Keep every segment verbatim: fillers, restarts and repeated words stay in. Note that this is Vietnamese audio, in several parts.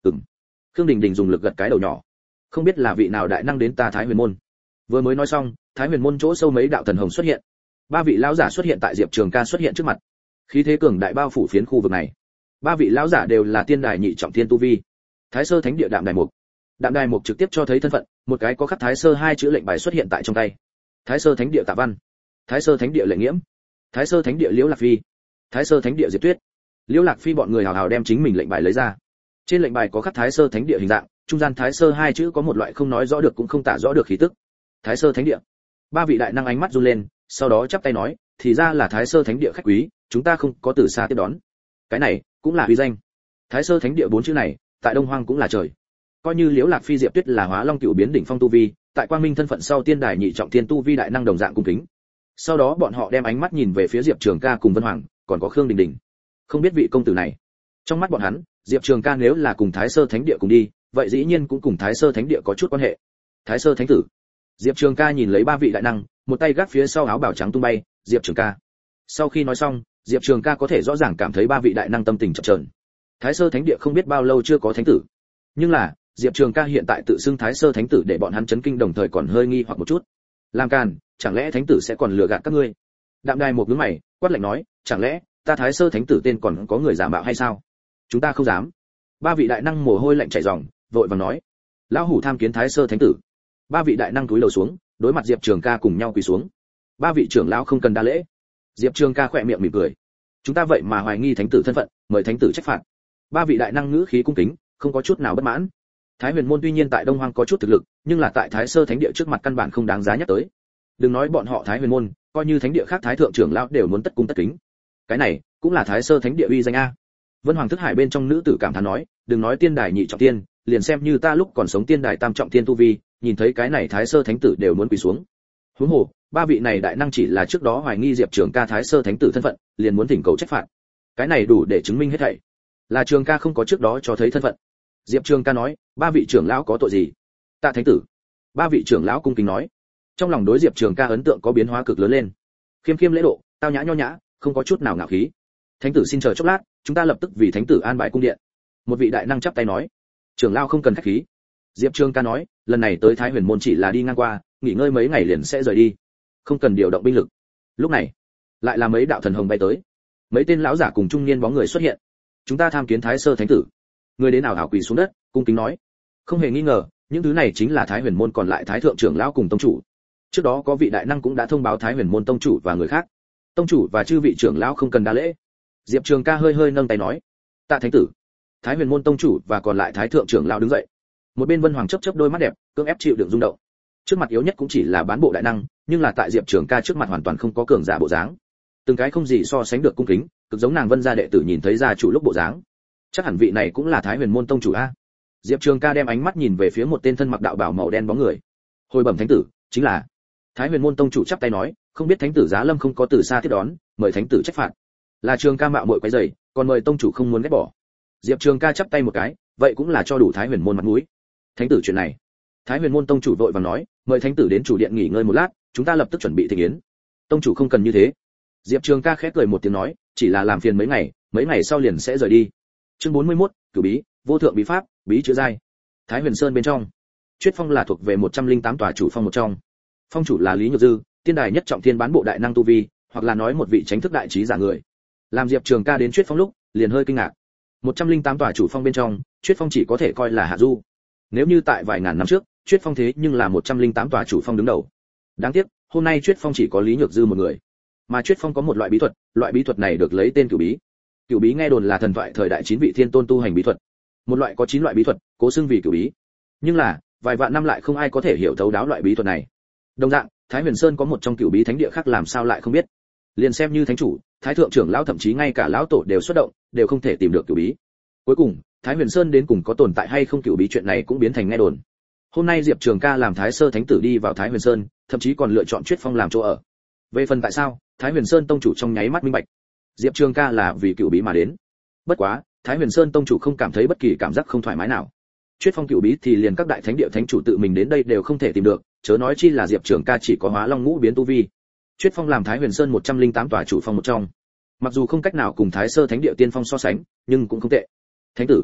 ừm. Khương Đình Đình dùng lực gật cái đầu nhỏ. Không biết là vị nào đại năng đến ta Thái Huyền môn. Vừa mới nói xong, Thái Huyền môn chỗ sâu mấy đạo thần hồng xuất hiện. Ba vị lão giả xuất hiện tại Diệp Trường Ca xuất hiện trước mặt. Khí thế cường đại bao phủ phiến khu vực này. Ba vị lão giả đều là tiên đài nhị trọng thiên tu vi. Thái Sơ Thánh Địa Đạm Đài Mục. Đạm Đài Mục trực tiếp cho thấy thân phận, một cái có khắc Thái Sơ hai chữ lệnh bài xuất hiện tại trong tay. Thái Sơ Thánh Địa Tạ Văn, Thái Sơ Thánh Địa Lệnh Nghiễm, Thái Sơ Thánh Địa Liễu Lạc Phi, Thái Sơ Thánh Địa Diệp Tuyết. Liễu Lạc Phi bọn người hào hào đem chính mình lệnh bài lấy ra. Trên lệnh bài có khắc Thái Sơ Thánh Địa hình dạng, trung gian Thái Sơ hai chữ có một loại không nói rõ được cũng không tả rõ được khí tức. Thái Sơ Thánh Địa. Ba vị đại năng ánh mắt run lên, sau đó chắp tay nói, thì ra là Thái Sơ Thánh Địa khách quý, chúng ta không có từ xa tiếp đón. Cái này cũng là uy danh. Thái Sơ Thánh Địa bốn chữ này, tại Đông Hoang cũng là trời. Coi như Liễu Lạc Phi Diệp Tuyết là Hóa Long cựu biến đỉnh phong tu vi, tại Quang Minh thân phận sau tiên đài nhị trọng thiên tu vi đại năng đồng dạng cung kính. Sau đó bọn họ đem ánh mắt nhìn về phía Diệp Trường Ca cùng Vân Hoàng, còn có Khương Đình Đình. Không biết vị công tử này, trong mắt bọn hắn, Diệp Trường Ca nếu là cùng Thái Sơ Thánh Địa cùng đi, vậy dĩ nhiên cũng cùng Thái Sơ Thánh Địa có chút quan hệ. Thái Sơ Thánh tử. Diệp Trường Ca nhìn lấy ba vị đại năng, một tay gác phía sau áo bào trắng tung bay, Diệp Trường Ca. Sau khi nói xong, Diệp Trường Ca có thể rõ ràng cảm thấy ba vị đại năng tâm tình chập chờn. Thái Sơ Thánh Địa không biết bao lâu chưa có thánh tử, nhưng là Diệp Trường Ca hiện tại tự xưng Thái Sơ Thánh tử để bọn hắn chấn kinh, đồng thời còn hơi nghi hoặc một chút. Làm càn, chẳng lẽ thánh tử sẽ còn lừa gạt các ngươi? Đạm Đài một nhướng mày, quát lạnh nói, chẳng lẽ ta Thái Sơ Thánh tử tên còn có người giả mạo hay sao? Chúng ta không dám. Ba vị đại năng mồ hôi lạnh chảy ròng, vội vàng nói, lão hủ tham kiến Thái Sơ Thánh tử. Ba vị đại năng cúi đầu xuống, đối mặt Diệp Trường Ca cùng nhau quỳ xuống. Ba vị trưởng lão không cần đa lễ. Diệp Trường Ca khẽ miệng mỉm cười. Chúng ta vậy mà hoài nghi thánh tử thân phận, mời thánh tử trách phạt. Ba vị đại năng ngữ khí cung kính, không có chút nào bất mãn. Thái Huyền môn tuy nhiên tại Đông Hoang có chút thực lực, nhưng là tại Thái Sơ Thánh Địa trước mặt căn bản không đáng giá nhắc tới. Đừng nói bọn họ Thái Huyền môn, coi như thánh địa khác thái thượng trưởng lão đều muốn tất cung tất kính. Cái này cũng là Thái Sơ Thánh Địa uy danh a. Vân Hoàng Thức Hải bên trong nữ tử cảm thán nói, đừng nói tiên đài nhị trọng tiên, liền xem như ta lúc còn sống tiên đài tam trọng tiên tu vi, nhìn thấy cái này Thái Sơ Thánh tử đều muốn quỳ xuống. Huống hồ, ba vị này đại năng chỉ là trước đó hoài nghi Diệp Trường Ca Thái Sơ Thánh tử thân phận, liền muốn thỉnh cầu trách phạt. Cái này đủ để chứng minh hết thảy. Là Trường Ca không có trước đó cho thấy thân phận. Diệp Trường Ca nói, ba vị trưởng lão có tội gì? Tạ thánh tử. Ba vị trưởng lão cung kính nói. Trong lòng đối Diệp Trường Ca ấn tượng có biến hóa cực lớn lên. Khiêm khiêm lễ độ, tao nhã nho nhã, không có chút nào ngạo khí. Thánh tử xin chờ chốc lát, chúng ta lập tức vì thánh tử an bài cung điện. Một vị đại năng chắp tay nói. Trưởng lão không cần khách khí. Diệp Trường Ca nói, lần này tới Thái Huyền môn chỉ là đi ngang qua, nghỉ ngơi mấy ngày liền sẽ rời đi, không cần điều động binh lực. Lúc này, lại là mấy đạo thần hồng bay tới. Mấy tên lão giả cùng trung niên bóng người xuất hiện. Chúng ta tham kiến Thái Sơ Thánh tử. Người đến nào hảo quỳ xuống đất, cung kính nói. Không hề nghi ngờ, những thứ này chính là Thái Huyền môn còn lại thái thượng trưởng lão cùng tông chủ. Trước đó có vị đại năng cũng đã thông báo Thái Huyền môn tông chủ và người khác. Tông chủ và chư vị trưởng lão không cần đa lễ. Diệp Trường Ca hơi hơi nâng tay nói. Tạ thánh tử. Thái Huyền môn tông chủ và còn lại thái thượng trưởng lão đứng dậy. Một bên Vân Hoàng chớp chớp đôi mắt đẹp, cưỡng ép chịu đựng rung động. Trước mặt yếu nhất cũng chỉ là bán bộ đại năng, nhưng là tại Diệp Trường Ca trước mặt hoàn toàn không có cường giả bộ dáng. Từng cái không gì so sánh được cung kính, cực giống nàng Vân gia đệ tử nhìn thấy gia chủ lúc bộ dáng. Chắc hẳn vị này cũng là Thái Huyền môn tông chủ a. Diệp Trường Ca đem ánh mắt nhìn về phía một tên thân mặc đạo bào màu đen bóng người. Hồi bẩm thánh tử, chính là. Thái Huyền môn tông chủ chắp tay nói, không biết thánh tử Giá Lâm không có từ xa tiếp đón, mời thánh tử trách phạt. Là Trường Ca mạo muội quấy rầy, còn mời tông chủ không muốn ghét bỏ. Diệp Trường Ca chắp tay một cái, vậy cũng là cho đủ Thái Huyền môn mặt mũi. Thánh tử chuyện này. Thái Huyền môn tông chủ vội vàng nói, mời thánh tử đến chủ điện nghỉ ngơi một lát, chúng ta lập tức chuẩn bị thịnh yến. Tông chủ không cần như thế. Diệp Trường Ca khẽ cười một tiếng nói, chỉ là làm phiền mấy ngày, mấy ngày sau liền sẽ rời đi. Chương bốn mươi mốt, cửu bí, vô thượng bí pháp, bí chữa giai. Thái Huyền Sơn bên trong, Chuyết Phong là thuộc về một trăm linh tám tòa chủ phong một trong. Phong chủ là Lý Nhược Dư, tiên đài nhất trọng thiên bán bộ đại năng tu vi, hoặc là nói một vị chánh thức đại trí giả người. Làm Diệp Trường Ca đến Chuyết Phong lúc, liền hơi kinh ngạc. một trăm linh tám tòa chủ phong bên trong, Chuyết Phong chỉ có thể coi là hạ du. Nếu như tại vài ngàn năm trước, Chuyết Phong thế nhưng là một trăm linh tám tòa chủ phong đứng đầu. Đáng tiếc, hôm nay Chuyết Phong chỉ có Lý Nhược Dư một người. Mà Chuyết Phong có một loại bí thuật, loại bí thuật này được lấy tên cửu bí. Cửu bí nghe đồn là thần thoại thời đại chín vị thiên tôn tu hành bí thuật. Một loại có chín loại bí thuật, cố xưng vì cửu bí. Nhưng là, vài vạn năm lại không ai có thể hiểu thấu đáo loại bí thuật này. Đồng dạng, Thái Huyền Sơn có một trong cửu bí thánh địa khác làm sao lại không biết. Liền xem như thánh chủ, thái thượng trưởng lão thậm chí ngay cả lão tổ đều xuất động, đều không thể tìm được cửu bí. Cuối cùng, Thái Huyền Sơn đến cùng có tồn tại hay không cửu bí chuyện này cũng biến thành nghe đồn. Hôm nay Diệp Trường Ca làm Thái Sơ Thánh tử đi vào Thái Huyền Sơn, thậm chí còn lựa chọn Chuyết Phong làm chỗ ở. Về phần tại sao, Thái Huyền Sơn tông chủ trong nháy mắt minh bạch. Diệp Trường Ca là vì cửu bí mà đến. Bất quá, Thái Huyền Sơn tông chủ không cảm thấy bất kỳ cảm giác không thoải mái nào. Chuyết Phong cửu bí thì liền các đại thánh địa thánh chủ tự mình đến đây đều không thể tìm được, chớ nói chi là Diệp Trường Ca chỉ có Hóa Long ngũ biến tu vi. Chuyết Phong làm Thái Huyền Sơn một trăm linh tám tòa chủ phong một trong. Mặc dù không cách nào cùng Thái Sơ Thánh địa tiên phong so sánh, nhưng cũng không tệ. Thánh tử,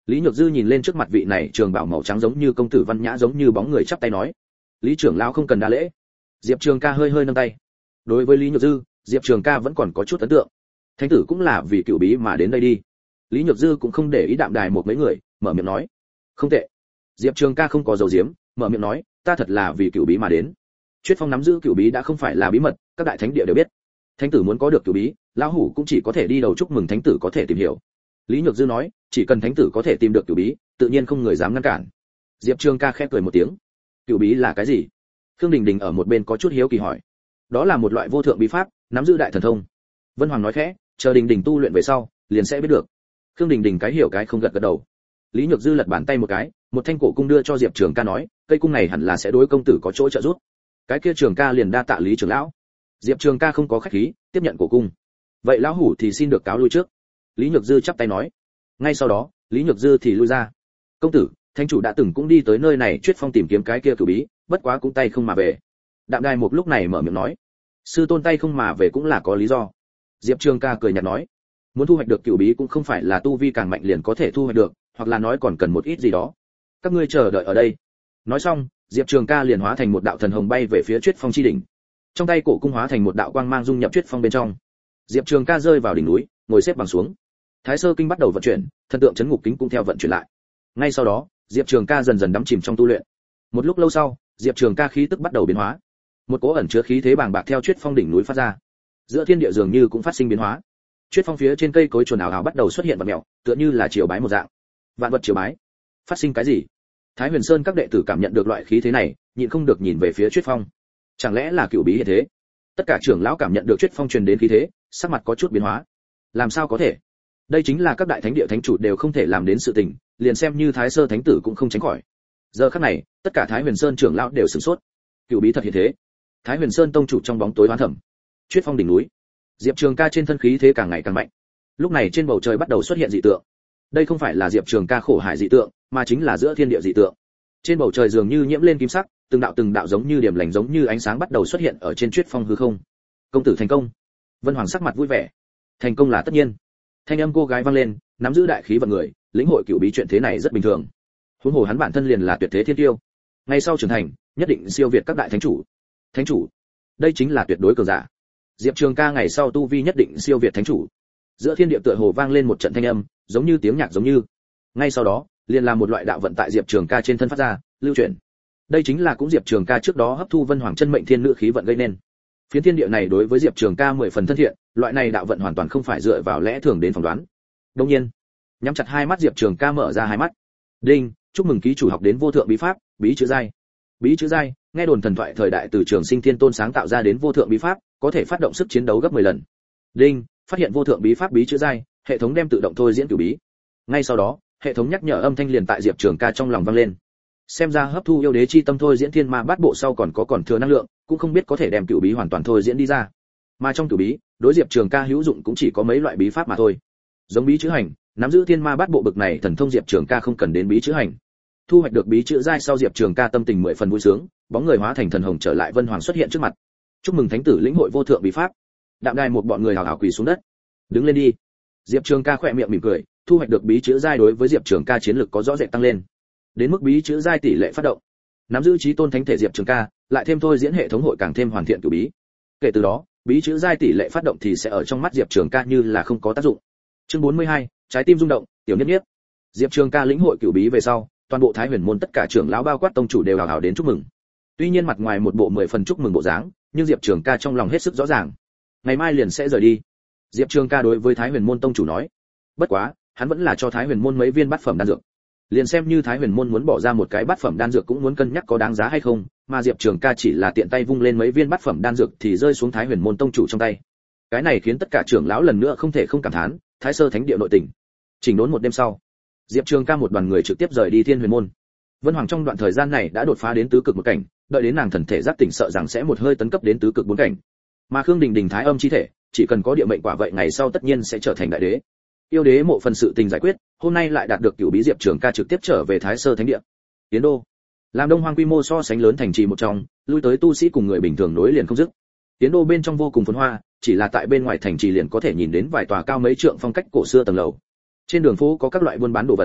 Lý Nhược Dư nhìn lên trước mặt vị này trường bảo màu trắng giống như công tử văn nhã giống như bóng người chắp tay nói: "Lý trưởng lão không cần đa lễ." Diệp Trường Ca hơi hơi nâng tay. Đối với Lý Nhược Dư, Diệp Trường Ca vẫn còn có chút ấn tượng. Thánh tử cũng là vì cựu bí mà đến đây đi. Lý Nhược Dư cũng không để ý đạm đài một mấy người, mở miệng nói: "Không tệ." Diệp Trường Ca không có dầu diếm, mở miệng nói: "Ta thật là vì cựu bí mà đến." Chuyết Phong nắm giữ cựu bí đã không phải là bí mật, các đại thánh địa đều biết. Thánh tử muốn có được cựu bí, lão hủ cũng chỉ có thể đi đầu chúc mừng thánh tử có thể tìm hiểu. Lý Nhược Dư nói: "Chỉ cần thánh tử có thể tìm được cựu bí, tự nhiên không người dám ngăn cản." Diệp Trường Ca khẽ cười một tiếng. "Cựu bí là cái gì?" Khương Đình Đình ở một bên có chút hiếu kỳ hỏi. "Đó là một loại vô thượng bí pháp, nắm giữ đại thần thông." Vân Hoàng nói khẽ, "Chờ Đình Đình tu luyện về sau, liền sẽ biết được." Khương Đình Đình cái hiểu cái không gật gật đầu. Lý Nhược Dư lật bàn tay một cái, một thanh cổ cung đưa cho Diệp Trường Ca nói: "Cây cung này hẳn là sẽ đối công tử có chỗ trợ giúp." Cái kia Trường Ca liền đa tạ Lý trưởng lão. Diệp Trường Ca không có khách khí, tiếp nhận cổ cung. "Vậy lão hủ thì xin được cáo lui trước." Lý Nhược Dư chắp tay nói. Ngay sau đó, Lý Nhược Dư thì lui ra. "Công tử, thánh chủ đã từng cũng đi tới nơi này Chuyết Phong tìm kiếm cái kia cửu bí, bất quá cũng tay không mà về." Đạm Đài một lúc này mở miệng nói: "Sư tôn tay không mà về cũng là có lý do." Diệp Trường Ca cười nhạt nói: "Muốn thu hoạch được cửu bí cũng không phải là tu vi càng mạnh liền có thể thu hoạch được, hoặc là nói còn cần một ít gì đó. Các ngươi chờ đợi ở đây." Nói xong, Diệp Trường Ca liền hóa thành một đạo thần hồng bay về phía Chuyết Phong chi đỉnh. Trong tay cổ cung hóa thành một đạo quang mang dung nhập Chuyết Phong bên trong. Diệp Trường Ca rơi vào đỉnh núi, ngồi xếp bằng xuống. Thái Sơ kinh bắt đầu vận chuyển, thần tượng chấn ngục kính cũng theo vận chuyển lại. Ngay sau đó, Diệp Trường Ca dần dần đắm chìm trong tu luyện. Một lúc lâu sau, Diệp Trường Ca khí tức bắt đầu biến hóa. Một cỗ ẩn chứa khí thế bàng bạc theo Chuyết Phong đỉnh núi phát ra. Giữa thiên địa dường như cũng phát sinh biến hóa. Chuyết Phong phía trên cây cối chuồn ảo ảo bắt đầu xuất hiện vật mèo, tựa như là triều bái một dạng. Vạn vật triều bái. Phát sinh cái gì? Thái Huyền Sơn các đệ tử cảm nhận được loại khí thế này, nhịn không được nhìn về phía Chuyết Phong. Chẳng lẽ là cựu bí hiện thế? Tất cả trưởng lão cảm nhận được Chuyết Phong truyền đến khí thế, sắc mặt có chút biến hóa. Làm sao có thể? Đây chính là các đại thánh địa thánh chủ đều không thể làm đến sự tình, liền xem như Thái Sơ thánh tử cũng không tránh khỏi. Giờ khắc này, tất cả Thái Huyền Sơn trưởng lão đều sửng sốt. Cựu bí thật hiện thế. Thái Huyền Sơn tông chủ trong bóng tối hoán thẩm. Chuyết Phong đỉnh núi. Diệp Trường Ca trên thân khí thế càng ngày càng mạnh. Lúc này trên bầu trời bắt đầu xuất hiện dị tượng. Đây không phải là Diệp Trường Ca khổ hải dị tượng, mà chính là giữa thiên địa dị tượng. Trên bầu trời dường như nhiễm lên kim sắc, từng đạo từng đạo giống như điểm lành giống như ánh sáng bắt đầu xuất hiện ở trên Chuyết Phong hư không. Công tử thành công. Vân Hoàng sắc mặt vui vẻ. Thành công là tất nhiên. Thanh âm cô gái vang lên, nắm giữ đại khí vận người, lĩnh hội cửu bí chuyện thế này rất bình thường. Huống hồ hắn bản thân liền là tuyệt thế thiên tiêu. Ngày sau trưởng thành, nhất định siêu việt các đại thánh chủ. Thánh chủ, đây chính là tuyệt đối cường giả. Diệp Trường Ca ngày sau tu vi nhất định siêu việt thánh chủ. Giữa thiên địa tựa hồ vang lên một trận thanh âm, giống như tiếng nhạc giống như. Ngay sau đó, liền là một loại đạo vận tại Diệp Trường Ca trên thân phát ra, lưu chuyển. Đây chính là cũng Diệp Trường Ca trước đó hấp thu Vân Hoàng chân mệnh thiên nữ khí vận gây nên. Phiến thiên địa này đối với Diệp Trường Ca mười phần thân thiện, loại này đạo vận hoàn toàn không phải dựa vào lẽ thường đến phỏng đoán. Đương nhiên, nhắm chặt hai mắt Diệp Trường Ca mở ra hai mắt. Đinh, chúc mừng ký chủ học đến vô thượng bí pháp, bí chữ giai. Bí chữ giai, nghe đồn thần thoại thời đại từ Trường Sinh Thiên Tôn sáng tạo ra đến vô thượng bí pháp, có thể phát động sức chiến đấu gấp mười lần. Đinh, phát hiện vô thượng bí pháp bí chữ giai, hệ thống đem tự động thôi diễn cửu bí. Ngay sau đó, hệ thống nhắc nhở âm thanh liền tại Diệp Trường Ca trong lòng vang lên. Xem ra hấp thu yêu đế chi tâm thôi diễn thiên ma bát bộ sau còn có còn thừa năng lượng, cũng không biết có thể đem cửu bí hoàn toàn thôi diễn đi ra. Mà trong cửu bí, đối Diệp Trường Ca hữu dụng cũng chỉ có mấy loại bí pháp mà thôi. Giống bí chữ hành, nắm giữ thiên ma bát bộ bực này thần thông Diệp Trường Ca không cần đến bí chữ hành. Thu hoạch được bí chữ giai sau Diệp Trường Ca tâm tình mười phần vui sướng, bóng người hóa thành thần hồng trở lại Vân Hoàng xuất hiện trước mặt. Chúc mừng thánh tử lĩnh hội vô thượng bí pháp. Đạm Đài một bọn người hào hào quỳ xuống đất. Đứng lên đi. Diệp Trường Ca khẽ miệng mỉm cười, thu hoạch được bí chữ giai đối với Diệp Trường Ca chiến lực có rõ rệt tăng lên. Đến mức bí chữ giai tỷ lệ phát động, nắm giữ chí tôn thánh thể Diệp Trường Ca, lại thêm thôi diễn hệ thống hội càng thêm hoàn thiện cửu bí. Kể từ đó, bí chữ giai tỷ lệ phát động thì sẽ ở trong mắt Diệp Trường Ca như là không có tác dụng. Chương bốn mươi hai, trái tim rung động, tiểu nhất nhất. Diệp Trường Ca lĩnh hội cửu bí về sau, toàn bộ Thái Huyền môn tất cả trưởng lão bao quát tông chủ đều hào hào đến chúc mừng. Tuy nhiên mặt ngoài một bộ mười phần chúc mừng bộ dáng, nhưng Diệp Trường Ca trong lòng hết sức rõ ràng. Ngày mai liền sẽ rời đi. Diệp Trường Ca đối với Thái Huyền môn tông chủ nói. Bất quá, hắn vẫn là cho Thái Huyền môn mấy viên bát phẩm đan dược. Liền xem như Thái Huyền môn muốn bỏ ra một cái bát phẩm đan dược cũng muốn cân nhắc có đáng giá hay không, mà Diệp Trường Ca chỉ là tiện tay vung lên mấy viên bát phẩm đan dược thì rơi xuống Thái Huyền môn tông chủ trong tay. Cái này khiến tất cả trưởng lão lần nữa không thể không cảm thán, Thái Sơ thánh địa nội tình. Chỉnh đốn một đêm sau, Diệp Trường Ca một đoàn người trực tiếp rời đi Thiên Huyền môn. Vân Hoàng trong đoạn thời gian này đã đột phá đến tứ cực một cảnh, đợi đến nàng thần thể giác tỉnh sợ rằng sẽ một hơi tấn cấp đến tứ cực bốn cảnh. Mà Khương Đình Đình thái âm chi thể, chỉ cần có địa mệnh quả vậy ngày sau tất nhiên sẽ trở thành đại đế. Yêu đế mộ phần sự tình giải quyết, hôm nay lại đạt được cửu bí Diệp Trường Ca trực tiếp trở về Thái Sơ thánh địa. Tiến đô, làm Đông Hoang quy mô so sánh lớn thành trì một trong, lui tới tu sĩ cùng người bình thường nối liền không dứt. Tiến đô bên trong vô cùng phồn hoa, chỉ là tại bên ngoài thành trì liền có thể nhìn đến vài tòa cao mấy trượng phong cách cổ xưa tầng lầu. Trên đường phố có các loại buôn bán đồ vật.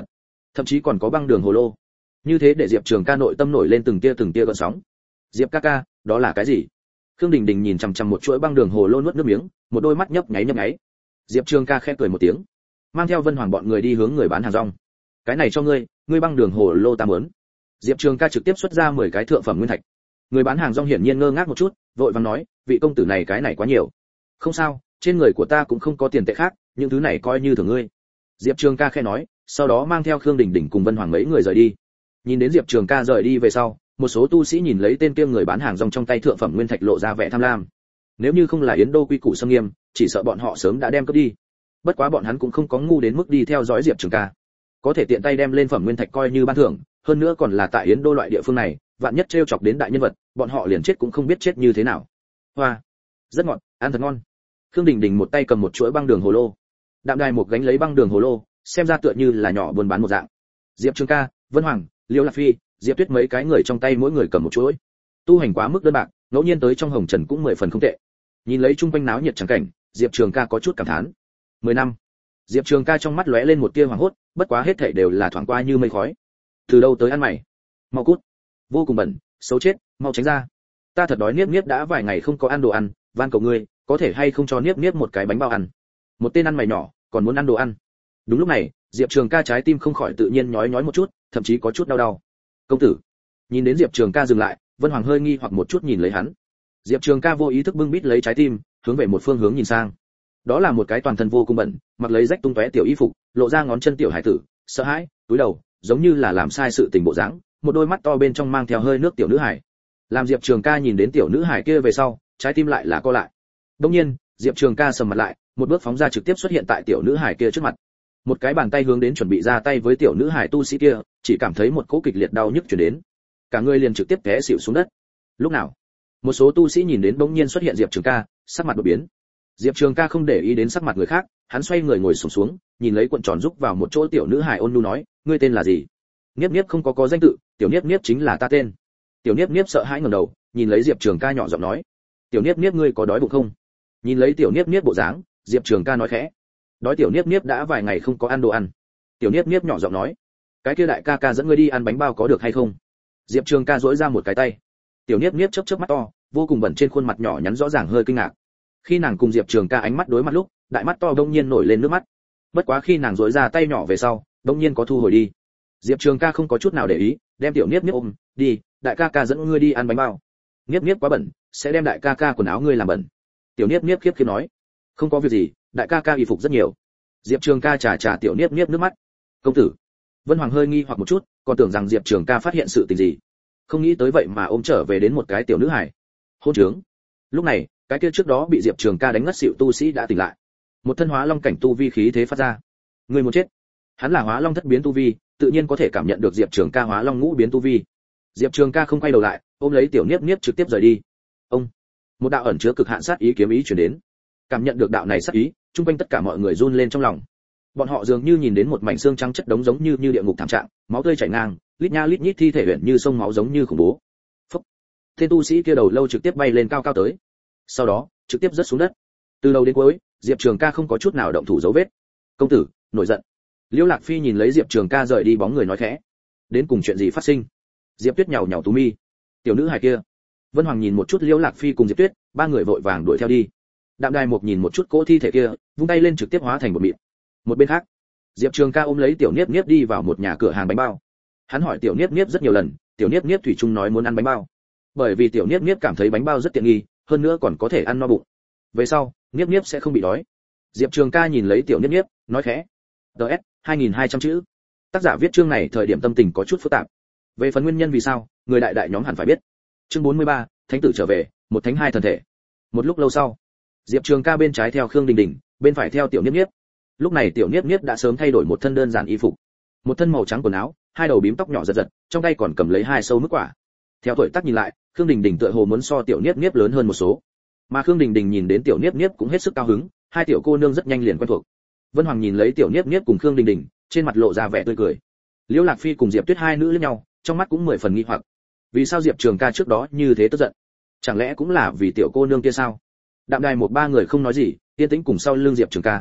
thậm chí còn có băng đường hồ lô. Như thế để Diệp Trường Ca nội tâm nổi lên từng tia từng tia gợn sóng. Diệp ca ca, đó là cái gì? Khương Đình Đình nhìn chằm chằm một chuỗi băng đường hồ lô nuốt nước miếng, một đôi mắt nhấp nháy nhấp nháy. Diệp Trường Ca khẽ cười một tiếng, mang theo Vân Hoàng bọn người đi hướng người bán hàng rong. Cái này cho ngươi, ngươi băng đường hồ lô ta muốn. Diệp Trường Ca trực tiếp xuất ra mười cái thượng phẩm nguyên thạch. Người bán hàng rong hiển nhiên ngơ ngác một chút, vội vàng nói, vị công tử này cái này quá nhiều. Không sao, trên người của ta cũng không có tiền tệ khác, những thứ này coi như thưởng ngươi. Diệp Trường Ca khẽ nói, sau đó mang theo Khương Đình Đình cùng Vân Hoàng mấy người rời đi. Nhìn đến Diệp Trường Ca rời đi về sau, một số tu sĩ nhìn lấy tên kia người bán hàng rong trong tay thượng phẩm nguyên thạch lộ ra vẻ tham lam. Nếu như không là Yến Đô quy củ xâm nghiêm, chỉ sợ bọn họ sớm đã đem cướp đi. Bất quá bọn hắn cũng không có ngu đến mức đi theo dõi Diệp Trường Ca, có thể tiện tay đem lên phẩm nguyên thạch coi như ban thưởng, hơn nữa còn là tại Yến Đô loại địa phương này, vạn nhất trêu chọc đến đại nhân vật, bọn họ liền chết cũng không biết chết như thế nào. Hoa, rất ngọt, ăn thật ngon. Khương Đình Đình một tay cầm một chuỗi băng đường hồ lô, Đạm Đài một gánh lấy băng đường hồ lô, xem ra tựa như là nhỏ buôn bán một dạng. Diệp Trường Ca, Vân Hoàng, Liễu Lạc Phi, Diệp Tuyết mấy cái người trong tay mỗi người cầm một chuỗi. Tu hành quá mức đơn bạc, ngẫu nhiên tới trong hồng trần cũng mười phần không tệ. Nhìn lấy trung quanh náo nhiệt chẳng cảnh, Diệp Trường Ca có chút cảm thán. Mười năm. Diệp Trường Ca trong mắt lóe lên một tia hoảng hốt, bất quá hết thảy đều là thoáng qua như mây khói. Từ đâu tới ăn mày? Mau cút. Vô cùng bẩn, xấu chết, mau tránh ra. Ta thật đói, Niếp Niếp đã vài ngày không có ăn đồ ăn, van cầu ngươi, có thể hay không cho Niếp Niếp một cái bánh bao ăn? Một tên ăn mày nhỏ, còn muốn ăn đồ ăn. Đúng lúc này, Diệp Trường Ca trái tim không khỏi tự nhiên nhói nhói một chút, thậm chí có chút đau đau. Công tử. Nhìn đến Diệp Trường Ca dừng lại, Vân Hoàng hơi nghi hoặc một chút nhìn lấy hắn. Diệp Trường Ca vô ý thức bưng bít lấy trái tim, hướng về một phương hướng nhìn sang. Đó là một cái toàn thân vô cùng bẩn, mặc lấy rách tung tóe tiểu y phục, lộ ra ngón chân tiểu hải tử, sợ hãi, túi đầu, giống như là làm sai sự tình bộ dáng, một đôi mắt to bên trong mang theo hơi nước tiểu nữ hải. Làm Diệp Trường Ca nhìn đến tiểu nữ hải kia về sau, trái tim lại là co lại. Đương nhiên, Diệp Trường Ca sầm mặt lại, một bước phóng ra trực tiếp xuất hiện tại tiểu nữ hải kia trước mặt. Một cái bàn tay hướng đến chuẩn bị ra tay với tiểu nữ hải tu sĩ kia, chỉ cảm thấy một cỗ kịch liệt đau nhức truyền đến, cả người liền trực tiếp té xỉu xuống đất. Lúc nào, một số tu sĩ nhìn đến bỗng nhiên xuất hiện Diệp Trường Ca, sắc mặt đột biến. Diệp Trường Ca không để ý đến sắc mặt người khác, hắn xoay người ngồi xổm xuống, nhìn lấy cuộn tròn rúc vào một chỗ tiểu nữ hải ôn nhu nói, ngươi tên là gì? Niếp Niếp không có có danh tự, tiểu Niếp Niếp chính là ta tên. Tiểu Niếp Niếp sợ hãi ngẩng đầu, nhìn lấy Diệp Trường Ca nhỏ giọng nói, tiểu Niếp Niếp ngươi có đói bụng không? Nhìn lấy tiểu Niếp Niếp bộ dáng, Diệp Trường Ca nói khẽ, đói. Tiểu Niếp Niếp đã vài ngày không có ăn đồ ăn. Tiểu Niếp Niếp nhỏ giọng nói, cái kia đại ca ca dẫn ngươi đi ăn bánh bao có được hay không? Diệp Trường Ca duỗi ra một cái tay. Tiểu Niếp Niếp chớp chớp mắt to, vô cùng bẩn trên khuôn mặt nhỏ nhắn rõ ràng hơi kinh ngạc. Khi nàng cùng Diệp Trường Ca ánh mắt đối mặt lúc, đại mắt to đông nhiên nổi lên nước mắt. Bất quá khi nàng duỗi ra tay nhỏ về sau, đông nhiên có thu hồi đi. Diệp Trường Ca không có chút nào để ý, đem tiểu Niếp Niếp ôm, đi, đại ca ca dẫn ngươi đi ăn bánh bao. Niếp Niếp quá bẩn, sẽ đem đại ca ca quần áo ngươi làm bẩn. Tiểu Niếp Niếp khiếp khiếp nói, không có việc gì, đại ca ca y phục rất nhiều. Diệp Trường Ca trà trà tiểu Niếp Niếp nước mắt. Công tử. Vân Hoàng hơi nghi hoặc một chút, còn tưởng rằng Diệp Trường Ca phát hiện sự tình gì, không nghĩ tới vậy mà ôm trở về đến một cái tiểu nữ hài. Hôn trướng. Lúc này, cái kia trước đó bị Diệp Trường Ca đánh ngất xỉu tu sĩ đã tỉnh lại, một thân hóa long cảnh tu vi khí thế phát ra. Người muốn chết. Hắn là hóa long thất biến tu vi, tự nhiên có thể cảm nhận được Diệp Trường Ca hóa long ngũ biến tu vi. Diệp Trường Ca không quay đầu lại, ôm lấy tiểu Niếp Niếp trực tiếp rời đi. Ông. Một đạo ẩn chứa cực hạn sát ý kiếm ý truyền đến. Cảm nhận được đạo này sát ý, chung quanh tất cả mọi người run lên trong lòng. Bọn họ dường như nhìn đến một mảnh xương trắng chất đống giống như như địa ngục thảm trạng, máu tươi chảy ngang, lít nha lít nhít thi thể huyền như sông máu giống như khủng bố. Phốc. Tên tu sĩ kia đầu lâu trực tiếp bay lên cao cao tới, sau đó trực tiếp rớt xuống đất. Từ đầu đến cuối, Diệp Trường Ca không có chút nào động thủ dấu vết. Công tử, nổi giận. Liễu Lạc Phi nhìn lấy Diệp Trường Ca rời đi bóng người nói khẽ, đến cùng chuyện gì phát sinh? Diệp Tuyết nhàu nhàu tú mi. Tiểu nữ hài kia. Vân Hoàng nhìn một chút Liễu Lạc Phi cùng Diệp Tuyết, ba người vội vàng đuổi theo đi. Đạm Đài Mục nhìn một chút cỗ thi thể kia, vung tay lên trực tiếp hóa thành một mịn. Một bên khác, Diệp Trường Ca ôm lấy tiểu Niếp Niếp đi vào một nhà cửa hàng bánh bao. Hắn hỏi tiểu Niếp Niếp rất nhiều lần, tiểu Niếp Niếp thủy chung nói muốn ăn bánh bao, bởi vì tiểu Niếp Niếp cảm thấy bánh bao rất tiện nghi, hơn nữa còn có thể ăn no bụng. Về sau, Niếp Niếp sẽ không bị đói. Diệp Trường Ca nhìn lấy tiểu Niếp Niếp, nói khẽ, ds hai nghìn hai trăm chữ. Tác giả viết chương này thời điểm tâm tình có chút phức tạp. Về phần nguyên nhân vì sao, người đại đại nhóm hẳn phải biết. Chương bốn mươi ba, thánh tử trở về, một thánh hai thần thể. Một lúc lâu sau, Diệp Trường Ca bên trái theo Khương Đình Đình, bên phải theo tiểu Niếp Niếp. Lúc này tiểu Niếp Niếp đã sớm thay đổi một thân đơn giản y phục, một thân màu trắng quần áo, hai đầu bím tóc nhỏ giật giật, trong tay còn cầm lấy hai sâu mức quả. Theo tuổi tác nhìn lại, Khương Đình Đình tựa hồ muốn so tiểu Niếp Niếp lớn hơn một số. Mà Khương Đình Đình nhìn đến tiểu Niếp Niếp cũng hết sức cao hứng, hai tiểu cô nương rất nhanh liền quen thuộc. Vân Hoàng nhìn lấy tiểu Niếp Niếp cùng Khương Đình Đình, trên mặt lộ ra vẻ tươi cười. Liễu Lạc Phi cùng Diệp Tuyết hai nữ liếc nhau, trong mắt cũng mười phần nghi hoặc. Vì sao Diệp Trường Ca trước đó như thế tức giận? Chẳng lẽ cũng là vì tiểu cô nương kia sao? Đạm Đài một ba người không nói gì, yên tĩnh cùng sau lưng Diệp Trường Ca.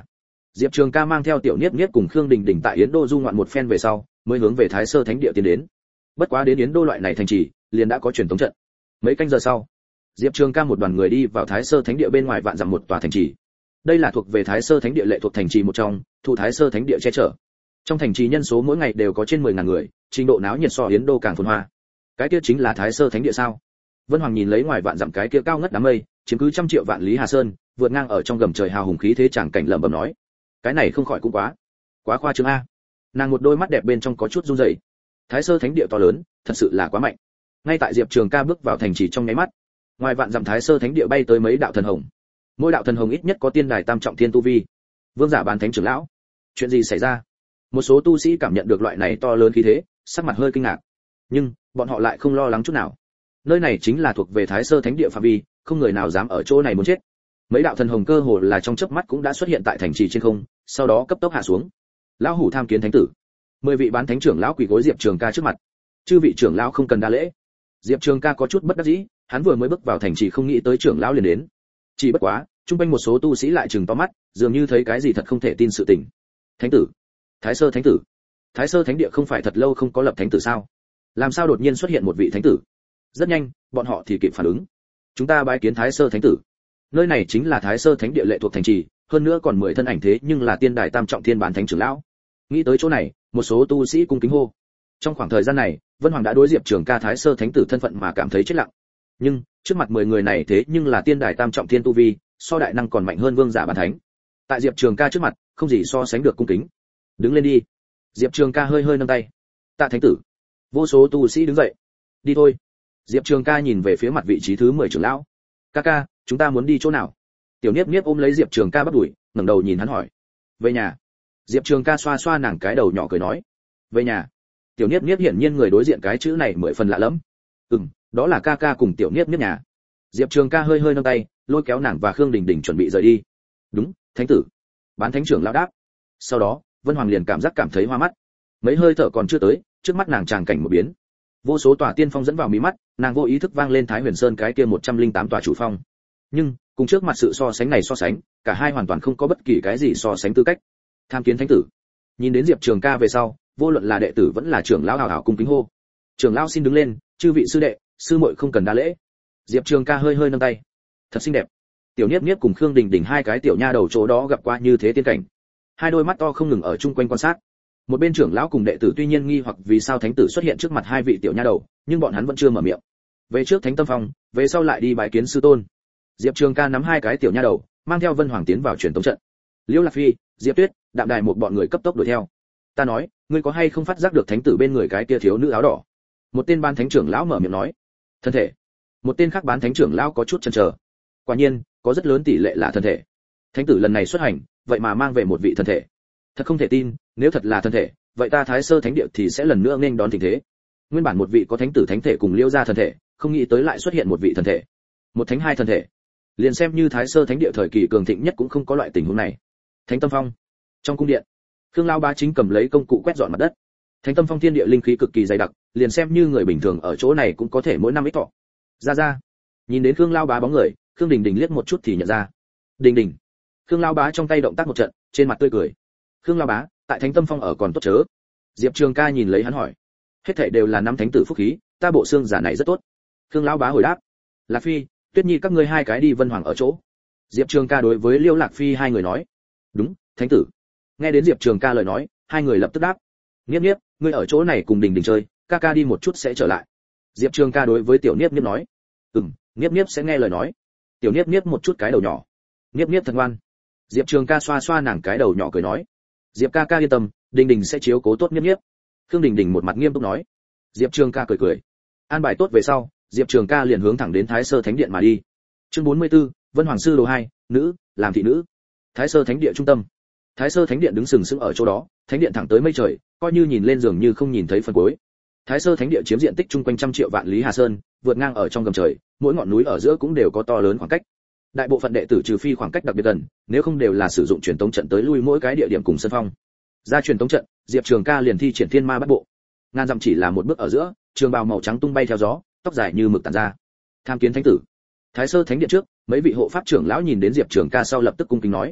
Diệp Trường Ca mang theo Tiểu Niếp Niếp cùng Khương Đình Đình tại Yến Đô du ngoạn một phen về sau, mới hướng về Thái Sơ Thánh Địa tiến đến. Bất quá đến Yến Đô loại này thành trì, liền đã có truyền thống trận. Mấy canh giờ sau, Diệp Trường Ca một đoàn người đi vào Thái Sơ Thánh Địa bên ngoài vạn dặm một tòa thành trì. Đây là thuộc về Thái Sơ Thánh Địa lệ thuộc thành trì một trong, thụ Thái Sơ Thánh Địa che chở. Trong thành trì nhân số mỗi ngày đều có trên mười ngàn người, trình độ náo nhiệt so Yến Đô càng phồn hoa. Cái kia chính là Thái Sơ Thánh Địa sao? Vân Hoàng nhìn lấy ngoài vạn dặm cái kia cao ngất đám mây, chiếm cứ trăm triệu vạn lý Hà Sơn, vượt ngang ở trong gầm trời hào hùng khí thế chẳng cảnh lẩm bẩm nói, cái này không khỏi cũng quá, quá khoa trương a. Nàng một đôi mắt đẹp bên trong có chút run rẩy. Thái Sơ Thánh Địa to lớn, thật sự là quá mạnh. Ngay tại Diệp Trường Ca bước vào thành trì trong nháy mắt, ngoài vạn dặm Thái Sơ Thánh Địa bay tới mấy đạo thần hồng. Mỗi đạo thần hồng ít nhất có tiên đài tam trọng thiên tu vi. Vương giả bán thánh trưởng lão, chuyện gì xảy ra? Một số tu sĩ cảm nhận được loại này to lớn khí thế, sắc mặt hơi kinh ngạc. Nhưng bọn họ lại không lo lắng chút nào. Nơi này chính là thuộc về Thái Sơ Thánh Địa phạm vi, không người nào dám ở chỗ này muốn chết. Mấy đạo thần hồng cơ hồ là trong chớp mắt cũng đã xuất hiện tại thành trì trên không, sau đó cấp tốc hạ xuống. Lão hủ tham kiến thánh tử. Mười vị bán thánh trưởng lão quỳ gối Diệp Trường Ca trước mặt. Chư vị trưởng lão không cần đa lễ. Diệp Trường Ca có chút bất đắc dĩ, hắn vừa mới bước vào thành trì không nghĩ tới trưởng lão liền đến. Chỉ bất quá, trung quanh một số tu sĩ lại trừng to mắt, dường như thấy cái gì thật không thể tin sự tình. Thánh tử, Thái Sơ Thánh tử. Thái Sơ Thánh Địa không phải thật lâu không có lập thánh tử sao? Làm sao đột nhiên xuất hiện một vị thánh tử? Rất nhanh, bọn họ thì kịp phản ứng. Chúng ta bái kiến Thái Sơ Thánh tử. Nơi này chính là Thái Sơ Thánh Địa lệ thuộc thành trì, hơn nữa còn mười thân ảnh thế nhưng là tiên đài tam trọng thiên bán thánh trưởng lão. Nghĩ tới chỗ này, một số tu sĩ cung kính hô. Trong khoảng thời gian này, Vân Hoàng đã đối Diệp Trường Ca Thái Sơ Thánh tử thân phận mà cảm thấy chết lặng. Nhưng, trước mặt mười người này thế nhưng là tiên đài tam trọng thiên tu vi, so đại năng còn mạnh hơn vương giả bán thánh. Tại Diệp Trường Ca trước mặt, không gì so sánh được cung kính. Đứng lên đi. Diệp Trường Ca hơi hơi nâng tay. Tạ thánh tử. Vô số tu sĩ đứng dậy. Đi thôi. Diệp Trường Ca nhìn về phía mặt vị trí thứ mười trưởng lão. Ca ca, chúng ta muốn đi chỗ nào? Tiểu Niếp Niếp ôm lấy Diệp Trường Ca bắt đuổi, ngẩng đầu nhìn hắn hỏi. Về nhà. Diệp Trường Ca xoa xoa nàng cái đầu nhỏ cười nói. Về nhà. Tiểu Niếp Niếp hiển nhiên người đối diện cái chữ này mười phần lạ lẫm. Ừm, đó là ca ca cùng Tiểu Niếp Niếp nhà. Diệp Trường Ca hơi hơi nâng tay, lôi kéo nàng và Khương Đình Đình chuẩn bị rời đi. Đúng, thánh tử. Bán thánh trưởng lão đáp. Sau đó, Vân Hoàng liền cảm giác cảm thấy hoa mắt. Mấy hơi thở còn chưa tới, trước mắt nàng tràng cảnh một biến. Vô số tòa tiên phong dẫn vào mí mắt, nàng vô ý thức vang lên Thái Huyền Sơn cái kia một trăm linh tám tòa chủ phong. Nhưng, cùng trước mặt sự so sánh này so sánh, cả hai hoàn toàn không có bất kỳ cái gì so sánh tư cách. Tham kiến thánh tử. Nhìn đến Diệp Trường Ca về sau, vô luận là đệ tử vẫn là trưởng lão hào hào cung kính hô. Trưởng lão xin đứng lên, chư vị sư đệ, sư muội không cần đa lễ. Diệp Trường Ca hơi hơi nâng tay. Thật xinh đẹp. Tiểu Niếp Niếp cùng Khương Đình Đình hai cái tiểu nha đầu chỗ đó gặp qua như thế tiên cảnh. Hai đôi mắt to không ngừng ở chung quanh quan sát. Một bên trưởng lão cùng đệ tử tuy nhiên nghi hoặc vì sao thánh tử xuất hiện trước mặt hai vị tiểu nha đầu, nhưng bọn hắn vẫn chưa mở miệng. Về trước Thánh Tâm Phong, về sau lại đi bái kiến sư tôn. Diệp Trường Ca nắm hai cái tiểu nha đầu, mang theo Vân Hoàng tiến vào truyền tống trận. Liễu Lạc Phi, Diệp Tuyết, Đạm Đài một bọn người cấp tốc đuổi theo. Ta nói, ngươi có hay không phát giác được thánh tử bên người cái kia thiếu nữ áo đỏ? Một tên ban thánh trưởng lão mở miệng nói. Thân thể. Một tên khác bán thánh trưởng lão có chút chần chờ. Quả nhiên, có rất lớn tỷ lệ là thân thể. Thánh tử lần này xuất hành, vậy mà mang về một vị thân thể. Thật không thể tin, nếu thật là thân thể, vậy ta Thái Sơ Thánh Địa thì sẽ lần nữa nên đón tình thế. Nguyên bản một vị có thánh tử thánh thể cùng Liễu gia thân thể, không nghĩ tới lại xuất hiện một vị thân thể. Một thánh hai thân thể. Liền xem như Thái Sơ Thánh Địa thời kỳ cường thịnh nhất cũng không có loại tình huống này. Thánh Tâm Phong. Trong cung điện, Khương lão bá chính cầm lấy công cụ quét dọn mặt đất. Thánh Tâm Phong thiên địa linh khí cực kỳ dày đặc, liền xem như người bình thường ở chỗ này cũng có thể mỗi năm ít thọ. Ra ra. Nhìn đến Khương lão bá bóng người, Khương Đình Đình liếc một chút thì nhận ra. Đình Đình. Khương lão bá trong tay động tác một trận, trên mặt tươi cười. Khương lão bá, tại Thánh Tâm Phong ở còn tốt chớ? Diệp Trường Ca nhìn lấy hắn hỏi. Hết thảy đều là năm thánh tử phúc khí, ta bộ xương giả này rất tốt. Khương lão bá hồi đáp. Lạc Phi, Tuyết Nhi các ngươi hai cái đi Vân Hoàng ở chỗ. Diệp Trường Ca đối với Liễu Lạc Phi hai người nói. Đúng, thánh tử. Nghe đến Diệp Trường Ca lời nói, hai người lập tức đáp. Niếp Niếp, ngươi ở chỗ này cùng Đình Đình chơi, ca ca đi một chút sẽ trở lại. Diệp Trường Ca đối với Tiểu Niếp Niếp nói. Ừm, Niếp Niếp sẽ nghe lời nói. Tiểu Niếp Niếp một chút cái đầu nhỏ. Niếp Niếp thật ngoan. Diệp Trường Ca xoa xoa nàng cái đầu nhỏ cười nói. Diệp ca ca yên tâm, Đình Đình sẽ chiếu cố tốt Niếp Niếp. Khương Đình Đình một mặt nghiêm túc nói. Diệp Trường Ca cười cười. An bài tốt về sau, Diệp Trường Ca liền hướng thẳng đến Thái Sơ Thánh Điện mà đi. Chương bốn mươi tư, Vân Hoàng sư đồ hai, nữ, làm thị nữ. Thái Sơ Thánh Điện trung tâm. Thái Sơ Thánh Điện đứng sừng sững ở chỗ đó, thánh điện thẳng tới mây trời, coi như nhìn lên dường như không nhìn thấy phần cuối. Thái Sơ Thánh Điện chiếm diện tích chung quanh trăm triệu vạn lý Hà Sơn, vượt ngang ở trong gầm trời, mỗi ngọn núi ở giữa cũng đều có to lớn khoảng cách. Đại bộ phận đệ tử trừ phi khoảng cách đặc biệt gần, nếu không đều là sử dụng truyền tống trận tới lui mỗi cái địa điểm cùng sân phong. Ra truyền tống trận, Diệp Trường Ca liền thi triển Thiên Ma Bát Bộ. Ngàn dặm chỉ là một bước ở giữa, trường bào màu trắng tung bay theo gió, tóc dài như mực tản ra. Tham kiến thánh tử. Thái Sơ Thánh Điện trước, mấy vị hộ pháp trưởng lão nhìn đến Diệp Trường Ca sau lập tức cung kính nói.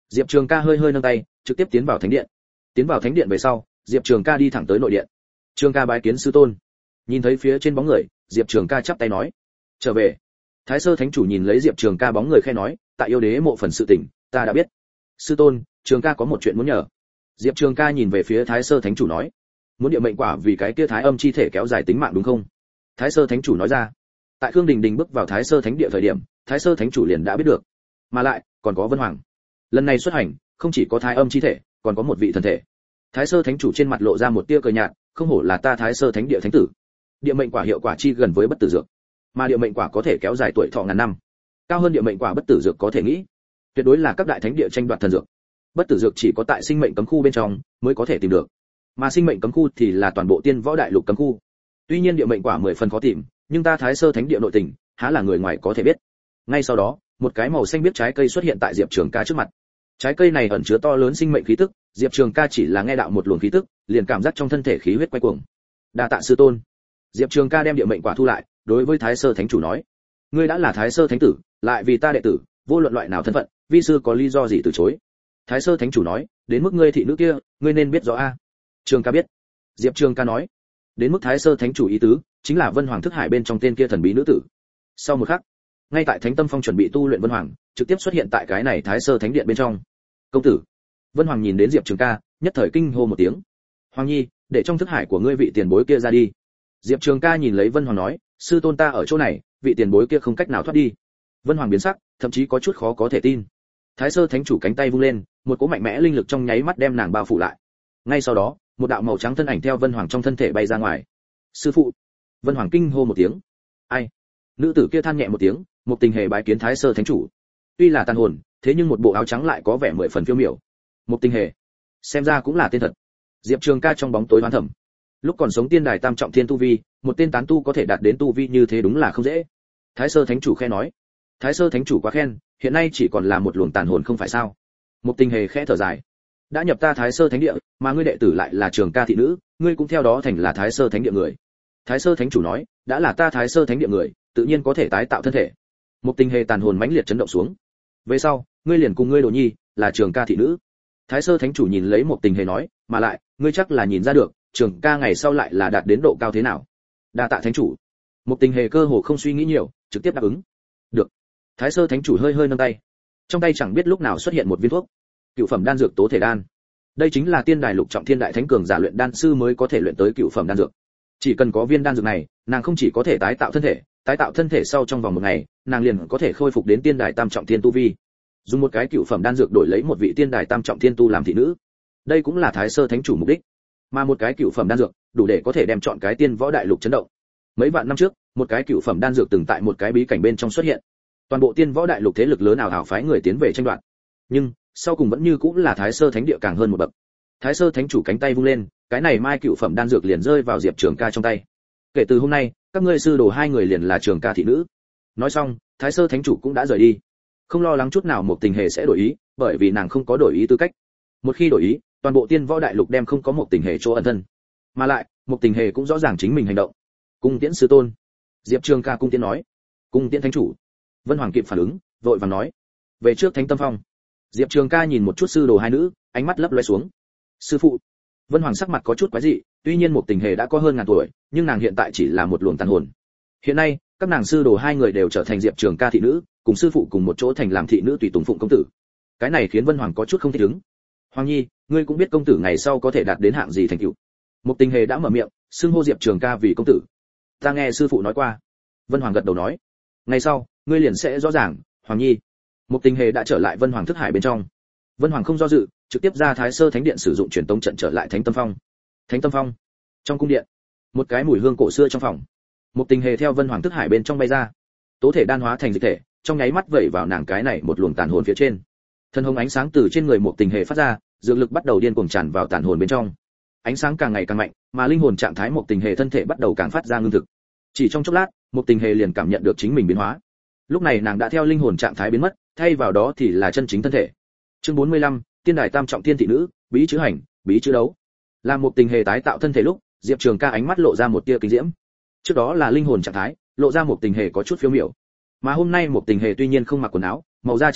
Diệp Trường Ca hơi hơi nâng tay, trực tiếp tiến vào thánh điện. Tiến vào thánh điện về sau, Diệp Trường Ca đi thẳng tới nội điện. Trường Ca bái kiến sư tôn. Nhìn thấy phía trên bóng người, Diệp Trường Ca chắp tay nói: "Trở về." Thái Sơ Thánh chủ nhìn lấy Diệp Trường Ca bóng người khẽ nói: "Tại yêu đế mộ phần sự tình, ta đã biết. Sư tôn, Trường Ca có một chuyện muốn nhờ." Diệp Trường Ca nhìn về phía Thái Sơ Thánh chủ nói: "Muốn địa mệnh quả vì cái kia Thái Âm chi thể kéo dài tính mạng đúng không?" Thái Sơ Thánh chủ nói ra. Tại Khương Đình Đình bước vào Thái Sơ Thánh địa thời điểm, Thái Sơ Thánh chủ liền đã biết được, mà lại còn có Vân Hoàng. Lần này xuất hành, không chỉ có Thái Âm chi thể, còn có một vị thần thể. Thái Sơ Thánh chủ trên mặt lộ ra một tia cười nhạt, không hổ là ta Thái Sơ Thánh địa thánh tử. Địa mệnh quả hiệu quả chi gần với bất tử dược, mà địa mệnh quả có thể kéo dài tuổi thọ ngàn năm, cao hơn địa mệnh quả bất tử dược có thể nghĩ, tuyệt đối là các đại thánh địa tranh đoạt thần dược. Bất tử dược chỉ có tại sinh mệnh cấm khu bên trong mới có thể tìm được, mà sinh mệnh cấm khu thì là toàn bộ tiên võ đại lục cấm khu. Tuy nhiên địa mệnh quả mười phần khó tìm, nhưng ta Thái Sơ Thánh địa nội tình, há là người ngoài có thể biết. Ngay sau đó, một cái màu xanh biếc trái cây xuất hiện tại Diệp Trường Ca trước mặt. Trái cây này ẩn chứa to lớn sinh mệnh khí tức, Diệp Trường Ca chỉ là nghe đạo một luồng khí tức, liền cảm giác trong thân thể khí huyết quay cuồng. Đa tạ sư tôn. Diệp Trường Ca đem địa mệnh quả thu lại, đối với Thái Sơ Thánh chủ nói: "Ngươi đã là Thái Sơ Thánh tử, lại vì ta đệ tử, vô luận loại nào thân phận, vi sư có lý do gì từ chối?" Thái Sơ Thánh chủ nói: "Đến mức ngươi thị nữ kia, ngươi nên biết rõ a." Trường Ca biết. Diệp Trường Ca nói: "Đến mức Thái Sơ Thánh chủ ý tứ, chính là Vân Hoàng thức hải bên trong tên kia thần bí nữ tử." Sau một khắc, ngay tại Thánh Tâm Phong chuẩn bị tu luyện Vân Hoàng, trực tiếp xuất hiện tại cái này Thái Sơ Thánh điện bên trong. "Công tử." Vân Hoàng nhìn đến Diệp Trường Ca, nhất thời kinh hô một tiếng. "Hoàng nhi, để trong thức hải của ngươi vị tiền bối kia ra đi." Diệp Trường Ca nhìn lấy Vân Hoàng nói: "Sư tôn ta ở chỗ này, vị tiền bối kia không cách nào thoát đi." Vân Hoàng biến sắc, thậm chí có chút khó có thể tin. Thái Sơ Thánh chủ cánh tay vung lên, một cỗ mạnh mẽ linh lực trong nháy mắt đem nàng bao phủ lại. Ngay sau đó, một đạo màu trắng thân ảnh theo Vân Hoàng trong thân thể bay ra ngoài. "Sư phụ!" Vân Hoàng kinh hô một tiếng. "Ai?" Nữ tử kia than nhẹ một tiếng, một tình hề bái kiến Thái Sơ Thánh chủ. Tuy là tàn hồn, thế nhưng một bộ áo trắng lại có vẻ mười phần phiêu miểu. Một tình hề, xem ra cũng là tên thật. Diệp Trường Ca trong bóng tối hoán thẩm. Lúc còn sống tiên đài tam trọng thiên tu vi, một tên tán tu có thể đạt đến tu vi như thế đúng là không dễ. Thái Sơ Thánh chủ khẽ nói. Thái Sơ Thánh chủ quá khen, hiện nay chỉ còn là một luồng tàn hồn không phải sao? Một tình hề khẽ thở dài. Đã nhập ta Thái Sơ Thánh địa, mà ngươi đệ tử lại là Trường Ca thị nữ, ngươi cũng theo đó thành là Thái Sơ Thánh địa người. Thái Sơ Thánh chủ nói, đã là ta Thái Sơ Thánh địa người, tự nhiên có thể tái tạo thân thể. Một tình hề tàn hồn mãnh liệt chấn động xuống. Về sau, ngươi liền cùng ngươi đồ nhi, là Trường Ca thị nữ. Thái Sơ Thánh chủ nhìn lấy một tình hề nói, mà lại, ngươi chắc là nhìn ra được, Trường Ca ngày sau lại là đạt đến độ cao thế nào. Đa tạ Thánh chủ. Một tình hề cơ hồ không suy nghĩ nhiều, trực tiếp đáp ứng. Được. Thái Sơ Thánh chủ hơi hơi nâng tay. Trong tay chẳng biết lúc nào xuất hiện một viên thuốc. Cựu phẩm đan dược tố thể đan. Đây chính là tiên đài lục trọng thiên đại thánh cường giả luyện đan sư mới có thể luyện tới cựu phẩm đan dược. Chỉ cần có viên đan dược này, nàng không chỉ có thể tái tạo thân thể, tái tạo thân thể sau trong vòng một ngày, nàng liền có thể khôi phục đến tiên đài tam trọng thiên tu vi. Dùng một cái cựu phẩm đan dược đổi lấy một vị tiên đài tam trọng thiên tu làm thị nữ. Đây cũng là Thái Sơ Thánh chủ mục đích. Mà một cái cựu phẩm đan dược, đủ để có thể đem chọn cái tiên võ đại lục chấn động. Mấy vạn năm trước, một cái cựu phẩm đan dược từng tại một cái bí cảnh bên trong xuất hiện. Toàn bộ tiên võ đại lục thế lực lớn nào hào phái người tiến về tranh đoạt. Nhưng, sau cùng vẫn như cũng là Thái Sơ Thánh địa càng hơn một bậc. Thái Sơ Thánh chủ cánh tay vung lên, cái này mai cựu phẩm đan dược liền rơi vào Diệp Trường Ca trong tay. Kể từ hôm nay, các ngươi sư đồ hai người liền là Trường Ca thị nữ. Nói xong, Thái Sơ Thánh chủ cũng đã rời đi. Không lo lắng chút nào một tình hề sẽ đổi ý, bởi vì nàng không có đổi ý tư cách. Một khi đổi ý, toàn bộ tiên võ đại lục đem không có một tình hề chỗ ẩn thân. Mà lại, một tình hề cũng rõ ràng chính mình hành động. Cung tiễn sư tôn. Diệp Trường Ca cung tiễn nói. Cung tiễn thánh chủ. Vân Hoàng kịp phản ứng, vội vàng nói. Về trước Thánh Tâm Phong. Diệp Trường Ca nhìn một chút sư đồ hai nữ, ánh mắt lấp loé xuống. Sư phụ. Vân Hoàng sắc mặt có chút quái dị, tuy nhiên một tình hề đã có hơn ngàn tuổi, nhưng nàng hiện tại chỉ là một luồng tàn hồn. Hiện nay, các nàng sư đồ hai người đều trở thành Diệp Trường Ca thị nữ, cùng sư phụ cùng một chỗ thành làm thị nữ tùy tùng phụng công tử. Cái này khiến Vân Hoàng có chút không thích ứng. Hoàng nhi, ngươi cũng biết công tử ngày sau có thể đạt đến hạng gì thành tựu. Một tình hề đã mở miệng, xưng hô Diệp Trường Ca vì công tử. Ta nghe sư phụ nói qua. Vân Hoàng gật đầu nói. Ngày sau, ngươi liền sẽ rõ ràng, Hoàng nhi. Một tình hề đã trở lại Vân Hoàng thức hải bên trong. Vân Hoàng không do dự, trực tiếp ra Thái Sơ Thánh điện sử dụng truyền tống trận trở lại Thánh Tâm Phong. Thánh Tâm Phong. Trong cung điện, một cái mùi hương cổ xưa trong phòng. Một tình hề theo Vân Hoàng thức hải bên trong bay ra. Tố thể đan hóa thành dịch thể, trong nháy mắt vẩy vào nàng cái này một luồng tàn hồn phía trên. Thân hồng ánh sáng từ trên người một tình hề phát ra, dược lực bắt đầu điên cuồng tràn vào tàn hồn bên trong. Ánh sáng càng ngày càng mạnh, mà linh hồn trạng thái một tình hề thân thể bắt đầu càng phát ra ngưng thực. Chỉ trong chốc lát, một tình hề liền cảm nhận được chính mình biến hóa. Lúc này nàng đã theo linh hồn trạng thái biến mất, thay vào đó thì là chân chính thân thể. Chương bốn mươi lăm, tiên đài tam trọng thiên thị nữ, bí chữ hành, bí chữ đấu. Làm một tình hề tái tạo thân thể lúc, Diệp Trường Ca ánh mắt lộ ra một tia kinh diễm. Trước đó là linh hồn trạng thái, lộ ra một tình hề có chút phiêu miểu. Mà hôm nay một tình hề tuy nhiên không mặc quần áo, màu da trắng nõn,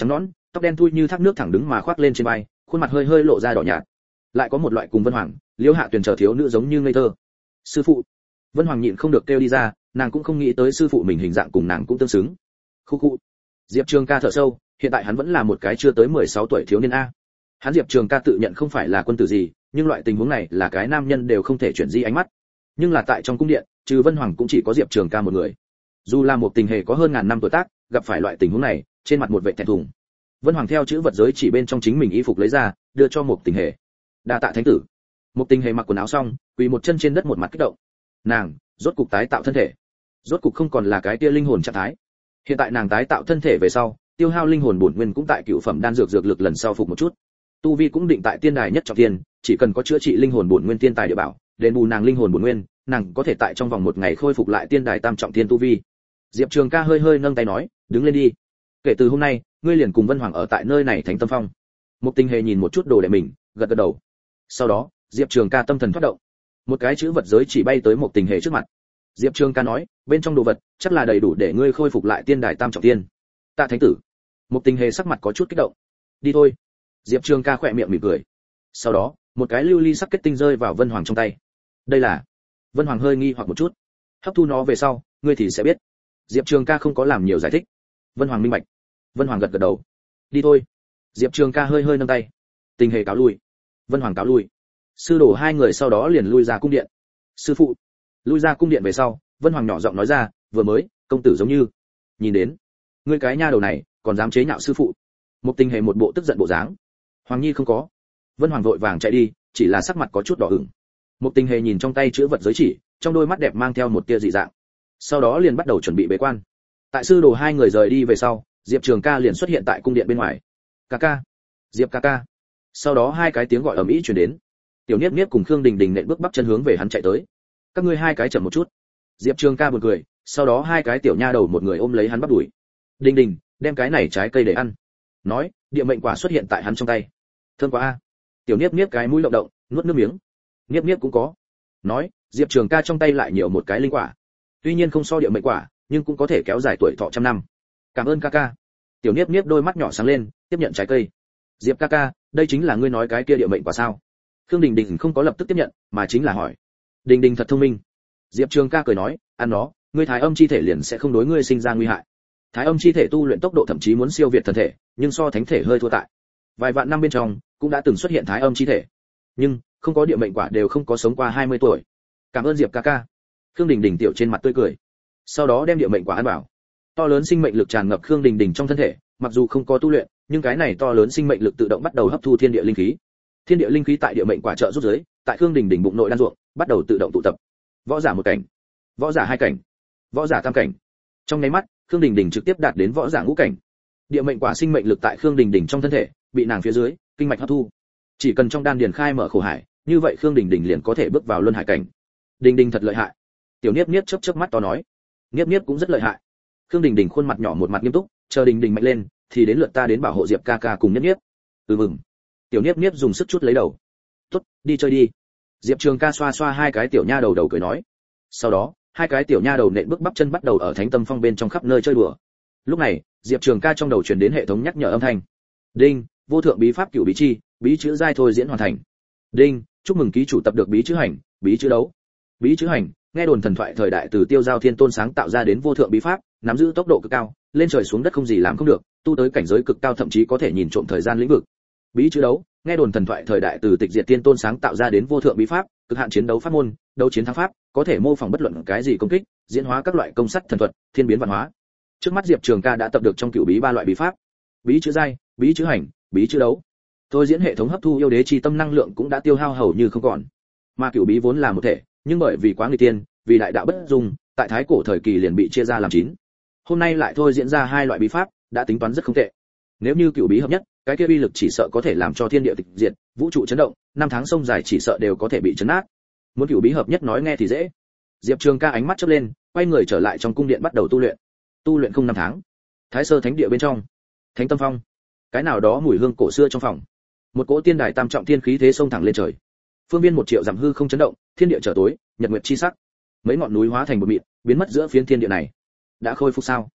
tóc đen thui như thác nước thẳng đứng mà khoác lên trên vai, khuôn mặt hơi hơi lộ ra đỏ nhạt. Lại có một loại cùng Vân Hoàng, Liễu Hạ Tuyền chờ thiếu nữ giống như ngây thơ. Sư phụ. Vân Hoàng nhịn không được kêu đi ra, nàng cũng không nghĩ tới sư phụ mình hình dạng cùng nàng cũng tương xứng. Khu khu. Diệp Trường Ca thở sâu, hiện tại hắn vẫn là một cái chưa tới mười sáu tuổi thiếu niên a. Hắn Diệp Trường Ca tự nhận không phải là quân tử gì, nhưng loại tình huống này là cái nam nhân đều không thể chuyển di ánh mắt. Nhưng là tại trong cung điện, trừ Vân Hoàng cũng chỉ có Diệp Trường Ca một người. Dù là một tình hề có hơn ngàn năm tuổi tác, gặp phải loại tình huống này, trên mặt một vẻ thẹn thùng. Vân Hoàng theo chữ vật giới chỉ bên trong chính mình y phục lấy ra, đưa cho một tình hề. Đa tạ thánh tử. Một tình hề mặc quần áo xong, quỳ một chân trên đất một mặt kích động. Nàng rốt cục tái tạo thân thể, rốt cục không còn là cái tia linh hồn trạng thái. Hiện tại nàng tái tạo thân thể về sau, tiêu hao linh hồn bổn nguyên cũng tại cựu phẩm đan dược dược lực lần sau phục một chút. Tu vi cũng định tại tiên đài nhất trọng thiên, chỉ cần có chữa trị linh hồn bổn nguyên tiên tài địa bảo, đền bù nàng linh hồn bổn nguyên, nàng có thể tại trong vòng một ngày khôi phục lại tiên đài tam trọng thiên tu vi. Diệp Trường Ca hơi hơi nâng tay nói, đứng lên đi. Kể từ hôm nay, ngươi liền cùng Vân Hoàng ở tại nơi này Thánh Tâm Phong. Một tình hề nhìn một chút đồ đệ mình, gật gật đầu. Sau đó, Diệp Trường Ca tâm thần phát động, một cái chữ vật giới chỉ bay tới một tình hề trước mặt. Diệp Trường Ca nói, bên trong đồ vật chắc là đầy đủ để ngươi khôi phục lại tiên đài tam trọng thiên. Tạ thánh tử. Một tình hề sắc mặt có chút kích động. Đi thôi. Diệp Trường Ca khỏe miệng mỉm cười. Sau đó, một cái lưu ly sắc kết tinh rơi vào Vân Hoàng trong tay. Đây là? Vân Hoàng hơi nghi hoặc một chút. Hấp thu nó về sau, ngươi thì sẽ biết. Diệp Trường Ca không có làm nhiều giải thích. Vân Hoàng minh bạch. Vân Hoàng gật gật đầu. Đi thôi. Diệp Trường Ca hơi hơi nâng tay. Tình hề cáo lui. Vân Hoàng cáo lui. Sư đồ hai người sau đó liền lui ra cung điện. Sư phụ. Lui ra cung điện về sau, Vân Hoàng nhỏ giọng nói ra, vừa mới, công tử giống như nhìn đến, ngươi cái nha đầu này, còn dám chế nhạo sư phụ. Một tình hề một bộ tức giận bộ dáng. Hoàng nhi không có. Vân Hoàng vội vàng chạy đi, chỉ là sắc mặt có chút đỏ ửng. Một tình hề nhìn trong tay chữ vật giới chỉ, trong đôi mắt đẹp mang theo một tia dị dạng. Sau đó liền bắt đầu chuẩn bị bế quan. Tại sư đồ hai người rời đi về sau, Diệp Trường Ca liền xuất hiện tại cung điện bên ngoài. Ca ca. Diệp ca ca. Sau đó hai cái tiếng gọi ầm ĩ truyền đến. Tiểu Niếp Niếp cùng Khương Đình Đình nện bước bắp chân hướng về hắn chạy tới. Các ngươi hai cái chậm một chút. Diệp Trường Ca buồn cười, sau đó hai cái tiểu nha đầu một người ôm lấy hắn bắt đuổi. Đình Đình, đem cái này trái cây để ăn. Nói, địa mệnh quả xuất hiện tại hắn trong tay. Thơm quá a. Tiểu Niếp Niếp cái mũi động động, nuốt nước miếng. Niếp Niếp cũng có. Nói, Diệp Trường Ca trong tay lại nhiều một cái linh quả. Tuy nhiên không so địa mệnh quả, nhưng cũng có thể kéo dài tuổi thọ trăm năm. Cảm ơn ca ca. Tiểu Niếp Niếp đôi mắt nhỏ sáng lên, tiếp nhận trái cây. Diệp ca ca, đây chính là ngươi nói cái kia địa mệnh quả sao? Khương Đình Đình không có lập tức tiếp nhận, mà chính là hỏi. Đình Đình thật thông minh. Diệp Trường Ca cười nói, ăn nó, ngươi thái âm chi thể liền sẽ không đối ngươi sinh ra nguy hại. Thái âm chi thể tu luyện tốc độ thậm chí muốn siêu việt thần thể, nhưng so thánh thể hơi thua tại. Vài vạn năm bên trong, cũng đã từng xuất hiện thái âm chi thể. Nhưng, không có địa mệnh quả đều không có sống qua hai mươi tuổi. Cảm ơn Diệp ca ca. Khương Đình Đình tiểu trên mặt tươi cười. Sau đó đem địa mệnh quả ăn vào. To lớn sinh mệnh lực tràn ngập Khương Đình Đình trong thân thể, mặc dù không có tu luyện, nhưng cái này to lớn sinh mệnh lực tự động bắt đầu hấp thu thiên địa linh khí. Thiên địa linh khí tại địa mệnh quả trợ giúp dưới, tại Khương Đình Đình bụng nội đan ruộng, bắt đầu tự động tụ tập. Võ giả một cảnh, võ giả hai cảnh, võ giả tam cảnh. Trong nháy mắt, Khương Đình Đình trực tiếp đạt đến võ giả ngũ cảnh. Địa mệnh quả sinh mệnh lực tại Khương Đình Đình trong thân thể, bị nàng phía dưới kinh mạch hấp thu. Chỉ cần trong đan điền khai mở khổ hải, như vậy Khương Đình Đình liền có thể bước vào luân hải cảnh. Đình Đình thật lợi hại. Tiểu Niếp Niếp chớp chớp mắt to nói. Niếp Niếp cũng rất lợi hại. Khương Đình Đình khuôn mặt nhỏ một mặt nghiêm túc, chờ Đình Đình mạnh lên, thì đến lượt ta đến bảo hộ Diệp ca ca cùng Niếp Niếp. Ừ mừng. Tiểu Niếp Niếp dùng sức chút lấy đầu. Tốt, đi chơi đi. Diệp Trường Ca xoa xoa hai cái tiểu nha đầu đầu cười nói. Sau đó, hai cái tiểu nha đầu nện bước bắp chân bắt đầu ở Thánh Tâm Phong bên trong khắp nơi chơi đùa. Lúc này, Diệp Trường Ca trong đầu truyền đến hệ thống nhắc nhở âm thanh. Đinh, vô thượng bí pháp cửu bí chi, bí chữ giai thôi diễn hoàn thành. Đinh, chúc mừng ký chủ tập được bí chữ hành, bí chữ đấu. Bí chữ hành, nghe đồn thần thoại thời đại từ Tiêu Giao Thiên Tôn sáng tạo ra đến vô thượng bí pháp, nắm giữ tốc độ cực cao, lên trời xuống đất không gì làm không được, tu tới cảnh giới cực cao thậm chí có thể nhìn trộm thời gian lĩnh vực. Bí chữ đấu, nghe đồn thần thoại thời đại từ Tịch Diệt Tiên Tôn sáng tạo ra đến vô thượng bí pháp, cực hạn chiến đấu pháp môn, đấu chiến thắng pháp, có thể mô phỏng bất luận cái gì công kích, diễn hóa các loại công sắt thần thuật, thiên biến văn hóa. Trước mắt Diệp Trường Ca đã tập được trong cửu bí ba loại bí pháp: bí chữ giai, bí chữ hành, bí chữ đấu. Thôi diễn hệ thống hấp thu yêu đế chi tâm năng lượng cũng đã tiêu hao hầu như không còn. Mà cửu bí vốn là một thể, nhưng bởi vì quá nguy tiên, vì đại đạo bất dung, tại thái cổ thời kỳ liền bị chia ra làm chín. Hôm nay lại thôi diễn ra hai loại bí pháp, đã tính toán rất không tệ. Nếu như cửu bí hợp nhất, cái kia uy lực chỉ sợ có thể làm cho thiên địa tịch diệt, vũ trụ chấn động, năm tháng sông dài chỉ sợ đều có thể bị chấn nát. Muốn cửu bí hợp nhất nói nghe thì dễ. Diệp Trường Ca ánh mắt chớp lên, quay người trở lại trong cung điện bắt đầu tu luyện. Tu luyện không năm tháng. Thái Sơ Thánh địa bên trong, Thánh Tâm Phong, cái nào đó mùi hương cổ xưa trong phòng. Một cỗ tiên đài tam trọng thiên khí thế xông thẳng lên trời. Phương viên một triệu dặm hư không chấn động, thiên địa trở tối, nhật nguyệt chi sắc. Mấy ngọn núi hóa thành một mịt, biến mất giữa phiến thiên địa này. Đã khôi phục sao?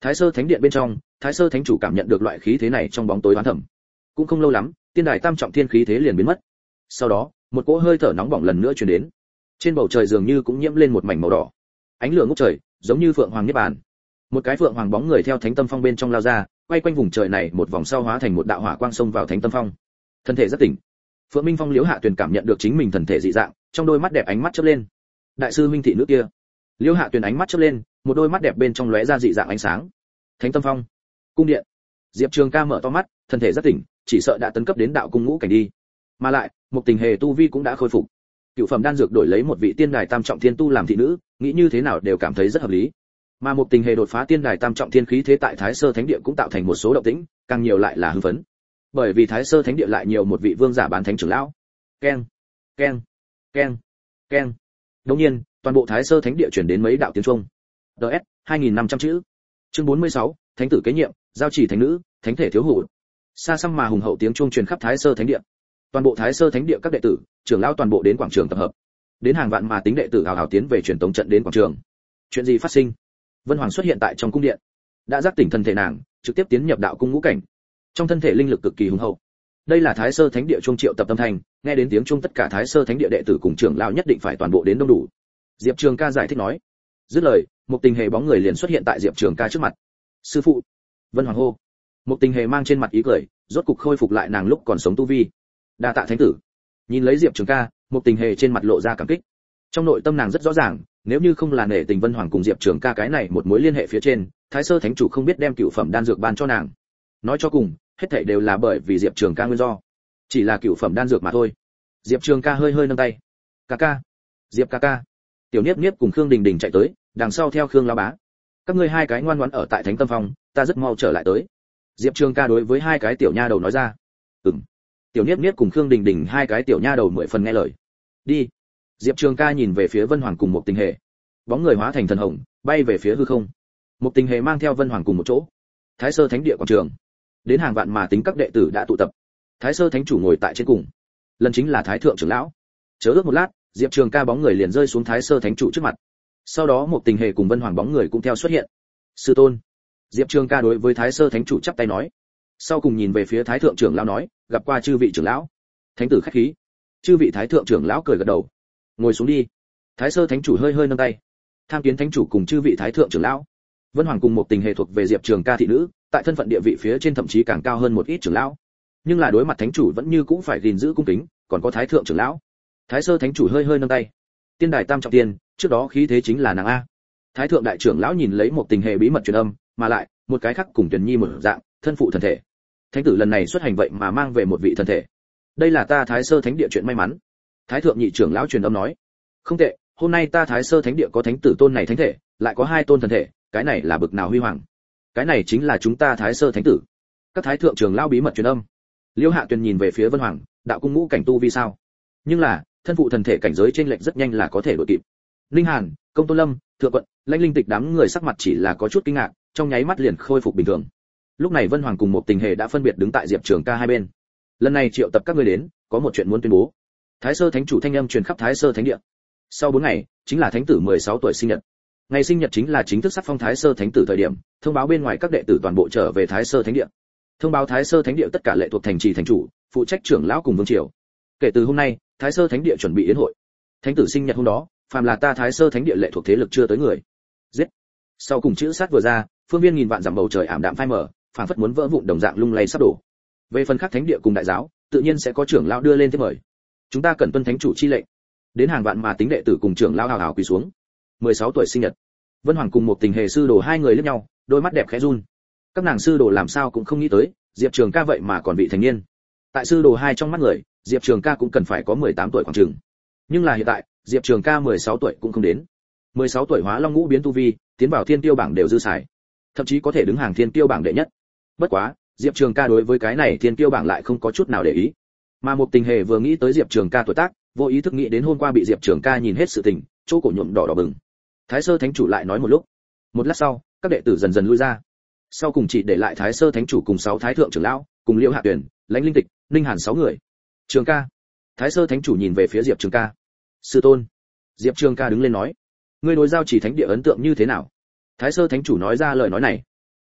Thái Sơ Thánh Điện bên trong, Thái Sơ Thánh chủ cảm nhận được loại khí thế này trong bóng tối oán thầm. Cũng không lâu lắm, tiên đài tam trọng thiên khí thế liền biến mất. Sau đó, một cỗ hơi thở nóng bỏng lần nữa truyền đến. Trên bầu trời dường như cũng nhiễm lên một mảnh màu đỏ. Ánh lửa ngút trời, giống như phượng hoàng niết bàn. Một cái phượng hoàng bóng người theo Thánh Tâm Phong bên trong lao ra, quay quanh vùng trời này một vòng sau hóa thành một đạo hỏa quang xông vào Thánh Tâm Phong. Thân thể rất tỉnh. Phượng Minh Phong Liễu Hạ Tuyền cảm nhận được chính mình thần thể dị dạng, trong đôi mắt đẹp ánh mắt chớp lên. Đại sư huynh thị nữ kia. Liễu Hạ Tuyền ánh mắt chớp lên, một đôi mắt đẹp bên trong lóe ra dị dạng ánh sáng. Thánh Tâm Phong, cung điện. Diệp Trường Ca mở to mắt, thân thể rất tỉnh, chỉ sợ đã tấn cấp đến đạo cung ngũ cảnh đi. Mà lại, một tình hề tu vi cũng đã khôi phục. Cựu phẩm đan dược đổi lấy một vị tiên đài tam trọng thiên tu làm thị nữ, nghĩ như thế nào đều cảm thấy rất hợp lý. Mà một tình hề đột phá tiên đài tam trọng thiên khí thế tại Thái Sơ Thánh Địa cũng tạo thành một số động tĩnh, càng nhiều lại là hưng phấn. Bởi vì Thái Sơ Thánh Địa lại nhiều một vị vương giả bán thánh trưởng lão. Keng, keng, keng, keng. Đương nhiên, toàn bộ Thái Sơ Thánh Địa truyền đến mấy đạo tiếng chuông. đê ét hai nghìn năm trăm chữ. Chương bốn mươi sáu, Thánh tử kế nhiệm, giao chỉ thánh nữ, thánh thể thiếu hụt. Xa xăm mà hùng hậu tiếng chuông truyền khắp Thái Sơ Thánh Địa. Toàn bộ Thái Sơ Thánh Địa các đệ tử, trưởng lão toàn bộ đến quảng trường tập hợp. Đến hàng vạn mà tính đệ tử hào hào tiến về truyền tống trận đến quảng trường. Chuyện gì phát sinh? Vân Hoàng xuất hiện tại trong cung điện. Đã giác tỉnh thân thể nàng, trực tiếp tiến nhập đạo cung ngũ cảnh. Trong thân thể linh lực cực kỳ hùng hậu. Đây là Thái Sơ Thánh Địa chuông triệu tập tâm thành, nghe đến tiếng chuông tất cả Thái Sơ Thánh Địa đệ tử cùng trưởng lão nhất định phải toàn bộ đến đông đủ. Diệp Trường Ca giải thích nói. Dứt lời, một tình hề bóng người liền xuất hiện tại Diệp Trường Ca trước mặt. Sư phụ. Vân Hoàng hô. Một tình hề mang trên mặt ý cười, rốt cục khôi phục lại nàng lúc còn sống tu vi. Đa tạ thánh tử. Nhìn lấy Diệp Trường Ca, một tình hề trên mặt lộ ra cảm kích. Trong nội tâm nàng rất rõ ràng, nếu như không là nể tình Vân Hoàng cùng Diệp Trường Ca cái này một mối liên hệ phía trên, Thái Sơ Thánh chủ không biết đem cựu phẩm đan dược ban cho nàng. Nói cho cùng, hết thảy đều là bởi vì Diệp Trường Ca nguyên do. Chỉ là cựu phẩm đan dược mà thôi. Diệp Trường Ca hơi hơi nâng tay. Ca ca. Diệp ca ca. Tiểu Niếp Niếp cùng Khương Đình Đình chạy tới, đằng sau theo Khương lão bá. Các ngươi hai cái ngoan ngoãn ở tại Thánh Tâm Phong, ta rất mau trở lại tới. Diệp Trường Ca đối với hai cái tiểu nha đầu nói ra. Ừm. Tiểu Niếp Niếp cùng Khương Đình Đình hai cái tiểu nha đầu mười phần nghe lời. Đi. Diệp Trường Ca nhìn về phía Vân Hoàng cùng một tình hề. Bóng người hóa thành thần hồng, bay về phía hư không. Một tình hề mang theo Vân Hoàng cùng một chỗ. Thái Sơ Thánh Địa quảng trường. Đến hàng vạn mà tính các đệ tử đã tụ tập. Thái Sơ Thánh chủ ngồi tại trên cùng. Lần chính là Thái thượng trưởng lão. Chớ ước một lát, Diệp Trường Ca bóng người liền rơi xuống Thái Sơ Thánh chủ trước mặt. Sau đó một tình hề cùng Vân Hoàng bóng người cũng theo xuất hiện. Sư tôn. Diệp Trường Ca đối với Thái Sơ Thánh chủ chắp tay nói. Sau cùng nhìn về phía Thái thượng trưởng lão nói, gặp qua chư vị trưởng lão. Thánh tử khách khí. Chư vị Thái thượng trưởng lão cười gật đầu. Ngồi xuống đi. Thái Sơ Thánh chủ hơi hơi nâng tay. Tham kiến Thánh chủ cùng chư vị Thái thượng trưởng lão. Vân Hoàng cùng một tình hề thuộc về Diệp Trường Ca thị nữ, tại thân phận địa vị phía trên thậm chí càng cao hơn một ít trưởng lão. Nhưng là đối mặt Thánh chủ vẫn như cũng phải gìn giữ cung kính, còn có Thái thượng trưởng lão. Thái Sơ Thánh chủ hơi hơi nâng tay. Tiên đài tam trọng tiên, trước đó khí thế chính là nàng a. Thái thượng đại trưởng lão nhìn lấy một tình hề bí mật truyền âm, mà lại, một cái khác cùng Tuyền Nhi một dạng, thân phụ thần thể. Thánh tử lần này xuất hành vậy mà mang về một vị thần thể. Đây là ta Thái Sơ Thánh Địa chuyện may mắn. Thái thượng nhị trưởng lão truyền âm nói. Không tệ, hôm nay ta Thái Sơ Thánh Địa có thánh tử tôn này thánh thể, lại có hai tôn thần thể, cái này là bực nào huy hoàng. Cái này chính là chúng ta Thái Sơ Thánh tử. Các thái thượng trưởng lão bí mật truyền âm. Liêu Hạ Tuyền nhìn về phía Vân Hoàng, đạo cung ngũ cảnh tu vi sao? Nhưng là, thân phụ thần thể cảnh giới trên lệch rất nhanh là có thể đội kịp. Linh Hàn, Công Tôn Lâm, Thượng Quận, Lãnh Linh Tịch đám người sắc mặt chỉ là có chút kinh ngạc, trong nháy mắt liền khôi phục bình thường. Lúc này Vân Hoàng cùng một tình hề đã phân biệt đứng tại Diệp Trường Ca hai bên. Lần này triệu tập các ngươi đến, có một chuyện muốn tuyên bố. Thái Sơ Thánh chủ thanh âm truyền khắp Thái Sơ Thánh Địa. Sau bốn ngày, chính là thánh tử mười sáu tuổi sinh nhật. Ngày sinh nhật chính là chính thức sắc phong Thái Sơ Thánh tử thời điểm, thông báo bên ngoài các đệ tử toàn bộ trở về Thái Sơ Thánh Địa. Thông báo Thái Sơ Thánh Địa tất cả lệ thuộc thành trì thành chủ, phụ trách trưởng lão cùng vương triều. Kể từ hôm nay, Thái Sơ Thánh Địa chuẩn bị yến hội. Thánh tử sinh nhật hôm đó, phàm là ta Thái Sơ Thánh Địa lệ thuộc thế lực chưa tới người, giết. Sau cùng chữ sát vừa ra, phương viên nghìn vạn dặm bầu trời ảm đạm phai mờ, phảng phất muốn vỡ vụn đồng dạng lung lay sắp đổ. Về phần khác thánh địa cùng đại giáo, tự nhiên sẽ có trưởng lão đưa lên thế mời. Chúng ta cần tuân thánh chủ chi lệnh. Đến hàng vạn mà tính đệ tử cùng trưởng lão hào hào quỳ xuống. mười sáu tuổi sinh nhật. Vân Hoàng cùng một tình hề sư đồ hai người liếc nhau, đôi mắt đẹp khẽ run. Các nàng sư đồ làm sao cũng không nghĩ tới, Diệp Trường Ca vậy mà còn vị thành niên. Tại sư đồ hai trong mắt người, Diệp Trường Ca cũng cần phải có mười tám tuổi khoảng chừng. Nhưng là hiện tại, Diệp Trường Ca mười sáu tuổi cũng không đến. mười sáu tuổi hóa long ngũ biến tu vi, tiến vào thiên tiêu bảng đều dư xài. Thậm chí có thể đứng hàng thiên tiêu bảng đệ nhất. Bất quá, Diệp Trường Ca đối với cái này thiên tiêu bảng lại không có chút nào để ý. Mà một tình hề vừa nghĩ tới Diệp Trường Ca tuổi tác, vô ý thức nghĩ đến hôm qua bị Diệp Trường Ca nhìn hết sự tình, chỗ cổ nhuộm đỏ đỏ bừng. Thái Sơ Thánh chủ lại nói một lúc. Một lát sau, các đệ tử dần dần lui ra. Sau cùng chỉ để lại Thái Sơ Thánh chủ cùng sáu thái thượng trưởng lão, cùng Liễu Hạ Tuyển, Lãnh Linh Tịch, Ninh Hàn sáu người. Trường Ca. Thái Sơ Thánh chủ nhìn về phía Diệp Trường Ca. Sư tôn. Diệp Trường Ca đứng lên nói, ngươi đối giao chỉ thánh địa ấn tượng như thế nào? Thái Sơ Thánh chủ nói ra lời nói này.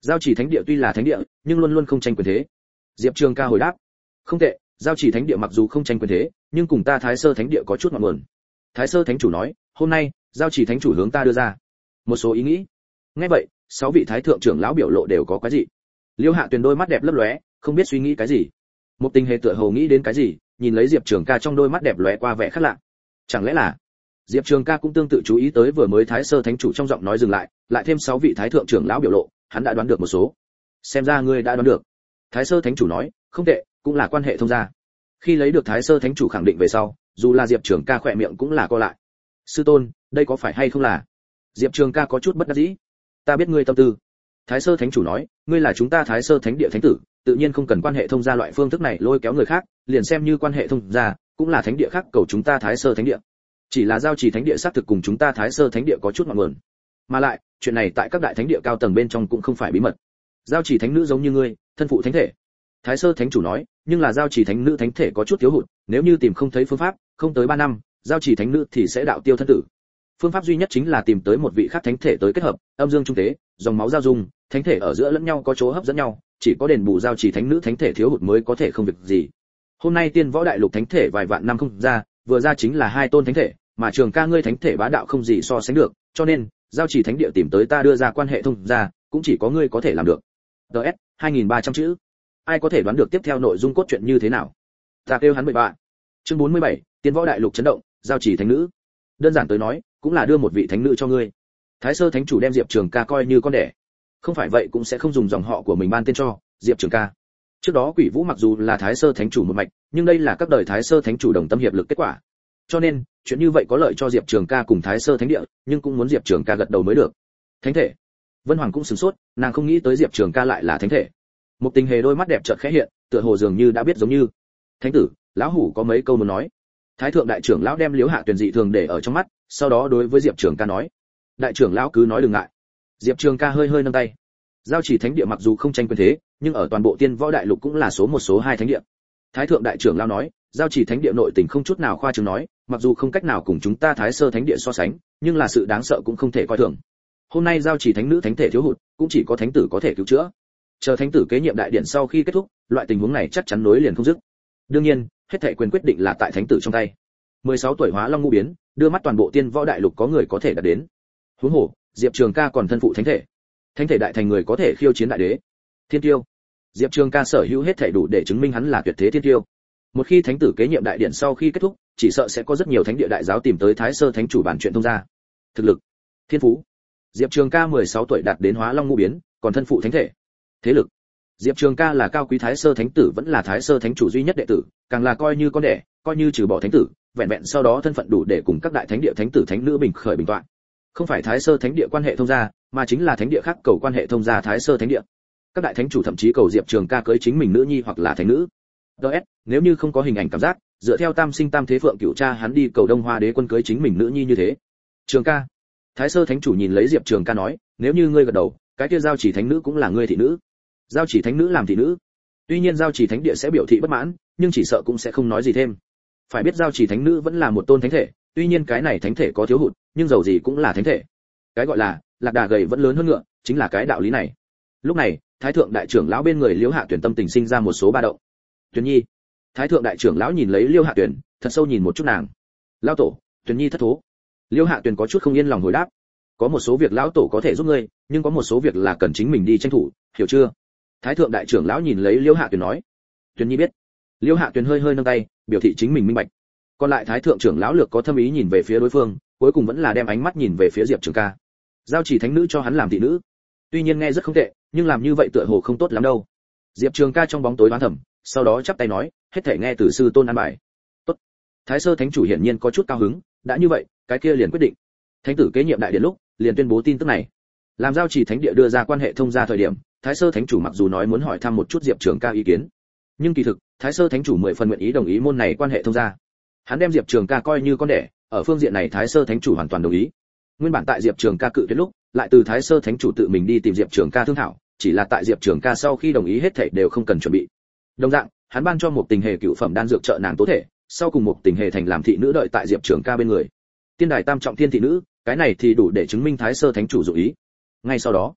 Giao Chỉ Thánh địa tuy là thánh địa, nhưng luôn luôn không tranh quyền thế. Diệp Trường Ca hồi đáp, không tệ, Giao Chỉ Thánh địa mặc dù không tranh quyền thế, nhưng cùng ta Thái Sơ Thánh địa có chút ngọn nguồn. Thái Sơ Thánh chủ nói, hôm nay, Giao Chỉ Thánh chủ hướng ta đưa ra một số ý nghĩ. Nghe vậy, sáu vị thái thượng trưởng lão biểu lộ đều có cái gì. Liêu Hạ Tuyền đôi mắt đẹp lấp lóe, không biết suy nghĩ cái gì. Một Tình Hề tựa hồ nghĩ đến cái gì, nhìn lấy Diệp Trường Ca trong đôi mắt đẹp lóe qua vẻ khác lạ. Chẳng lẽ là Diệp Trường Ca cũng tương tự chú ý tới vừa mới Thái Sơ Thánh chủ trong giọng nói dừng lại, lại thêm sáu vị thái thượng trưởng lão biểu lộ, hắn đã đoán được một số. Xem ra ngươi đã đoán được. Thái Sơ Thánh chủ nói, không tệ, cũng là quan hệ thông gia. Khi lấy được Thái Sơ Thánh chủ khẳng định về sau, dù là Diệp Trường Ca khỏe miệng cũng là co lại. Sư tôn, đây có phải hay không là? Diệp Trường Ca có chút bất đắc dĩ. Ta biết ngươi tâm tư. Thái Sơ Thánh chủ nói, ngươi là chúng ta Thái Sơ Thánh địa thánh tử, tự nhiên không cần quan hệ thông gia loại phương thức này lôi kéo người khác, liền xem như quan hệ thông gia, cũng là thánh địa khác cầu chúng ta Thái Sơ Thánh địa. Chỉ là Giao Chỉ Thánh địa xác thực cùng chúng ta Thái Sơ Thánh địa có chút ngọn nguồn. Mà lại, chuyện này tại các đại thánh địa cao tầng bên trong cũng không phải bí mật. Giao Chỉ Thánh nữ giống như ngươi, thân phụ thánh thể. Thái Sơ Thánh chủ nói, nhưng là Giao Chỉ Thánh nữ thánh thể có chút thiếu hụt, nếu như tìm không thấy phương pháp, không tới ba năm, Giao Chỉ Thánh nữ thì sẽ đạo tiêu thân tử. Phương pháp duy nhất chính là tìm tới một vị khác thánh thể tới kết hợp, âm dương trung tế, dòng máu giao dung, thánh thể ở giữa lẫn nhau có chỗ hấp dẫn nhau, chỉ có đền bù Giao Chỉ Thánh nữ thánh thể thiếu hụt mới có thể không việc gì. Hôm nay Tiên Võ Đại Lục thánh thể vài vạn năm không ra, vừa ra chính là hai tôn thánh thể, mà Trường Ca ngươi thánh thể bá đạo không gì so sánh được, cho nên, Giao Chỉ Thánh địa tìm tới ta đưa ra quan hệ thông ra, cũng chỉ có ngươi có thể làm được. đê ét hai nghìn ba trăm chữ. Ai có thể đoán được tiếp theo nội dung cốt truyện như thế nào? Ta kêu hắn bậy bạ. Chương bốn mươi bảy, Tiên Võ Đại Lục chấn động, Giao Chỉ Thánh nữ. Đơn giản tới nói, cũng là đưa một vị thánh nữ cho ngươi. Thái Sơ Thánh chủ đem Diệp Trường Ca coi như con đẻ. Không phải vậy cũng sẽ không dùng dòng họ của mình ban tên cho Diệp Trường Ca. Trước đó Quỷ Vũ mặc dù là Thái Sơ Thánh chủ một mạch, nhưng đây là các đời Thái Sơ Thánh chủ đồng tâm hiệp lực kết quả. Cho nên, chuyện như vậy có lợi cho Diệp Trường Ca cùng Thái Sơ Thánh địa, nhưng cũng muốn Diệp Trường Ca gật đầu mới được. Thánh thể. Vân Hoàng cũng sửng sốt, nàng không nghĩ tới Diệp Trường Ca lại là thánh thể. Một Tình Hề đôi mắt đẹp chợt khẽ hiện, tựa hồ dường như đã biết giống như. Thánh tử, lão hủ có mấy câu muốn nói. Thái thượng đại trưởng lão đem Liễu Hạ Tuyền dị thường để ở trong mắt, sau đó đối với Diệp Trường Ca nói: đại trưởng lão cứ nói đừng ngại. Diệp Trường Ca hơi hơi nâng tay. Giao Chỉ Thánh địa mặc dù không tranh quyền thế, nhưng ở toàn bộ Tiên Võ Đại Lục cũng là số một số hai thánh địa. Thái thượng đại trưởng lão nói, Giao Chỉ Thánh địa nội tình không chút nào khoa trương nói, mặc dù không cách nào cùng chúng ta Thái Sơ Thánh địa so sánh, nhưng là sự đáng sợ cũng không thể coi thường. Hôm nay Giao Chỉ Thánh nữ thánh thể thiếu hụt, cũng chỉ có thánh tử có thể cứu chữa. Chờ thánh tử kế nhiệm đại điện sau khi kết thúc, loại tình huống này chắc chắn nối liền không dứt. Đương nhiên, hết thảy quyền quyết định là tại thánh tử trong tay. mười sáu tuổi Hóa Long ngũ biến, đưa mắt toàn bộ Tiên Võ Đại Lục có người có thể đạt đến. Huống hồ, Diệp Trường Ca còn thân phụ thánh thể. Thánh thể đại thành người có thể khiêu chiến đại đế. Thiên tiêu. Diệp Trường Ca sở hữu hết thảy đủ để chứng minh hắn là tuyệt thế thiên tiêu. Một khi thánh tử kế nhiệm đại điện sau khi kết thúc, chỉ sợ sẽ có rất nhiều thánh địa đại giáo tìm tới Thái Sơ Thánh chủ bàn chuyện thông gia. Thực lực, thiên phú. Diệp Trường Ca mười sáu tuổi đạt đến Hóa Long ngũ biến, còn thân phụ thánh thể. Thế lực. Diệp Trường Ca là cao quý Thái Sơ Thánh tử vẫn là Thái Sơ Thánh chủ duy nhất đệ tử, càng là coi như con đẻ, coi như trừ bỏ thánh tử, vẹn vẹn sau đó thân phận đủ để cùng các đại thánh địa thánh tử thánh nữ bình khởi bình tọa. Không phải Thái Sơ Thánh địa quan hệ thông gia, mà chính là thánh địa khác cầu quan hệ thông gia Thái Sơ Thánh địa. Các đại thánh chủ thậm chí cầu Diệp Trường Ca cưới chính mình nữ nhi hoặc là thánh nữ. đê ét, nếu như không có hình ảnh cảm giác, dựa theo tam sinh tam thế phượng cửu cha hắn đi cầu Đông Hoa Đế quân cưới chính mình nữ nhi như thế. Trường Ca. Thái Sơ Thánh chủ nhìn lấy Diệp Trường Ca nói, nếu như ngươi gật đầu, cái kia Giao Chỉ Thánh nữ cũng là ngươi thị nữ. Giao Chỉ Thánh nữ làm thị nữ. Tuy nhiên Giao Chỉ Thánh địa sẽ biểu thị bất mãn, nhưng chỉ sợ cũng sẽ không nói gì thêm. Phải biết Giao Chỉ Thánh nữ vẫn là một tôn thánh thể, tuy nhiên cái này thánh thể có thiếu hụt, nhưng dầu gì cũng là thánh thể. Cái gọi là lạc đà gầy vẫn lớn hơn ngựa, chính là cái đạo lý này. Lúc này, Thái thượng đại trưởng lão bên người Liễu Hạ Tuyển tâm tình sinh ra một số ba động. Tuyền Nhi. Thái thượng đại trưởng lão nhìn lấy Liễu Hạ Tuyển, thật sâu nhìn một chút nàng. Lão tổ, Tuyền Nhi thất thố. Liễu Hạ Tuyển có chút không yên lòng hồi đáp. Có một số việc lão tổ có thể giúp ngươi, nhưng có một số việc là cần chính mình đi tranh thủ, hiểu chưa? Thái thượng đại trưởng lão nhìn lấy Liễu Hạ Tuyển nói. Tuyền Nhi biết. Liễu Hạ Tuyển hơi hơi nâng tay, biểu thị chính mình minh bạch. Còn lại Thái thượng trưởng lão lược có thâm ý nhìn về phía đối phương, cuối cùng vẫn là đem ánh mắt nhìn về phía Diệp Trường Ca. Giao Chỉ Thánh nữ cho hắn làm thị nữ. Tuy nhiên nghe rất không tệ, nhưng làm như vậy tựa hồ không tốt lắm đâu. Diệp Trường Ca trong bóng tối đoán thầm, sau đó chắp tay nói, hết thể nghe từ sư tôn an bài. Tốt. Thái Sơ Thánh chủ hiển nhiên có chút cao hứng, đã như vậy, cái kia liền quyết định. Thánh tử kế nhiệm đại điện lúc, liền tuyên bố tin tức này. Làm Giao Chỉ Thánh địa đưa ra quan hệ thông gia thời điểm, Thái Sơ Thánh chủ mặc dù nói muốn hỏi thăm một chút Diệp Trường Ca ý kiến, nhưng kỳ thực, Thái Sơ Thánh chủ mười phần nguyện ý đồng ý môn này quan hệ thông gia. Hắn đem Diệp Trường Ca coi như con đẻ, ở phương diện này Thái Sơ Thánh chủ hoàn toàn đồng ý. Nguyên bản tại Diệp Trường Ca cự tuyệt lúc, lại từ Thái Sơ Thánh chủ tự mình đi tìm Diệp Trường Ca thương thảo, chỉ là tại Diệp Trường Ca sau khi đồng ý hết thảy đều không cần chuẩn bị. Đồng dạng, hắn ban cho một Tình Hề cựu phẩm đan dược trợ nàng tố thể, sau cùng một Tình Hề thành làm thị nữ đợi tại Diệp Trường Ca bên người. Tiên đài tam trọng thiên thị nữ, cái này thì đủ để chứng minh Thái Sơ Thánh chủ dụng ý. Ngay sau đó,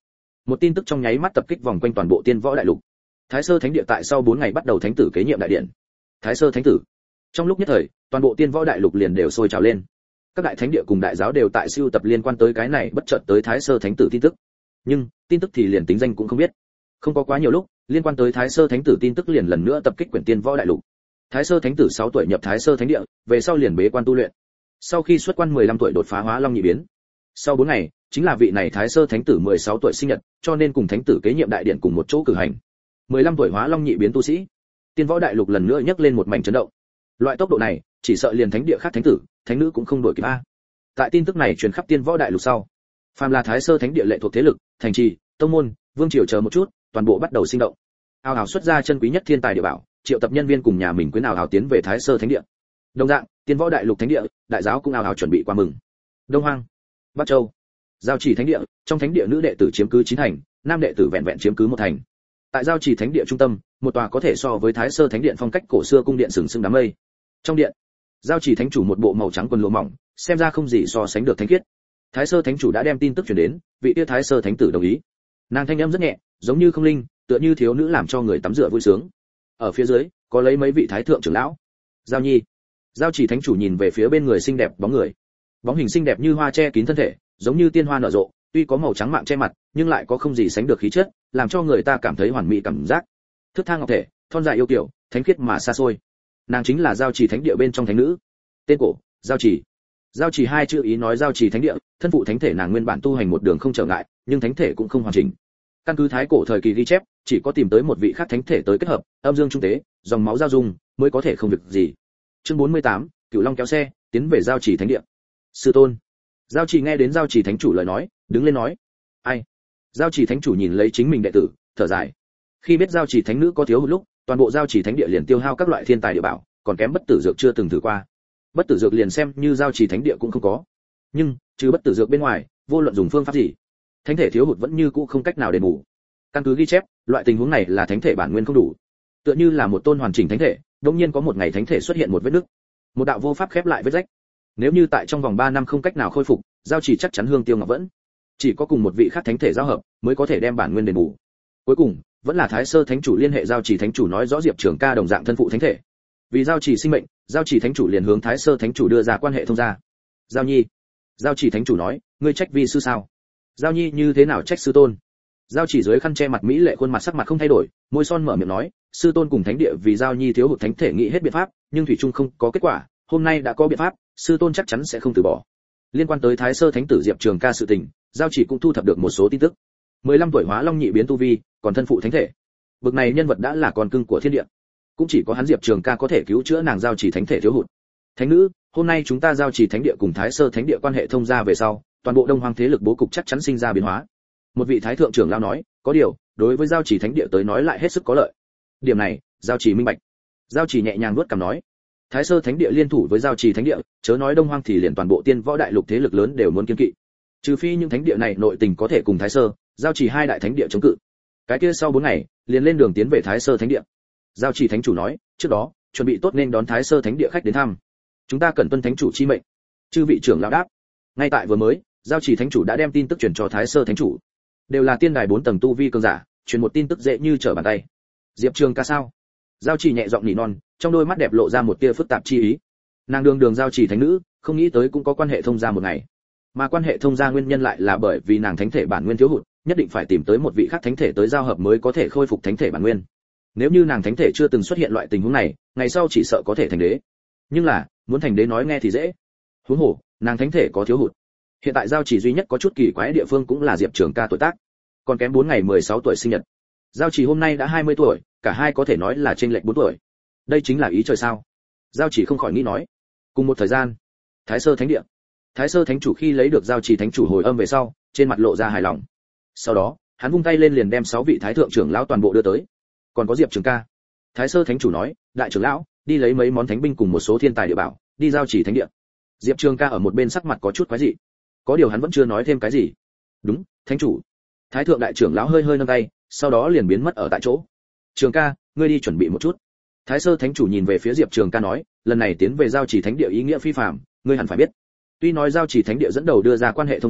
Một tin tức trong nháy mắt tập kích vòng quanh toàn bộ Tiên Võ Đại Lục. Thái Sơ Thánh địa tại sau bốn ngày bắt đầu thánh tử kế nhiệm đại điện. Thái Sơ Thánh tử. Trong lúc nhất thời, toàn bộ Tiên Võ Đại Lục liền đều sôi trào lên. Các đại thánh địa cùng đại giáo đều tại siêu tập liên quan tới cái này bất chợt tới Thái Sơ Thánh tử tin tức. Nhưng, tin tức thì liền tính danh cũng không biết. Không có quá nhiều lúc, liên quan tới Thái Sơ Thánh tử tin tức liền lần nữa tập kích quyển Tiên Võ Đại Lục. Thái Sơ Thánh tử sáu tuổi nhập Thái Sơ Thánh địa, về sau liền bế quan tu luyện. Sau khi xuất quan mười lăm tuổi đột phá Hóa Long nhị biến. Sau bốn ngày, chính là vị này Thái Sơ Thánh tử mười sáu tuổi sinh nhật, cho nên cùng thánh tử kế nhiệm đại điện cùng một chỗ cử hành. mười lăm tuổi Hóa Long nhị biến tu sĩ. Tiên Võ Đại Lục lần nữa nhấc lên một mảnh chấn động. Loại tốc độ này, chỉ sợ liền thánh địa khác thánh tử, thánh nữ cũng không đổi kịp a. Tại tin tức này truyền khắp Tiên Võ Đại Lục sau, phàm là Thái Sơ Thánh địa lệ thuộc thế lực, thành trì, tông môn, vương triều chờ một chút, toàn bộ bắt đầu sinh động. Ào ào xuất ra chân quý nhất thiên tài địa bảo, triệu tập nhân viên cùng nhà mình quyến ào ào tiến về Thái Sơ Thánh địa. Đồng dạng, Tiên Võ Đại Lục thánh địa, đại giáo cũng ào ào chuẩn bị qua mừng. Đông Hoang, Bắc Châu, Giao Chỉ thánh địa, trong thánh địa nữ đệ tử chiếm cứ chín thành, nam đệ tử vẹn vẹn chiếm cứ một thành. Tại Giao Chỉ thánh địa trung tâm, một tòa có thể so với Thái Sơ Thánh điện phong cách cổ xưa cung điện sừng sững đám mây. Trong điện, Giao Chỉ thánh chủ một bộ màu trắng quần lụa mỏng, xem ra không gì so sánh được thánh khiết. Thái Sơ thánh chủ đã đem tin tức truyền đến, vị kia Thái Sơ thánh tử đồng ý. Nàng thanh âm rất nhẹ, giống như không linh, tựa như thiếu nữ làm cho người tắm rửa vui sướng. Ở phía dưới, có lấy mấy vị thái thượng trưởng lão. Giao Nhi. Giao Chỉ thánh chủ nhìn về phía bên người xinh đẹp bóng người. Bóng hình xinh đẹp như hoa che kín thân thể, giống như tiên hoa nở rộ, tuy có màu trắng mạng che mặt, nhưng lại có không gì sánh được khí chất, làm cho người ta cảm thấy hoàn mỹ cảm giác. Thức thang ngọc thể, thon dài yêu kiều, thánh khiết mà xa xôi. Nàng chính là Giao Chỉ thánh địa bên trong thánh nữ. Tên cổ, Giao Chỉ. Giao Chỉ hai chữ ý nói Giao Chỉ thánh địa, thân phụ thánh thể nàng nguyên bản tu hành một đường không trở ngại, nhưng thánh thể cũng không hoàn chỉnh. Căn cứ thái cổ thời kỳ ghi chép, chỉ có tìm tới một vị khác thánh thể tới kết hợp, âm dương trung tế, dòng máu giao dung, mới có thể không việc gì. Chương bốn mươi tám, Cửu Long kéo xe, tiến về Giao Chỉ thánh địa. Sư tôn. Giao Chỉ nghe đến Giao Chỉ thánh chủ lời nói, đứng lên nói: "Ai?" Giao Chỉ thánh chủ nhìn lấy chính mình đệ tử, thở dài. Khi biết Giao Chỉ thánh nữ có thiếu hụt lúc, toàn bộ Giao Chỉ thánh địa liền tiêu hao các loại thiên tài địa bảo, còn kém bất tử dược chưa từng thử qua. Bất tử dược liền xem như Giao Chỉ thánh địa cũng không có. Nhưng, trừ bất tử dược bên ngoài, vô luận dùng phương pháp gì, thánh thể thiếu hụt vẫn như cũ không cách nào đền bù. Căn cứ ghi chép, loại tình huống này là thánh thể bản nguyên không đủ. Tựa như là một tôn hoàn chỉnh thánh thể, đột nhiên có một ngày thánh thể xuất hiện một vết nứt, một đạo vô pháp khép lại vết rách. Nếu như tại trong vòng ba năm không cách nào khôi phục, Giao Chỉ chắc chắn hương tiêu ngọc vẫn. Chỉ có cùng một vị khác thánh thể giao hợp, mới có thể đem bản nguyên đền bù. Cuối cùng, vẫn là Thái Sơ thánh chủ liên hệ Giao Chỉ thánh chủ nói rõ Diệp Trường Ca đồng dạng thân phụ thánh thể. Vì Giao Chỉ sinh mệnh, Giao Chỉ thánh chủ liền hướng Thái Sơ thánh chủ đưa ra quan hệ thông gia. Giao Nhi. Giao Chỉ thánh chủ nói, ngươi trách vi sư sao? Giao Nhi như thế nào trách sư tôn? Giao Chỉ dưới khăn che mặt mỹ lệ khuôn mặt sắc mặt không thay đổi, môi son mở miệng nói, sư tôn cùng thánh địa vì Giao Nhi thiếu hụt thánh thể nghĩ hết biện pháp, nhưng thủy chung không có kết quả, hôm nay đã có biện pháp, sư tôn chắc chắn sẽ không từ bỏ. Liên quan tới Thái Sơ thánh tử Diệp Trường Ca sự tình, Giao Chỉ cũng thu thập được một số tin tức. mười lăm tuổi Hóa Long nhị biến tu vi, còn thân phụ thánh thể. Bực này nhân vật đã là con cưng của thiên địa. Cũng chỉ có hắn Diệp Trường Ca có thể cứu chữa nàng Giao Chỉ thánh thể thiếu hụt. Thánh nữ, hôm nay chúng ta Giao Chỉ thánh địa cùng Thái Sơ thánh địa quan hệ thông gia về sau, toàn bộ Đông Hoang thế lực bố cục chắc chắn sinh ra biến hóa. Một vị thái thượng trưởng lão nói, có điều, đối với Giao Chỉ thánh địa tới nói lại hết sức có lợi. Điểm này, Giao Chỉ minh bạch. Giao Chỉ nhẹ nhàng nuốt cằm nói, Thái Sơ thánh địa liên thủ với Giao Chỉ thánh địa, chớ nói Đông Hoang thì liền toàn bộ Tiên Võ Đại Lục thế lực lớn đều muốn kiêng kỵ. Trừ phi những thánh địa này nội tình có thể cùng Thái Sơ, Giao Chỉ hai đại thánh địa chống cự. Cái kia sau bốn ngày, liền lên đường tiến về Thái Sơ thánh địa. Giao Chỉ thánh chủ nói, trước đó, chuẩn bị tốt nên đón Thái Sơ thánh địa khách đến thăm. Chúng ta cần tuân thánh chủ chi mệnh. Chư vị trưởng lão đáp. Ngay tại vừa mới, Giao Chỉ thánh chủ đã đem tin tức truyền cho Thái Sơ thánh chủ. Đều là tiên đài bốn tầng tu vi cường giả, truyền một tin tức dễ như trở bàn tay. Diệp Trường Ca sao? Giao Chỉ nhẹ giọng nỉ non, trong đôi mắt đẹp lộ ra một tia phức tạp chi ý. Nàng đường đường Giao Chỉ thánh nữ, không nghĩ tới cũng có quan hệ thông gia một ngày. Mà quan hệ thông gia nguyên nhân lại là bởi vì nàng thánh thể bản nguyên thiếu hụt, nhất định phải tìm tới một vị khác thánh thể tới giao hợp mới có thể khôi phục thánh thể bản nguyên. Nếu như nàng thánh thể chưa từng xuất hiện loại tình huống này, ngày sau chỉ sợ có thể thành đế. Nhưng là, muốn thành đế nói nghe thì dễ. Huống hồ, nàng thánh thể có thiếu hụt. Hiện tại Giao Chỉ duy nhất có chút kỳ quái địa phương cũng là Diệp Trường Ca tuổi tác, còn kém bốn ngày mười sáu tuổi sinh nhật. Giao Chỉ hôm nay đã hai mươi tuổi, cả hai có thể nói là chênh lệch bốn tuổi. Đây chính là ý trời sao? Giao Chỉ không khỏi nghĩ nói. Cùng một thời gian, Thái Sơ thánh địa. Thái Sơ thánh chủ khi lấy được Giao Chỉ thánh chủ hồi âm về sau, trên mặt lộ ra hài lòng. Sau đó, hắn vung tay lên liền đem sáu vị thái thượng trưởng lão toàn bộ đưa tới. Còn có Diệp Trường Ca. Thái Sơ thánh chủ nói, đại trưởng lão, đi lấy mấy món thánh binh cùng một số thiên tài địa bảo, đi Giao Chỉ thánh địa. Diệp Trường Ca ở một bên sắc mặt có chút quái dị. Có điều hắn vẫn chưa nói thêm cái gì. Đúng, thánh chủ. Thái thượng đại trưởng lão hơi hơi nâng tay, sau đó liền biến mất ở tại chỗ. Trường Ca, ngươi đi chuẩn bị một chút. Thái Sơ thánh chủ nhìn về phía Diệp Trường Ca nói, lần này tiến về Giao Chỉ thánh địa ý nghĩa phi phàm, ngươi hẳn phải biết. Tuy nói Giao Chỉ thánh địa dẫn đầu đưa ra quan hệ thông gia,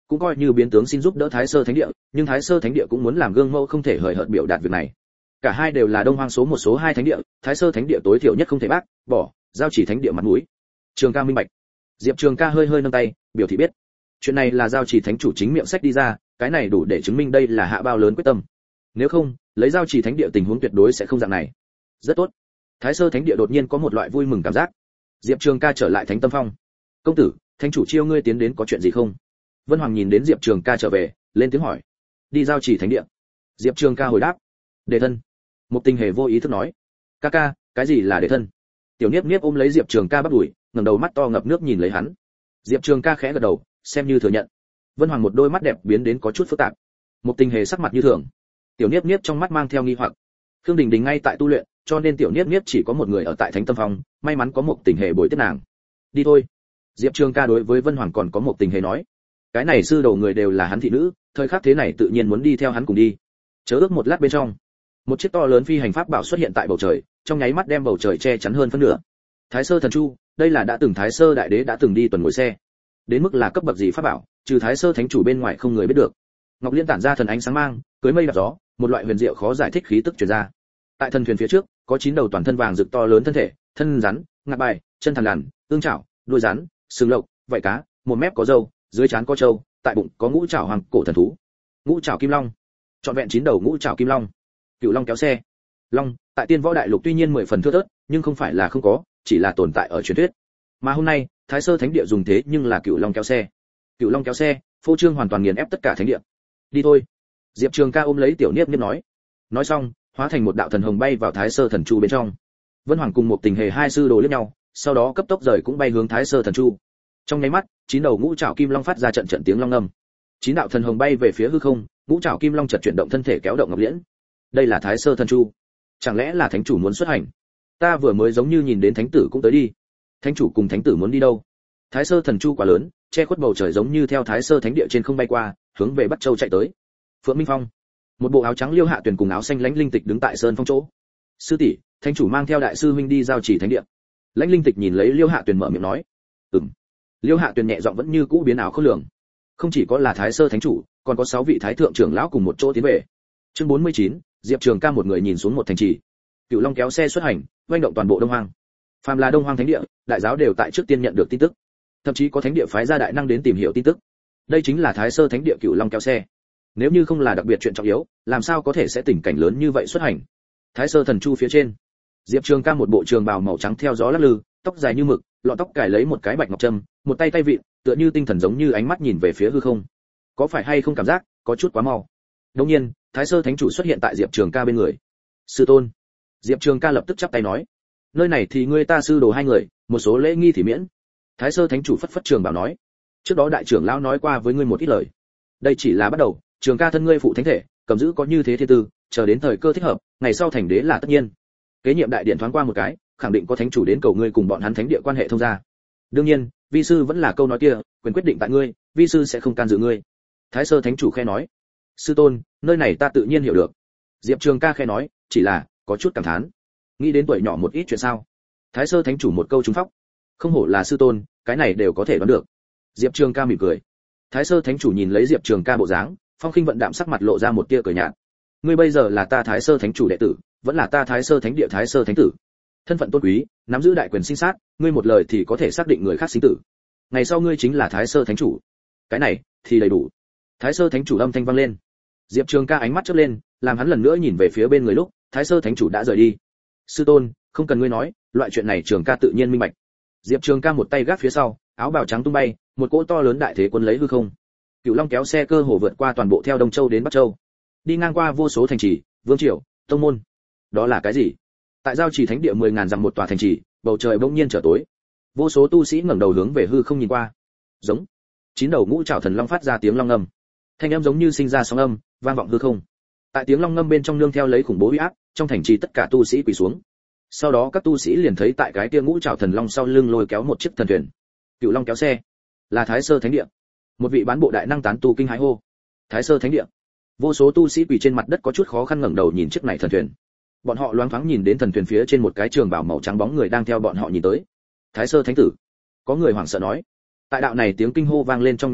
cũng coi như biến tướng xin giúp đỡ Thái Sơ Thánh địa, nhưng Thái Sơ Thánh địa cũng muốn làm gương mẫu không thể hời hợt biểu đạt việc này. Cả hai đều là Đông Hoang số một số hai thánh địa, Thái Sơ Thánh địa tối thiểu nhất không thể bác bỏ, giao chỉ thánh địa mặt mũi. Trường Ca minh bạch. Diệp Trường Ca hơi hơi nâng tay, biểu thị biết. Chuyện này là giao chỉ thánh chủ chính miệng sách đi ra, cái này đủ để chứng minh đây là hạ bao lớn quyết tâm. Nếu không, lấy giao chỉ thánh địa tình huống tuyệt đối sẽ không dạng này. Rất tốt. Thái Sơ Thánh địa đột nhiên có một loại vui mừng cảm giác. Diệp Trường Ca trở lại Thánh Tâm Phong. Công tử, thánh chủ chiêu ngươi tiến đến có chuyện gì không? Vân Hoàng nhìn đến Diệp Trường Ca trở về, lên tiếng hỏi. Đi giao chỉ thánh địa. Diệp Trường Ca hồi đáp. Đề thân. Một Tình Hề vô ý thức nói. Ca ca, cái gì là đề thân? Tiểu Niếp Niếp ôm lấy Diệp Trường Ca bắt đuổi, ngẩng đầu mắt to ngập nước nhìn lấy hắn. Diệp Trường Ca khẽ gật đầu, xem như thừa nhận. Vân Hoàng một đôi mắt đẹp biến đến có chút phức tạp. Một Tình Hề sắc mặt như thường. Tiểu Niếp Niếp trong mắt mang theo nghi hoặc. Khương Đình Đình ngay tại tu luyện, cho nên Tiểu Niếp Niếp chỉ có một người ở tại Thánh Tâm Phong, may mắn có một Tình Hề bồi tiếp nàng. Đi thôi. Diệp Trường Ca đối với Vân Hoàng còn có một Tình Hề nói. Cái này sư đồ người đều là hắn thị nữ, thời khắc thế này tự nhiên muốn đi theo hắn cùng đi. Chớ ước một lát bên trong, một chiếc to lớn phi hành pháp bảo xuất hiện tại bầu trời, trong nháy mắt đem bầu trời che chắn hơn phân nửa. Thái Sơ Thần Chu, đây là đã từng Thái Sơ đại đế đã từng đi tuần ngồi xe. Đến mức là cấp bậc gì pháp bảo, trừ Thái Sơ thánh chủ bên ngoài không người biết được. Ngọc Liên tản ra thần ánh sáng mang, cưới mây đạp gió, một loại huyền diệu khó giải thích khí tức truyền ra. Tại thần thuyền phía trước, có chín đầu toàn thân vàng rực to lớn thân thể, thân rắn, ngạc bài, chân thằn lằn, ương chảo, đuôi rắn, sừng lộc, vảy cá, một mép có râu, dưới trán có trâu, tại bụng có ngũ trảo hoàng cổ thần thú. Ngũ trảo kim long. Trọn vẹn chín đầu ngũ trảo kim long. Cựu long kéo xe. Long, tại Tiên Võ Đại Lục tuy nhiên mười phần thưa thớt, nhưng không phải là không có, chỉ là tồn tại ở truyền thuyết. Mà hôm nay, Thái Sơ Thánh địa dùng thế nhưng là Cựu long kéo xe. Cựu long kéo xe, phô trương hoàn toàn nghiền ép tất cả thánh địa. Đi thôi. Diệp Trường Ca ôm lấy Tiểu Niếp Niếp nói. Nói xong, hóa thành một đạo thần hồng bay vào Thái Sơ Thần Chu bên trong. Vân Hoàng cùng một Tình Hề hai sư đồ liếc nhau, sau đó cấp tốc rời cũng bay hướng Thái Sơ Thần Chu. Trong nháy mắt, chín đầu ngũ trảo kim long phát ra trận trận tiếng long ngâm. Chín đạo thần hồng bay về phía hư không, ngũ trảo kim long chợt chuyển động thân thể kéo động ngọc liễn. Đây là Thái Sơ Thần Chu. Chẳng lẽ là thánh chủ muốn xuất hành? Ta vừa mới giống như nhìn đến thánh tử cũng tới đi. Thánh chủ cùng thánh tử muốn đi đâu? Thái Sơ Thần Chu quá lớn, che khuất bầu trời giống như theo Thái Sơ Thánh địa trên không bay qua, hướng về Bắc Châu chạy tới. Phượng Minh Phong, một bộ áo trắng Liêu Hạ Tuyền cùng áo xanh Lãnh Linh Tịch đứng tại sơn phong chỗ. Sư tỷ, thánh chủ mang theo đại sư huynh đi giao chỉ thánh địa. Lãnh Linh Tịch nhìn lấy Liêu Hạ Tuyền mở miệng nói. Ừm. Liêu Hạ Tuyền nhẹ giọng vẫn như cũ biến ảo khó lường. Không chỉ có là Thái Sơ thánh chủ, còn có sáu vị thái thượng trưởng lão cùng một chỗ tiến về. Chương bốn mươi chín, Diệp Trường Ca một người nhìn xuống một thành trì. Cựu Long kéo xe xuất hành, oanh động toàn bộ Đông Hoang. Phàm là Đông Hoang thánh địa, đại giáo đều tại trước tiên nhận được tin tức. Thậm chí có thánh địa phái ra đại năng đến tìm hiểu tin tức. Đây chính là Thái Sơ thánh địa Cựu Long kéo xe. Nếu như không là đặc biệt chuyện trọng yếu, làm sao có thể sẽ tình cảnh lớn như vậy xuất hành. Thái Sơ Thần Chu phía trên, Diệp Trường Ca một bộ trường bào màu trắng theo gió lắc lư, tóc dài như mực, lọn tóc cài lấy một cái bạch ngọc trâm, một tay tay vịn, tựa như tinh thần giống như ánh mắt nhìn về phía hư không. Có phải hay không cảm giác có chút quá mau? Đương nhiên, Thái Sơ thánh chủ xuất hiện tại Diệp Trường Ca bên người. Sư tôn. Diệp Trường Ca lập tức chắp tay nói, nơi này thì ngươi ta sư đồ hai người, một số lễ nghi thì miễn. Thái Sơ thánh chủ phất phất trường bảo nói, trước đó đại trưởng lão nói qua với ngươi một ít lời. Đây chỉ là bắt đầu, Trường Ca thân ngươi phụ thánh thể, cầm giữ có như thế thiên tư, chờ đến thời cơ thích hợp, ngày sau thành đế là tất nhiên. Kế nhiệm đại điện thoáng qua một cái, khẳng định có thánh chủ đến cầu ngươi cùng bọn hắn thánh địa quan hệ thông gia. Đương nhiên, vi sư vẫn là câu nói kia, quyền quyết định tại ngươi, vi sư sẽ không can dự ngươi. Thái Sơ thánh chủ khẽ nói, sư tôn, nơi này ta tự nhiên hiểu được. Diệp Trường Ca khẽ nói, chỉ là có chút cảm thán, nghĩ đến tuổi nhỏ một ít chuyện sao? Thái Sơ thánh chủ một câu trúng phóc, không hổ là sư tôn, cái này đều có thể đoán được. Diệp Trường Ca mỉm cười. Thái Sơ thánh chủ nhìn lấy Diệp Trường Ca bộ dáng, phong khinh vận đạm sắc mặt lộ ra một tia cười nhạt. Ngươi bây giờ là ta Thái Sơ thánh chủ đệ tử, vẫn là ta Thái Sơ thánh địa Thái Sơ thánh tử. Thân phận tôn quý, nắm giữ đại quyền sinh sát, ngươi một lời thì có thể xác định người khác sinh tử. Ngày sau ngươi chính là Thái Sơ thánh chủ. Cái này thì đầy đủ. Thái Sơ thánh chủ âm thanh vang lên. Diệp Trường Ca ánh mắt chớp lên, làm hắn lần nữa nhìn về phía bên người lúc, Thái Sơ thánh chủ đã rời đi. Sư tôn, không cần ngươi nói, loại chuyện này Trường Ca tự nhiên minh bạch. Diệp Trường Ca một tay gác phía sau, áo bào trắng tung bay, một cỗ to lớn đại thế quân lấy hư không. Cựu Long kéo xe cơ hồ vượt qua toàn bộ theo Đông Châu đến Bắc Châu, đi ngang qua vô số thành trì, vương triều, tông môn. Đó là cái gì? Tại giao trì thánh địa mười ngàn dặm một tòa thành trì, bầu trời bỗng nhiên trở tối. Vô số tu sĩ ngẩng đầu hướng về hư không nhìn qua. Giống. Chín đầu ngũ trảo thần long phát ra tiếng long ngâm. Thanh âm giống như sinh ra sóng âm, vang vọng hư không. Tại tiếng long ngâm bên trong nương theo lấy khủng bố uy áp, trong thành trì tất cả tu sĩ quỳ xuống. Sau đó các tu sĩ liền thấy tại cái kia ngũ trảo thần long sau lưng lôi kéo một chiếc thần thuyền. Cựu Long kéo xe, là Thái Sơ thánh địa. Một vị bán bộ đại năng tán tu kinh hãi hô. Thái Sơ thánh địa. Vô số tu sĩ quỳ trên mặt đất có chút khó khăn ngẩng đầu nhìn chiếc này thần thuyền. Bọn họ loáng thoáng nhìn đến thần thuyền phía trên một cái trường bào màu trắng bóng người đang theo bọn họ nhìn tới. Thái Sơ thánh tử. Có người hoảng sợ nói. Tại đạo này tiếng kinh hô vang lên trong nháy mắt,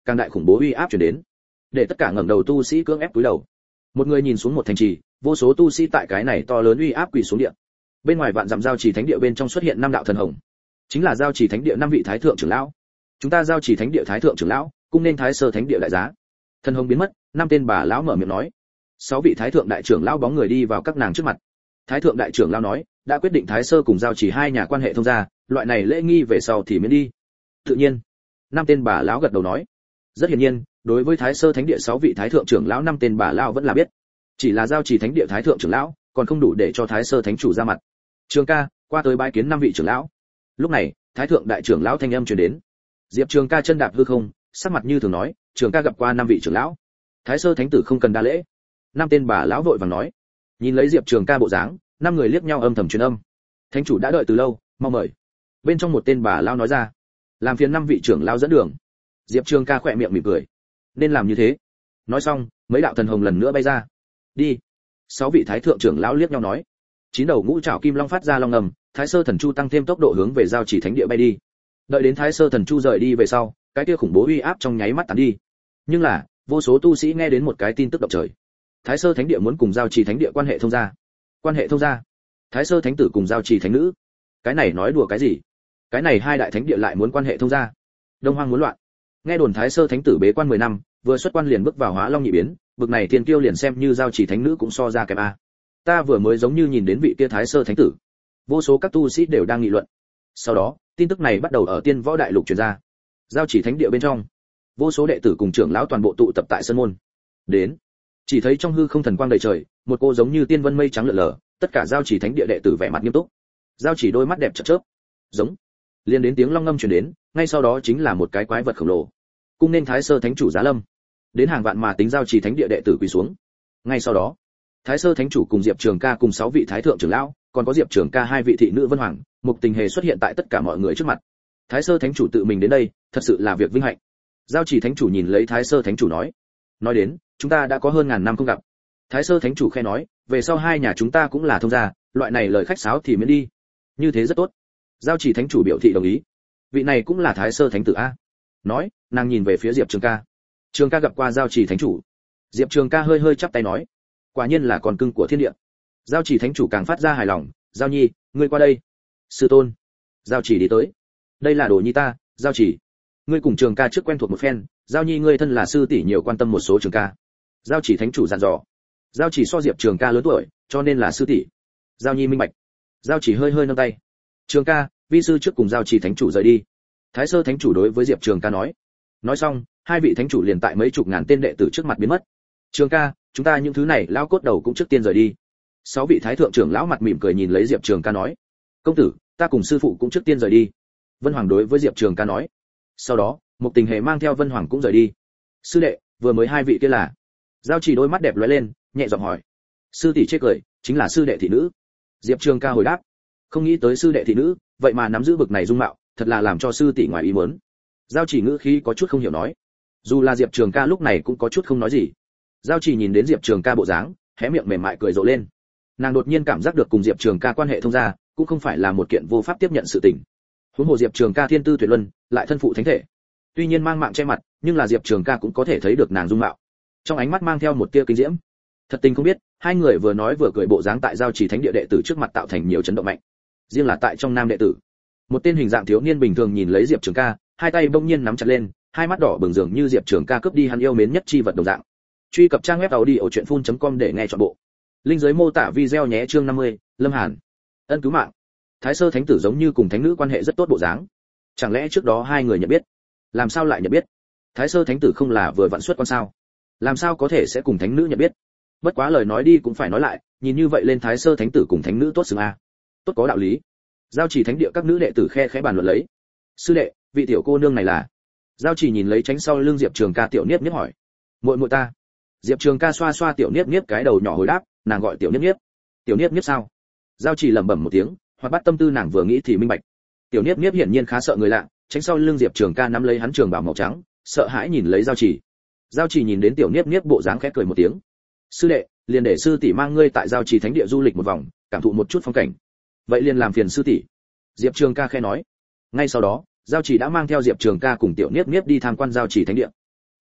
càng đại khủng bố uy áp truyền đến, để tất cả ngẩng đầu tu sĩ cưỡng ép cúi đầu. Một người nhìn xuống một thành trì, vô số tu sĩ tại cái này to lớn uy áp quỳ xuống địa. Bên ngoài vạn dặm giao chỉ thánh địa bên trong xuất hiện năm đạo thần hồng, chính là giao chỉ thánh địa năm vị thái thượng trưởng lão. Chúng ta giao chỉ thánh địa thái thượng trưởng lão, cung nên thái sơ thánh địa đại giá. Thần hồng biến mất, năm tên bà lão mở miệng nói. Sáu vị thái thượng đại trưởng lão bóng người đi vào các nàng trước mặt. Thái thượng đại trưởng lão nói, đã quyết định thái sơ cùng giao chỉ hai nhà quan hệ thông gia, loại này lễ nghi về sau thì miễn đi. Tự nhiên, năm tên bà lão gật đầu nói. Rất hiển nhiên, đối với thái sơ thánh địa sáu vị thái thượng trưởng lão năm tên bà lão vẫn là biết, chỉ là giao chỉ thánh địa thái thượng trưởng lão còn không đủ để cho thái sơ thánh chủ ra mặt. Trường ca, qua tới bái kiến năm vị trưởng lão. Lúc này, thái thượng đại trưởng lão thanh âm truyền đến. Diệp Trường ca chân đạp hư không, sắc mặt như thường nói, Trường ca gặp qua năm vị trưởng lão. Thái sơ thánh tử không cần đa lễ. Năm tên bà lão vội vàng nói. Nhìn lấy Diệp Trường ca bộ dáng, năm người liếc nhau âm thầm truyền âm. Thánh chủ đã đợi từ lâu, mau mời. Bên trong một tên bà lão nói ra. Làm phiền năm vị trưởng lão dẫn đường. Diệp Trường ca khỏe miệng mỉm cười. Nên làm như thế. Nói xong, mấy đạo thần hồng lần nữa bay ra. Đi. Sáu vị thái thượng trưởng lão liếc nhau nói. Chín đầu ngũ trảo kim long phát ra long ngầm, thái sơ thần chu tăng thêm tốc độ hướng về giao chỉ thánh địa bay đi. Đợi đến thái sơ thần chu rời đi về sau, cái kia khủng bố uy áp trong nháy mắt tàn đi. Nhưng là, vô số tu sĩ nghe đến một cái tin tức động trời. Thái sơ thánh địa muốn cùng giao chỉ thánh địa quan hệ thông gia. Quan hệ thông gia? Thái sơ thánh tử cùng giao chỉ thánh nữ? Cái này nói đùa cái gì? Cái này hai đại thánh địa lại muốn quan hệ thông gia? Đông Hoang muốn loạn. Nghe đồn thái sơ thánh tử bế quan mười năm, vừa xuất quan liền bước vào hóa long nhị biến, bực này thiên kiêu liền xem như giao chỉ thánh nữ cũng so ra kém a. Ta vừa mới giống như nhìn đến vị kia thái sơ thánh tử. Vô số các tu sĩ đều đang nghị luận. Sau đó, tin tức này bắt đầu ở tiên võ đại lục truyền ra. Giao chỉ thánh địa bên trong, vô số đệ tử cùng trưởng lão toàn bộ tụ tập tại sân môn. Đến, chỉ thấy trong hư không thần quang đầy trời, một cô giống như tiên vân mây trắng lượn lờ, tất cả giao chỉ thánh địa đệ tử vẻ mặt nghiêm túc. Giao chỉ đôi mắt đẹp chớp chớp. Giống. Liên đến tiếng long ngâm truyền đến, ngay sau đó chính là một cái quái vật khổng lồ. Cung nên thái sơ thánh chủ giá lâm. Đến hàng vạn mà tính giao chỉ thánh địa đệ tử quỳ xuống. Ngay sau đó, thái sơ thánh chủ cùng Diệp Trường ca cùng sáu vị thái thượng trưởng lão, còn có Diệp Trường ca hai vị thị nữ Vân Hoàng, Mục Tình Hề xuất hiện tại tất cả mọi người trước mặt. Thái sơ thánh chủ tự mình đến đây, thật sự là việc vinh hạnh. Giao chỉ thánh chủ nhìn lấy thái sơ thánh chủ nói, nói đến, chúng ta đã có hơn ngàn năm không gặp. Thái sơ thánh chủ khẽ nói, về sau hai nhà chúng ta cũng là thông gia, loại này lời khách sáo thì miễn đi. Như thế rất tốt. Giao chỉ thánh chủ biểu thị đồng ý. Vị này cũng là thái sơ thánh tử a. Nói, nàng nhìn về phía Diệp Trường ca. Trường ca gặp qua giao chỉ thánh chủ. Diệp Trường ca hơi hơi chắp tay nói, quả nhiên là con cưng của thiên địa. Giao chỉ thánh chủ càng phát ra hài lòng, giao nhi, ngươi qua đây. Sư tôn. Giao chỉ đi tới. Đây là đồ nhi ta, giao chỉ. Ngươi cùng Trường ca trước quen thuộc một phen, giao nhi ngươi thân là sư tỷ nhiều quan tâm một số Trường ca. Giao chỉ thánh chủ dặn dò. Giao chỉ so Diệp Trường ca lớn tuổi, cho nên là sư tỷ. Giao nhi minh bạch. Giao chỉ hơi hơi nâng tay. Trường ca, vi sư trước cùng giao chỉ thánh chủ rời đi. Thái sơ thánh chủ đối với Diệp Trường ca nói. Nói xong, hai vị thánh chủ liền tại mấy chục ngàn tên đệ tử trước mặt biến mất. Trường ca, chúng ta những thứ này lão cốt đầu cũng trước tiên rời đi. Sáu vị thái thượng trưởng lão mặt mỉm cười nhìn lấy Diệp Trường ca nói. Công tử, ta cùng sư phụ cũng trước tiên rời đi. Vân Hoàng đối với Diệp Trường ca nói. Sau đó, Mục Tình Hề mang theo Vân Hoàng cũng rời đi. Sư đệ, vừa mới hai vị kia là? Giao chỉ đôi mắt đẹp lóe lên, nhẹ giọng hỏi. Sư tỷ chê cười, chính là sư đệ thị nữ. Diệp Trường ca hồi đáp. Không nghĩ tới sư đệ thị nữ, vậy mà nắm giữ bực này dung mạo, thật là làm cho sư tỷ ngoài ý muốn. Giao chỉ ngữ khí có chút không hiểu nói. Dù là Diệp Trường ca lúc này cũng có chút không nói gì. Giao chỉ nhìn đến Diệp Trường ca bộ dáng, hé miệng mềm mại cười rộ lên. Nàng đột nhiên cảm giác được cùng Diệp Trường ca quan hệ thông gia, cũng không phải là một kiện vô pháp tiếp nhận sự tình. Huống hồ Diệp Trường ca thiên tư tuyệt luân, lại thân phụ thánh thể. Tuy nhiên mang mạng che mặt, nhưng là Diệp Trường ca cũng có thể thấy được nàng dung mạo. Trong ánh mắt mang theo một tia kinh diễm. Thật tình không biết, hai người vừa nói vừa cười bộ dáng tại giao chỉ thánh địa đệ tử trước mặt tạo thành nhiều chấn động mạnh. Riêng là tại trong nam đệ tử, một tên hình dạng thiếu niên bình thường nhìn lấy Diệp Trường ca, hai tay bỗng nhiên nắm chặt lên, hai mắt đỏ bừng dường như Diệp Trường ca cướp đi hắn yêu mến nhất chi vật đồng dạng. Truy cập trang web audiochuyenphun.com để nghe trọn bộ. Linh dưới mô tả video nhé. Chương năm mươi, Lâm Hàn. Ân cứu mạng. Thái sơ thánh tử giống như cùng thánh nữ quan hệ rất tốt bộ dáng. Chẳng lẽ trước đó hai người nhận biết? Làm sao lại nhận biết? Thái sơ thánh tử không là vừa vặn xuất quan sao? Làm sao có thể sẽ cùng thánh nữ nhận biết? Bất quá lời nói đi cũng phải nói lại, nhìn như vậy lên thái sơ thánh tử cùng thánh nữ tốt xứng a. Tốt có đạo lý. Giao chỉ thánh địa các nữ đệ tử khe khẽ bàn luận lấy. Sư đệ, vị tiểu cô nương này là? Giao chỉ nhìn lấy tránh sau lưng Diệp Trường ca tiểu niếp niếp hỏi. Muội muội ta. Diệp Trường ca xoa xoa tiểu niếp niếp cái đầu nhỏ hồi đáp, nàng gọi tiểu niếp niếp. Tiểu niếp niếp sao? Giao chỉ lẩm bẩm một tiếng, hoặc bắt tâm tư nàng vừa nghĩ thì minh bạch. Tiểu niếp niếp hiển nhiên khá sợ người lạ, tránh sau lưng Diệp Trường ca nắm lấy hắn trường bào màu trắng, sợ hãi nhìn lấy Giao chỉ. Giao chỉ nhìn đến tiểu niếp niếp bộ dáng khẽ cười một tiếng. Sư đệ, liền để sư tỷ mang ngươi tại Giao chỉ thánh địa du lịch một vòng, cảm thụ một chút phong cảnh. Vậy liền làm phiền sư tỷ. Diệp Trường ca khẽ nói. Ngay sau đó, Giao chỉ đã mang theo Diệp Trường ca cùng tiểu niếp niếp đi tham quan Giao chỉ thánh địa.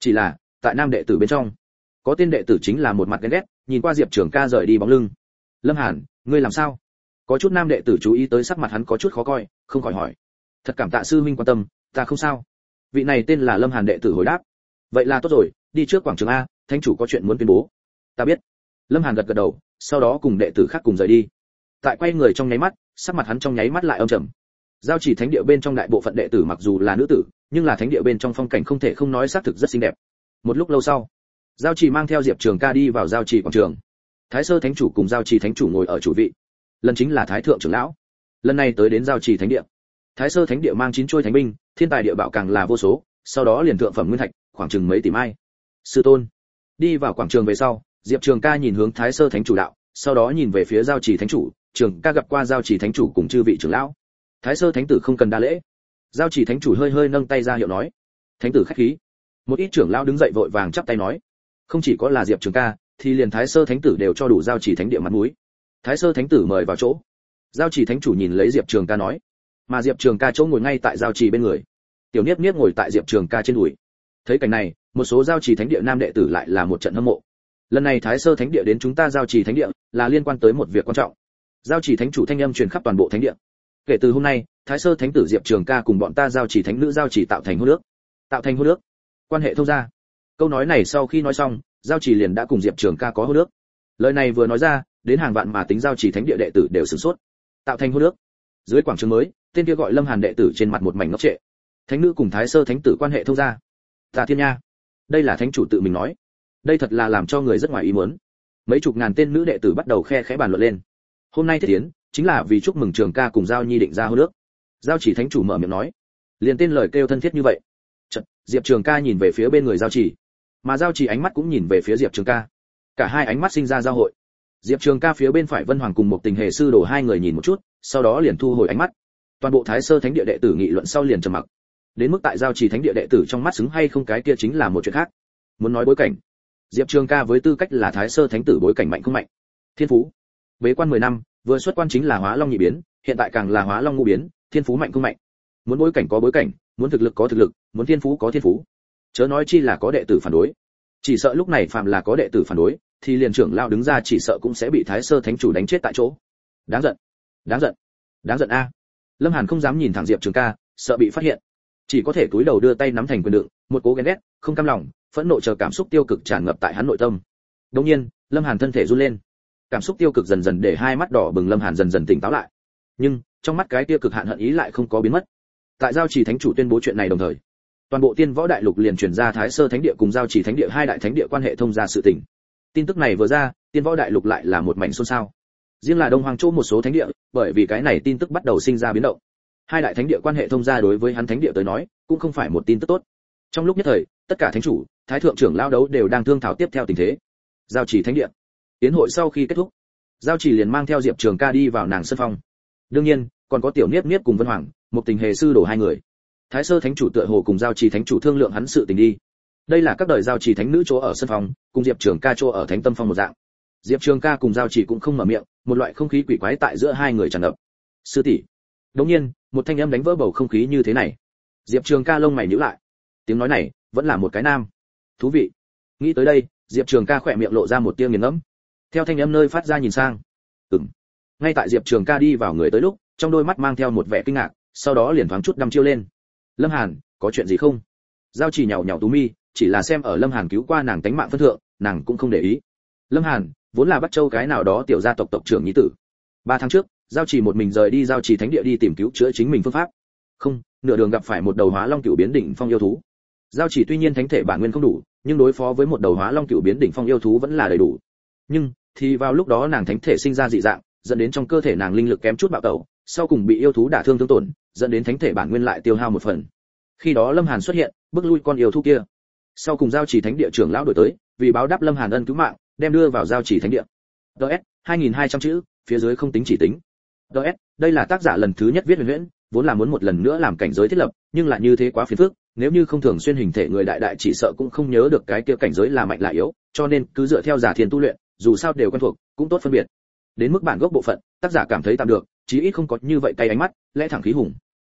Chỉ là tại nam đệ tử bên trong có tên đệ tử chính là một mặt ghen ghét, nhìn qua Diệp Trường Ca rời đi bóng lưng. Lâm Hàn, ngươi làm sao? Có chút nam đệ tử chú ý tới sắc mặt hắn có chút khó coi, không khỏi hỏi. Thật cảm tạ sư huynh quan tâm, ta không sao. Vị này tên là Lâm Hàn đệ tử hồi đáp. Vậy là tốt rồi, đi trước quảng trường a, thánh chủ có chuyện muốn tuyên bố. Ta biết. Lâm Hàn gật gật đầu, sau đó cùng đệ tử khác cùng rời đi. Tại quay người trong nháy mắt, sắc mặt hắn trong nháy mắt lại âm trầm. Giao Chỉ thánh địa bên trong đại bộ phận đệ tử mặc dù là nữ tử, nhưng là thánh địa bên trong phong cảnh không thể không nói xác thực rất xinh đẹp. Một lúc lâu sau, Giao Chỉ mang theo Diệp Trường Ca đi vào Giao Chỉ quảng trường. Thái Sơ thánh chủ cùng Giao Chỉ thánh chủ ngồi ở chủ vị. Lần chính là Thái thượng trưởng lão. Lần này tới đến Giao Chỉ thánh địa. Thái Sơ thánh địa mang chín chuôi thánh binh, thiên tài địa bảo càng là vô số, sau đó liền thượng phẩm nguyên thạch, khoảng chừng mấy tỷ mai. Sư tôn. Đi vào quảng trường về sau, Diệp Trường Ca nhìn hướng Thái Sơ thánh chủ đạo, sau đó nhìn về phía Giao Chỉ thánh chủ, Trường Ca gặp qua Giao Chỉ thánh chủ cùng chư vị trưởng lão. Thái Sơ thánh tử không cần đa lễ. Giao Chỉ thánh chủ hơi hơi nâng tay ra hiệu nói. Thánh tử khách khí. Một ít trưởng lão đứng dậy vội vàng chắp tay nói. Không chỉ có là Diệp Trường Ca, thì liền Thái Sơ thánh tử đều cho đủ Giao Chỉ thánh địa mặt mũi. Thái Sơ thánh tử mời vào chỗ. Giao Chỉ thánh chủ nhìn lấy Diệp Trường Ca nói. Mà Diệp Trường Ca chỗ ngồi ngay tại Giao Chỉ bên người. Tiểu Niếp Niếp ngồi tại Diệp Trường Ca trên đùi. Thấy cảnh này, một số Giao Chỉ thánh địa nam đệ tử lại là một trận hâm mộ. Lần này Thái Sơ thánh địa đến chúng ta Giao Chỉ thánh địa, là liên quan tới một việc quan trọng. Giao Chỉ thánh chủ thanh âm truyền khắp toàn bộ thánh địa. Kể từ hôm nay, Thái Sơ thánh tử Diệp Trường Ca cùng bọn ta Giao Chỉ thánh nữ Giao Chỉ tạo thành hôn ước. Tạo thành hôn ước. Quan hệ thông gia. Câu nói này sau khi nói xong, Giao Chỉ liền đã cùng Diệp Trường Ca có hôn ước. Lời này vừa nói ra, đến hàng vạn mà tính Giao Chỉ thánh địa đệ tử đều sửng sốt. Tạo thành hôn ước. Dưới quảng trường mới, tên kia gọi Lâm Hàn đệ tử trên mặt một mảnh ngốc trệ. Thánh nữ cùng Thái Sơ thánh tử quan hệ thông gia. Tà Thiên Nha. Đây là thánh chủ tự mình nói. Đây thật là làm cho người rất ngoài ý muốn. Mấy chục ngàn tên nữ đệ tử bắt đầu khe khẽ bàn luận lên. Hôm nay thiết tiến, chính là vì chúc mừng Trường Ca cùng Giao Nhi định ra hôn ước. Giao Chỉ thánh chủ mở miệng nói, liền tên lời kêu thân thiết như vậy. Chợt, Diệp Trường Ca nhìn về phía bên người Giao Chỉ, mà Giao Chỉ ánh mắt cũng nhìn về phía Diệp Trường Ca. Cả hai ánh mắt sinh ra giao hội. Diệp Trường Ca phía bên phải Vân Hoàng cùng một tình hề sư đồ hai người nhìn một chút, sau đó liền thu hồi ánh mắt. Toàn bộ Thái Sơ thánh địa đệ tử nghị luận sau liền trầm mặc. Đến mức tại Giao Chỉ thánh địa đệ tử trong mắt xứng hay không cái kia chính là một chuyện khác. Muốn nói bối cảnh, Diệp Trường Ca với tư cách là Thái Sơ thánh tử bối cảnh mạnh không mạnh? Thiên phú. Bế quan mười năm, vừa xuất quan chính là Hóa Long nhị biến, hiện tại càng là Hóa Long ngũ biến, thiên phú mạnh không mạnh? Muốn bối cảnh có bối cảnh, muốn thực lực có thực lực, muốn thiên phú có thiên phú. Chớ nói chi là có đệ tử phản đối. Chỉ sợ lúc này phàm là có đệ tử phản đối, thì liền trưởng lão đứng ra chỉ sợ cũng sẽ bị Thái Sơ thánh chủ đánh chết tại chỗ. Đáng giận, đáng giận, đáng giận a. Lâm Hàn không dám nhìn thẳng Diệp Trường Ca, sợ bị phát hiện, chỉ có thể cúi đầu đưa tay nắm thành quyền đựng, một cố ghen ghét, không cam lòng, phẫn nộ chờ cảm xúc tiêu cực tràn ngập tại hắn nội tâm. Đột nhiên, Lâm Hàn thân thể run lên. Cảm xúc tiêu cực dần dần để hai mắt đỏ bừng Lâm Hàn dần dần tỉnh táo lại. Nhưng, trong mắt cái tiêu cực hạn hận ý lại không có biến mất. Tại Giao Chỉ thánh chủ tuyên bố chuyện này đồng thời, toàn bộ Tiên Võ Đại Lục liền truyền ra Thái Sơ thánh địa cùng Giao Chỉ thánh địa hai đại thánh địa quan hệ thông gia sự tình. Tin tức này vừa ra, Tiên Võ Đại Lục lại là một mảnh xôn xao. Riêng là Đông Hoàng Châu một số thánh địa, bởi vì cái này tin tức bắt đầu sinh ra biến động. Hai đại thánh địa quan hệ thông gia đối với hắn thánh địa tới nói, cũng không phải một tin tức tốt. Trong lúc nhất thời, tất cả thánh chủ, thái thượng trưởng lao đấu đều đang thương thảo tiếp theo tình thế. Giao Chỉ thánh địa. Tiến hội sau khi kết thúc, Giao Chỉ liền mang theo Diệp Trường Ca đi vào nàng sân phong. Đương nhiên, còn có Tiểu Niếp Niếp cùng Vân Hoàng, một tình hề sư đổ hai người. Thái Sơ thánh chủ tựa hồ cùng Giao Chỉ thánh chủ thương lượng hắn sự tình đi. Đây là các đời Giao Chỉ thánh nữ chỗ ở sân phong, cùng Diệp Trường Ca chỗ ở Thánh Tâm phong một dạng. Diệp Trường Ca cùng Giao Chỉ cũng không mở miệng, một loại không khí quỷ quái tại giữa hai người tràn ngập. Sư tỷ. Đột nhiên, một thanh âm đánh vỡ bầu không khí như thế này. Diệp Trường Ca lông mày nhíu lại. Tiếng nói này, vẫn là một cái nam. Thú vị. Nghĩ tới đây, Diệp Trường Ca khỏe miệng lộ ra một tia nghiền ngẫm. Theo thanh âm nơi phát ra nhìn sang. Ừm. Ngay tại Diệp Trường Ca đi vào người tới lúc, trong đôi mắt mang theo một vẻ kinh ngạc, sau đó liền thoáng chút đăm chiêu lên. Lâm Hàn, có chuyện gì không? Giao Chỉ nhàu nhàu tú mi, chỉ là xem ở Lâm Hàn cứu qua nàng tánh mạng phân thượng, nàng cũng không để ý. Lâm Hàn, vốn là Bắc Châu cái nào đó tiểu gia tộc tộc trưởng nhi tử. Ba tháng trước, Giao Chỉ một mình rời đi Giao Chỉ thánh địa đi tìm cứu chữa chính mình phương pháp. Không, nửa đường gặp phải một đầu Hóa Long cửu biến đỉnh phong yêu thú. Giao Chỉ tuy nhiên thánh thể bản nguyên không đủ, nhưng đối phó với một đầu Hóa Long cửu biến đỉnh phong yêu thú vẫn là đầy đủ. Nhưng, thì vào lúc đó nàng thánh thể sinh ra dị dạng, dẫn đến trong cơ thể nàng linh lực kém chút bạo tẩu, sau cùng bị yêu thú đả thương thương tổn, dẫn đến thánh thể bản nguyên lại tiêu hao một phần. Khi đó Lâm Hàn xuất hiện, bước lui con yêu thú kia. Sau cùng Giao Chỉ thánh địa trưởng lão đổi tới, vì báo đáp Lâm Hàn ân cứu mạng, đem đưa vào Giao Chỉ thánh địa. đê ét hai nghìn hai trăm chữ, phía dưới không tính chỉ tính. đê ét, đây là tác giả lần thứ nhất viết huyền huyễn, vốn là muốn một lần nữa làm cảnh giới thiết lập, nhưng lại như thế quá phiền phức, nếu như không thường xuyên hình thể người đại đại chỉ sợ cũng không nhớ được cái kia cảnh giới là mạnh là yếu, cho nên cứ dựa theo giả thiền tu luyện, dù sao đều quen thuộc, cũng tốt phân biệt. Đến mức bản gốc bộ phận, tác giả cảm thấy tạm được, chí ít không có như vậy cay ánh mắt, lẽ thẳng khí hùng.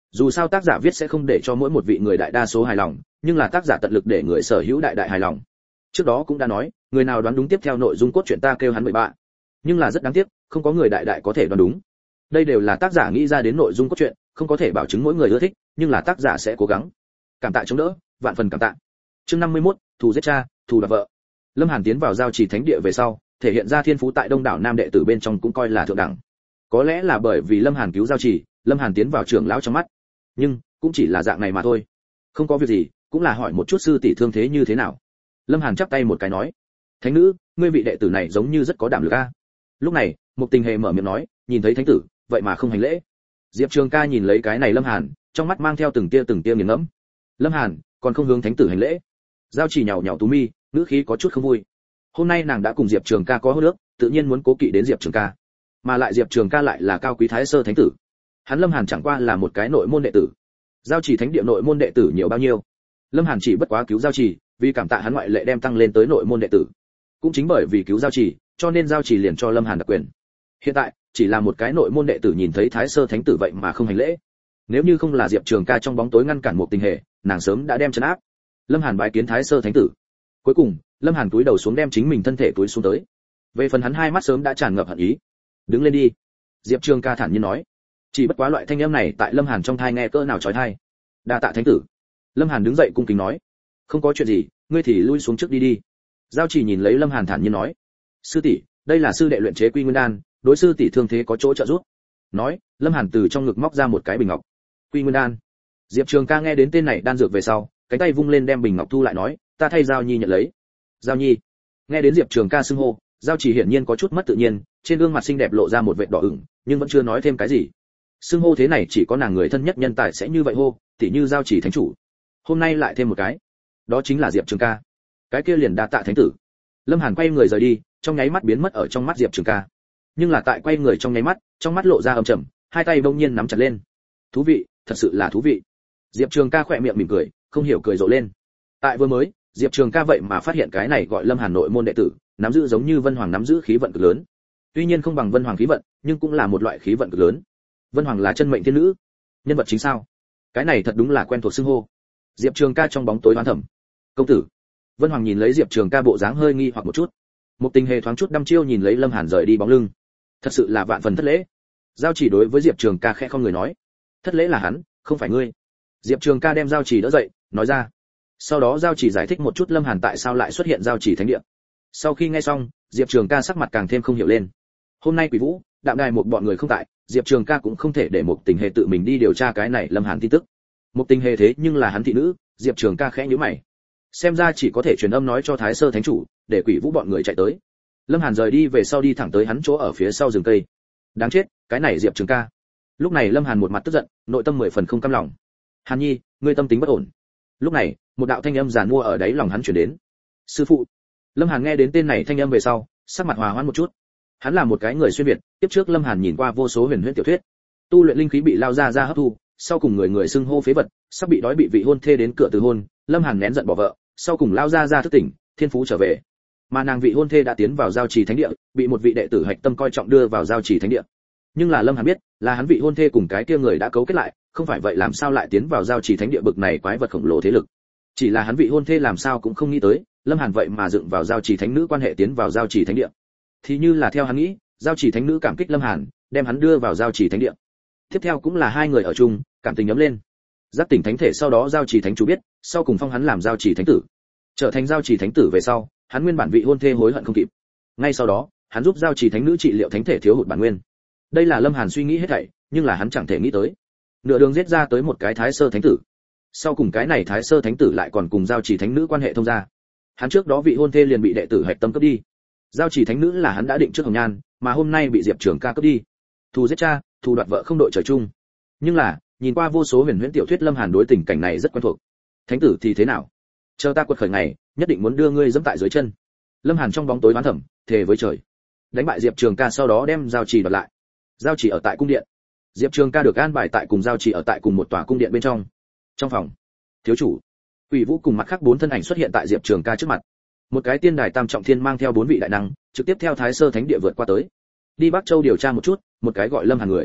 Dù sao tác giả viết sẽ không để cho mỗi một vị người đại đa số hài lòng, nhưng là tác giả tận lực để người sở hữu đại đại hài lòng. Trước đó cũng đã nói, người nào đoán đúng tiếp theo nội dung cốt truyện ta kêu hắn bậy bạ. Nhưng là rất đáng tiếc, không có người đại đại có thể đoán đúng. Đây đều là tác giả nghĩ ra đến nội dung cốt truyện, không có thể bảo chứng mỗi người ưa thích, nhưng là tác giả sẽ cố gắng. Cảm tạ chống đỡ, vạn phần cảm tạ. Chương năm mươi mốt, thù giết cha, thù đoạt vợ. Lâm Hàn tiến vào giao trì thánh địa về sau, thể hiện ra thiên phú tại đông đảo nam đệ tử bên trong cũng coi là thượng đẳng. Có lẽ là bởi vì Lâm Hàn cứu giao trì, Lâm Hàn tiến vào trưởng lão trong mắt. Nhưng cũng chỉ là dạng này mà thôi. Không có việc gì, cũng là hỏi một chút sư tỷ thương thế như thế nào. Lâm Hàn chắp tay một cái nói, thánh nữ, ngươi vị đệ tử này giống như rất có đảm lực a. Lúc này, Mục Tình Hề mở miệng nói, nhìn thấy thánh tử, vậy mà không hành lễ. Diệp Trường Ca nhìn lấy cái này Lâm Hàn, trong mắt mang theo từng tia từng tia nghiền ngẫm. Lâm Hàn, còn không hướng thánh tử hành lễ. Giao Chỉ nhàu nhàu tú mi, ngữ khí có chút không vui. Hôm nay nàng đã cùng Diệp Trường Ca có hôn ước, tự nhiên muốn cố kỵ đến Diệp Trường Ca. Mà lại Diệp Trường Ca lại là cao quý thái sơ thánh tử. Hắn Lâm Hàn chẳng qua là một cái nội môn đệ tử. Giao Chỉ thánh địa nội môn đệ tử nhiều bao nhiêu? Lâm Hàn chỉ bất quá cứu Giao Chỉ, vì cảm tạ hắn ngoại lệ đem tăng lên tới nội môn đệ tử. Cũng chính bởi vì cứu Giao Chỉ, cho nên Giao Chỉ liền cho Lâm Hàn đặc quyền. Hiện tại, chỉ là một cái nội môn đệ tử nhìn thấy thái sơ thánh tử vậy mà không hành lễ. Nếu như không là Diệp Trường Ca trong bóng tối ngăn cản một tình hệ, nàng sớm đã đem trấn áp. Lâm Hàn bái kiến thái sơ thánh tử. Cuối cùng, Lâm Hàn túi đầu xuống đem chính mình thân thể túi xuống tới. Về phần hắn hai mắt sớm đã tràn ngập hận ý. Đứng lên đi. Diệp Trường Ca thản nhiên nói. Chỉ bất quá loại thanh âm này tại Lâm Hàn trong thai nghe cỡ nào chói tai. Đa tạ thánh tử. Lâm Hàn đứng dậy cung kính nói. Không có chuyện gì, ngươi thì lui xuống trước đi đi. Giao Chỉ nhìn lấy Lâm Hàn thản nhiên nói. Sư tỷ, đây là sư đệ luyện chế Quy Nguyên đan, đối sư tỷ thương thế có chỗ trợ giúp. Nói, Lâm Hàn từ trong ngực móc ra một cái bình ngọc. Quy Nguyên đan. Diệp Trường Ca nghe đến tên này đan dược về sau, cánh tay vung lên đem bình ngọc thu lại nói, ta thay Giao Nhi nhận lấy. Giao Nhi. Nghe đến Diệp Trường Ca xưng hô, Giao Chỉ hiển nhiên có chút mất tự nhiên, trên gương mặt xinh đẹp lộ ra một vệt đỏ ửng, nhưng vẫn chưa nói thêm cái gì. Xưng hô thế này chỉ có nàng người thân nhất nhân tài sẽ như vậy hô, tỉ như Giao Chỉ thánh chủ. Hôm nay lại thêm một cái, đó chính là Diệp Trường Ca. Cái kia liền đa tạ thánh tử. Lâm Hàn quay người rời đi, trong nháy mắt biến mất ở trong mắt Diệp Trường Ca. Nhưng là tại quay người trong nháy mắt, trong mắt lộ ra âm trầm, hai tay bỗng nhiên nắm chặt lên. Thú vị, thật sự là thú vị. Diệp Trường Ca khỏe miệng mỉm cười, không hiểu cười rộ lên. Tại vừa mới, Diệp Trường Ca vậy mà phát hiện cái này gọi Lâm Hàn nội môn đệ tử, nắm giữ giống như Vân Hoàng nắm giữ khí vận cực lớn. Tuy nhiên không bằng Vân Hoàng khí vận, nhưng cũng là một loại khí vận cực lớn. Vân Hoàng là chân mệnh thiên nữ, nhân vật chính sao? Cái này thật đúng là quen thuộc xưng hô. Diệp Trường Ca trong bóng tối đoán thầm. Công tử. Vân Hoàng nhìn lấy Diệp Trường Ca bộ dáng hơi nghi hoặc một chút. Một Tình Hề thoáng chút đăm chiêu nhìn lấy Lâm Hàn rời đi bóng lưng. Thật sự là vạn phần thất lễ. Giao Chỉ đối với Diệp Trường Ca khẽ không người nói, thất lễ là hắn, không phải ngươi. Diệp Trường Ca đem Giao Chỉ đỡ dậy, nói ra. Sau đó Giao Chỉ giải thích một chút Lâm Hàn tại sao lại xuất hiện Giao Chỉ thánh địa. Sau khi nghe xong, Diệp Trường Ca sắc mặt càng thêm không hiểu lên. Hôm nay Quỷ Vũ, Đạm Đài một bọn người không tại, Diệp Trường Ca cũng không thể để một Tình Hề tự mình đi điều tra cái này Lâm Hàn tin tức. Một Tình Hề thế nhưng là hắn thị nữ, Diệp Trường Ca khẽ nhíu mày. Xem ra chỉ có thể truyền âm nói cho Thái Sơ thánh chủ, để Quỷ Vũ bọn người chạy tới. Lâm Hàn rời đi về sau đi thẳng tới hắn chỗ ở phía sau rừng cây. Đáng chết, cái này Diệp Trường Ca. Lúc này Lâm Hàn một mặt tức giận, nội tâm mười phần không cam lòng. Hàn Nhi, ngươi tâm tính bất ổn. Lúc này, một đạo thanh âm giàn mua ở đáy lòng hắn truyền đến. Sư phụ. Lâm Hàn nghe đến tên này thanh âm về sau, sắc mặt hòa hoãn một chút. Hắn là một cái người xuyên việt, tiếp trước Lâm Hàn nhìn qua vô số huyền huyễn tiểu thuyết, tu luyện linh khí bị lao ra ra hấp thu, sau cùng người người xưng hô phế vật, sắp bị đói bị vị hôn thê đến cửa từ hôn, Lâm Hàn nén giận bỏ vợ, sau cùng lao ra ra thức tỉnh, thiên phú trở về. Mà nàng vị hôn thê đã tiến vào giao trì thánh địa, bị một vị đệ tử hạch tâm coi trọng đưa vào giao trì thánh địa. Nhưng là Lâm Hàn biết, là hắn vị hôn thê cùng cái kia người đã cấu kết lại, không phải vậy làm sao lại tiến vào giao trì thánh địa bực này quái vật khổng lồ thế lực. Chỉ là hắn vị hôn thê làm sao cũng không nghĩ tới, Lâm Hàn vậy mà dựng vào giao trì thánh nữ quan hệ tiến vào giao trì thánh địa. Thì như là theo hắn nghĩ, giao trì thánh nữ cảm kích Lâm Hàn, đem hắn đưa vào giao trì thánh địa. Tiếp theo cũng là hai người ở chung, cảm tình ấm lên. Giác tỉnh thánh thể sau đó giao trì thánh chủ biết, sau cùng phong hắn làm giao trì thánh tử. Trở thành giao trì thánh tử về sau, hắn nguyên bản vị hôn thê hối hận không kịp. Ngay sau đó, hắn giúp giao trì thánh nữ trị liệu thánh thể thiếu hụt bản nguyên. Đây là Lâm Hàn suy nghĩ hết thảy, nhưng là hắn chẳng thể nghĩ tới, nửa đường giết ra tới một cái thái sơ thánh tử. Sau cùng cái này thái sơ thánh tử lại còn cùng giao trì thánh nữ quan hệ thông gia. Hắn trước đó vị hôn thê liền bị đệ tử hạch tâm cướp đi. Giao trì thánh nữ là hắn đã định trước hồng nhan, mà hôm nay bị Diệp Trường Ca cướp đi. Thù giết cha, thù đoạt vợ không đội trời chung. Nhưng là, nhìn qua vô số huyền huyễn tiểu thuyết, Lâm Hàn đối tình cảnh này rất quen thuộc. Thánh tử thì thế nào? Chờ ta quật khởi ngày, nhất định muốn đưa ngươi dẫm tại dưới chân. Lâm Hàn trong bóng tối đoán thầm, thề với trời. Đánh bại Diệp Trường Ca sau đó đem giao trì đoạt lại. Giao trì ở tại cung điện. Diệp Trường Ca được an bài tại cùng giao trì ở tại cùng một tòa cung điện bên trong. Trong phòng, thiếu chủ, Quỷ Vũ cùng mặt khác bốn thân ảnh xuất hiện tại Diệp Trường Ca trước mặt. Một cái tiên đài tam trọng thiên mang theo bốn vị đại năng, trực tiếp theo Thái Sơ Thánh địa vượt qua tới. Đi Bắc Châu điều tra một chút, một cái gọi Lâm Hàn người.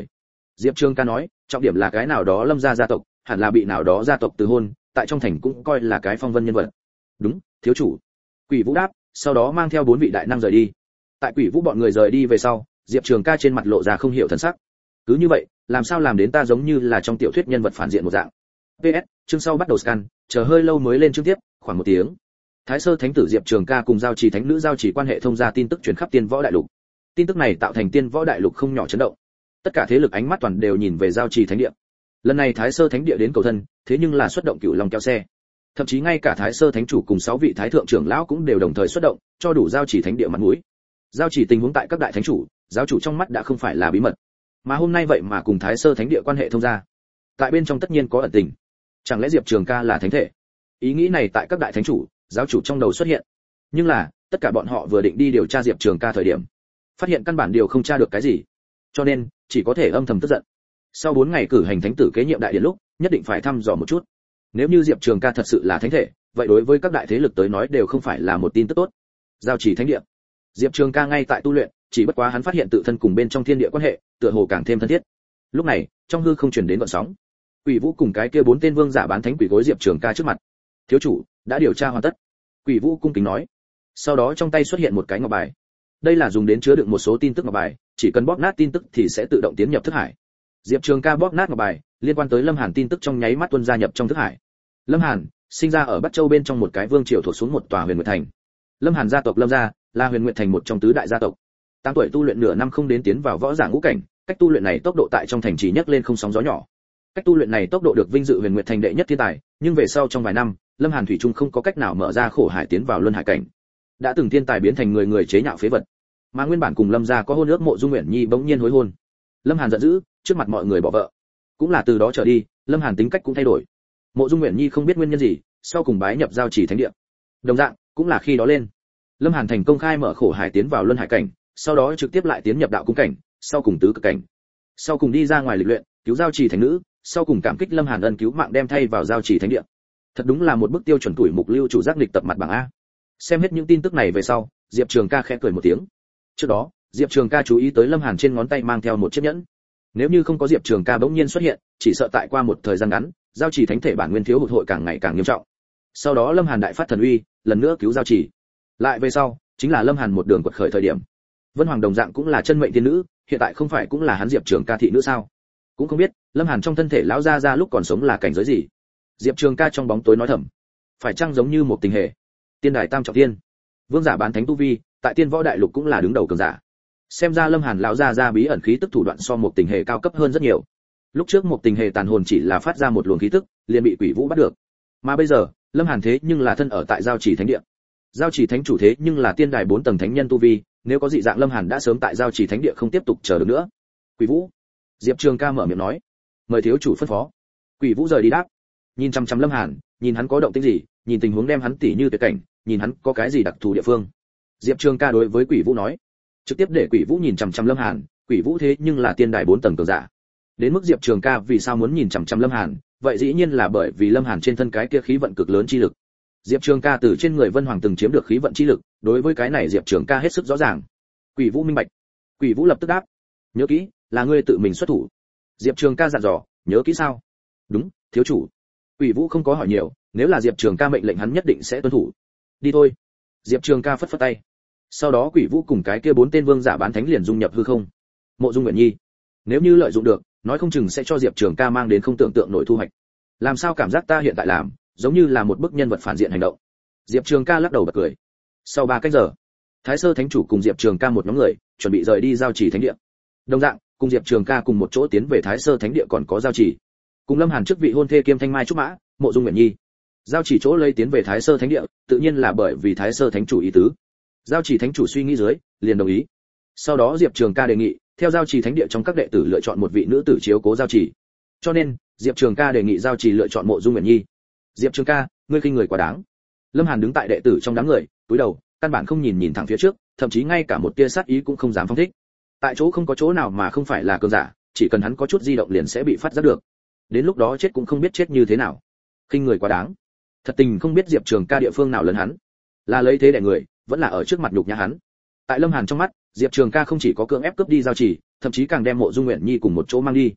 Diệp Trường Ca nói, trọng điểm là cái nào đó Lâm gia gia tộc, hẳn là bị nào đó gia tộc từ hôn, tại trong thành cũng coi là cái phong vân nhân vật. Đúng, thiếu chủ. Quỷ Vũ đáp, sau đó mang theo bốn vị đại năng rời đi. Tại Quỷ Vũ bọn người rời đi về sau, Diệp Trường Ca trên mặt lộ ra không hiểu thần sắc. Cứ như vậy, làm sao làm đến ta giống như là trong tiểu thuyết nhân vật phản diện một dạng. pê ét, chương sau bắt đầu scan, chờ hơi lâu mới lên chương tiếp, khoảng một tiếng. Thái Sơ Thánh tử Diệp Trường Ca cùng Giao Trì Thánh nữ Giao Trì quan hệ thông gia tin tức truyền khắp Tiên Võ Đại Lục. Tin tức này tạo thành Tiên Võ Đại Lục không nhỏ chấn động. Tất cả thế lực ánh mắt toàn đều nhìn về Giao Trì Thánh địa. Lần này Thái Sơ Thánh địa đến cầu thân, thế nhưng là xuất động Cửu Long kéo xe. Thậm chí ngay cả Thái Sơ Thánh chủ cùng sáu vị thái thượng trưởng lão cũng đều đồng thời xuất động, cho đủ Giao Trì Thánh địa mặt mũi. Giao Trì tình huống tại các đại thánh chủ, giáo chủ trong mắt đã không phải là bí mật. Mà hôm nay vậy mà cùng Thái Sơ Thánh địa quan hệ thông gia. Tại bên trong tất nhiên có ẩn tình. Chẳng lẽ Diệp Trường Ca là thánh thể? Ý nghĩ này tại các đại thánh chủ, giáo chủ trong đầu xuất hiện. Nhưng là, tất cả bọn họ vừa định đi điều tra Diệp Trường Ca thời điểm, phát hiện căn bản điều không tra được cái gì. Cho nên, chỉ có thể âm thầm tức giận. Sau bốn ngày cử hành thánh tử kế nhiệm đại điện lúc, nhất định phải thăm dò một chút. Nếu như Diệp Trường Ca thật sự là thánh thể, vậy đối với các đại thế lực tới nói đều không phải là một tin tức tốt. Giao Trì Thánh địa. Diệp Trường Ca ngay tại tu luyện, chỉ bất quá hắn phát hiện tự thân cùng bên trong thiên địa quan hệ, tựa hồ càng thêm thân thiết. Lúc này, trong hư không truyền đến gợn sóng. Quỷ Vũ cùng cái kia bốn tên vương giả bán thánh quỷ gối Diệp Trường Ca trước mặt. "Thiếu chủ, đã điều tra hoàn tất." Quỷ Vũ cung kính nói. Sau đó trong tay xuất hiện một cái ngọc bài. Đây là dùng đến chứa đựng một số tin tức ngọc bài, chỉ cần bóp nát tin tức thì sẽ tự động tiến nhập thức hải. Diệp Trường Ca bóp nát ngọc bài, liên quan tới Lâm Hàn tin tức trong nháy mắt tuôn ra nhập trong thức hải. Lâm Hàn, sinh ra ở Bắc Châu bên trong một cái vương triều thuộc xuống một tòa Huyền Nguyệt thành. Lâm Hàn gia tộc Lâm gia, là Huyền Nguyệt thành một trong tứ đại gia tộc. Tám tuổi tu luyện nửa năm không đến tiến vào võ giả ngũ cảnh, cách tu luyện này tốc độ tại trong thành trì nhấc lên không sóng gió nhỏ. Cách tu luyện này tốc độ được vinh dự Huyền Nguyệt thành đệ nhất thiên tài, nhưng về sau trong vài năm, Lâm Hàn thủy chung không có cách nào mở ra khổ hải tiến vào luân hải cảnh. Đã từng thiên tài biến thành người người chế nhạo phế vật. Mà nguyên bản cùng Lâm gia có hôn ước Mộ Dung Uyển Nhi bỗng nhiên hối hôn. Lâm Hàn giận dữ, trước mặt mọi người bỏ vợ. Cũng là từ đó trở đi, Lâm Hàn tính cách cũng thay đổi. Mộ Dung Uyển Nhi không biết nguyên nhân gì, sau cùng bái nhập Giao Trì Thánh địa. Đồng dạng, cũng là khi đó lên, Lâm Hàn thành công khai mở khổ hải tiến vào luân hải cảnh, sau đó trực tiếp lại tiến nhập đạo cung cảnh, sau cùng tứ cực cảnh. Sau cùng đi ra ngoài lịch luyện, cứu Giao Trì Thánh nữ, sau cùng cảm kích Lâm Hàn ân cứu mạng đem thay vào Giao Trì Thánh địa. Thật đúng là một bức tiêu chuẩn tuổi mục lưu chủ giác lịch tập mặt bảng a. Xem hết những tin tức này về sau, Diệp Trường Ca khẽ cười một tiếng. Trước đó, Diệp Trường Ca chú ý tới Lâm Hàn trên ngón tay mang theo một chiếc nhẫn. Nếu như không có Diệp Trường Ca bỗng nhiên xuất hiện, chỉ sợ tại qua một thời gian ngắn, Giao Trì Thánh thể bản nguyên thiếu hụt hội càng ngày càng nghiêm trọng. Sau đó Lâm Hàn đại phát thần uy, lần nữa cứu Giao Trì. Lại về sau, chính là Lâm Hàn một đường quật khởi thời điểm. Vân Hoàng đồng dạng cũng là chân mệnh tiên nữ, hiện tại không phải cũng là hắn Diệp Trường Ca thị nữ sao? Cũng không biết, Lâm Hàn trong thân thể lão gia gia lúc còn sống là cảnh giới gì. Diệp Trường Ca trong bóng tối nói thầm, phải chăng giống như một tình hệ. Tiên đài tam trọng tiên, vương giả bán thánh tu vi, tại Tiên Võ Đại Lục cũng là đứng đầu cường giả. Xem ra Lâm Hàn lão gia gia bí ẩn khí tức thủ đoạn so một tình hệ cao cấp hơn rất nhiều. Lúc trước một tình hệ tàn hồn chỉ là phát ra một luồng khí tức, liền bị Quỷ Vũ bắt được. Mà bây giờ, Lâm Hàn thế nhưng là thân ở tại Giao Trì Thánh địa. Giao Trì Thánh chủ thế nhưng là tiên đài bốn tầng thánh nhân tu vi, nếu có dị dạng Lâm Hàn đã sớm tại Giao Trì Thánh địa không tiếp tục chờ được nữa. Quỷ Vũ, Diệp Trường Ca mở miệng nói, mời thiếu chủ phân phó. Quỷ Vũ rời đi đáp, nhìn chăm chăm Lâm Hàn, nhìn hắn có động tĩnh gì, nhìn tình huống đem hắn tỉ như tuyệt cảnh, nhìn hắn có cái gì đặc thù địa phương. Diệp Trường Ca đối với Quỷ Vũ nói, trực tiếp để Quỷ Vũ nhìn chăm chăm Lâm Hàn, Quỷ Vũ thế nhưng là tiên đài bốn tầng cường giả. Đến mức Diệp Trường Ca vì sao muốn nhìn chăm chăm Lâm Hàn, vậy dĩ nhiên là bởi vì Lâm Hàn trên thân cái kia khí vận cực lớn chi lực. Diệp Trường Ca từ trên người Vân Hoàng từng chiếm được khí vận chi lực, đối với cái này Diệp Trường Ca hết sức rõ ràng. Quỷ Vũ minh bạch. Quỷ Vũ lập tức đáp, nhớ kỹ, là ngươi tự mình xuất thủ. Diệp Trường Ca dặn dò, nhớ kỹ sao? Đúng, thiếu chủ. Quỷ Vũ không có hỏi nhiều, nếu là Diệp Trường Ca mệnh lệnh hắn nhất định sẽ tuân thủ. Đi thôi. Diệp Trường Ca phất phất tay. Sau đó Quỷ Vũ cùng cái kia bốn tên vương giả bán thánh liền dung nhập hư không. Mộ Dung Uyển Nhi, nếu như lợi dụng được, nói không chừng sẽ cho Diệp Trường Ca mang đến không tưởng tượng nổi thu hoạch. Làm sao cảm giác ta hiện tại làm, giống như là một bức nhân vật phản diện hành động. Diệp Trường Ca lắc đầu bật cười. Sau ba cách giờ, Thái Sơ Thánh chủ cùng Diệp Trường Ca một nhóm người chuẩn bị rời đi Giao Trì Thánh địa. Đồng dạng, cùng Diệp Trường Ca cùng một chỗ tiến về Thái Sơ Thánh địa còn có Giao Trì. Cùng Lâm Hàn trước vị hôn thê kiêm thanh mai trúc mã, Mộ Dung Uyển Nhi. Giao Trì chỗ lấy tiến về Thái Sơ Thánh địa, tự nhiên là bởi vì Thái Sơ Thánh chủ ý tứ. Giao Trì Thánh chủ suy nghĩ dưới, liền đồng ý. Sau đó Diệp Trường Ca đề nghị, theo Giao Trì Thánh địa trong các đệ tử lựa chọn một vị nữ tử chiếu cố Giao Trì. Cho nên, Diệp Trường Ca đề nghị Giao Trì lựa chọn Mộ Dung Uyển Nhi. Diệp Trường Ca, ngươi khinh người quá đáng. Lâm Hàn đứng tại đệ tử trong đám người, cúi đầu, căn bản không nhìn nhìn thẳng phía trước, thậm chí ngay cả một tia sát ý cũng không dám phóng thích. Tại chỗ không có chỗ nào mà không phải là cường giả, chỉ cần hắn có chút di động liền sẽ bị phát giác được. Đến lúc đó chết cũng không biết chết như thế nào. Khinh người quá đáng. Thật tình không biết Diệp Trường Ca địa phương nào lớn hắn, là lấy thế đè người, vẫn là ở trước mặt nhục nhã hắn. Tại Lâm Hàn trong mắt, Diệp Trường Ca không chỉ có cưỡng ép cướp đi Giao Trì, thậm chí càng đem Mộ Dung Uyển Nhi cùng một chỗ mang đi.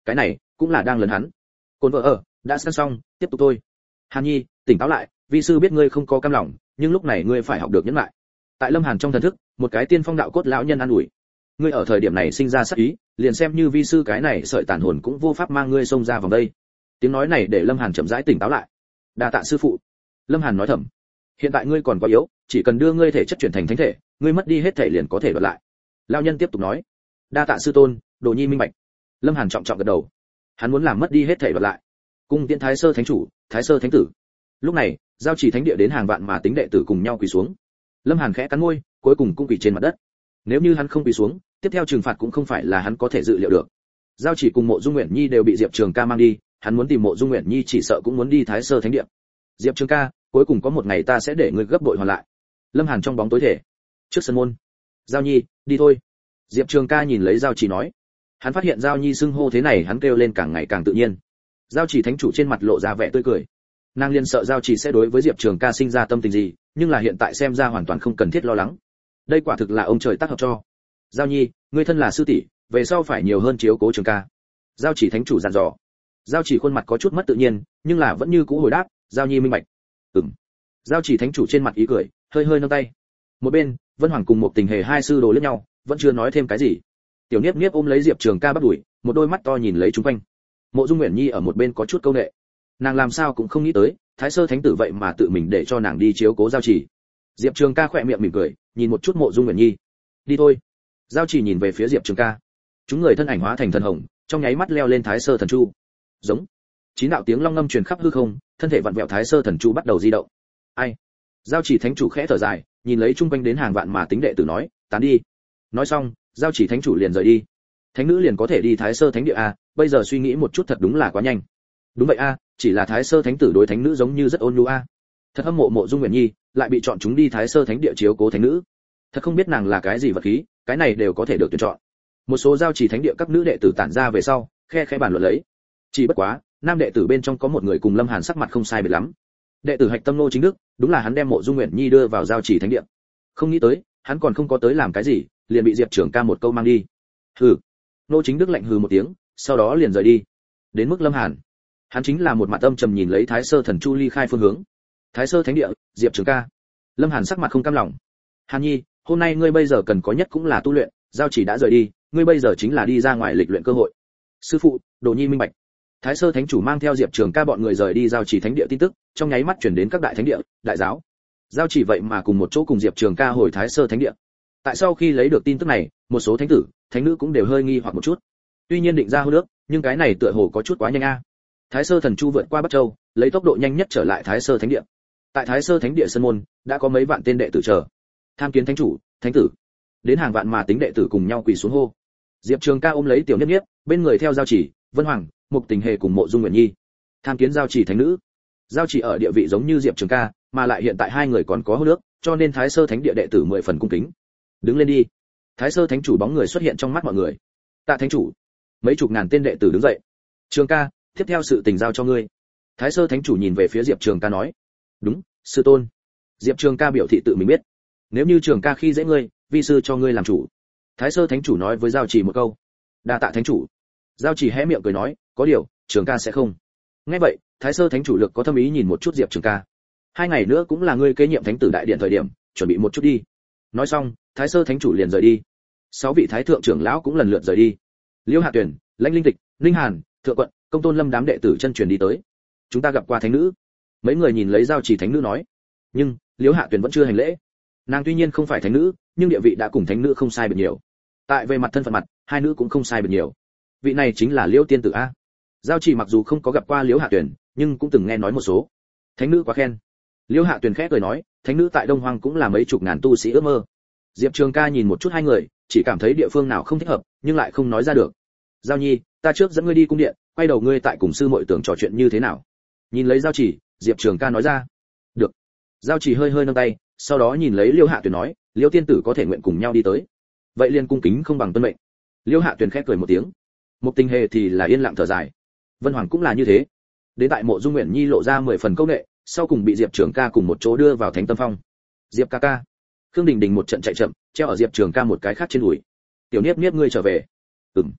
cái này cũng là đang lấn hắn. Côn vợ ở đã sẵn xong, tiếp tục thôi. Hàn Nhi, tỉnh táo lại, vi sư biết ngươi không có cam lòng, nhưng lúc này ngươi phải học được nhẫn lại. Tại Lâm Hàn trong thần thức, một cái tiên phong đạo cốt lão nhân an ủi. Ngươi ở thời điểm này sinh ra sát ý, liền xem như vi sư cái này sợi tàn hồn cũng vô pháp mang ngươi xông ra vòng đây. Tiếng nói này để Lâm Hàn chậm rãi tỉnh táo lại. Đa tạ sư phụ. Lâm Hàn nói thầm. Hiện tại ngươi còn quá yếu, chỉ cần đưa ngươi thể chất chuyển thành thánh thể, ngươi mất đi hết thể liền có thể đoạt lại. Lão nhân tiếp tục nói. Đa tạ sư tôn, Đồ Nhi minh bạch. Lâm Hàn trọng trọng gật đầu. Hắn muốn làm mất đi hết thể đoạt lại. Cung tiễn Thái Sơ thánh chủ, Thái Sơ thánh tử. Lúc này, giao chỉ thánh địa đến hàng vạn mà tính đệ tử cùng nhau quỳ xuống. Lâm Hàn khẽ cắn môi, cuối cùng cũng quỳ trên mặt đất. Nếu như hắn không quỳ xuống, tiếp theo trừng phạt cũng không phải là hắn có thể dự liệu được. Giao chỉ cùng Mộ Dung Uyển Nhi đều bị Diệp Trường Ca mang đi, hắn muốn tìm Mộ Dung Uyển Nhi chỉ sợ cũng muốn đi Thái Sơ thánh địa. Diệp Trường Ca, cuối cùng có một ngày ta sẽ để ngươi gấp bội hoàn lại. Lâm Hàn trong bóng tối thể. Trước sân môn. Giao Nhi, đi thôi. Diệp Trường Ca nhìn lấy Giao Chỉ nói. Hắn phát hiện Giao Nhi xưng hô thế này hắn kêu lên càng ngày càng tự nhiên. Giao Chỉ thánh chủ trên mặt lộ ra vẻ tươi cười. Nàng liên sợ Giao Chỉ sẽ đối với Diệp Trường Ca sinh ra tâm tình gì, nhưng là hiện tại xem ra hoàn toàn không cần thiết lo lắng. Đây quả thực là ông trời tác hợp cho. Giao Nhi, ngươi thân là sư tỷ, về sau phải nhiều hơn chiếu cố Trường Ca. Giao Chỉ thánh chủ dặn dò. Giao Chỉ khuôn mặt có chút mất tự nhiên, nhưng là vẫn như cũ hồi đáp, Giao Nhi minh bạch. Ừm. Giao Chỉ thánh chủ trên mặt ý cười, hơi hơi nâng tay. Một bên, Vân Hoàng cùng một tình hề hai sư đồ liếc nhau, vẫn chưa nói thêm cái gì. Tiểu Niếp Niếp ôm lấy Diệp Trường Ca bắt đuổi, một đôi mắt to nhìn lấy chúng quanh. Mộ Dung Uyển Nhi ở một bên có chút câu nệ. Nàng làm sao cũng không nghĩ tới, Thái Sơ thánh tử vậy mà tự mình để cho nàng đi chiếu cố Giao Chỉ. Diệp Trường Ca khỏe miệng mỉm cười, nhìn một chút Mộ Dung Uyển Nhi. Đi thôi. Giao Chỉ nhìn về phía Diệp Trường Ca. Chúng người thân ảnh hóa thành thần hồng, trong nháy mắt leo lên Thái Sơ thần chu. Giống. Chín đạo tiếng long ngâm truyền khắp hư không, thân thể vặn vẹo Thái Sơ thần chu bắt đầu di động. Ai? Giao Chỉ thánh chủ khẽ thở dài, nhìn lấy chung quanh đến hàng vạn mà tính đệ tử nói, tán đi. Nói xong, Giao Chỉ thánh chủ liền rời đi. Thánh nữ liền có thể đi Thái Sơ thánh địa a, bây giờ suy nghĩ một chút thật đúng là quá nhanh. Đúng vậy a, chỉ là Thái Sơ thánh tử đối thánh nữ giống như rất ôn nhu a. Thật hâm mộ Mộ Dung Uyển Nhi, lại bị chọn chúng đi Thái Sơ thánh địa chiếu cố thánh nữ. Thật không biết nàng là cái gì vật khí, cái này đều có thể được tuyển chọn. Một số Giao Chỉ thánh địa các nữ đệ tử tản ra về sau, khe khẽ bàn luận lấy. Chỉ bất quá, nam đệ tử bên trong có một người cùng Lâm Hàn sắc mặt không sai biệt lắm. Đệ tử Hạch Tâm Nô Chính Đức, đúng là hắn đem Mộ Dung Uyển Nhi đưa vào Giao Chỉ thánh địa. Không nghĩ tới, hắn còn không có tới làm cái gì, liền bị Diệp Trường Ca một câu mang đi. Hừ. Nô Chính Đức lạnh hừ một tiếng, sau đó liền rời đi. Đến mức Lâm Hàn, hắn chính là một mặt âm trầm nhìn lấy Thái Sơ thần chu ly khai phương hướng. Thái Sơ thánh địa, Diệp Trường Ca. Lâm Hàn sắc mặt không cam lòng. Hàn Nhi, hôm nay ngươi bây giờ cần có nhất cũng là tu luyện, Giao Chỉ đã rời đi, ngươi bây giờ chính là đi ra ngoài lịch luyện cơ hội. Sư phụ, Đồ Nhi minh bạch. Thái Sơ thánh chủ mang theo Diệp Trường Ca bọn người rời đi Giao Chỉ thánh địa tin tức, trong nháy mắt truyền đến các đại thánh địa, đại giáo. Giao Chỉ vậy mà cùng một chỗ cùng Diệp Trường Ca hồi Thái Sơ thánh địa. Tại sau khi lấy được tin tức này, một số thánh tử, thánh nữ cũng đều hơi nghi hoặc một chút. Tuy nhiên định ra hô nước, nhưng cái này tựa hồ có chút quá nhanh a. Thái Sơ thần chu vượt qua Bắc Châu, lấy tốc độ nhanh nhất trở lại Thái Sơ thánh địa. Tại Thái Sơ thánh địa sân môn, đã có mấy vạn tên đệ tử chờ. Tham kiến thánh chủ, thánh tử. Đến hàng vạn mà tính đệ tử cùng nhau quỳ xuống hô. Diệp Trường Ca ôm lấy Tiểu Niếp Niếp, bên người theo Giao Chỉ, Vân Hoàng, Mục Tình Hề cùng Mộ Dung Uyển Nhi. Tham kiến Giao Chỉ thánh nữ. Giao Chỉ ở địa vị giống như Diệp Trường Ca, mà lại hiện tại hai người còn có hô nước, cho nên Thái Sơ thánh địa đệ tử mười phần cung kính. Đứng lên đi. Thái Sơ thánh chủ bóng người xuất hiện trong mắt mọi người. Tạ thánh chủ. Mấy chục ngàn tên đệ tử đứng dậy. Trường Ca, tiếp theo sự tình giao cho ngươi. Thái Sơ thánh chủ nhìn về phía Diệp Trường Ca nói. Đúng, sư tôn. Diệp Trường Ca biểu thị tự mình biết. Nếu như Trường Ca khi dễ ngươi, vi sư cho ngươi làm chủ. Thái Sơ thánh chủ nói với Giao Chỉ một câu. Đa tạ thánh chủ. Giao Chỉ hé miệng cười nói, có điều, Trường Ca sẽ không. Nghe vậy, Thái Sơ thánh chủ lực có thâm ý nhìn một chút Diệp Trường Ca. Hai ngày nữa cũng là ngươi kế nhiệm thánh tử đại điện thời điểm, chuẩn bị một chút đi. Nói xong, Thái Sơ thánh chủ liền rời đi. Sáu vị thái thượng trưởng lão cũng lần lượt rời đi. Liễu Hạ Tuyển, Lãnh Linh Tịch, Linh Hàn, Thượng Quận, Công Tôn Lâm đám đệ tử chân truyền đi tới. Chúng ta gặp qua thánh nữ. Mấy người nhìn lấy Giao Chỉ thánh nữ nói. Nhưng Liễu Hạ Tuyển vẫn chưa hành lễ. Nàng tuy nhiên không phải thánh nữ, nhưng địa vị đã cùng thánh nữ không sai biệt nhiều. Tại về mặt thân phận mặt, hai nữ cũng không sai biệt nhiều. Vị này chính là Liễu tiên tử a. Giao Chỉ mặc dù không có gặp qua Liễu Hạ Tuyển, nhưng cũng từng nghe nói một số. Thánh nữ quá khen. Liễu Hạ Tuyển khẽ cười nói, thánh nữ tại Đông Hoang cũng là mấy chục ngàn tu sĩ ước mơ. Diệp Trường Ca nhìn một chút hai người, chỉ cảm thấy địa phương nào không thích hợp, nhưng lại không nói ra được. Giao Nhi, ta trước dẫn ngươi đi cung điện, quay đầu ngươi tại cùng sư muội tưởng trò chuyện như thế nào. Nhìn lấy Giao Chỉ, Diệp Trường Ca nói ra. Được. Giao Chỉ hơi hơi nâng tay, sau đó nhìn lấy Liễu Hạ Tuyển nói, Liễu tiên tử có thể nguyện cùng nhau đi tới. Vậy liền cung kính không bằng tuân mệnh. Liễu Hạ Tuyển khẽ cười một tiếng. Mục Tình Hề thì là yên lặng thở dài. Vân Hoàng cũng là như thế. Đến tại Mộ Dung Uyển Nhi lộ ra mười phần câu nệ, sau cùng bị Diệp Trường Ca cùng một chỗ đưa vào Thánh Tâm Phong. Diệp ca ca. Khương Đình Đình một trận chạy chậm, treo ở Diệp Trường Ca một cái khác trên đùi. Tiểu Niếp Niếp ngươi trở về. Ừm.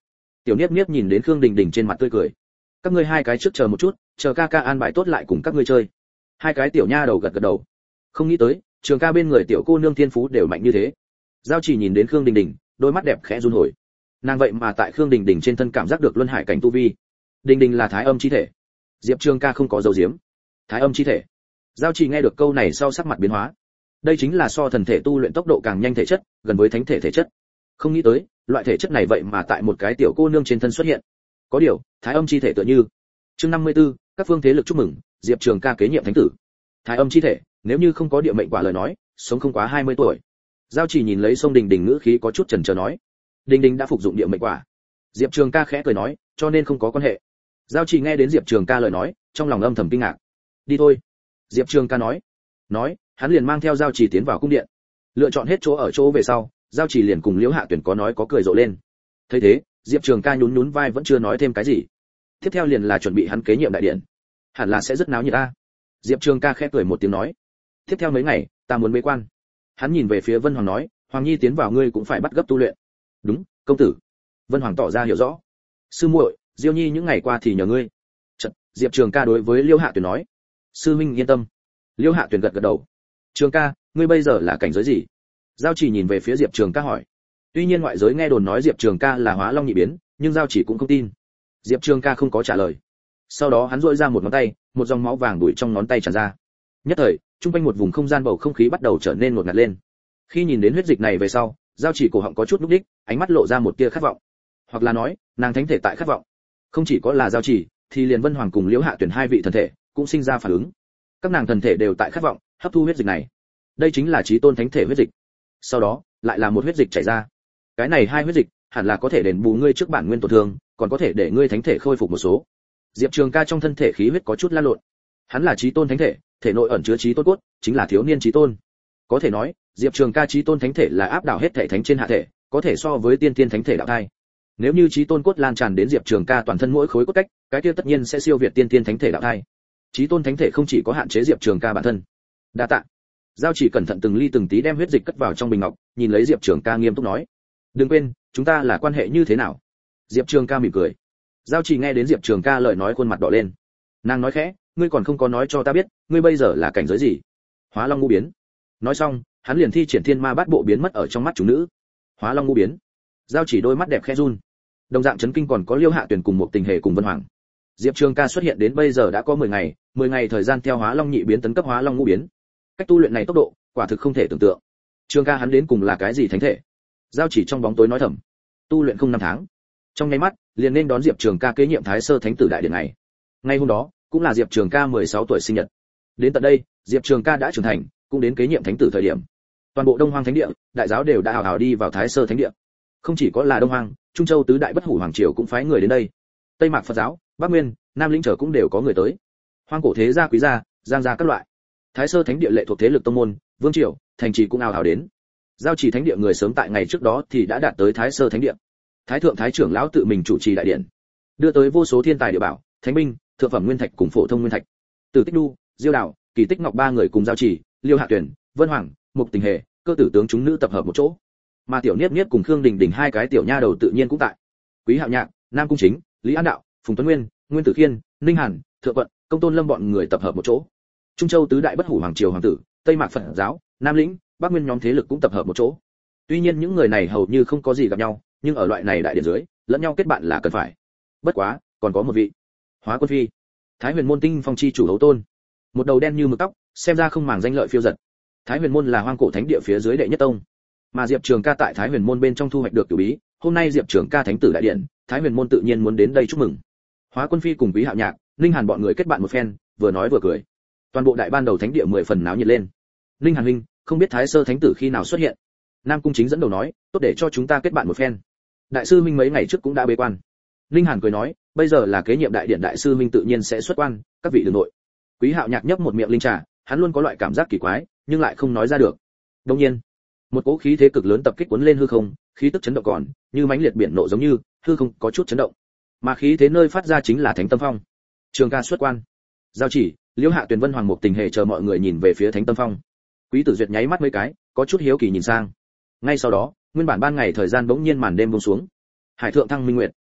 Tiểu Niếp Niếp nhìn đến Khương Đình Đình trên mặt tươi cười. Các ngươi hai cái trước chờ một chút, chờ ca ca an bài tốt lại cùng các ngươi chơi. Hai cái tiểu nha đầu gật gật đầu. Không nghĩ tới, trường ca bên người tiểu cô nương thiên phú đều mạnh như thế. Giao Chỉ nhìn đến Khương Đình Đình, đôi mắt đẹp khẽ run hồi. Nàng vậy mà tại Khương Đình Đình trên thân cảm giác được luân hải cảnh tu vi. Đình Đình là thái âm chi thể. Diệp Trường ca không có dấu diếm. Thái âm chi thể. Giao Chỉ nghe được câu này sau sắc mặt biến hóa. Đây chính là so thần thể tu luyện tốc độ càng nhanh thể chất, gần với thánh thể thể chất. Không nghĩ tới, loại thể chất này vậy mà tại một cái tiểu cô nương trên thân xuất hiện. Có điều, thái âm chi thể tựa như. Chương năm mươi tư, các phương thế lực chúc mừng, Diệp Trường ca kế nhiệm thánh tử. Thái âm chi thể, nếu như không có địa mệnh quả lời nói, sống không quá hai mươi tuổi. Giao Chỉ nhìn lấy Sông Đình Đình ngữ khí có chút chần chờ nói, Đình Đình đã phục dụng địa mệnh quả. Diệp Trường ca khẽ cười nói, cho nên không có quan hệ. Giao Chỉ nghe đến Diệp Trường ca lời nói, trong lòng âm thầm kinh ngạc. Đi thôi. Diệp Trường ca nói. Nói, hắn liền mang theo Giao Chỉ tiến vào cung điện. Lựa chọn hết chỗ ở chỗ về sau, Giao Chỉ liền cùng Liễu Hạ Tuyển có nói có cười rộ lên. Thấy thế, Diệp Trường ca nhún nhún vai vẫn chưa nói thêm cái gì. Tiếp theo liền là chuẩn bị hắn kế nhiệm đại điện. Hẳn là sẽ rất náo nhiệt ta. Diệp Trường ca khẽ cười một tiếng nói. Tiếp theo mấy ngày, ta muốn bế quan. Hắn nhìn về phía Vân Hoàng nói, Hoàng Nhi tiến vào ngươi cũng phải bắt gấp tu luyện. Đúng, công tử. Vân Hoàng tỏ ra hiểu rõ. Sư muội, Diêu Nhi những ngày qua thì nhờ ngươi. Chợt, Diệp Trường ca đối với Liễu Hạ Tuyển nói. Sư huynh yên tâm. Liễu Hạ Tuyển gật gật đầu. Trường ca, ngươi bây giờ là cảnh giới gì? Giao Chỉ nhìn về phía Diệp Trường ca hỏi. Tuy nhiên ngoại giới nghe đồn nói Diệp Trường ca là hóa long nhị biến, nhưng Giao Chỉ cũng không tin. Diệp Trường ca không có trả lời. Sau đó hắn duỗi ra một ngón tay, một dòng máu vàng đuổi trong ngón tay tràn ra. Nhất thời, trung quanh một vùng không gian bầu không khí bắt đầu trở nên ngột ngạt lên. Khi nhìn đến huyết dịch này về sau, Giao Chỉ cổ họng có chút núc đích, ánh mắt lộ ra một tia khát vọng. Hoặc là nói, nàng thánh thể tại khát vọng. Không chỉ có là Giao Chỉ, thì liền Vân Hoàng cùng Liễu Hạ Tuyển hai vị thần thể cũng sinh ra phản ứng. Các nàng thần thể đều tại khát vọng hấp thu huyết dịch này. Đây chính là chí tôn thánh thể huyết dịch. Sau đó, lại là một huyết dịch chảy ra. Cái này hai huyết dịch, hẳn là có thể đền bù ngươi trước bản nguyên tổn thương, còn có thể để ngươi thánh thể khôi phục một số. Diệp Trường ca trong thân thể khí huyết có chút lan lộn. Hắn là chí tôn thánh thể, thể nội ẩn chứa chí tôn cốt, chính là thiếu niên chí tôn. Có thể nói, Diệp Trường ca chí tôn thánh thể là áp đảo hết thể thánh trên hạ thể, có thể so với tiên tiên thánh thể đạo thai. Nếu như chí tôn cốt lan tràn đến Diệp Trường ca toàn thân mỗi khối cốt cách, cái kia tất nhiên sẽ siêu việt tiên tiên thánh thể đạo thai. Chí tôn thánh thể không chỉ có hạn chế Diệp Trường ca bản thân. Đa tạ. Giao Chỉ cẩn thận từng ly từng tí đem huyết dịch cất vào trong bình ngọc, nhìn lấy Diệp Trường ca nghiêm túc nói: "Đừng quên, chúng ta là quan hệ như thế nào?" Diệp Trường ca mỉm cười. Giao Chỉ nghe đến Diệp Trường ca lời nói khuôn mặt đỏ lên. Nàng nói khẽ: "Ngươi còn không có nói cho ta biết, ngươi bây giờ là cảnh giới gì?" Hóa Long ngũ biến. Nói xong, hắn liền thi triển Thiên Ma Bát Bộ biến mất ở trong mắt chủ nữ. Hóa Long ngũ biến. Giao Chỉ đôi mắt đẹp khẽ run. Đồng dạng chấn kinh còn có Liêu Hạ Tuyển cùng một tình hệ cùng Vân Hoàng. Diệp Trường ca xuất hiện đến bây giờ đã có mười ngày, mười ngày thời gian theo Hóa Long nhị biến tấn cấp Hóa Long ngũ biến. Cách tu luyện này tốc độ, quả thực không thể tưởng tượng. Trường ca hắn đến cùng là cái gì thánh thể? Giao Chỉ trong bóng tối nói thầm. Tu luyện không năm tháng. Trong nháy mắt, liền nên đón Diệp Trường ca kế nhiệm Thái Sơ Thánh tử đại điện này. Ngay hôm đó, cũng là Diệp Trường ca mười sáu tuổi sinh nhật. Đến tận đây, Diệp Trường ca đã trưởng thành, cũng đến kế nhiệm thánh tử thời điểm. Toàn bộ Đông Hoang Thánh địa, đại giáo đều đã hào hào đi vào Thái Sơ Thánh địa. Không chỉ có là Đông Hoang, Trung Châu tứ đại bất hủ hoàng triều cũng phái người đến đây. Tây Mạc Phật giáo, Bắc Nguyên, Nam Lĩnh trở cũng đều có người tới. Hoang cổ thế gia quý gia, giang gia các loại. Thái Sơ Thánh địa lệ thuộc thế lực tông môn, vương triều, thành trì cũng ào ào đến. Giao Chỉ Thánh địa người sớm tại ngày trước đó thì đã đạt tới Thái Sơ Thánh địa. Thái thượng thái trưởng lão tự mình chủ trì đại điện, đưa tới vô số thiên tài địa bảo, thánh binh, thượng phẩm nguyên thạch cùng phổ thông nguyên thạch. Từ Tích Đu, Diêu Đào, Kỳ Tích Ngọc ba người cùng Giao Chỉ, Liêu Hạ Tuyển, Vân Hoàng, Mục Tình Hề, cơ tử tướng chúng nữ tập hợp một chỗ. Mà Tiểu Niếp Niếp cùng Khương Đình Đình hai cái tiểu nha đầu tự nhiên cũng tại. Quý Hạo Nhạc, Nam Cung Chính, Lý An Đạo, Phùng Tuấn Nguyên, Nguyên Tử Khiên, Ninh Hàn, Thượng Vận, Công Tôn Lâm bọn người tập hợp một chỗ. Trung Châu tứ đại bất hủ hoàng triều hoàng tử, Tây Mạc Phật giáo, Nam Lĩnh, Bắc Nguyên nhóm thế lực cũng tập hợp một chỗ. Tuy nhiên những người này hầu như không có gì gặp nhau, nhưng ở loại này đại điện dưới, lẫn nhau kết bạn là cần phải. Bất quá, còn có một vị, Hóa Quân Phi, Thái Huyền môn tinh phong chi chủ Hấu Tôn, một đầu đen như mực tóc, xem ra không màng danh lợi phiêu dật. Thái Huyền môn là hoang cổ thánh địa phía dưới đệ nhất tông, mà Diệp Trường ca tại Thái Huyền môn bên trong thu hoạch được cửu bí, hôm nay Diệp Trường ca thánh tử đại điện, Thái Huyền môn tự nhiên muốn đến đây chúc mừng. Hóa Quân Phi cùng Quý Hạo Nhạc, Ninh Hàn bọn người kết bạn một phen, vừa nói vừa cười. Toàn bộ đại ban đầu thánh địa mười phần náo nhiệt lên. Ninh Hàn huynh, không biết Thái Sơ thánh tử khi nào xuất hiện? Nam Cung Chính dẫn đầu nói, tốt để cho chúng ta kết bạn một phen. Đại sư minh mấy ngày trước cũng đã bế quan. Ninh Hàn cười nói, bây giờ là kế nhiệm đại điện đại sư minh tự nhiên sẽ xuất quan, các vị đường nội. Quý Hạo Nhạc nhấp một miệng linh trà, hắn luôn có loại cảm giác kỳ quái, nhưng lại không nói ra được. Đương nhiên, một cỗ khí thế cực lớn tập kích cuốn lên hư không, khí tức chấn động còn, như mãnh liệt biển nộ giống như, hư không có chút chấn động. Mà khí thế nơi phát ra chính là Thánh Tâm Phong. Trường ca xuất quan. Giao Chỉ, Liễu Hạ Tuyền, Vân Hoàng Mục Tình Hề chờ mọi người nhìn về phía Thánh Tâm Phong. Quý Tử Duyệt nháy mắt mấy cái, có chút hiếu kỳ nhìn sang. Ngay sau đó, nguyên bản ban ngày thời gian bỗng nhiên màn đêm buông xuống. Hải thượng thăng minh nguyệt.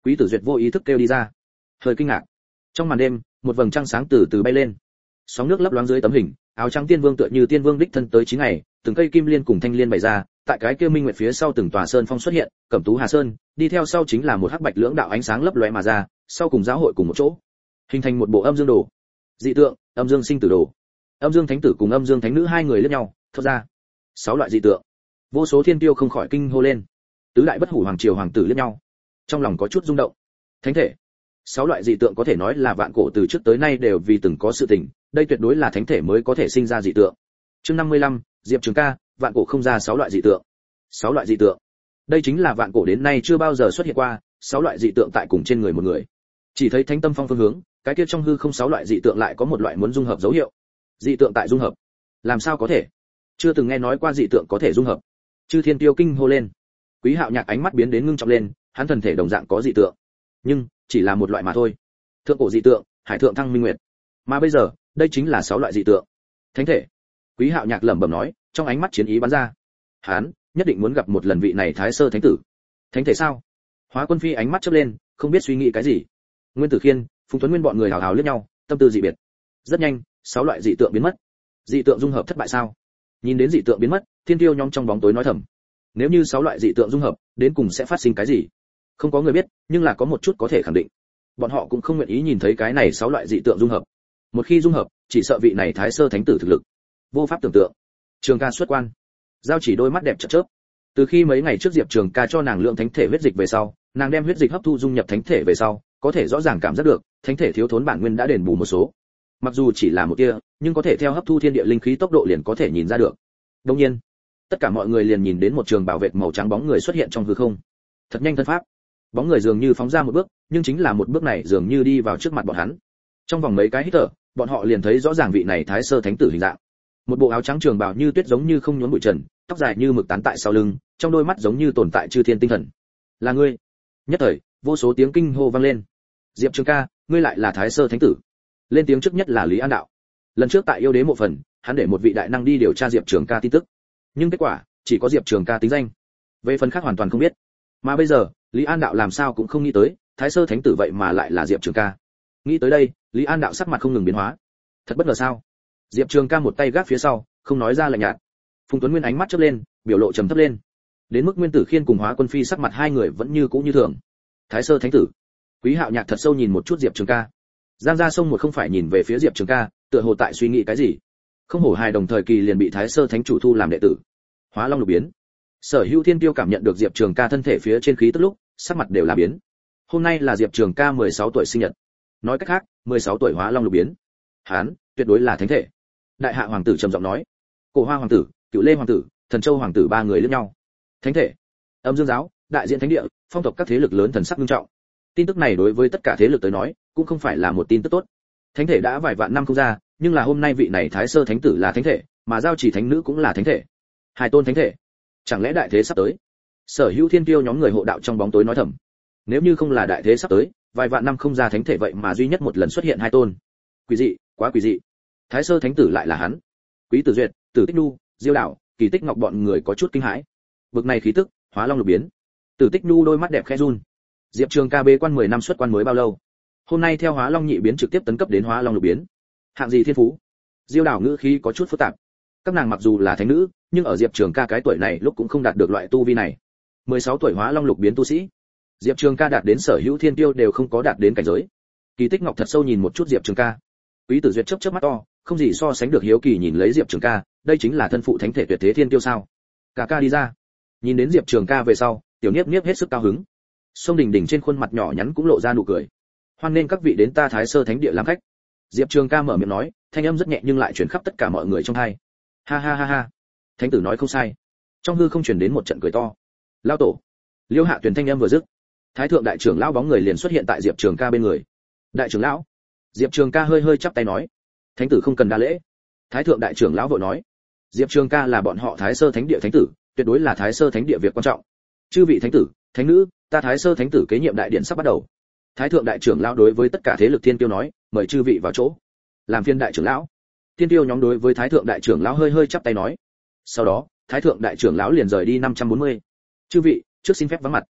Quý Tử Duyệt vô ý thức kêu đi ra, hơi kinh ngạc. Trong màn đêm, một vầng trăng sáng từ từ bay lên, sóng nước lấp loáng dưới tấm hình, áo trắng tiên vương tựa như tiên vương đích thân tới chín ngày, từng cây kim liên cùng thanh liên bày ra, tại cái kia minh nguyệt phía sau từng tòa sơn phong xuất hiện, Cẩm Tú Hà Sơn, đi theo sau chính là một hắc bạch lưỡng đạo ánh sáng lấp lóe mà ra, sau cùng giáo hội cùng một chỗ, hình thành một bộ âm dương đồ. Dị tượng, âm dương sinh tử đồ. Âm dương thánh tử cùng âm dương thánh nữ hai người liếc nhau, thốt ra sáu loại dị tượng. Vô số thiên tiêu không khỏi kinh hô lên. Tứ đại bất hủ hoàng triều hoàng tử liếc nhau, trong lòng có chút rung động. Thánh thể. Sáu loại dị tượng có thể nói là vạn cổ từ trước tới nay đều vì từng có sự tình, đây tuyệt đối là thánh thể mới có thể sinh ra dị tượng. Chương năm mươi lăm, Diệp Trường Ca, vạn cổ không ra sáu loại dị tượng. Sáu loại dị tượng. Đây chính là vạn cổ đến nay chưa bao giờ xuất hiện qua, sáu loại dị tượng tại cùng trên người một người. Chỉ thấy thánh tâm phong phương hướng, cái kia trong hư không sáu loại dị tượng lại có một loại muốn dung hợp dấu hiệu. Dị tượng tại dung hợp. Làm sao có thể? Chưa từng nghe nói qua dị tượng có thể dung hợp. Chư thiên tiêu kinh hô lên. Quý Hạo Nhạc ánh mắt biến đến ngưng trọng lên, hắn thần thể đồng dạng có dị tượng, nhưng chỉ là một loại mà thôi. Thượng cổ dị tượng, hải thượng thăng minh nguyệt. Mà bây giờ, đây chính là sáu loại dị tượng. Thánh thể. Quý Hạo Nhạc lẩm bẩm nói, trong ánh mắt chiến ý bắn ra. Hắn nhất định muốn gặp một lần vị này Thái Sơ Thánh tử. Thánh thể sao? Hóa Quân Phi ánh mắt chớp lên, không biết suy nghĩ cái gì. Nguyên Tử Khiên, Phùng Tuấn Nguyên bọn người hào hào liếc nhau, tâm tư dị biệt. Rất nhanh, sáu loại dị tượng biến mất. Dị tượng dung hợp thất bại sao? Nhìn đến dị tượng biến mất, thiên tiêu nhóm trong bóng tối nói thầm. Nếu như sáu loại dị tượng dung hợp, đến cùng sẽ phát sinh cái gì? Không có người biết, nhưng là có một chút có thể khẳng định. Bọn họ cũng không nguyện ý nhìn thấy cái này sáu loại dị tượng dung hợp. Một khi dung hợp, chỉ sợ vị này Thái Sơ Thánh tử thực lực vô pháp tưởng tượng. Trường Ca xuất quan, Giao Chỉ đôi mắt đẹp chớp chớp. Từ khi mấy ngày trước Diệp Trường Ca cho nàng lượng thánh thể huyết dịch về sau, nàng đem huyết dịch hấp thu dung nhập thánh thể về sau, có thể rõ ràng cảm giác được, thánh thể thiếu thốn bản nguyên đã đền bù một số. Mặc dù chỉ là một tia, nhưng có thể theo hấp thu thiên địa linh khí tốc độ liền có thể nhìn ra được. Đương nhiên, tất cả mọi người liền nhìn đến một trường bảo vệ màu trắng bóng người xuất hiện trong hư không. Thật nhanh thân pháp. Bóng người dường như phóng ra một bước, nhưng chính là một bước này dường như đi vào trước mặt bọn hắn. Trong vòng mấy cái hít thở, bọn họ liền thấy rõ ràng vị này Thái Sơ Thánh tử hình dạng. Một bộ áo trắng trường bào như tuyết giống như không nhốn bụi trần, tóc dài như mực tán tại sau lưng, trong đôi mắt giống như tồn tại chư thiên tinh thần. Là ngươi? Nhất thời, vô số tiếng kinh hô vang lên. Diệp Trường Ca, ngươi lại là Thái Sơ Thánh tử? Lên tiếng trước nhất là Lý An Đạo. Lần trước tại yêu đế mộ phần, hắn để một vị đại năng đi điều tra Diệp Trường Ca tin tức, nhưng kết quả chỉ có Diệp Trường Ca tính danh, về phần khác hoàn toàn không biết. Mà bây giờ, Lý An Đạo làm sao cũng không nghĩ tới, Thái Sơ Thánh tử vậy mà lại là Diệp Trường Ca. Nghĩ tới đây, Lý An Đạo sắc mặt không ngừng biến hóa. Thật bất ngờ sao? Diệp Trường Ca một tay gác phía sau, không nói ra lạnh nhạt. Phùng Tuấn Nguyên ánh mắt chớp lên, biểu lộ trầm thấp lên. Đến mức Nguyên Tử Khiên cùng Hóa Quân Phi sắc mặt hai người vẫn như cũ như thường. Thái Sơ Thánh tử. Quý Hạo Nhạc thật sâu nhìn một chút Diệp Trường Ca. Giang Gia Sông một không phải nhìn về phía Diệp Trường Ca, tựa hồ tại suy nghĩ cái gì. Không hổ hài đồng thời kỳ liền bị Thái Sơ Thánh chủ thu làm đệ tử. Hóa Long lục biến. Sở Hữu Thiên Tiêu cảm nhận được Diệp Trường Ca thân thể phía trên khí tức lúc, sắc mặt đều là biến. Hôm nay là Diệp Trường Ca mười sáu tuổi sinh nhật. Nói cách khác, mười sáu tuổi Hóa Long lục biến. Hán, tuyệt đối là thánh thể. Đại Hạ hoàng tử trầm giọng nói. Cổ Hoa hoàng tử, Cửu Lê hoàng tử, Thần Châu hoàng tử ba người liếc nhau. Thánh thể. Âm Dương giáo, đại diện thánh địa, phong tộc các thế lực lớn thần sắc nghiêm trọng. Tin tức này đối với tất cả thế lực tới nói, cũng không phải là một tin tức tốt. Thánh thể đã vài vạn năm không ra, nhưng là hôm nay vị này Thái Sơ Thánh tử là thánh thể, mà Giao Chỉ thánh nữ cũng là thánh thể. Hai tôn thánh thể, chẳng lẽ đại thế sắp tới? Sở Hữu Thiên Tiêu nhóm người hộ đạo trong bóng tối nói thầm. Nếu như không là đại thế sắp tới, vài vạn năm không ra thánh thể vậy mà duy nhất một lần xuất hiện hai tôn. Quỷ dị, quá quỷ dị. Thái Sơ Thánh tử lại là hắn. Quý Tử Duyệt, Tử Tích Nhu, Diêu Đảo, Kỳ Tích Ngọc bọn người có chút kinh hãi. Bực này khí tức, Hóa Long lục biến. Tử Tích Nhu đôi mắt đẹp khẽ run. Diệp Trường Ca bế quan mười năm xuất quan mới bao lâu? Hôm nay theo Hóa Long nhị biến trực tiếp tấn cấp đến Hóa Long lục biến. Hạng gì thiên phú? Diêu Đảo ngữ khí có chút phức tạp. Các nàng mặc dù là thánh nữ, nhưng ở Diệp Trường Ca cái tuổi này lúc cũng không đạt được loại tu vi này. mười sáu tuổi Hóa Long lục biến tu sĩ, Diệp Trường Ca đạt đến Sở Hữu Thiên Tiêu đều không có đạt đến cảnh giới. Kỳ Tích Ngọc thật sâu nhìn một chút Diệp Trường Ca. Quý Tử Duyệt chớp chớp mắt to, không gì so sánh được hiếu kỳ nhìn lấy Diệp Trường Ca, đây chính là thân phụ thánh thể tuyệt thế thiên tiêu sao? Cả ca đi ra. Nhìn đến Diệp Trường Ca về sau, Tiểu Niếp Niếp hết sức cao hứng. Sông Đình Đình trên khuôn mặt nhỏ nhắn cũng lộ ra nụ cười. Hoan nên các vị đến ta Thái Sơ Thánh địa làm khách. Diệp Trường Ca mở miệng nói, thanh âm rất nhẹ nhưng lại truyền khắp tất cả mọi người trong tai. Ha ha ha ha. Thánh tử nói không sai. Trong hư không truyền đến một trận cười to. Lao tổ. Liêu Hạ Tuyền thanh âm vừa dứt, Thái thượng đại trưởng lão bóng người liền xuất hiện tại Diệp Trường Ca bên người. Đại trưởng lão. Diệp Trường Ca hơi hơi chắp tay nói, thánh tử không cần đa lễ. Thái thượng đại trưởng lão vội nói, Diệp Trường Ca là bọn họ Thái Sơ Thánh địa thánh tử, tuyệt đối là Thái Sơ Thánh địa việc quan trọng. Chư vị thánh tử, thánh nữ, ta Thái Sơ Thánh tử kế nhiệm đại điện sắp bắt đầu. Thái thượng đại trưởng lão đối với tất cả thế lực thiên tiêu nói, mời chư vị vào chỗ. Làm phiên đại trưởng lão. Thiên tiêu nhóm đối với Thái thượng đại trưởng lão hơi hơi chắp tay nói. Sau đó, Thái thượng đại trưởng lão liền rời đi năm trăm bốn mươi. Chư vị, trước xin phép vắng mặt.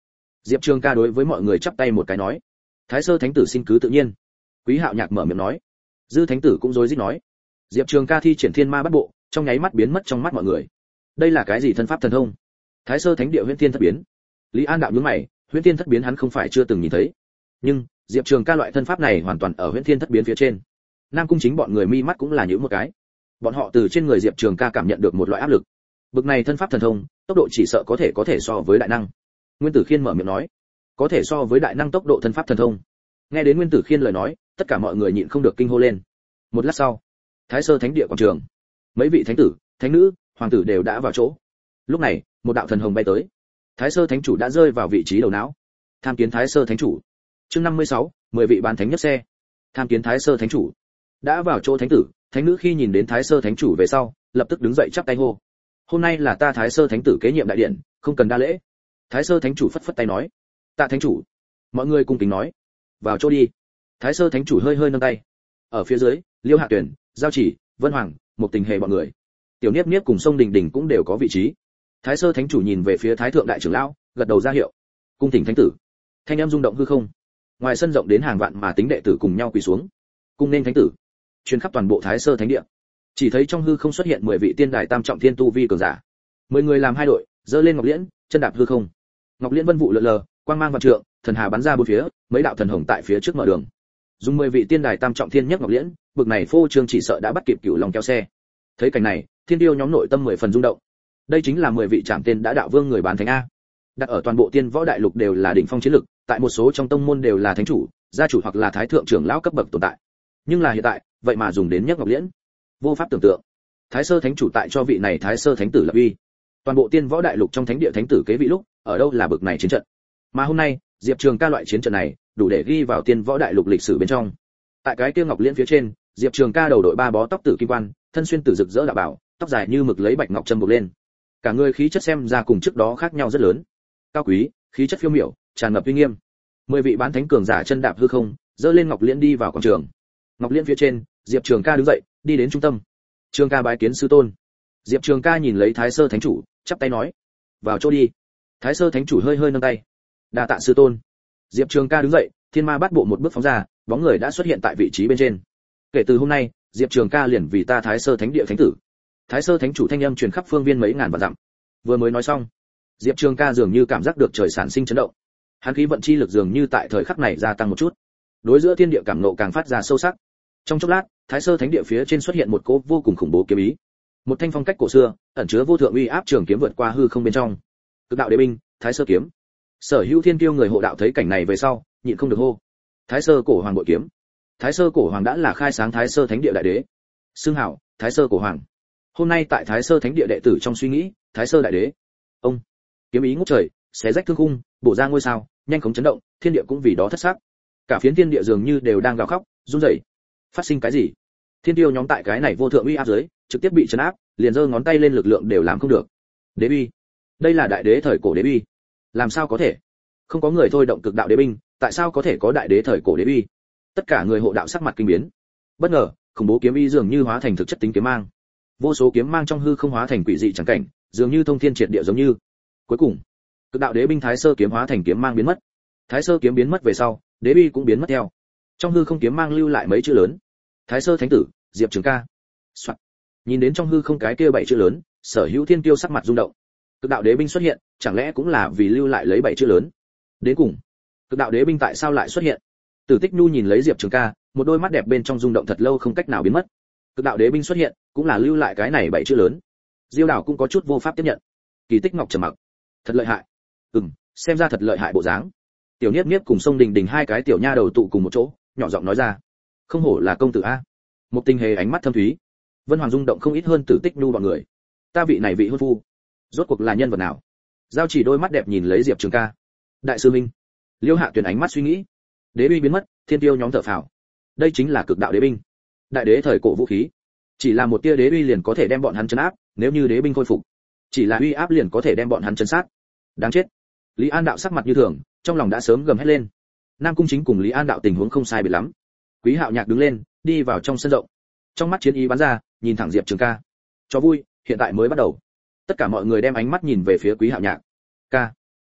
Diệp Trường Ca đối với mọi người chắp tay một cái nói, Thái Sơ Thánh tử xin cứ tự nhiên. Quý Hạo Nhạc mở miệng nói, Dư Thánh tử cũng rối rít nói. Diệp Trường Ca thi triển Thiên Ma Bát Bộ, trong nháy mắt biến mất trong mắt mọi người. Đây là cái gì thân pháp thần thông? Thái Sơ Thánh địa Huyễn Thiên Thất Biến. Lý An đạo nhướng mày, Huyễn Thiên Thất Biến hắn không phải chưa từng nhìn thấy, nhưng Diệp Trường Ca loại thân pháp này hoàn toàn ở Huyễn Thiên Thất Biến phía trên. Nam Cung Chính bọn người mi mắt cũng là nhíu một cái. Bọn họ từ trên người Diệp Trường Ca cảm nhận được một loại áp lực. Bực này thân pháp thần thông, tốc độ chỉ sợ có thể có thể so với đại năng. Nguyên Tử Khiên mở miệng nói, có thể so với đại năng tốc độ thân pháp thần thông. Nghe đến Nguyên Tử Khiên lời nói, tất cả mọi người nhịn không được kinh hô lên. Một lát sau, Thái Sơ Thánh địa quảng trường, mấy vị thánh tử, thánh nữ, hoàng tử đều đã vào chỗ. Lúc này, một đạo thần hồng bay tới. Thái Sơ Thánh chủ đã rơi vào vị trí đầu não. Tham kiến Thái Sơ Thánh chủ. Chương năm mươi sáu, mười vị bán thánh nhất xe. Tham kiến Thái Sơ Thánh chủ. Đã vào chỗ thánh tử, thánh nữ khi nhìn đến Thái Sơ Thánh chủ về sau, lập tức đứng dậy chắp tay hô. Hôm nay là ta Thái Sơ Thánh tử kế nhiệm đại điện, không cần đa lễ. Thái Sơ Thánh chủ phất phất tay nói, tạ thánh chủ. Mọi người cung kính nói, vào chỗ đi. Thái Sơ Thánh chủ hơi hơi nâng tay. Ở phía dưới, Liêu Hạ Tuyển, Giao Chỉ, Vân Hoàng, một tình hề bọn người. Tiểu Niếp Niếp cùng Sông Đình Đình cũng đều có vị trí. Thái Sơ Thánh chủ nhìn về phía Thái thượng đại trưởng lão, gật đầu ra hiệu. Cung thỉnh thánh tử. Thanh âm rung động hư không. Ngoài sân rộng đến hàng vạn mà tính đệ tử cùng nhau quỳ xuống. Cung nên thánh tử. Truyền khắp toàn bộ Thái Sơ Thánh địa. Chỉ thấy trong hư không xuất hiện mười vị tiên đài tam trọng thiên tu vi cường giả. mười người làm hai đội, giơ lên ngọc liễn, chân đạp hư không. Ngọc liễn vân vụ lượn lờ, quang mang vạn trượng, thần hà bắn ra bốn phía, mấy đạo thần hồng tại phía trước mở đường. Dùng mười vị tiên đài tam trọng thiên nhất ngọc liễn, bực này phô trương chỉ sợ đã bắt kịp cửu long kéo xe. Thấy cảnh này, thiên tiêu nhóm nội tâm mười phần rung động. Đây chính là mười vị trảm tên đã đạo vương người bán thánh a. Đặt ở toàn bộ tiên võ đại lục đều là đỉnh phong chiến lực, tại một số trong tông môn đều là thánh chủ, gia chủ hoặc là thái thượng trưởng lão cấp bậc tồn tại. Nhưng là hiện tại, vậy mà dùng đến nhất ngọc liễn, vô pháp tưởng tượng. Thái Sơ Thánh chủ tại cho vị này Thái Sơ Thánh tử lập uy. Toàn bộ tiên võ đại lục trong thánh địa thánh tử kế vị lúc, ở đâu là bực này chiến trận. Mà hôm nay, Diệp Trường Ca loại chiến trận này, đủ để ghi vào tiên võ đại lục lịch sử bên trong. Tại cái kia ngọc liễn phía trên, Diệp Trường Ca đầu đội ba bó tóc tử kim quan, thân xuyên tử rực rỡ đạo bảo, tóc dài như mực lấy bạch ngọc châm buộc lên. Cả người khí chất xem ra cùng trước đó khác nhau rất lớn. Cao quý, khí chất phiêu miểu, tràn ngập uy nghiêm. Mười vị bán thánh cường giả chân đạp hư không, dơ lên ngọc liễn đi vào quảng trường. Ngọc liễn phía trên, Diệp Trường Ca đứng dậy, đi đến trung tâm. Trường Ca bái kiến sư tôn. Diệp Trường Ca nhìn lấy Thái Sơ Thánh chủ, chắp tay nói, vào chỗ đi. Thái Sơ Thánh chủ hơi hơi nâng tay, đa tạ sư tôn. Diệp Trường Ca đứng dậy, Thiên Ma Bát Bộ một bước phóng ra, bóng người đã xuất hiện tại vị trí bên trên. Kể từ hôm nay, Diệp Trường Ca liền vì ta Thái Sơ Thánh địa thánh tử. Thái Sơ Thánh chủ thanh âm truyền khắp phương viên mấy ngàn vạn dặm. Vừa mới nói xong, Diệp Trường Ca dường như cảm giác được trời sản sinh chấn động. Hắn khí vận chi lực dường như tại thời khắc này gia tăng một chút. Đối giữa thiên địa cảm nộ càng phát ra sâu sắc. Trong chốc lát, Thái Sơ Thánh địa phía trên xuất hiện một cỗ vô cùng khủng bố kiếm ý. Một thanh phong cách cổ xưa, ẩn chứa vô thượng uy áp trường kiếm vượt qua hư không bên trong. Cực đạo đế binh, Thái Sơ kiếm. Sở Hữu Thiên Kiêu người hộ đạo thấy cảnh này về sau, nhịn không được hô: Thái Sơ cổ hoàng bội kiếm. Thái Sơ cổ hoàng đã là khai sáng Thái Sơ Thánh địa đại đế. Xưng hảo, Thái Sơ cổ hoàng. Hôm nay tại Thái Sơ Thánh địa đệ tử trong suy nghĩ, Thái Sơ đại đế. Ông kiếm ý ngút trời, xé rách thương khung, bổ ra ngôi sao, nhanh chóng chấn động, thiên địa cũng vì đó thất sắc. Cả phiến thiên địa dường như đều đang gào khóc, run rẩy. Phát sinh cái gì? Thiên tiêu nhóm tại cái này vô thượng uy áp dưới, trực tiếp bị trấn áp, liền giơ ngón tay lên lực lượng đều làm không được. Đế uy, đây là đại đế thời cổ đế uy. Làm sao có thể? Không có người thôi động cực đạo đế binh, tại sao có thể có đại đế thời cổ đế uy? Tất cả người hộ đạo sắc mặt kinh biến. Bất ngờ, khủng bố kiếm uy dường như hóa thành thực chất tính kiếm mang. Vô số kiếm mang trong hư không hóa thành quỷ dị chẳng cảnh, dường như thông thiên triệt địa giống như. Cuối cùng, cực đạo đế binh Thái Sơ kiếm hóa thành kiếm mang biến mất. Thái Sơ kiếm biến mất về sau, đế uy cũng biến mất theo. Trong hư không kiếm mang lưu lại mấy chữ lớn: Thái Sơ Thánh tử, Diệp Trường Ca. Soạn. Nhìn đến trong hư không cái kia bảy chữ lớn, Sở Hữu Thiên Kiêu sắc mặt rung động. Cực đạo đế binh xuất hiện, chẳng lẽ cũng là vì lưu lại lấy bảy chữ lớn? Đến cùng, cực đạo đế binh tại sao lại xuất hiện? Tử Tích Nhu nhìn lấy Diệp Trường Ca, một đôi mắt đẹp bên trong rung động thật lâu không cách nào biến mất. Cực đạo đế binh xuất hiện, cũng là lưu lại cái này bảy chữ lớn. Diêu Đào cũng có chút vô pháp tiếp nhận. Kỳ Tích Ngọc trầm mặc. Thật lợi hại. Ừm, xem ra thật lợi hại bộ dáng. Tiểu Niếp Niếp cùng Sông Đình Đình hai cái tiểu nha đầu tụ cùng một chỗ, nhỏ giọng nói ra. Không hổ là công tử a. Một Tình Hề ánh mắt thâm thúy. Vân Hoàng rung động không ít hơn Tử Tích Nhu bọn người. Ta vị này vị hôn phu, rốt cuộc là nhân vật nào? Giao Chỉ đôi mắt đẹp nhìn lấy Diệp Trường Ca. Đại sư minh. Liêu Hạ Tuyền ánh mắt suy nghĩ. Đế uy biến mất, thiên tiêu nhóm thở phào. Đây chính là cực đạo đế binh, đại đế thời cổ vũ khí. Chỉ là một tia đế uy liền có thể đem bọn hắn trấn áp, nếu như đế binh khôi phục, chỉ là uy áp liền có thể đem bọn hắn trấn sát. Đáng chết. Lý An đạo sắc mặt như thường, trong lòng đã sớm gầm hết lên. Nam Cung Chính cùng Lý An đạo tình huống không sai biệt lắm. Quý Hạo Nhạc đứng lên, đi vào trong sân rộng. Trong mắt chiến ý bắn ra, nhìn thẳng Diệp Trường Ca. Cho vui, hiện tại mới bắt đầu. Tất cả mọi người đem ánh mắt nhìn về phía Quý Hạo Nhạc. Ca.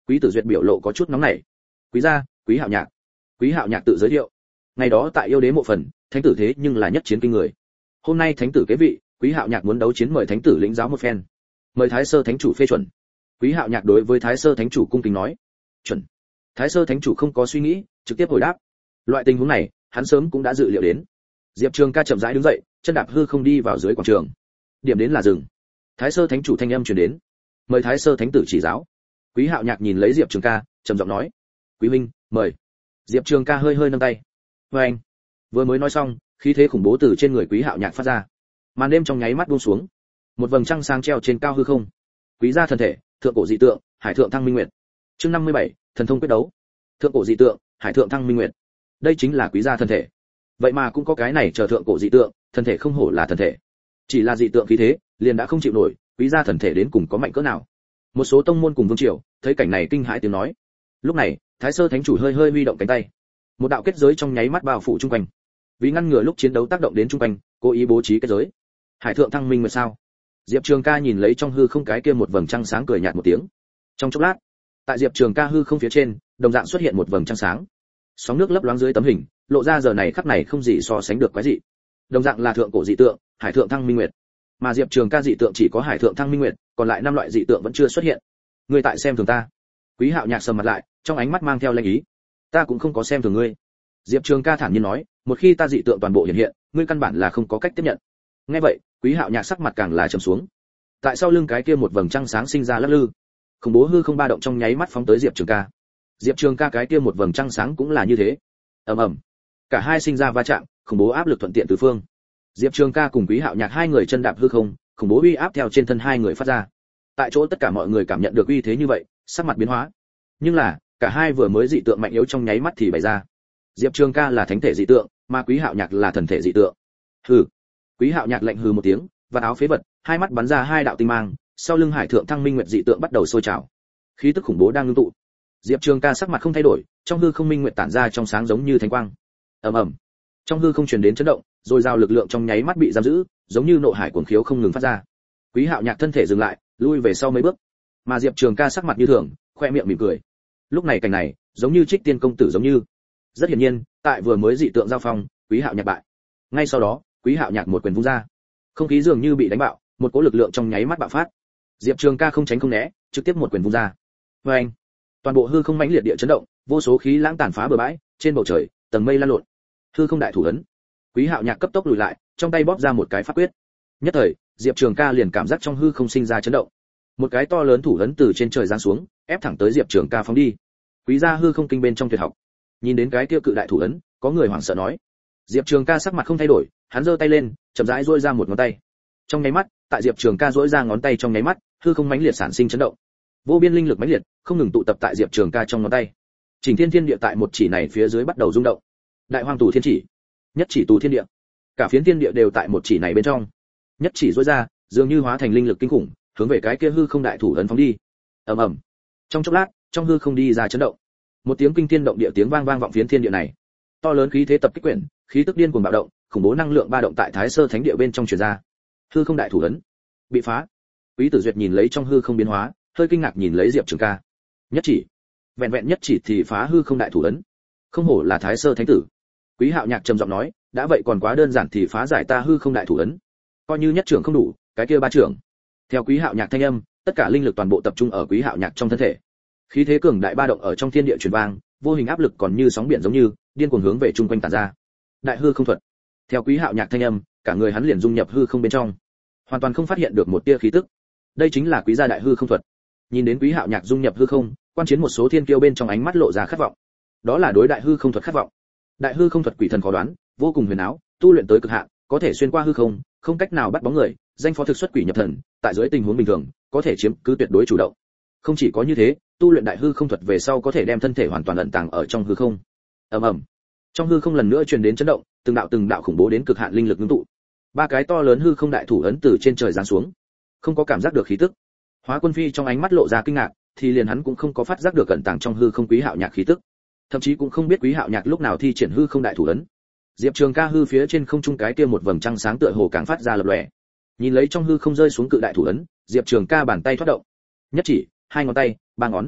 Quý Tử Duyệt biểu lộ có chút nóng nảy. Quý gia, Quý Hạo Nhạc. Quý Hạo Nhạc tự giới thiệu. Ngày đó tại yêu đế mộ phần, thánh tử thế nhưng là nhất chiến kinh người. Hôm nay thánh tử kế vị, Quý Hạo Nhạc muốn đấu chiến mời thánh tử lĩnh giáo một phen. Mời Thái Sơ thánh chủ phê chuẩn. Quý Hạo Nhạc đối với Thái Sơ thánh chủ cung kính nói. Chuẩn. Thái Sơ thánh chủ không có suy nghĩ, trực tiếp hồi đáp. Loại tình huống này, hắn sớm cũng đã dự liệu đến. Diệp Trường Ca chậm rãi đứng dậy, chân đạp hư không đi vào dưới quảng trường. Điểm đến là dừng. Thái Sơ thánh chủ thanh âm truyền đến. Mời Thái Sơ thánh tử chỉ giáo. Quý Hạo Nhạc nhìn lấy Diệp Trường Ca, trầm giọng nói. Quý huynh, mời. Diệp Trường Ca hơi hơi nâng tay. Và anh. Vừa mới nói xong, khí thế khủng bố từ trên người Quý Hạo Nhạc phát ra. Màn đêm trong nháy mắt buông xuống. Một vầng trăng sáng treo trên cao hư không. Quý gia thần thể, thượng cổ dị tượng, hải thượng thăng minh nguyệt. Chương năm mươi bảy, thần thông quyết đấu. Thượng cổ dị tượng, hải thượng thăng minh nguyệt. Đây chính là Quý gia thần thể. Vậy mà cũng có cái này chờ thượng cổ dị tượng, thần thể không hổ là thần thể. Chỉ là dị tượng khí thế, liền đã không chịu nổi, Quý gia thần thể đến cùng có mạnh cỡ nào. Một số tông môn cùng vương triều, thấy cảnh này kinh hãi tiếng nói. Lúc này, Thái Sơ thánh chủ hơi hơi huy động cánh tay. Một đạo kết giới trong nháy mắt bao phủ chung quanh. Vì ngăn ngừa lúc chiến đấu tác động đến chung quanh, cố ý bố trí kết giới. Hải thượng thăng minh nguyệt sao? Diệp Trường Ca nhìn lấy trong hư không cái kia một vầng trăng sáng cười nhạt một tiếng. Trong chốc lát, tại Diệp Trường Ca hư không phía trên, đồng dạng xuất hiện một vầng trăng sáng. Sóng nước lấp loáng dưới tấm hình, lộ ra giờ này khắc này không gì so sánh được quái dị. Đồng dạng là thượng cổ dị tượng, hải thượng thăng minh nguyệt. Mà Diệp Trường Ca dị tượng chỉ có hải thượng thăng minh nguyệt, còn lại năm loại dị tượng vẫn chưa xuất hiện. Ngươi tại xem thường ta? Quý Hạo Nhạc sầm mặt lại, trong ánh mắt mang theo lanh ý. Ta cũng không có xem thường ngươi. Diệp Trường Ca thản nhiên nói, một khi ta dị tượng toàn bộ hiện hiện, ngươi căn bản là không có cách tiếp nhận. Nghe vậy, Quý Hạo Nhạc sắc mặt càng là trầm xuống. Tại sau lưng cái kia một vầng trăng sáng sinh ra lắc lư, khủng bố hư không ba động trong nháy mắt phóng tới Diệp Trường Ca. Diệp Trường Ca cái kia một vầng trăng sáng cũng là như thế. Ầm ầm, cả hai sinh ra va chạm, khủng bố áp lực thuận tiện tứ phương. Diệp Trường Ca cùng Quý Hạo Nhạc hai người chân đạp hư không, khủng bố uy áp theo trên thân hai người phát ra. Tại chỗ tất cả mọi người cảm nhận được uy thế như vậy, sắc mặt biến hóa. Nhưng là, cả hai vừa mới dị tượng mạnh yếu trong nháy mắt thì bày ra. Diệp Trường Ca là thánh thể dị tượng, mà Quý Hạo Nhạc là thần thể dị tượng. Hừ. Quý Hạo Nhạc lạnh hừ một tiếng, vạt áo phế vật, hai mắt bắn ra hai đạo tinh mang, sau lưng hải thượng thăng minh nguyệt dị tượng bắt đầu sôi trào. Khí tức khủng bố đang ngưng tụ. Diệp Trường Ca sắc mặt không thay đổi, trong hư không minh nguyệt tản ra trong sáng giống như thánh quang. Ầm ầm. Trong hư không truyền đến chấn động, rồi giao lực lượng trong nháy mắt bị giam giữ, giống như nộ hải cuồng khiếu không ngừng phát ra. Quý Hạo Nhạc thân thể dừng lại, lui về sau mấy bước. Mà Diệp Trường Ca sắc mặt như thường, khoe miệng mỉm cười. Lúc này cảnh này, giống như Trích Tiên công tử giống như. Rất hiển nhiên, tại vừa mới dị tượng giao phong, Quý Hạo Nhạc bại. Ngay sau đó, Quý Hạo Nhạc một quyền vung ra. Không khí dường như bị đánh bạo, một cỗ lực lượng trong nháy mắt bạo phát. Diệp Trường Ca không tránh không né, trực tiếp một quyền vung ra. Oeng! Toàn bộ hư không mãnh liệt địa chấn động, vô số khí lãng tàn phá bờ bãi, trên bầu trời, tầng mây lan lộn. Hư không đại thủ ấn. Quý Hạo Nhạc cấp tốc lùi lại, trong tay bóp ra một cái pháp quyết. Nhất thời, Diệp Trường Ca liền cảm giác trong hư không sinh ra chấn động. Một cái to lớn thủ ấn từ trên trời giáng xuống, ép thẳng tới Diệp Trường Ca phóng đi. Quý gia hư không kinh bên trong tuyệt học. Nhìn đến cái kia cự đại thủ ấn, có người hoảng sợ nói. Diệp Trường Ca sắc mặt không thay đổi, hắn giơ tay lên, chậm rãi duỗi ra một ngón tay. Trong nháy mắt, tại Diệp Trường Ca duỗi ra ngón tay trong nháy mắt, hư không mãnh liệt sản sinh chấn động. Vô biên linh lực mãnh liệt, không ngừng tụ tập tại Diệp Trường Ca trong ngón tay. Chỉnh thiên thiên địa tại một chỉ này phía dưới bắt đầu rung động. Đại hoang tù thiên chỉ, nhất chỉ tù thiên địa. Cả phiến thiên địa đều tại một chỉ này bên trong. Nhất chỉ duỗi ra, dường như hóa thành linh lực kinh khủng, hướng về cái kia hư không đại thủ ấn phóng đi. Ầm ầm. Trong chốc lát, trong hư không đi ra chấn động. Một tiếng kinh thiên động địa tiếng vang vang vọng phiến thiên địa này. To lớn khí thế tập kích quyển, khí tức điên cuồng bạo động, khủng bố năng lượng ba động tại Thái Sơ Thánh Địa bên trong truyền ra. Hư không đại thủ ấn bị phá. Quý Tử Duyệt nhìn lấy trong hư không biến hóa, hơi kinh ngạc nhìn lấy Diệp Trường Ca. Nhất chỉ, vẹn vẹn nhất chỉ thì phá hư không đại thủ ấn. Không hổ là Thái Sơ Thánh tử. Quý Hạo Nhạc trầm giọng nói, đã vậy còn quá đơn giản thì phá giải ta hư không đại thủ ấn. Coi như nhất trưởng không đủ, cái kia ba trưởng. Theo Quý Hạo Nhạc thanh âm, tất cả linh lực toàn bộ tập trung ở Quý Hạo Nhạc trong thân thể. Khí thế cường đại ba động ở trong thiên địa truyền vang, vô hình áp lực còn như sóng biển giống như điên cuồng hướng về trung quanh tản ra. Đại hư không thuật. Theo Quý Hạo Nhạc thanh âm, cả người hắn liền dung nhập hư không bên trong, hoàn toàn không phát hiện được một tia khí tức. Đây chính là Quý gia đại hư không thuật. Nhìn đến Quý Hạo Nhạc dung nhập hư không, quan chiến một số thiên kiêu bên trong ánh mắt lộ ra khát vọng. Đó là đối đại hư không thuật khát vọng. Đại hư không thuật quỷ thần khó đoán, vô cùng huyền ảo, tu luyện tới cực hạn, có thể xuyên qua hư không, không cách nào bắt bóng người, danh phó thực xuất quỷ nhập thần, tại dưới tình huống bình thường, có thể chiếm cứ tuyệt đối chủ động. Không chỉ có như thế, tu luyện đại hư không thuật về sau có thể đem thân thể hoàn toàn ẩn tàng ở trong hư không. Ầm ầm. Trong hư không lần nữa truyền đến chấn động, từng đạo từng đạo khủng bố đến cực hạn linh lực ngưng tụ. Ba cái to lớn hư không đại thủ ấn từ trên trời giáng xuống, không có cảm giác được khí tức. Hóa Quân Phi trong ánh mắt lộ ra kinh ngạc, thì liền hắn cũng không có phát giác được cẩn tàng trong hư không Quý Hạo Nhạc khí tức, thậm chí cũng không biết Quý Hạo Nhạc lúc nào thi triển hư không đại thủ ấn. Diệp Trường Ca hư phía trên không trung cái kia một vầng trăng sáng tựa hồ càng phát ra lập lòe. Nhìn lấy trong hư không rơi xuống cự đại thủ ấn, Diệp Trường Ca bàn tay thoát động. Nhất chỉ, hai ngón tay, ba ngón.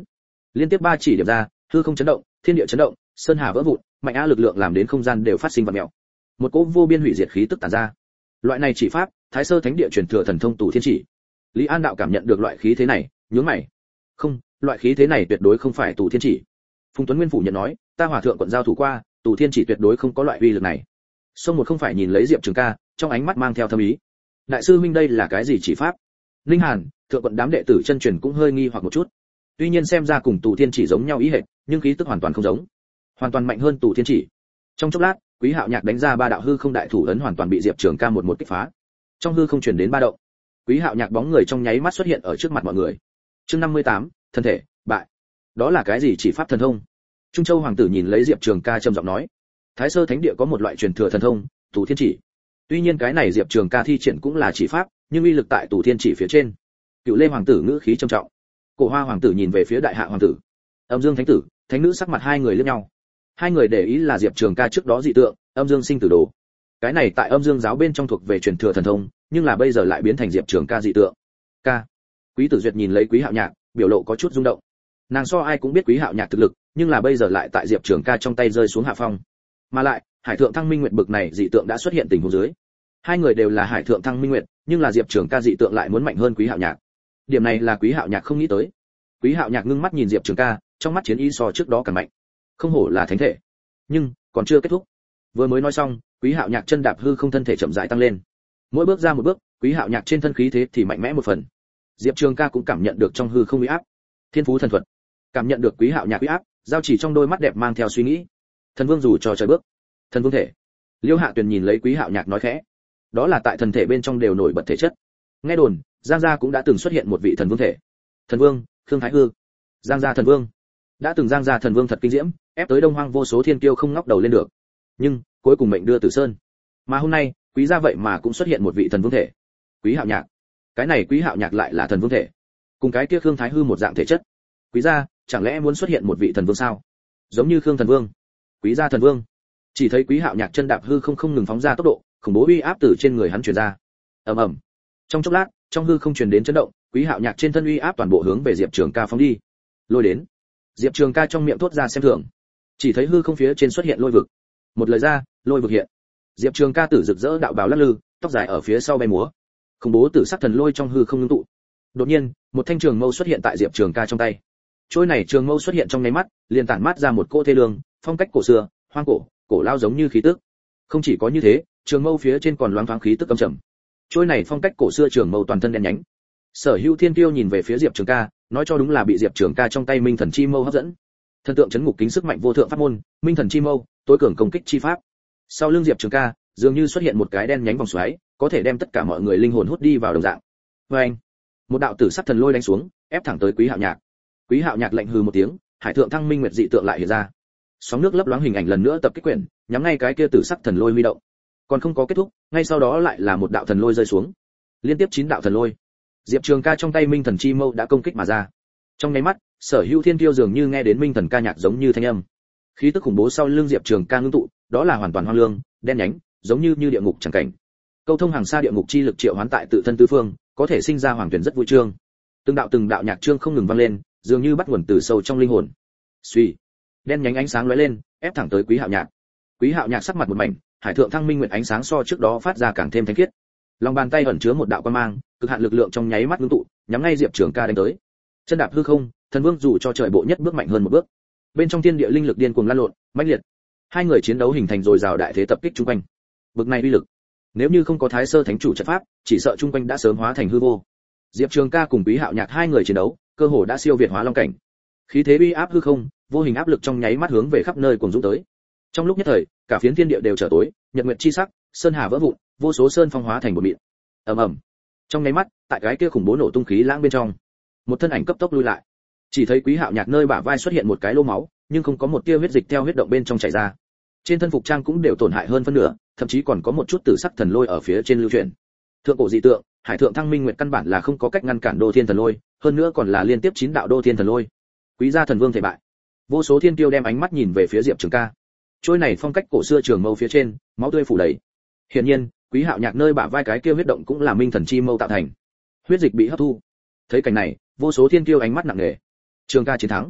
Liên tiếp ba chỉ điểm ra, hư không chấn động, thiên địa chấn động, sơn hà vỡ vụn, mạnh á lực lượng làm đến không gian đều phát sinh vặn mèo. Một cỗ vô biên hủy diệt khí tức tản ra. Loại này chỉ pháp, Thái Sơ Thánh Địa truyền thừa thần thông Tù Thiên Chỉ. Lý An Đạo cảm nhận được loại khí thế này, nhướng mày. Không, loại khí thế này tuyệt đối không phải Tù Thiên Chỉ. Phùng Tuấn Nguyên phủ nhận nói, ta hòa thượng quận giao thủ qua, Tù Thiên Chỉ tuyệt đối không có loại uy lực này. Sông một không phải nhìn lấy Diệp Trường Ca, trong ánh mắt mang theo thâm ý. Đại sư huynh đây là cái gì chỉ pháp? Linh Hàn, thượng quận đám đệ tử chân truyền cũng hơi nghi hoặc một chút. Tuy nhiên xem ra cùng Tù Thiên Chỉ giống nhau ý hệt, nhưng khí tức hoàn toàn không giống, hoàn toàn mạnh hơn Tù Thiên Chỉ. Trong chốc lát, Quý Hạo Nhạc đánh ra ba đạo hư không đại thủ ấn hoàn toàn bị Diệp Trường Ca một một kích phá. Trong hư không truyền đến ba động. Quý Hạo Nhạc bóng người trong nháy mắt xuất hiện ở trước mặt mọi người. Chương năm mươi tám, thân thể bại. Đó là cái gì chỉ pháp thần thông? Trung Châu hoàng tử nhìn lấy Diệp Trường Ca trầm giọng nói, Thái Sơ Thánh Địa có một loại truyền thừa thần thông, Tù Thiên Chỉ. Tuy nhiên cái này Diệp Trường Ca thi triển cũng là chỉ pháp, nhưng uy lực tại Tù Thiên Chỉ phía trên. Cựu Lê hoàng tử ngữ khí trầm trọng. Cổ Hoa hoàng tử nhìn về phía Đại Hạ hoàng tử. Âm Dương thánh tử, thánh nữ sắc mặt hai người liếc nhau. Hai người để ý là Diệp Trường Ca trước đó dị tượng, Âm Dương sinh tử đồ. Cái này tại Âm Dương giáo bên trong thuộc về truyền thừa thần thông, nhưng là bây giờ lại biến thành Diệp Trường Ca dị tượng. Ca. Quý Tử Duyệt nhìn lấy Quý Hạo Nhạc, biểu lộ có chút rung động. Nàng so ai cũng biết Quý Hạo Nhạc thực lực, nhưng là bây giờ lại tại Diệp Trường Ca trong tay rơi xuống hạ phong. Mà lại, Hải Thượng Thăng Minh Nguyệt bực này dị tượng đã xuất hiện tình huống dưới. Hai người đều là Hải Thượng Thăng Minh Nguyệt, nhưng là Diệp Trường Ca dị tượng lại muốn mạnh hơn Quý Hạo Nhạc. Điểm này là Quý Hạo Nhạc không nghĩ tới. Quý Hạo Nhạc ngưng mắt nhìn Diệp Trường Ca, trong mắt chiến ý so trước đó càng mạnh. Không hổ là thánh thể. Nhưng, còn chưa kết thúc. Vừa mới nói xong, Quý Hạo Nhạc chân đạp hư không thân thể chậm rãi tăng lên. Mỗi bước ra một bước, Quý Hạo Nhạc trên thân khí thế thì mạnh mẽ một phần. Diệp Trường Ca cũng cảm nhận được trong hư không uy áp. Thiên phú thần thuật. Cảm nhận được Quý Hạo Nhạc uy áp, giao chỉ trong đôi mắt đẹp mang theo suy nghĩ. Thần vương dù cho trời bước. Thần vương thể. Liêu Hạ Tuyền nhìn lấy Quý Hạo Nhạc nói khẽ. Đó là tại thần thể bên trong đều nổi bật thể chất. Nghe đồn, Giang gia cũng đã từng xuất hiện một vị thần vương thể. Thần vương, Khương Thái Hư. Giang gia thần vương. Đã từng Giang gia thần vương thật kinh diễm, ép tới Đông Hoang vô số thiên kiêu không ngóc đầu lên được. Nhưng, cuối cùng mệnh đưa Tử Sơn. Mà hôm nay, Quý gia vậy mà cũng xuất hiện một vị thần vương thể. Quý Hạo Nhạc. Cái này Quý Hạo Nhạc lại là thần vương thể. Cùng cái kia Khương Thái Hư một dạng thể chất. Quý gia, chẳng lẽ muốn xuất hiện một vị thần vương sao? Giống như Khương thần vương. Quý gia thần vương. Chỉ thấy Quý Hạo Nhạc chân đạp hư không không ngừng phóng ra tốc độ, khủng bố uy áp từ trên người hắn truyền ra. Ầm ầm. Trong chốc lát, trong hư không truyền đến chấn động, Quý Hạo Nhạc trên thân uy áp toàn bộ hướng về Diệp Trường Ca phóng đi. Lôi đến. Diệp Trường Ca trong miệng thốt ra xem thường. Chỉ thấy hư không phía trên xuất hiện lôi vực. Một lời ra, lôi vực hiện. Diệp Trường Ca tử rực rỡ đạo bào lắc lư, tóc dài ở phía sau bay múa. Khủng bố tử sắc thần lôi trong hư không ngưng tụ. Đột nhiên, một thanh trường mâu xuất hiện tại Diệp Trường Ca trong tay. Trôi này trường mâu xuất hiện trong nháy mắt, liền tản mát ra một cỗ thê lương, phong cách cổ xưa, hoang cổ, cổ lao giống như khí tức. Không chỉ có như thế, trường mâu phía trên còn loáng thoáng khí tức căm trầm. Trôi này phong cách cổ xưa trường mâu toàn thân đen nhánh. Sở Hữu Thiên Tiêu nhìn về phía Diệp Trường Ca, nói cho đúng là bị Diệp Trường Ca trong tay Minh Thần Chi Mâu hấp dẫn. Thần tượng chấn ngục kính sức mạnh vô thượng pháp môn, Minh Thần Chi Mâu, tối cường công kích chi pháp. Sau lưng Diệp Trường Ca, dường như xuất hiện một cái đen nhánh vòng xoáy, có thể đem tất cả mọi người linh hồn hút đi vào đồng dạng. Oeng! Một đạo tử sắc thần lôi đánh xuống, ép thẳng tới Quý Hạo Nhạc. Quý Hạo Nhạc lạnh hừ một tiếng, Hải Thượng Thăng Minh Nguyệt dị tượng lại hiện ra. Sóng nước lấp loáng hình ảnh lần nữa tập kích quyển, nhắm ngay cái kia tử sắc thần lôi huy động. Còn không có kết thúc, ngay sau đó lại là một đạo thần lôi rơi xuống. Liên tiếp chín đạo thần lôi. Diệp Trường Ca trong tay Minh Thần Chi Mâu đã công kích mà ra. Trong nháy mắt, Sở Hữu Thiên Tiêu dường như nghe đến Minh Thần ca nhạc giống như thanh âm. Khí tức khủng bố sau lưng Diệp Trường Ca ngưng tụ, đó là hoàn toàn hoang lương, đen nhánh, giống như như địa ngục chẳng cảnh. Câu thông hàng xa địa ngục chi lực triệu hoán tại tự thân tứ phương, có thể sinh ra hoàng tuyển rất vui trương. Từng đạo từng đạo nhạc chương không ngừng vang lên, dường như bắt nguồn từ sâu trong linh hồn. Suy, đen nhánh ánh sáng lóe lên, ép thẳng tới Quý Hạo Nhạc. Quý Hạo Nhạc sắc mặt một mảnh, Hải Thượng Thăng Minh Nguyệt ánh sáng so trước đó phát ra càng thêm thánh khiết. Lòng bàn tay ẩn chứa một đạo quang mang, cực hạn lực lượng trong nháy mắt ngưng tụ, nhắm ngay Diệp Trường Ca đánh tới. Chân đạp hư không, thần vương dù cho trời bộ nhất bước mạnh hơn một bước. Bên trong thiên địa linh lực điên cuồng lan lộn, mãnh liệt. Hai người chiến đấu hình thành rồi rào đại thế tập kích chung quanh. Bực này uy lực, nếu như không có Thái Sơ Thánh chủ trận pháp, chỉ sợ chung quanh đã sớm hóa thành hư vô. Diệp Trường Ca cùng Quý Hạo Nhạc hai người chiến đấu, cơ hồ đã siêu việt hóa long cảnh. Khí thế uy áp hư không, vô hình áp lực trong nháy mắt hướng về khắp nơi cuồng dũng tới. Trong lúc nhất thời, cả phiến thiên địa đều trở tối, nhật nguyệt chi sắc, sơn hà vỡ vụn, vô số sơn phong hóa thành bột mịn. Ầm ầm. Trong nháy mắt, tại cái kia khủng bố nổ tung khí lãng bên trong, một thân ảnh cấp tốc lui lại. Chỉ thấy Quý Hạo Nhạc nơi bả vai xuất hiện một cái lỗ máu, nhưng không có một tia huyết dịch theo huyết động bên trong chảy ra. Trên thân phục trang cũng đều tổn hại hơn phân nửa, thậm chí còn có một chút tử sắc thần lôi ở phía trên lưu truyền. Thượng cổ dị tượng, Hải Thượng Thăng Minh Nguyệt căn bản là không có cách ngăn cản Đô Thiên thần lôi, hơn nữa còn là liên tiếp chín đạo Đô Thiên thần lôi. Quý gia thần vương thể bại. Vô số thiên tiêu đem ánh mắt nhìn về phía Diệp Trường Ca. Trôi này phong cách cổ xưa trường mâu phía trên, máu tươi phủ đầy. Hiển nhiên, Quý Hạo Nhạc nơi bả vai cái kia huyết động cũng là Minh Thần Chi Mâu tạo thành. Huyết dịch bị hấp thu. Thấy cảnh này, vô số thiên tiêu ánh mắt nặng nề. Trường Ca chiến thắng.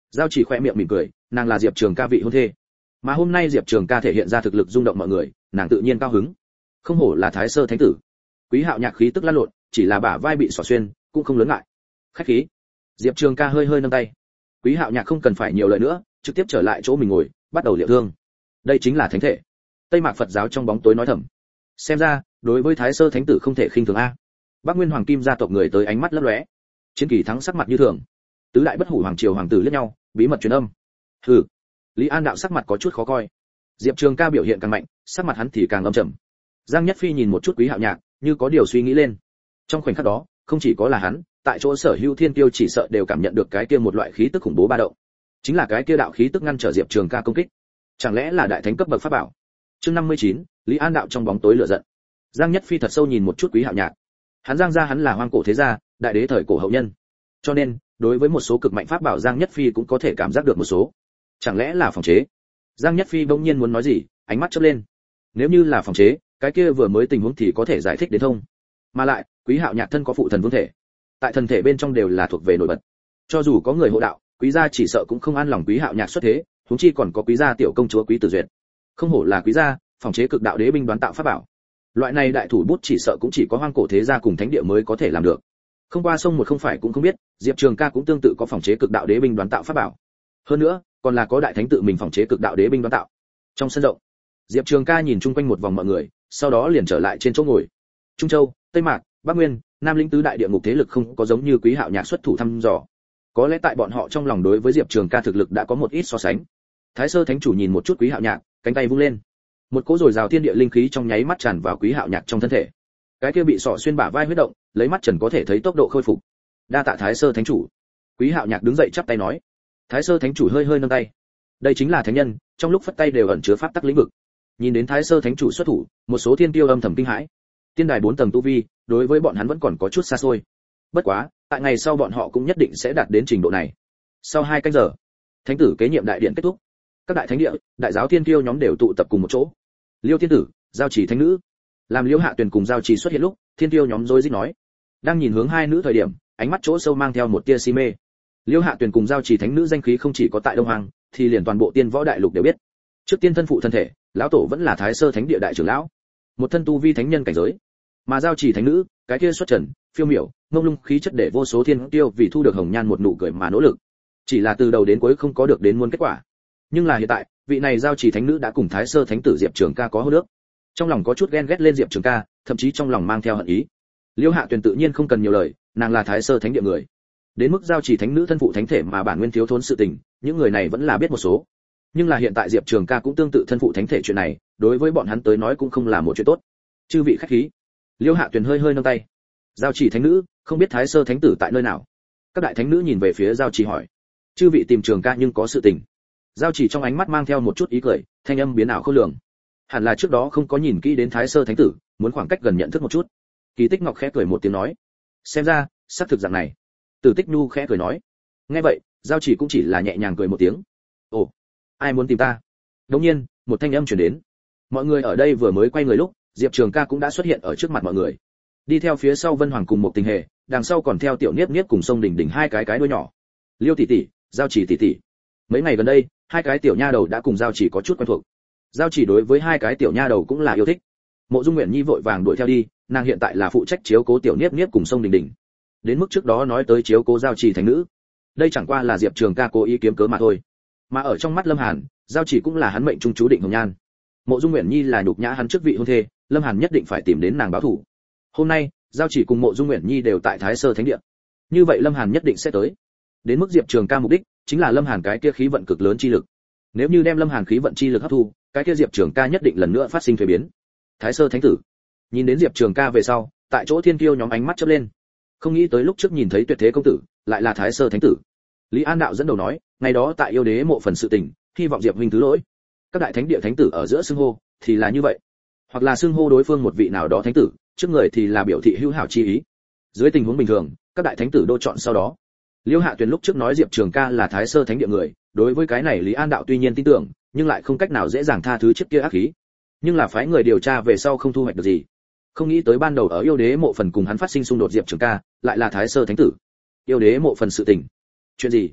Giao Chỉ khẽ miệng mỉm cười, nàng là Diệp Trường Ca vị hôn thê, mà hôm nay Diệp Trường Ca thể hiện ra thực lực rung động mọi người, nàng tự nhiên cao hứng. Không hổ là Thái Sơ Thánh tử. Quý Hạo Nhạc khí tức lăn lộn, chỉ là bả vai bị xỏ xuyên, cũng không lớn ngại. Khách khí. Diệp Trường Ca hơi hơi nâng tay. Quý Hạo Nhạc không cần phải nhiều lời nữa, trực tiếp trở lại chỗ mình ngồi, bắt đầu liệu thương. Đây chính là thánh thể. Tây Mạc Phật giáo trong bóng tối nói thầm. Xem ra, đối với Thái Sơ Thánh tử không thể khinh thường a. Bắc Nguyên Hoàng Kim gia tộc người tới ánh mắt lấp lóe. Chiến Kỳ thắng sắc mặt như thường. Tứ đại bất hủ hoàng triều hoàng tử liếc nhau, bí mật truyền âm. Hừ. Lý An Đạo sắc mặt có chút khó coi. Diệp Trường Ca biểu hiện càng mạnh, sắc mặt hắn thì càng âm trầm. Giang Nhất Phi nhìn một chút Quý Hạo Nhạc, như có điều suy nghĩ lên. Trong khoảnh khắc đó, không chỉ có là hắn, tại chỗ sở hữu thiên tiêu chỉ sợ đều cảm nhận được cái kia một loại khí tức khủng bố ba động. Chính là cái kia đạo khí tức ngăn trở Diệp Trường Ca công kích. Chẳng lẽ là đại thánh cấp bậc pháp bảo? Chương năm mươi chín, Lý An Đạo trong bóng tối lửa giận. Giang Nhất Phi thật sâu nhìn một chút Quý Hạo Nhạc. Hắn Giang gia hắn là hoang cổ thế gia, đại đế thời cổ hậu nhân. Cho nên, đối với một số cực mạnh pháp bảo Giang Nhất Phi cũng có thể cảm giác được một số. Chẳng lẽ là phòng chế? Giang Nhất Phi bỗng nhiên muốn nói gì, ánh mắt chớp lên. Nếu như là phòng chế, cái kia vừa mới tình huống thì có thể giải thích đến thông. Mà lại, Quý Hạo Nhạc thân có phụ thần vương thể, tại thần thể bên trong đều là thuộc về nổi bật. Cho dù có người hộ đạo, Quý gia chỉ sợ cũng không an lòng Quý Hạo Nhạc xuất thế, huống chi còn có Quý gia tiểu công chúa Quý Tử Duyệt. Không hổ là Quý gia, phòng chế cực đạo đế binh đoán tạo pháp bảo. Loại này đại thủ bút chỉ sợ cũng chỉ có hoang cổ thế gia cùng thánh địa mới có thể làm được. Không qua sông một không phải cũng không biết, Diệp Trường Ca cũng tương tự có phòng chế cực đạo đế binh đoán tạo pháp bảo. Hơn nữa, còn là có đại thánh tự mình phòng chế cực đạo đế binh đoán tạo. Trong sân rộng, Diệp Trường Ca nhìn chung quanh một vòng mọi người, sau đó liền trở lại trên chỗ ngồi. Trung Châu, Tây Mạc, Bắc Nguyên, Nam Lĩnh tứ đại địa ngục thế lực không có giống như Quý Hạo Nhạc xuất thủ thăm dò. Có lẽ tại bọn họ trong lòng đối với Diệp Trường Ca thực lực đã có một ít so sánh. Thái Sơ Thánh chủ nhìn một chút Quý Hạo Nhạc, cánh tay vung lên. Một cỗ dồi dào thiên địa linh khí trong nháy mắt tràn vào Quý Hạo Nhạc trong thân thể. Cái kia bị sọ xuyên bả vai huyết động, lấy mắt trần có thể thấy tốc độ khôi phục. Đa tạ Thái Sơ Thánh chủ. Quý Hạo Nhạc đứng dậy chắp tay nói. Thái Sơ Thánh chủ hơi hơi nâng tay. Đây chính là thánh nhân, trong lúc phất tay đều ẩn chứa pháp tắc lĩnh vực. Nhìn đến Thái Sơ Thánh chủ xuất thủ, một số thiên tiêu âm thầm kinh hãi. Tiên đài bốn tầng tu vi, đối với bọn hắn vẫn còn có chút xa xôi. Bất quá, tại ngày sau bọn họ cũng nhất định sẽ đạt đến trình độ này. Sau hai canh giờ, thánh tử kế nhiệm đại điện kết thúc. Các đại thánh địa, đại giáo thiên tiêu nhóm đều tụ tập cùng một chỗ. Liêu tiên tử, Giao Chỉ thánh nữ. Làm Liêu Hạ Tuyền cùng Giao Chỉ xuất hiện lúc, thiên tiêu nhóm rối rít nói. Đang nhìn hướng hai nữ thời điểm, ánh mắt chỗ sâu mang theo một tia si mê. Liêu Hạ Tuyền cùng Giao Chỉ thánh nữ danh khí không chỉ có tại Đông Hoàng, thì liền toàn bộ tiên võ đại lục đều biết. Trước tiên thân phụ thân thể, lão tổ vẫn là Thái Sơ Thánh địa đại trưởng lão, một thân tu vi thánh nhân cảnh giới. Mà Giao Chỉ thánh nữ, cái kia xuất trần, phiêu miểu, ngông lung khí chất để vô số thiên tiêu vì thu được hồng nhan một nụ cười mà nỗ lực. Chỉ là từ đầu đến cuối không có được đến muốn kết quả. Nhưng là hiện tại, vị này Giao Chỉ thánh nữ đã cùng Thái Sơ Thánh tử Diệp Trường Ca có hôn ước. Trong lòng có chút ghen ghét lên Diệp Trường Ca, thậm chí trong lòng mang theo hận ý. Liêu Hạ Tuyền tự nhiên không cần nhiều lời, nàng là Thái Sơ Thánh địa người. Đến mức Giao Chỉ thánh nữ thân phụ thánh thể mà bản nguyên thiếu thốn sự tình, những người này vẫn là biết một số. Nhưng là hiện tại Diệp Trường Ca cũng tương tự thân phụ thánh thể chuyện này, đối với bọn hắn tới nói cũng không là một chuyện tốt. Chư vị khách khí. Liêu Hạ Tuyền hơi hơi nâng tay. Giao Chỉ thánh nữ, không biết Thái Sơ Thánh tử tại nơi nào? Các đại thánh nữ nhìn về phía Giao Chỉ hỏi. Chư vị tìm Trường Ca nhưng có sự tình. Giao Chỉ trong ánh mắt mang theo một chút ý cười, thanh âm biến ảo khôn lường. Hẳn là trước đó không có nhìn kỹ đến Thái Sơ Thánh tử, muốn khoảng cách gần nhận thức một chút. Kỳ Tích Ngọc khẽ cười một tiếng nói. Xem ra, xác thực dạng này. Tử Tích Nhu khẽ cười nói. Nghe vậy, Giao Chỉ cũng chỉ là nhẹ nhàng cười một tiếng. Ồ, ai muốn tìm ta? Đột nhiên, một thanh âm truyền đến. Mọi người ở đây vừa mới quay người lúc, Diệp Trường Ca cũng đã xuất hiện ở trước mặt mọi người. Đi theo phía sau Vân Hoàng cùng một Tình Hề, đằng sau còn theo Tiểu Niếp Niếp cùng Sông Đỉnh Đỉnh hai cái cái đuôi nhỏ. Liêu tỷ tỷ, Giao Chỉ tỷ tỷ. Mấy ngày gần đây, hai cái tiểu nha đầu đã cùng Giao Chỉ có chút quen thuộc. Giao Chỉ đối với hai cái tiểu nha đầu cũng là yêu thích. Mộ Dung Nguyện Nhi vội vàng đuổi theo đi, nàng hiện tại là phụ trách chiếu cố Tiểu Niếp Niếp cùng Sông Đỉnh Đỉnh. Đến mức trước đó nói tới chiếu cố Giao Chỉ thánh nữ, đây chẳng qua là Diệp Trường Ca cố ý kiếm cớ mà thôi. Mà ở trong mắt Lâm Hàn, Giao Chỉ cũng là hắn mệnh trung chú định hồng nhan. Mộ Dung Nguyện Nhi là nhục nhã hắn trước vị hôn thê, Lâm Hàn nhất định phải tìm đến nàng báo thù. Hôm nay, Giao Chỉ cùng Mộ Dung Nguyện Nhi đều tại Thái Sơ Thánh địa. Như vậy Lâm Hàn nhất định sẽ tới. Đến mức Diệp Trường Ca mục đích chính là Lâm Hàn cái kia khí vận cực lớn chi lực. Nếu như đem Lâm Hàn khí vận chi lực hấp thu, cái kia Diệp Trường Ca nhất định lần nữa phát sinh thay biến. Thái Sơ Thánh tử. Nhìn đến Diệp Trường Ca về sau, tại chỗ thiên kiêu nhóm ánh mắt chớp lên. Không nghĩ tới lúc trước nhìn thấy Tuyệt Thế công tử, lại là Thái Sơ Thánh tử. Lý An Đạo dẫn đầu nói, ngày đó tại yêu đế mộ phần sự tình, hy vọng Diệp huynh thứ lỗi. Các đại thánh địa thánh tử ở giữa xưng hô thì là như vậy, hoặc là xưng hô đối phương một vị nào đó thánh tử, trước người thì là biểu thị hữu hảo chi ý. Dưới tình huống bình thường, các đại thánh tử đô chọn sau đó. Liêu Hạ Tuyền lúc trước nói Diệp Trường Ca là Thái Sơ Thánh địa người, đối với cái này Lý An Đạo tuy nhiên tin tưởng, nhưng lại không cách nào dễ dàng tha thứ trước kia ác khí. Nhưng là phái người điều tra về sau không thu hoạch được gì. Không nghĩ tới ban đầu ở yêu đế mộ phần cùng hắn phát sinh xung đột Diệp Trường Ca, lại là Thái Sơ Thánh tử. Yêu đế mộ phần sự tình. Chuyện gì?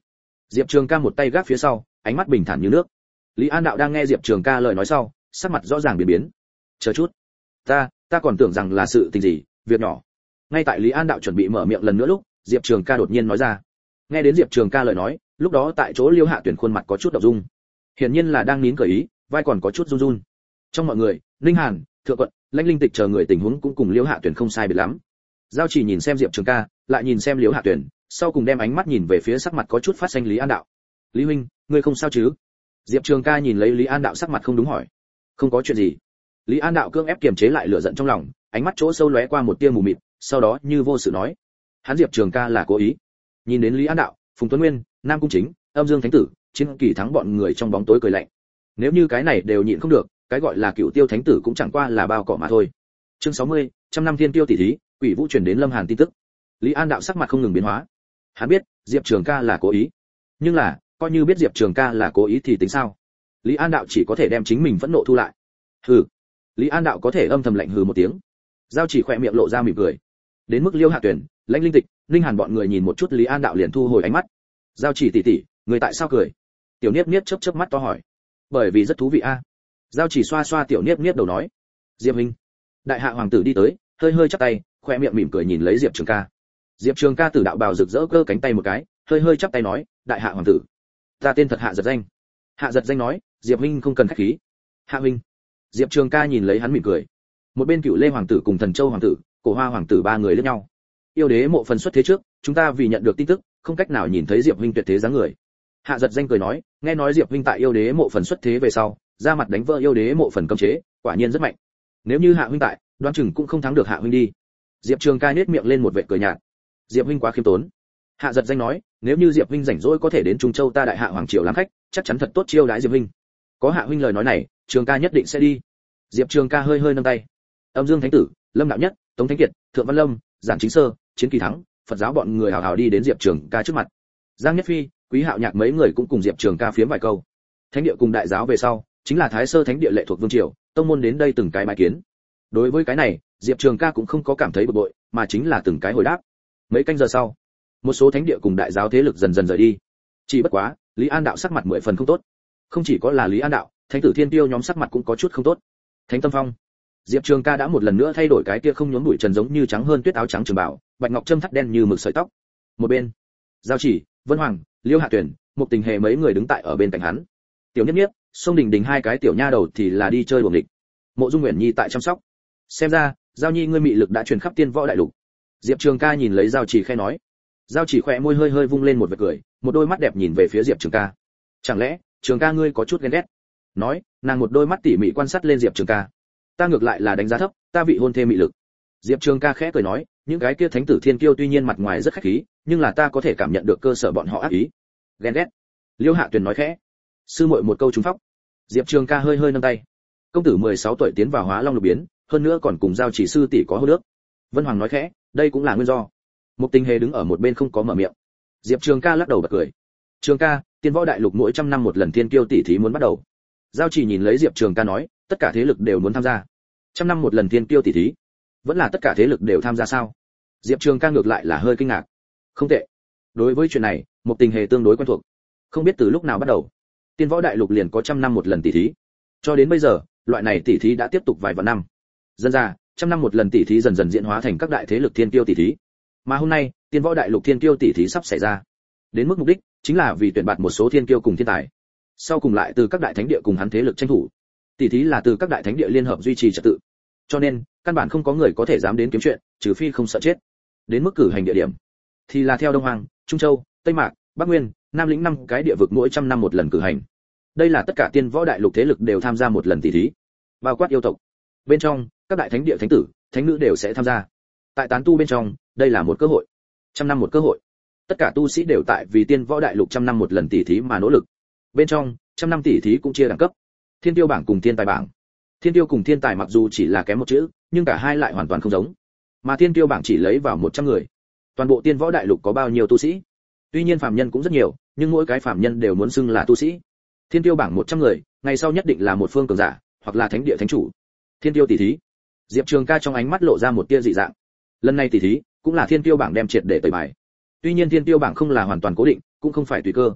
Diệp Trường Ca một tay gác phía sau, ánh mắt bình thản như nước. Lý An Đạo đang nghe Diệp Trường Ca lời nói sau, sắc mặt rõ ràng biến biến. Chờ chút, ta, ta còn tưởng rằng là sự tình gì, việc nhỏ. Ngay tại Lý An Đạo chuẩn bị mở miệng lần nữa lúc, Diệp Trường Ca đột nhiên nói ra. Nghe đến Diệp Trường Ca lời nói, lúc đó tại chỗ Liêu Hạ Tuyển khuôn mặt có chút động dung. Hiển nhiên là đang nín cười ý, vai còn có chút run run. Trong mọi người, Ninh Hàn, Thượng Quận, Lãnh Linh Tịch chờ người tình huống cũng cùng Liêu Hạ Tuyển không sai biệt lắm. Giao Chỉ nhìn xem Diệp Trường Ca, lại nhìn xem Liêu Hạ Tuyển, sau cùng đem ánh mắt nhìn về phía sắc mặt có chút phát xanh Lý An Đạo. Lý huynh, ngươi không sao chứ? Diệp Trường Ca nhìn lấy Lý An Đạo sắc mặt không đúng hỏi. Không có chuyện gì. Lý An Đạo cưỡng ép kiềm chế lại lửa giận trong lòng, ánh mắt chỗ sâu lóe qua một tia mù mịt, sau đó như vô sự nói. Hắn Diệp Trường Ca là cố ý. Nhìn đến Lý An Đạo, Phùng Tuấn Nguyên, Nam Cung Chính, Âm Dương Thánh Tử, Chiến Kỳ Thắng bọn người trong bóng tối cười lạnh. Nếu như cái này đều nhịn không được, cái gọi là Cựu Tiêu Thánh Tử cũng chẳng qua là bao cỏ mà thôi. Chương sáu mươi, trăm năm thiên tiêu tỷ thí, Quỷ Vũ truyền đến Lâm Hàn tin tức. Lý An Đạo sắc mặt không ngừng biến hóa. Hắn biết, Diệp Trường Ca là cố ý. Nhưng là, coi như biết Diệp Trường Ca là cố ý thì tính sao? Lý An Đạo chỉ có thể đem chính mình phẫn nộ thu lại. Hừ. Lý An Đạo có thể âm thầm lạnh hừ một tiếng. Giao Chỉ khỏe miệng lộ ra mỉm cười. Đến mức Liêu Hạ Tuyển, Lãnh Linh Tịch, Ninh Hàn bọn người nhìn một chút Lý An Đạo liền thu hồi ánh mắt. Giao Chỉ tỷ tỷ, người tại sao cười? Tiểu Niếp Niếp chớp chớp mắt to hỏi. Bởi vì rất thú vị a. Giao Chỉ xoa xoa Tiểu Niếp Niếp đầu nói. Diệp huynh. Đại hạ hoàng tử đi tới, hơi hơi chắp tay, khóe miệng mỉm cười nhìn lấy Diệp Trường Ca. Diệp Trường Ca tử đạo bào rực rỡ cơ cánh tay một cái, hơi hơi chắp tay nói, đại hạ hoàng tử, ta tên thật Hạ Giật Danh. Hạ Giật Danh nói, Diệp huynh không cần khách khí. Hạ huynh. Diệp Trường Ca nhìn lấy hắn mỉm cười. Một bên Cựu Lê hoàng tử cùng Thần Châu hoàng tử, Cổ Hoa hoàng tử ba người liếc nhau. Yêu đế mộ phần xuất thế trước, chúng ta vì nhận được tin tức, không cách nào nhìn thấy Diệp huynh tuyệt thế dáng người. Hạ Giật Danh cười nói, nghe nói Diệp huynh tại yêu đế mộ phần xuất thế về sau, ra mặt đánh vỡ yêu đế mộ phần cấm chế, quả nhiên rất mạnh. Nếu như Hạ huynh tại, đoán chừng cũng không thắng được Hạ huynh đi. Diệp Trường Ca nhếch miệng lên một vệt cười nhạt. Diệp huynh quá khiêm tốn. Hạ Giật Danh nói, nếu như Diệp huynh rảnh rỗi có thể đến Trung Châu ta đại hạ hoàng triều làm khách, chắc chắn thật tốt chiêu đãi Diệp huynh. Có Hạ huynh lời nói này, Trường Ca nhất định sẽ đi. Diệp Trường Ca hơi hơi nâng tay. Âm Dương Thánh Tử, Lâm Đạo Nhất, Tống Thánh Kiệt, Thượng Văn Lâm, Giản Chính Sơ, Chiến Kỳ Thắng, Phật giáo bọn người hào hào đi đến Diệp Trường Ca trước mặt. Giang Nhất Phi, Quý Hạo Nhạc mấy người cũng cùng Diệp Trường Ca phiếm vài câu. Thánh địa cùng đại giáo về sau, chính là Thái Sơ Thánh địa lệ thuộc vương triều, tông môn đến đây từng cái bái kiến. Đối với cái này, Diệp Trường Ca cũng không có cảm thấy bực bội, mà chính là từng cái hồi đáp. Mấy canh giờ sau, một số thánh địa cùng đại giáo thế lực dần dần rời đi. Chỉ bất quá, Lý An Đạo sắc mặt mười phần không tốt. Không chỉ có là Lý An Đạo, Thánh tử Thiên Tiêu nhóm sắc mặt cũng có chút không tốt. Thánh Tâm Phong, Diệp Trường Ca đã một lần nữa thay đổi cái kia không nhốn bụi trần giống như trắng hơn tuyết áo trắng trường bảo, bạch ngọc châm thắt đen như mực sợi tóc. Một bên, Giao Chỉ, Vân Hoàng, Liêu Hạ Tuyển, Mục Tình Hề mấy người đứng tại ở bên cạnh hắn. Tiểu Niếp Niếp, Sông Đình Đình hai cái tiểu nha đầu thì là đi chơi đuổi nghịch. Mộ Dung Uyển Nhi tại chăm sóc. Xem ra, Giao Nhi ngươi mị lực đã truyền khắp tiên võ đại lục. Diệp Trường Ca nhìn lấy Giao Chỉ khẽ nói. Giao Chỉ khỏe môi hơi hơi vung lên một vệt cười, một đôi mắt đẹp nhìn về phía Diệp Trường Ca. Chẳng lẽ, Trường Ca ngươi có chút ghen ghét? Nói, nàng một đôi mắt tỉ mỉ quan sát lên Diệp Trường Ca. Ta ngược lại là đánh giá thấp, ta vị hôn thê mị lực. Diệp Trường Ca khẽ cười nói, những cái kia thánh tử thiên kiêu tuy nhiên mặt ngoài rất khách khí, nhưng là ta có thể cảm nhận được cơ sở bọn họ ác ý. Ghen ghét. Liêu Hạ Tuyền nói khẽ. Sư muội một câu trúng phóc. Diệp Trường Ca hơi hơi nâng tay. Công tử mười sáu tuổi tiến vào Hóa Long lục biến, hơn nữa còn cùng Giao Chỉ sư tỷ có hôn nước. Vân Hoàng nói khẽ, đây cũng là nguyên do. Mục Tình Hề đứng ở một bên không có mở miệng. Diệp Trường Ca lắc đầu bật cười. Trường Ca, tiên võ đại lục mỗi trăm năm một lần thiên kiêu tỷ thí muốn bắt đầu. Giao Chỉ nhìn lấy Diệp Trường Ca nói, tất cả thế lực đều muốn tham gia. Trăm năm một lần thiên kiêu tỷ thí, vẫn là tất cả thế lực đều tham gia sao? Diệp Trường Ca ngược lại là hơi kinh ngạc. Không tệ. Đối với chuyện này, Mục Tình Hề tương đối quen thuộc. Không biết từ lúc nào bắt đầu, tiên võ đại lục liền có trăm năm một lần tỷ thí. Cho đến bây giờ, loại này tỷ thí đã tiếp tục vài vạn năm. Dần ra, trăm năm một lần tỷ thí dần dần diễn hóa thành các đại thế lực thiên kiêu tỷ thí. Mà hôm nay, tiên võ đại lục thiên kiêu tỷ thí sắp xảy ra. Đến mức mục đích chính là vì tuyển bạt một số thiên kiêu cùng thiên tài. Sau cùng lại từ các đại thánh địa cùng hắn thế lực tranh thủ. Tỷ thí là từ các đại thánh địa liên hợp duy trì trật tự. Cho nên, căn bản không có người có thể dám đến kiếm chuyện, trừ phi không sợ chết. Đến mức cử hành địa điểm, thì là theo Đông Hoàng, Trung Châu, Tây Mạc, Bắc Nguyên, Nam lĩnh năm cái địa vực mỗi trăm năm một lần cử hành. Đây là tất cả tiên võ đại lục thế lực đều tham gia một lần tỷ thí, bao quát yêu tộc. Bên trong, các đại thánh địa thánh tử, thánh nữ đều sẽ tham gia. Tại tán tu bên trong, đây là một cơ hội, trăm năm một cơ hội. Tất cả tu sĩ đều tại vì tiên võ đại lục trăm năm một lần tỷ thí mà nỗ lực. Bên trong, trăm năm tỷ thí cũng chia đẳng cấp. Thiên tiêu bảng cùng thiên tài bảng. Thiên tiêu cùng thiên tài mặc dù chỉ là kém một chữ, nhưng cả hai lại hoàn toàn không giống. Mà thiên tiêu bảng chỉ lấy vào một trăm người. Toàn bộ tiên võ đại lục có bao nhiêu tu sĩ? Tuy nhiên phàm nhân cũng rất nhiều, nhưng mỗi cái phàm nhân đều muốn xưng là tu sĩ. Thiên tiêu bảng một trăm người, ngày sau nhất định là một phương cường giả, hoặc là thánh địa thánh chủ. Thiên tiêu tỷ thí. Diệp Trường Ca trong ánh mắt lộ ra một tia dị dạng. Lần này tỷ thí, cũng là thiên tiêu bảng đem triệt để tẩy bài. Tuy nhiên thiên tiêu bảng không là hoàn toàn cố định, cũng không phải tùy cơ.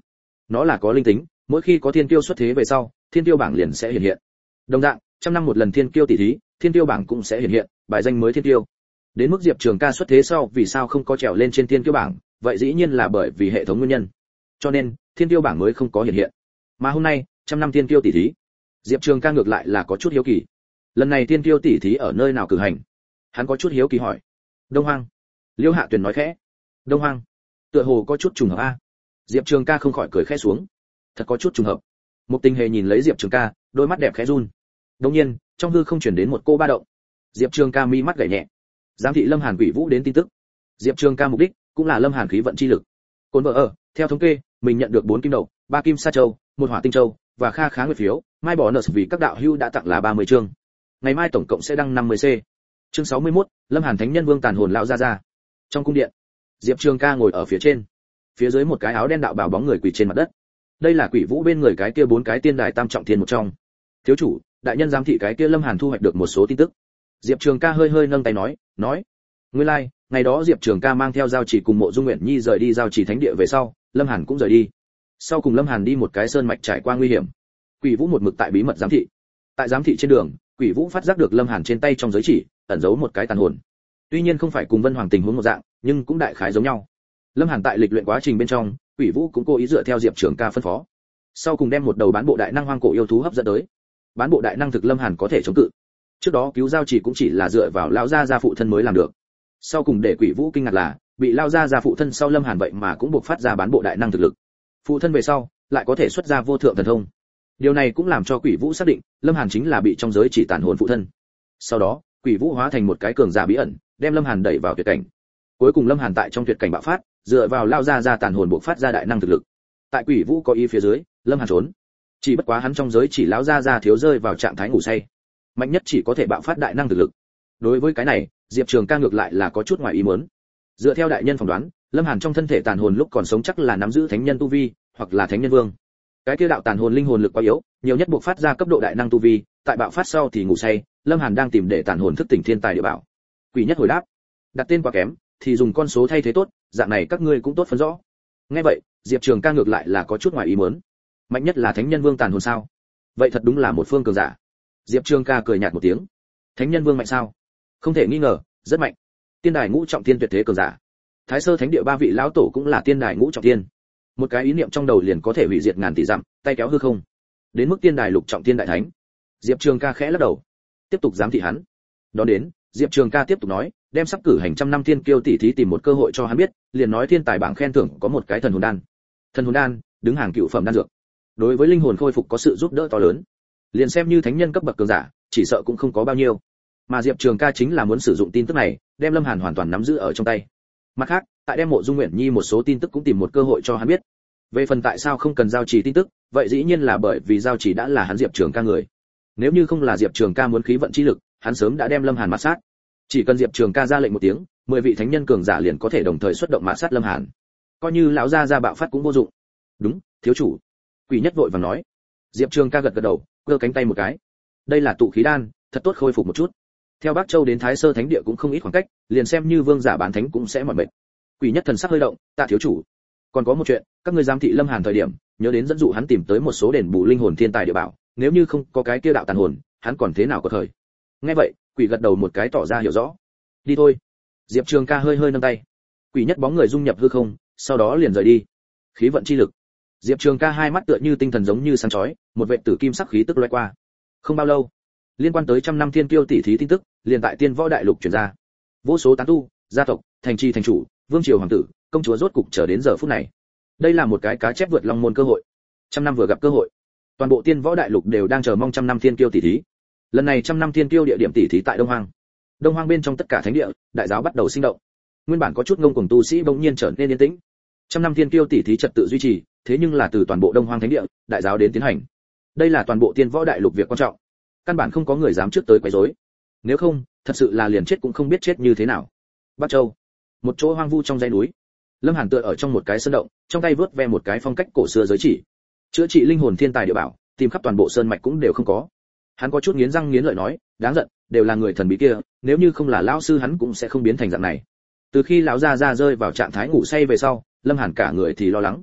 nó là có linh tính, mỗi khi có thiên kiêu xuất thế về sau, thiên kiêu bảng liền sẽ hiện hiện. Đồng dạng, trăm năm một lần thiên kiêu tỷ thí, thiên kiêu bảng cũng sẽ hiện hiện, bài danh mới thiên kiêu. Đến mức Diệp Trường Ca xuất thế sau vì sao không có trèo lên trên thiên kiêu bảng, vậy dĩ nhiên là bởi vì hệ thống nguyên nhân. Cho nên, thiên kiêu bảng mới không có hiện hiện. Mà hôm nay, trăm năm thiên kiêu tỷ thí, Diệp Trường Ca ngược lại là có chút hiếu kỳ. Lần này thiên kiêu tỷ thí ở nơi nào cử hành? Hắn có chút hiếu kỳ hỏi. Đông Hoang. Liêu Hạ Tuyền nói khẽ. Đông Hoang. Tựa hồ có chút trùng hợp a. Diệp Trường Ca không khỏi cười khẽ xuống. Thật có chút trùng hợp. Một Tình Hề nhìn lấy Diệp Trường Ca, đôi mắt đẹp khẽ run. Đột nhiên, trong hư không truyền đến một cô ba động. Diệp Trường Ca mi mắt gảy nhẹ. Giám thị Lâm Hàn Quỷ Vũ đến tin tức. Diệp Trường Ca mục đích cũng là Lâm Hàn khí vận chi lực. Côn vợ ở, theo thống kê, mình nhận được bốn kim đậu, ba kim sa châu, một hỏa tinh châu và kha khá nguyệt phiếu, mai bỏ nợ vì các đạo hữu đã tặng là ba mươi chương. Ngày mai tổng cộng sẽ đăng năm mươi c. Chương sáu mươi mốt, Lâm Hàn Thánh Nhân Vương tàn hồn lão ra ra. Trong cung điện, Diệp Trường Ca ngồi ở phía trên, phía dưới một cái áo đen đạo bào bóng người quỳ trên mặt đất. Đây là Quỷ Vũ bên người cái kia bốn cái tiên đài tam trọng thiên một trong. Thiếu chủ, đại nhân giám thị cái kia Lâm Hàn thu hoạch được một số tin tức. Diệp Trường Ca hơi hơi nâng tay nói, nói: "Nguyên lai, like, ngày đó Diệp Trường Ca mang theo Giao Chỉ cùng Mộ Dung Nguyện Nhi rời đi Giao Chỉ Thánh Địa về sau, Lâm Hàn cũng rời đi. Sau cùng Lâm Hàn đi một cái sơn mạch trải qua nguy hiểm. Quỷ Vũ một mực tại bí mật giám thị. Tại giám thị trên đường, Quỷ Vũ phát giác được Lâm Hàn trên tay trong giới chỉ ẩn giấu một cái tàn hồn. Tuy nhiên không phải cùng Vân Hoàng tình huống một dạng, nhưng cũng đại khái giống nhau. Lâm Hàn tại lịch luyện quá trình bên trong, Quỷ Vũ cũng cố ý dựa theo Diệp Trường Ca phân phó. Sau cùng đem một đầu bán bộ đại năng hoang cổ yêu thú hấp dẫn tới. Bán bộ đại năng thực Lâm Hàn có thể chống cự. Trước đó cứu Giao Chỉ cũng chỉ là dựa vào lão gia gia phụ thân mới làm được. Sau cùng để Quỷ Vũ kinh ngạc là, bị lao gia gia phụ thân sau Lâm Hàn vậy mà cũng buộc phát ra bán bộ đại năng thực lực. Phụ thân về sau, lại có thể xuất ra vô thượng thần thông. Điều này cũng làm cho Quỷ Vũ xác định, Lâm Hàn chính là bị trong giới chỉ tàn hồn phụ thân. Sau đó, Quỷ Vũ hóa thành một cái cường giả bí ẩn, đem Lâm Hàn đẩy vào tuyệt cảnh. Cuối cùng Lâm Hàn tại trong tuyệt cảnh bạo phát, dựa vào lao ra ra tàn hồn buộc phát ra đại năng thực lực. Tại Quỷ Vũ có ý phía dưới, Lâm Hàn trốn. Chỉ bất quá hắn trong giới chỉ lão ra ra thiếu rơi vào trạng thái ngủ say, mạnh nhất chỉ có thể bạo phát đại năng thực lực. Đối với cái này, Diệp Trường Ca ngược lại là có chút ngoài ý muốn. Dựa theo đại nhân phỏng đoán, Lâm Hàn trong thân thể tàn hồn lúc còn sống chắc là nắm giữ thánh nhân tu vi, hoặc là thánh nhân vương. Cái kia đạo tàn hồn linh hồn lực quá yếu, nhiều nhất buộc phát ra cấp độ đại năng tu vi, tại bạo phát sau thì ngủ say, Lâm Hàn đang tìm để tàn hồn thức tỉnh thiên tài địa bảo. Quỷ Nhất hồi đáp, đặt tên quá kém, thì dùng con số thay thế tốt, dạng này các ngươi cũng tốt phân rõ. Nghe vậy, Diệp Trường Ca ngược lại là có chút ngoài ý muốn. Mạnh nhất là thánh nhân vương tàn hồn sao? Vậy thật đúng là một phương cường giả. Diệp Trường Ca cười nhạt một tiếng. Thánh nhân vương mạnh sao? Không thể nghi ngờ, rất mạnh. Tiên đài ngũ trọng thiên tuyệt thế cường giả. Thái Sơ Thánh Địa ba vị lão tổ cũng là tiên đài ngũ trọng thiên. Một cái ý niệm trong đầu liền có thể hủy diệt ngàn tỷ dặm, tay kéo hư không. Đến mức tiên đài lục trọng thiên đại thánh. Diệp Trường Ca khẽ lắc đầu, tiếp tục giám thị hắn. Đó đến, Diệp Trường Ca tiếp tục nói, đem sắp cử hành trăm năm thiên kiêu tỷ thí tìm một cơ hội cho hắn biết, liền nói thiên tài bảng khen thưởng có một cái thần hồn đan. Thần hồn đan, đứng hàng cựu phẩm đan dược. Đối với linh hồn khôi phục có sự giúp đỡ to lớn. Liền xem như thánh nhân cấp bậc cường giả, chỉ sợ cũng không có bao nhiêu. Mà Diệp Trường Ca chính là muốn sử dụng tin tức này, đem Lâm Hàn hoàn toàn nắm giữ ở trong tay. Mặt khác, tại đem Mộ Dung Nguyện Nhi một số tin tức cũng tìm một cơ hội cho hắn biết. Về phần tại sao không cần Giao Chỉ tin tức, vậy dĩ nhiên là bởi vì Giao Chỉ đã là hắn Diệp Trường Ca người. Nếu như không là Diệp Trường Ca muốn khí vận chi lực, hắn sớm đã đem Lâm Hàn mạt sát. Chỉ cần Diệp Trường Ca ra lệnh một tiếng, mười vị thánh nhân cường giả liền có thể đồng thời xuất động mạt sát Lâm Hàn. Coi như lão gia ra bạo phát cũng vô dụng. Đúng, thiếu chủ. Quỷ Nhất vội vàng nói. Diệp Trường Ca gật gật đầu, giơ cánh tay một cái. Đây là tụ khí đan, thật tốt khôi phục một chút. Theo Bắc Châu đến Thái Sơ Thánh Địa cũng không ít khoảng cách, liền xem như vương giả bán thánh cũng sẽ mỏi mệt. Quỷ Nhất thần sắc hơi động, tạ thiếu chủ. Còn có một chuyện, các ngươi giám thị Lâm Hàn thời điểm, nhớ đến dẫn dụ hắn tìm tới một số đền bù linh hồn thiên tài địa bảo, nếu như không có cái kia đạo tàn hồn, hắn còn thế nào có thời. Nghe vậy, Quỷ gật đầu một cái tỏ ra hiểu rõ. Đi thôi. Diệp Trường Ca hơi hơi nâng tay. Quỷ Nhất bóng người dung nhập hư không, sau đó liền rời đi. Khí vận chi lực. Diệp Trường Ca hai mắt tựa như tinh thần giống như sáng chói, một vệt tử kim sắc khí tức lóe qua. Không bao lâu, liên quan tới trăm năm thiên kiêu tỷ thí tin tức, liền tại Tiên Võ Đại Lục truyền ra. Vô số tán tu, gia tộc, thành trì thành chủ, vương triều hoàng tử, công chúa rốt cục chờ đến giờ phút này. Đây là một cái cá chép vượt long môn cơ hội. Trăm năm vừa gặp cơ hội. Toàn bộ Tiên Võ Đại Lục đều đang chờ mong trăm năm thiên kiêu tỷ thí. Lần này trăm năm thiên kiêu địa điểm tỷ thí tại Đông Hoang. Đông Hoang bên trong tất cả thánh địa, đại giáo bắt đầu sinh động. Nguyên bản có chút ngông cuồng tu sĩ bỗng nhiên trở nên yên tĩnh. Trăm năm thiên kiêu tỷ thí trật tự duy trì, thế nhưng là từ toàn bộ Đông Hoang thánh địa, đại giáo đến tiến hành. Đây là toàn bộ Tiên Võ Đại Lục việc quan trọng. Căn bản không có người dám trước tới quấy rối. Nếu không, thật sự là liền chết cũng không biết chết như thế nào. Bắc Châu, một chỗ hoang vu trong dãy núi. Lâm Hàn tựa ở trong một cái sơn động, trong tay vớt ve một cái phong cách cổ xưa giới chỉ. Chữa trị linh hồn thiên tài địa bảo, tìm khắp toàn bộ sơn mạch cũng đều không có. Hắn có chút nghiến răng nghiến lợi nói, đáng giận, đều là người thần bí kia, nếu như không là lão sư hắn cũng sẽ không biến thành dạng này. Từ khi lão gia gia rơi vào trạng thái ngủ say về sau, Lâm Hàn cả người thì lo lắng.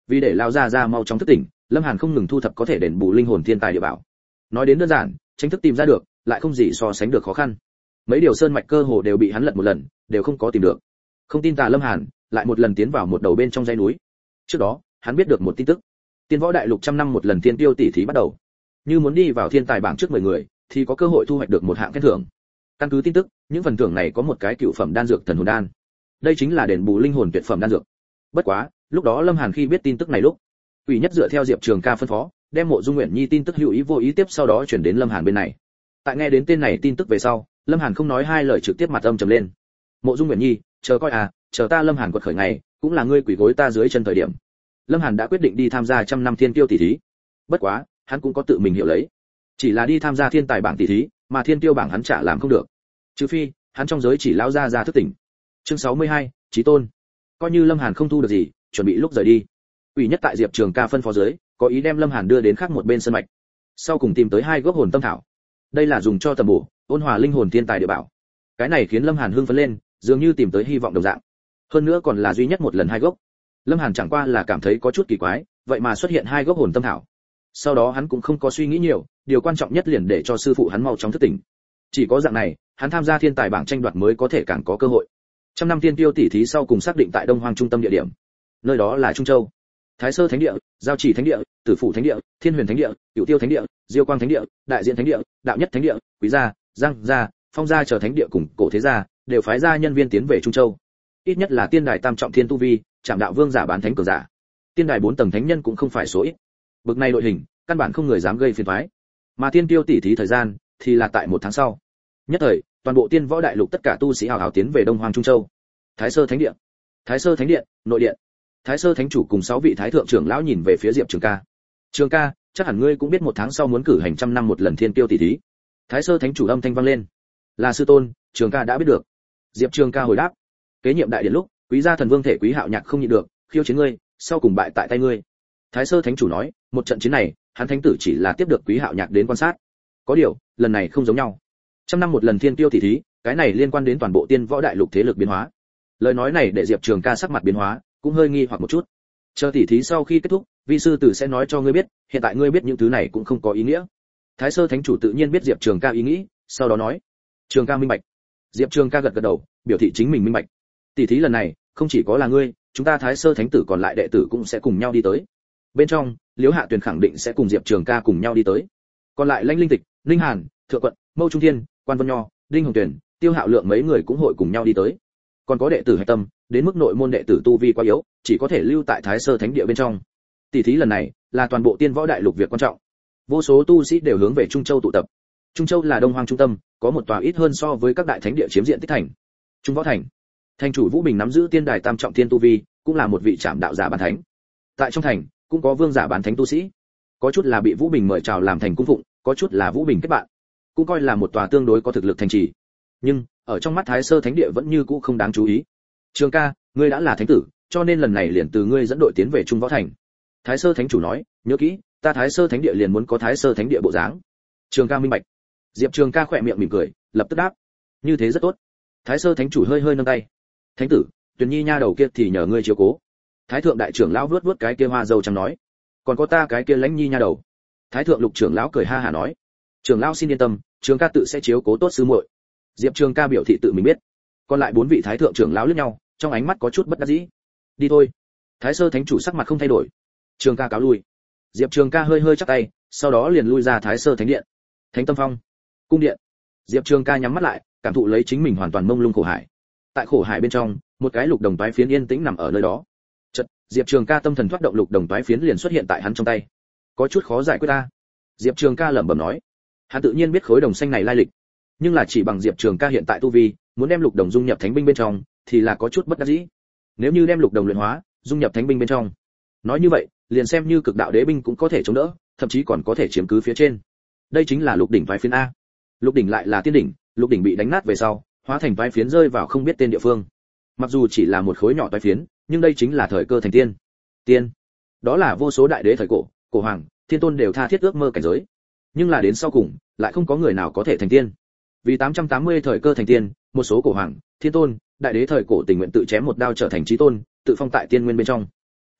Vì để lao ra ra mau chóng thức tỉnh, Lâm Hàn không ngừng thu thập có thể đền bù linh hồn thiên tài địa bảo. Nói đến đơn giản, tranh thức tìm ra được, lại không gì so sánh được khó khăn. Mấy điều sơn mạch cơ hồ đều bị hắn lật một lần, đều không có tìm được. Không tin tà Lâm Hàn lại một lần tiến vào một đầu bên trong dãy núi. Trước đó, hắn biết được một tin tức. Tiên võ đại lục trăm năm một lần thiên tiêu tỷ thí bắt đầu. Như muốn đi vào thiên tài bảng trước mười người, thì có cơ hội thu hoạch được một hạng khen thưởng. Căn cứ tin tức, những phần thưởng này có một cái cựu phẩm đan dược thần hồn đan. Đây chính là đền bù linh hồn tuyệt phẩm đan dược. Bất quá, lúc đó Lâm Hàn khi biết tin tức này lúc, ủy nhất dựa theo Diệp Trường Ca phân phó, đem Mộ Dung Nguyện Nhi tin tức hữu ý vô ý tiếp sau đó chuyển đến Lâm Hàn bên này. Tại nghe đến tên này tin tức về sau, Lâm Hàn không nói hai lời trực tiếp mặt âm trầm lên. Mộ Dung Nguyện Nhi, chờ coi à, chờ ta Lâm Hàn quật khởi ngày, cũng là ngươi quỳ gối ta dưới chân thời điểm. Lâm Hàn đã quyết định đi tham gia trăm năm thiên tiêu tỷ thí. Bất quá, hắn cũng có tự mình hiểu lấy, chỉ là đi tham gia thiên tài bảng tỷ thí, mà thiên tiêu bảng hắn chả làm không được. Trừ phi, hắn trong giới chỉ lão ra ra thức tỉnh. Chương sáu mươi hai, Chí Tôn. Coi như Lâm Hàn không thu được gì, chuẩn bị lúc rời đi. Ủy nhất tại Diệp Trường Ca phân phó dưới, có ý đem Lâm Hàn đưa đến khác một bên sơn mạch. Sau cùng tìm tới hai gốc hồn tâm thảo. Đây là dùng cho tầm bổ, ôn hòa linh hồn thiên tài địa bảo. Cái này khiến Lâm Hàn hưng phấn lên, dường như tìm tới hy vọng đồng dạng. Hơn nữa còn là duy nhất một lần hai gốc. Lâm Hàn chẳng qua là cảm thấy có chút kỳ quái, vậy mà xuất hiện hai gốc hồn tâm thảo. Sau đó hắn cũng không có suy nghĩ nhiều, điều quan trọng nhất liền để cho sư phụ hắn mau chóng thức tỉnh. Chỉ có dạng này, hắn tham gia thiên tài bảng tranh đoạt mới có thể càng có cơ hội. Trăm năm tiên tiêu tỷ thí sau cùng xác định tại Đông Hoang trung tâm địa điểm. Nơi đó là Trung Châu. Thái Sơ Thánh Địa, Giao Chỉ Thánh Địa, Tử Phủ Thánh Địa, Thiên Huyền Thánh Địa, Cửu Tiêu Thánh Địa, Diêu Quang Thánh Địa, Đại Diện Thánh Địa, Đạo Nhất Thánh Địa, Quý gia, Giang gia, Phong gia chờ thánh địa cùng cổ thế gia đều phái ra nhân viên tiến về Trung Châu. Ít nhất là tiên đài tam trọng thiên tu vi, Trảm Đạo Vương giả bán thánh cường giả. Tiên đài bốn tầng thánh nhân cũng không phải số ít. Bực này đội hình, căn bản không người dám gây phiền toái. Mà tiên tiêu tỷ thí thời gian thì là tại một tháng sau. Nhất thời, toàn bộ tiên võ đại lục tất cả tu sĩ hào hào tiến về Đông Hoang Trung Châu. Thái Sơ Thánh Địa, Thái Sơ Thánh Điện, nội điện. Thái Sơ Thánh chủ cùng sáu vị thái thượng trưởng lão nhìn về phía Diệp Trường Ca. Trường Ca, chắc hẳn ngươi cũng biết một tháng sau muốn cử hành trăm năm một lần thiên tiêu tỷ thí. Thái Sơ Thánh chủ âm thanh vang lên. Là sư tôn, Trường Ca đã biết được. Diệp Trường Ca hồi đáp. Kế nhiệm đại điện lúc, Quý gia thần vương thể Quý Hạo Nhạc không nhịn được, khiêu chiến ngươi, sau cùng bại tại tay ngươi. Thái Sơ Thánh chủ nói, một trận chiến này, hắn thánh tử chỉ là tiếp được Quý Hạo Nhạc đến quan sát. Có điều, lần này không giống nhau. Trăm năm một lần thiên tiêu tỷ thí, cái này liên quan đến toàn bộ tiên võ đại lục thế lực biến hóa. Lời nói này để Diệp Trường Ca sắc mặt biến hóa, cũng hơi nghi hoặc một chút. Chờ tỷ thí sau khi kết thúc, vi sư tử sẽ nói cho ngươi biết, hiện tại ngươi biết những thứ này cũng không có ý nghĩa. Thái Sơ Thánh chủ tự nhiên biết Diệp Trường Ca ý nghĩ, sau đó nói: Trường Ca minh bạch. Diệp Trường Ca gật gật đầu, biểu thị chính mình minh bạch. Tỷ thí lần này, không chỉ có là ngươi, chúng ta Thái Sơ Thánh tử còn lại đệ tử cũng sẽ cùng nhau đi tới. Bên trong, Liễu Hạ Tuyền khẳng định sẽ cùng Diệp Trường Ca cùng nhau đi tới. Còn lại Lãnh Linh Tịch, Linh Hàn, Thượng Quận, Mâu Trung Thiên, Quan Vân Nho, Đinh Hồng Tuyền, Tiêu Hạo Lượng mấy người cũng hội cùng nhau đi tới. Còn có đệ tử hạch tâm, đến mức nội môn đệ tử tu vi quá yếu, chỉ có thể lưu tại Thái Sơ Thánh Địa bên trong. Tỷ thí lần này là toàn bộ tiên võ đại lục việc quan trọng. Vô số tu sĩ đều hướng về Trung Châu tụ tập. Trung Châu là Đông Hoang trung tâm, có một tòa ít hơn so với các đại thánh địa chiếm diện tích thành. Trung Võ Thành. Thành chủ Vũ Bình nắm giữ tiên đài tam trọng thiên tu vi, cũng là một vị trảm đạo giả bán thánh. Tại trong thành, cũng có vương giả bán thánh tu sĩ. Có chút là bị Vũ Bình mời chào làm thành cung phụng, có chút là Vũ Bình kết bạn. Cũng coi là một tòa tương đối có thực lực thành trì. Nhưng, ở trong mắt Thái Sơ Thánh Địa vẫn như cũ không đáng chú ý. Trường Ca, ngươi đã là thánh tử, cho nên lần này liền từ ngươi dẫn đội tiến về Trung Võ Thành. Thái Sơ Thánh chủ nói, nhớ kỹ, ta Thái Sơ Thánh Địa liền muốn có Thái Sơ Thánh Địa bộ dáng. Trường Ca minh bạch. Diệp Trường Ca khỏe miệng mỉm cười, lập tức đáp. Như thế rất tốt. Thái Sơ Thánh chủ hơi hơi nâng tay. Thánh tử, Tuyền Nhi nha đầu kia thì nhờ ngươi chiếu cố. Thái thượng đại trưởng lão vuốt vuốt cái kia hoa dâu trắng nói. Còn có ta cái kia Lãnh Nhi nha đầu. Thái thượng lục trưởng lão cười ha hả nói. Trưởng lão xin yên tâm, Trường Ca tự sẽ chiếu cố tốt sư muội. Diệp Trường Ca biểu thị tự mình biết. Còn lại bốn vị thái thượng trưởng lão liếc nhau, trong ánh mắt có chút bất đắc dĩ. Đi thôi. Thái Sơ Thánh chủ sắc mặt không thay đổi. Trường Ca cáo lui. Diệp Trường Ca hơi hơi chắp tay, sau đó liền lui ra Thái Sơ Thánh Điện. Thánh Tâm Phong, cung điện. Diệp Trường Ca nhắm mắt lại, cảm thụ lấy chính mình hoàn toàn mông lung khổ hải. Tại khổ hải bên trong, một cái lục đồng toái phiến yên tĩnh nằm ở nơi đó. Chợt, Diệp Trường Ca tâm thần thoát động, lục đồng toái phiến liền xuất hiện tại hắn trong tay. Có chút khó giải quyết ta. Diệp Trường Ca lẩm bẩm nói. Hắn tự nhiên biết khối đồng xanh này lai lịch, nhưng là chỉ bằng Diệp Trường Ca hiện tại tu vi, muốn đem lục đồng dung nhập thánh binh bên trong, thì là có chút bất đắc dĩ. Nếu như đem lục đồng luyện hóa, dung nhập thánh binh bên trong, nói như vậy, liền xem như cực đạo đế binh cũng có thể chống đỡ, thậm chí còn có thể chiếm cứ phía trên. Đây chính là lục đỉnh vai phiến a. Lục đỉnh lại là tiên đỉnh, lục đỉnh bị đánh nát về sau, hóa thành vai phiến rơi vào không biết tên địa phương. Mặc dù chỉ là một khối nhỏ vai phiến, nhưng đây chính là thời cơ thành tiên. Tiên, đó là vô số đại đế thời cổ, cổ hoàng, thiên tôn đều tha thiết ước mơ cảnh giới. Nhưng là đến sau cùng, lại không có người nào có thể thành tiên. Vì tám trăm tám mươi thời cơ thành tiên, một số cổ hoàng, thiên tôn, đại đế thời cổ tình nguyện tự chém một đao trở thành chí tôn, tự phong tại tiên nguyên bên trong.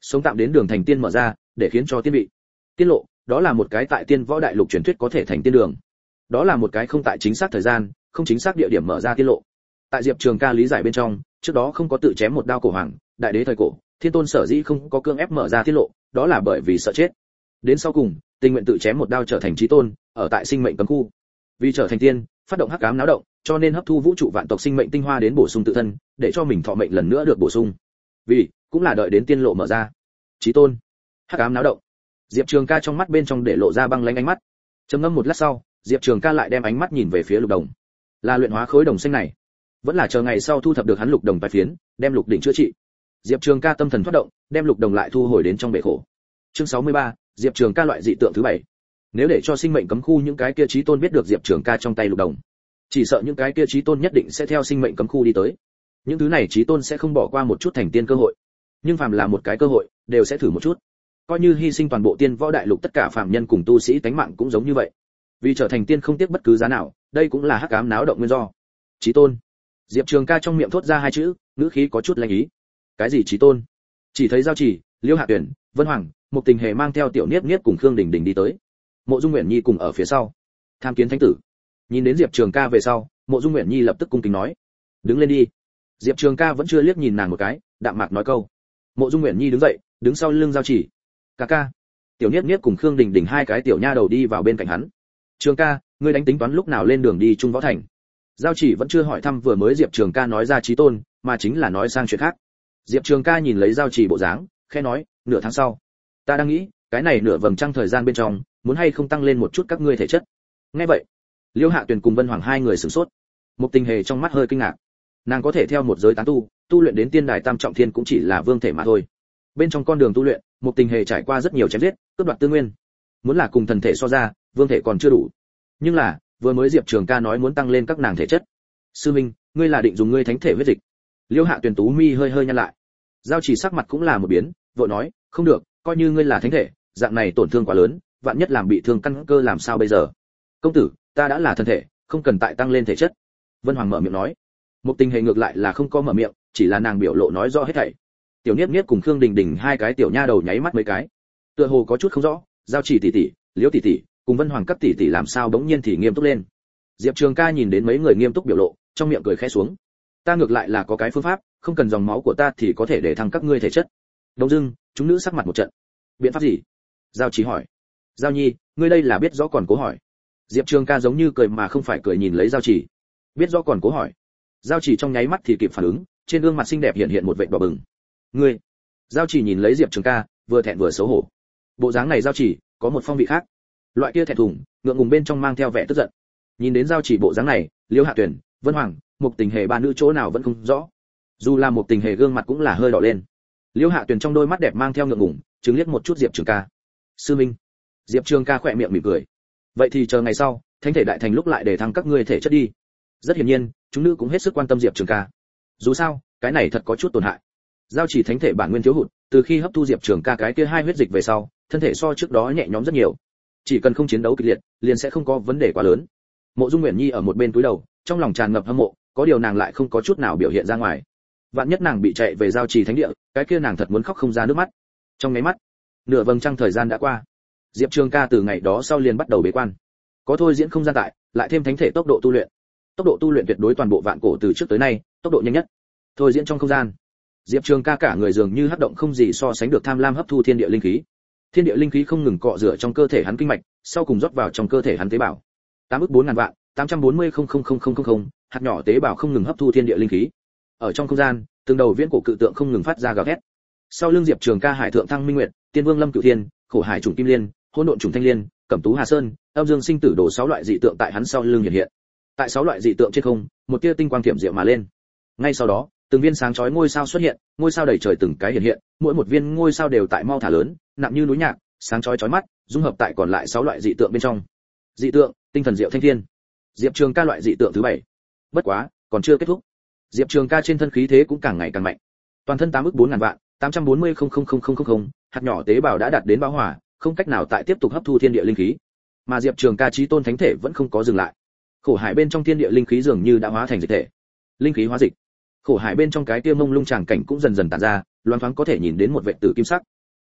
sống tạm đến đường thành tiên mở ra, để khiến cho tiên vị. Tiên lộ, đó là một cái tại tiên võ đại lục truyền thuyết có thể thành tiên đường. Đó là một cái không tại chính xác thời gian, không chính xác địa điểm mở ra tiên lộ. Tại Diệp Trường Ca lý giải bên trong, trước đó không có tự chém một đao cổ hoàng, đại đế thời cổ, Thiên Tôn sở dĩ không có cương ép mở ra tiên lộ, đó là bởi vì sợ chết. Đến sau cùng, tình nguyện tự chém một đao trở thành chí tôn, ở tại sinh mệnh cấm khu. Vì trở thành tiên, phát động hắc ám náo động, cho nên hấp thu vũ trụ vạn tộc sinh mệnh tinh hoa đến bổ sung tự thân, để cho mình thọ mệnh lần nữa được bổ sung. Vì cũng là đợi đến tiên lộ mở ra. Chí tôn, hắc ám náo động. Diệp Trường Ca trong mắt bên trong để lộ ra băng lãnh ánh mắt. Trầm ngâm một lát sau, Diệp Trường Ca lại đem ánh mắt nhìn về phía lục đồng. Là luyện hóa khối đồng xanh này, vẫn là chờ ngày sau thu thập được hắn lục đồng tài phiến, đem lục đỉnh chữa trị. Diệp Trường Ca tâm thần thoát động, đem lục đồng lại thu hồi đến trong bể khổ. Chương sáu mươi ba, Diệp Trường Ca loại dị tượng thứ bảy. Nếu để cho sinh mệnh cấm khu những cái kia chí tôn biết được Diệp Trường Ca trong tay lục đồng, chỉ sợ những cái kia chí tôn nhất định sẽ theo sinh mệnh cấm khu đi tới. Những thứ này chí tôn sẽ không bỏ qua một chút thành tiên cơ hội, nhưng phàm là một cái cơ hội, đều sẽ thử một chút. Coi như hy sinh toàn bộ tiên võ đại lục tất cả phàm nhân cùng tu sĩ tánh mạng cũng giống như vậy. Vì trở thành tiên không tiếc bất cứ giá nào, đây cũng là hắc ám náo động nguyên do. Chí tôn. Diệp Trường Ca trong miệng thốt ra hai chữ, ngữ khí có chút lanh ý. Cái gì chí tôn? Chỉ thấy Giao Chỉ, Liêu Hạ Tuyển, Vân Hoàng, một tình hề mang theo tiểu niếp niếp cùng Khương Đình Đình đi tới. Mộ Dung Uyển Nhi cùng ở phía sau. Tham kiến thánh tử. Nhìn đến Diệp Trường Ca về sau, Mộ Dung Uyển Nhi lập tức cung kính nói: "Đứng lên đi." Diệp Trường Ca vẫn chưa liếc nhìn nàng một cái, đạm mạc nói câu. Mộ Dung Uyển Nhi đứng dậy, đứng sau lưng Giao Chỉ. "Ca ca." Tiểu Niếp Niếp cùng Khương Đình Đình hai cái tiểu nha đầu đi vào bên cạnh hắn. "Trường Ca, ngươi đánh tính toán lúc nào lên đường đi Trung Võ Thành?" Giao Chỉ vẫn chưa hỏi thăm vừa mới Diệp Trường Ca nói ra chí tôn, mà chính là nói sang chuyện khác. Diệp Trường Ca nhìn lấy Giao Chỉ bộ dáng, khẽ nói: "Nửa tháng sau, ta đang nghĩ, cái này nửa vầng trăng thời gian bên trong, muốn hay không tăng lên một chút các ngươi thể chất." Nghe vậy, Liêu Hạ Tuyền cùng Vân Hoàng hai người sửng sốt. Một tình hề trong mắt hơi kinh ngạc. Nàng có thể theo một giới tán tu, tu luyện đến tiên đài tam trọng thiên cũng chỉ là vương thể mà thôi. Bên trong con đường tu luyện, một tình hề trải qua rất nhiều chém giết, cướp đoạt tư nguyên. Muốn là cùng thần thể so ra, vương thể còn chưa đủ. Nhưng là, vừa mới Diệp Trường Ca nói muốn tăng lên các nàng thể chất. "Sư minh, ngươi là định dùng ngươi thánh thể huyết dịch?" Liêu Hạ Tuyền tú mi hơi hơi nhăn lại. Giao Chỉ sắc mặt cũng là một biến, vội nói: "Không được, coi như ngươi là thánh thể, dạng này tổn thương quá lớn, vạn nhất làm bị thương căn cơ làm sao bây giờ?" "Công tử, ta đã là thân thể, không cần tại tăng lên thể chất." Vân Hoàng mở miệng nói. Một tình hề ngược lại là không có mở miệng, chỉ là nàng biểu lộ nói rõ hết thảy. Tiểu Niếp Niếp cùng Khương Đình Đình hai cái tiểu nha đầu nháy mắt mấy cái, tựa hồ có chút không rõ, Giao Chỉ tỷ tỷ, Liễu tỷ tỷ, cùng Vân Hoàng cấp tỷ tỷ làm sao bỗng nhiên thì nghiêm túc lên. Diệp Trường Ca nhìn đến mấy người nghiêm túc biểu lộ, trong miệng cười khẽ xuống. "Ta ngược lại là có cái phương pháp, không cần dòng máu của ta thì có thể để thăng các ngươi thể chất." Đông dưng, chúng nữ sắc mặt một trận. "Biện pháp gì?" Giao Chỉ hỏi. "Giao Nhi, ngươi đây là biết rõ còn cố hỏi." Diệp Trường Ca giống như cười mà không phải cười nhìn lấy Giao Chỉ. "Biết rõ còn cố hỏi." Giao Chỉ trong nháy mắt thì kịp phản ứng, trên gương mặt xinh đẹp hiện hiện một vệt đỏ bừng. "Ngươi?" Giao Chỉ nhìn lấy Diệp Trường Ca, vừa thẹn vừa xấu hổ. Bộ dáng này Giao Chỉ có một phong vị khác, loại kia thẹn thùng, ngượng ngùng bên trong mang theo vẻ tức giận. Nhìn đến Giao Chỉ bộ dáng này, Liêu Hạ Tuyển, Vân Hoàng, một tình hề ba nữ chỗ nào vẫn không rõ. Dù là một tình hề gương mặt cũng là hơi đỏ lên. Liêu Hạ Tuyển trong đôi mắt đẹp mang theo ngượng ngùng, chứng liếc một chút Diệp Trường Ca. "Sư minh." Diệp Trường Ca khỏe miệng mỉm cười. "Vậy thì chờ ngày sau, thánh thể đại thành lúc lại để thăng các ngươi thể chất đi." Rất hiển nhiên, chúng nữ cũng hết sức quan tâm Diệp Trường Ca. Dù sao, cái này thật có chút tổn hại. Giao Chỉ thánh thể bản nguyên thiếu hụt, từ khi hấp thu Diệp Trường Ca cái kia hai huyết dịch về sau, thân thể so trước đó nhẹ nhõm rất nhiều. Chỉ cần không chiến đấu kịch liệt, liền sẽ không có vấn đề quá lớn. Mộ Dung Uyển Nhi ở một bên cúi đầu, trong lòng tràn ngập hâm mộ, có điều nàng lại không có chút nào biểu hiện ra ngoài. Vạn nhất nàng bị chạy về Giao Trì thánh địa, cái kia nàng thật muốn khóc không ra nước mắt. Trong mấy mắt, nửa vầng trăng thời gian đã qua. Diệp Trường Ca từ ngày đó sau liền bắt đầu bế quan. Có thôi diễn không gian tại, lại thêm thánh thể tốc độ tu luyện. Tốc độ tu luyện tuyệt đối toàn bộ vạn cổ từ trước tới nay, tốc độ nhanh nhất. Thôi diễn trong không gian, Diệp Trường Ca cả người dường như hấp động không gì so sánh được tham lam hấp thu thiên địa linh khí. Thiên địa linh khí không ngừng cọ rửa trong cơ thể hắn kinh mạch, sau cùng rót vào trong cơ thể hắn tế bào. tám ức bốn ngàn vạn, tám trăm bốn mươi không không không không không, hạt nhỏ tế bào không ngừng hấp thu thiên địa linh khí. Ở trong không gian, từng đầu viễn cổ cự tượng không ngừng phát ra gào thét. Sau lưng Diệp Trường Ca hải thượng thăng minh nguyệt, tiên vương lâm cửu thiên, khổ hải trùng kim liên, hỗn độn trùng thanh liên, cẩm tú hà sơn, âm dương sinh tử đồ sáu loại dị tượng tại hắn sau lưng hiện hiện. Tại sáu loại dị tượng trên không, một tia tinh quang thiểm diệu mà lên. Ngay sau đó, từng viên sáng chói ngôi sao xuất hiện, ngôi sao đầy trời từng cái hiện hiện, mỗi một viên ngôi sao đều tại mau thả lớn, nặng như núi nhạc, sáng chói chói mắt, dung hợp tại còn lại sáu loại dị tượng bên trong. Dị tượng, tinh thần diệu thanh thiên. Diệp Trường Ca loại dị tượng thứ bảy. Bất quá, còn chưa kết thúc. Diệp Trường Ca trên thân khí thế cũng càng ngày càng mạnh. Toàn thân tám ức bốn ngàn vạn, tám trăm bốn mươi không không không không không, hạt nhỏ tế bào đã đạt đến bão hỏa, không cách nào tại tiếp tục hấp thu thiên địa linh khí. Mà Diệp Trường Ca chí tôn thánh thể vẫn không có dừng lại. Khổ hải bên trong thiên địa linh khí dường như đã hóa thành dịch thể. Linh khí hóa dịch. Khổ hải bên trong cái kia mông lung tràng cảnh cũng dần dần tản ra, loáng thoáng có thể nhìn đến một vệt tử kim sắc,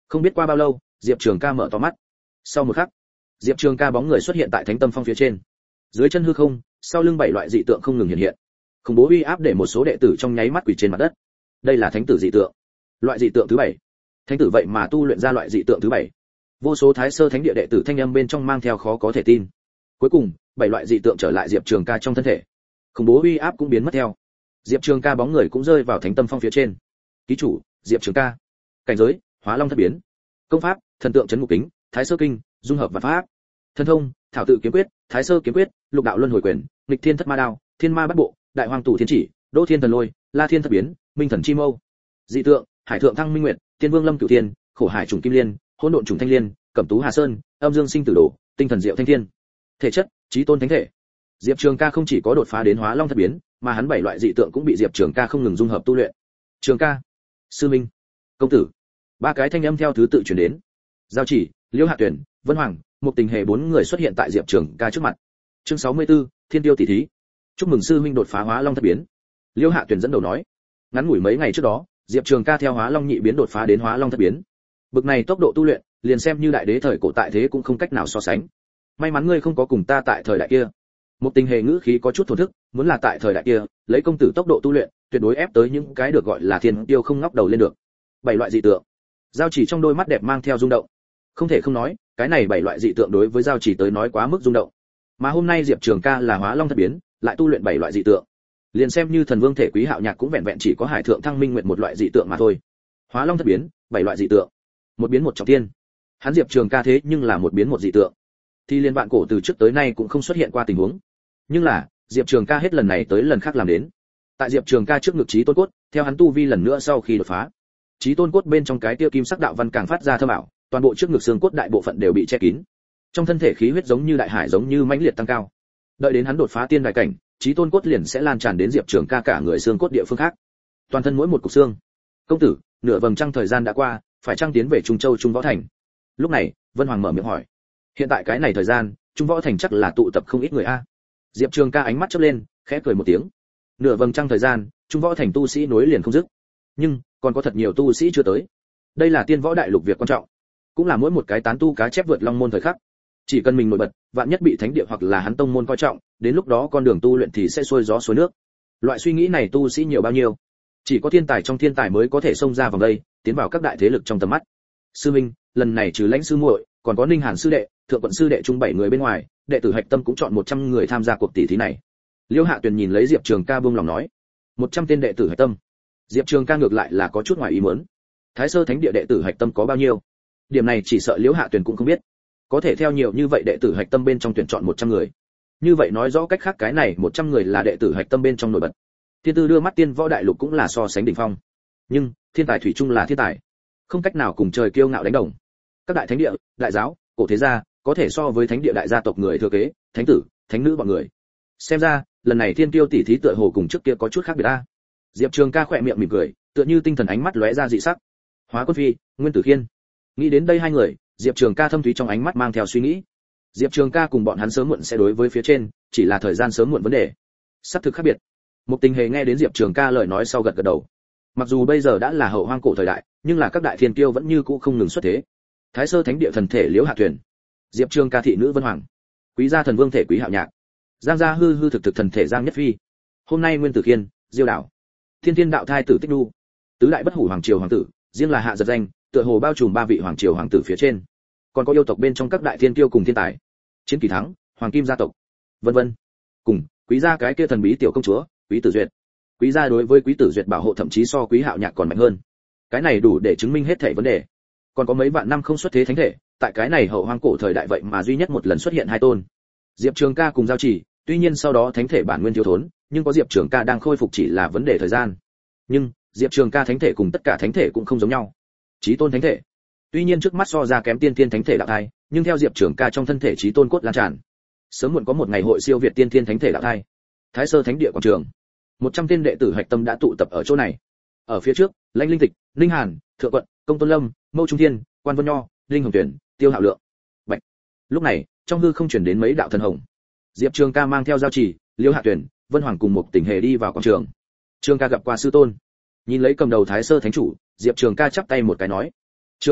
Không biết qua bao lâu, Diệp Trường Ca mở to mắt. Sau một khắc, Diệp Trường Ca bóng người xuất hiện tại Thánh Tâm Phong phía trên. Dưới chân hư không, sau lưng bảy loại dị tượng không ngừng hiện hiện. Khủng bố uy áp để một số đệ tử trong nháy mắt quỳ trên mặt đất. Đây là thánh tử dị tượng. Loại dị tượng thứ bảy. Thánh tử vậy mà tu luyện ra loại dị tượng thứ bảy. Vô số Thái Sơ Thánh địa đệ tử thanh âm bên trong mang theo khó có thể tin. Cuối cùng, bảy loại dị tượng trở lại Diệp Trường Ca trong thân thể. Khủng bố uy áp cũng biến mất theo. Diệp Trường Ca bóng người cũng rơi vào Thánh Tâm Phong phía trên. Ký chủ, Diệp Trường Ca. Cảnh giới, Hóa Long thất biến. Công pháp, Thần tượng trấn ngục kính, Thái Sơ kinh, dung hợp và pháp. Thân thông, Thảo tự kiếm quyết, Thái Sơ kiếm quyết, Lục đạo luân hồi quyền, Nghịch thiên thất ma đao, Thiên ma bát bộ, Đại hoàng tủ thiên chỉ, Đỗ thiên thần lôi, La thiên thất biến, Minh thần chi mâu. Dị tượng, Hải thượng thăng minh nguyệt, Tiên vương lâm cửu thiên, Khổ hải trùng kim liên, Hỗn độn trùng thanh liên, Cẩm tú hà sơn, Âm dương sinh tử đồ, Tinh thần diệu thanh thiên. Thể chất, Chí tôn thánh thể. Diệp Trường Ca không chỉ có đột phá đến Hóa Long thất biến, mà hắn bảy loại dị tượng cũng bị Diệp Trường Ca không ngừng dung hợp tu luyện. Trường Ca, sư minh, công tử. Ba cái thanh âm theo thứ tự truyền đến. Giao Chỉ, Liễu Hạ Tuyển, Vân Hoàng, một tình hệ bốn người xuất hiện tại Diệp Trường Ca trước mặt. Chương sáu mươi tư, Thiên Tiêu tỷ thí. Chúc mừng sư huynh đột phá Hóa Long thất biến. Liễu Hạ Tuyển dẫn đầu nói. Ngắn ngủi mấy ngày trước đó, Diệp Trường Ca theo Hóa Long nhị biến đột phá đến Hóa Long thất biến. Bực này tốc độ tu luyện, liền xem như đại đế thời cổ tại thế cũng không cách nào so sánh. May mắn ngươi không có cùng ta tại thời đại kia. Một tình hệ ngữ khí có chút thổn thức, muốn là tại thời đại kia, lấy công tử tốc độ tu luyện, tuyệt đối ép tới những cái được gọi là thiên tiêu không ngóc đầu lên được. Bảy loại dị tượng. Giao Chỉ trong đôi mắt đẹp mang theo rung động. Không thể không nói, cái này bảy loại dị tượng đối với Giao Chỉ tới nói quá mức rung động. Mà hôm nay Diệp Trường Ca là Hóa Long thất biến, lại tu luyện bảy loại dị tượng. Liền xem như thần vương thể Quý Hạo Nhạc cũng vẹn vẹn chỉ có Hải thượng thăng minh nguyện một loại dị tượng mà thôi. Hóa Long thất biến, bảy loại dị tượng. Một biến một trọng thiên. Hắn Diệp Trường Ca thế nhưng là một biến một dị tượng. Thì liên vạn cổ từ trước tới nay cũng không xuất hiện qua tình huống. Nhưng là, Diệp Trường Ca hết lần này tới lần khác làm đến. Tại Diệp Trường Ca trước ngực Chí tôn cốt, theo hắn tu vi lần nữa sau khi đột phá. Chí tôn cốt bên trong cái tiêu kim sắc đạo văn càng phát ra thâm ảo, toàn bộ trước ngực xương cốt đại bộ phận đều bị che kín. Trong thân thể khí huyết giống như đại hải giống như mãnh liệt tăng cao. Đợi đến hắn đột phá tiên đại cảnh, Chí tôn cốt liền sẽ lan tràn đến Diệp Trường Ca cả người xương cốt địa phương khác. Toàn thân mỗi một cục xương. Công tử, nửa vầng trăng thời gian đã qua, phải trăng tiến về Trung Châu Trung Võ Thành? Lúc này, Vân Hoàng mở miệng hỏi. Hiện tại cái này thời gian, Trung Võ Thành chắc là tụ tập không ít người a. Diệp Trường Ca ánh mắt chớp lên, khẽ cười một tiếng. Nửa vầng trăng thời gian, Trung Võ Thành tu sĩ nối liền không dứt. Nhưng, còn có thật nhiều tu sĩ chưa tới. Đây là tiên võ đại lục việc quan trọng, cũng là mỗi một cái tán tu cá chép vượt long môn thời khắc. Chỉ cần mình nổi bật, vạn nhất bị thánh địa hoặc là hắn tông môn coi trọng, đến lúc đó con đường tu luyện thì sẽ xuôi gió xuôi nước. Loại suy nghĩ này tu sĩ nhiều bao nhiêu? Chỉ có thiên tài trong thiên tài mới có thể xông ra vòng đây, tiến vào các đại thế lực trong tầm mắt. Sư minh, lần này trừ Lãnh sư muội, còn có Ninh Hàn sư đệ, Thượng quận sư đệ chung bảy người bên ngoài, đệ tử Hạch Tâm cũng chọn một trăm người tham gia cuộc tỷ thí này. Liễu Hạ Tuyền nhìn lấy Diệp Trường Ca buông lòng nói, một trăm tên đệ tử Hạch Tâm. Diệp Trường Ca ngược lại là có chút ngoài ý muốn. Thái Sơ Thánh địa đệ tử Hạch Tâm có bao nhiêu? Điểm này chỉ sợ Liễu Hạ Tuyền cũng không biết. Có thể theo nhiều như vậy đệ tử Hạch Tâm bên trong tuyển chọn một trăm người. Như vậy nói rõ cách khác cái này một trăm người là đệ tử Hạch Tâm bên trong nổi bật. Thiên tư đưa mắt tiên võ đại lục cũng là so sánh đỉnh phong. Nhưng, thiên tài thủy chung là thiên tài, không cách nào cùng trời kiêu ngạo đánh đồng. Các đại thánh địa, đại giáo, cổ thế gia, có thể so với thánh địa đại gia tộc người thừa kế, thánh tử, thánh nữ bọn người. Xem ra, lần này thiên tiêu tỷ thí tựa hồ cùng trước kia có chút khác biệt a. Diệp Trường Ca khỏe miệng mỉm cười, tựa như tinh thần ánh mắt lóe ra dị sắc. Hóa Quân Phi, Nguyên Tử Khiên. Nghĩ đến đây hai người, Diệp Trường Ca thâm thúy trong ánh mắt mang theo suy nghĩ. Diệp Trường Ca cùng bọn hắn sớm muộn sẽ đối với phía trên, chỉ là thời gian sớm muộn vấn đề. Sắp thực khác biệt. Một Tình Hề nghe đến Diệp Trường Ca lời nói sau gật gật đầu. Mặc dù bây giờ đã là hậu hoang cổ thời đại, nhưng là các đại thiên kiêu vẫn như cũ không ngừng xuất thế. Thái Sơ Thánh địa thần thể Liễu Hạ Tuyền, Diệp Trường Ca thị nữ Vân Hoàng, Quý gia thần vương thể Quý Hạo Nhạc, Giang gia hư hư thực thực thần thể Giang Nhất Phi. Hôm nay Nguyên Tử Khiên, Diêu Đảo, Thiên Thiên đạo thai tử Tích Nhu, tứ đại bất hủ hoàng triều hoàng tử, riêng là hạ giật danh, tựa hồ bao trùm ba vị hoàng triều hoàng tử phía trên. Còn có yêu tộc bên trong các đại thiên kiêu cùng thiên tài, Chiến Kỳ Thắng, Hoàng Kim gia tộc, vân vân. Cùng Quý gia cái kia thần bí tiểu công chúa, Quý Tử Duyệt. Quý gia đối với Quý Tử Duyệt bảo hộ thậm chí so Quý Hạo Nhạc còn mạnh hơn. Cái này đủ để chứng minh hết thảy vấn đề. Còn có mấy vạn năm không xuất thế thánh thể, tại cái này hậu hoang cổ thời đại vậy mà duy nhất một lần xuất hiện hai tôn. Diệp Trường Ca cùng Giao Chỉ, tuy nhiên sau đó thánh thể bản nguyên thiếu thốn, nhưng có Diệp Trường Ca đang khôi phục chỉ là vấn đề thời gian. Nhưng, Diệp Trường Ca thánh thể cùng tất cả thánh thể cũng không giống nhau. Chí tôn thánh thể, tuy nhiên trước mắt so ra kém tiên thiên thánh thể đạo thai, nhưng theo Diệp Trường Ca trong thân thể chí tôn cốt lan tràn, sớm muộn có một ngày hội siêu việt tiên thiên thánh thể đạo thai. Thái Sơ Thánh địa quảng trường, một trăm tên đệ tử Hạch Tâm đã tụ tập ở chỗ này. Ở phía trước, Lãnh Linh Tịch, Ninh Hàn, Thượng Quận, Công Tôn Lâm, Mâu Trung Thiên, Quan Vân Nho, Linh Hồng Tuyển, Tiêu Hạo Lượng. Bạch. Lúc này, trong hư không truyền đến mấy đạo thần hồng. Diệp Trường Ca mang theo Giao Chỉ, Liễu Hạ Tuyển, Vân Hoàng cùng một Tình Hề đi vào quảng trường. Trường Ca gặp qua sư tôn. Nhìn lấy cầm đầu Thái Sơ Thánh chủ, Diệp Trường Ca chắp tay một cái nói: "Trường Ca,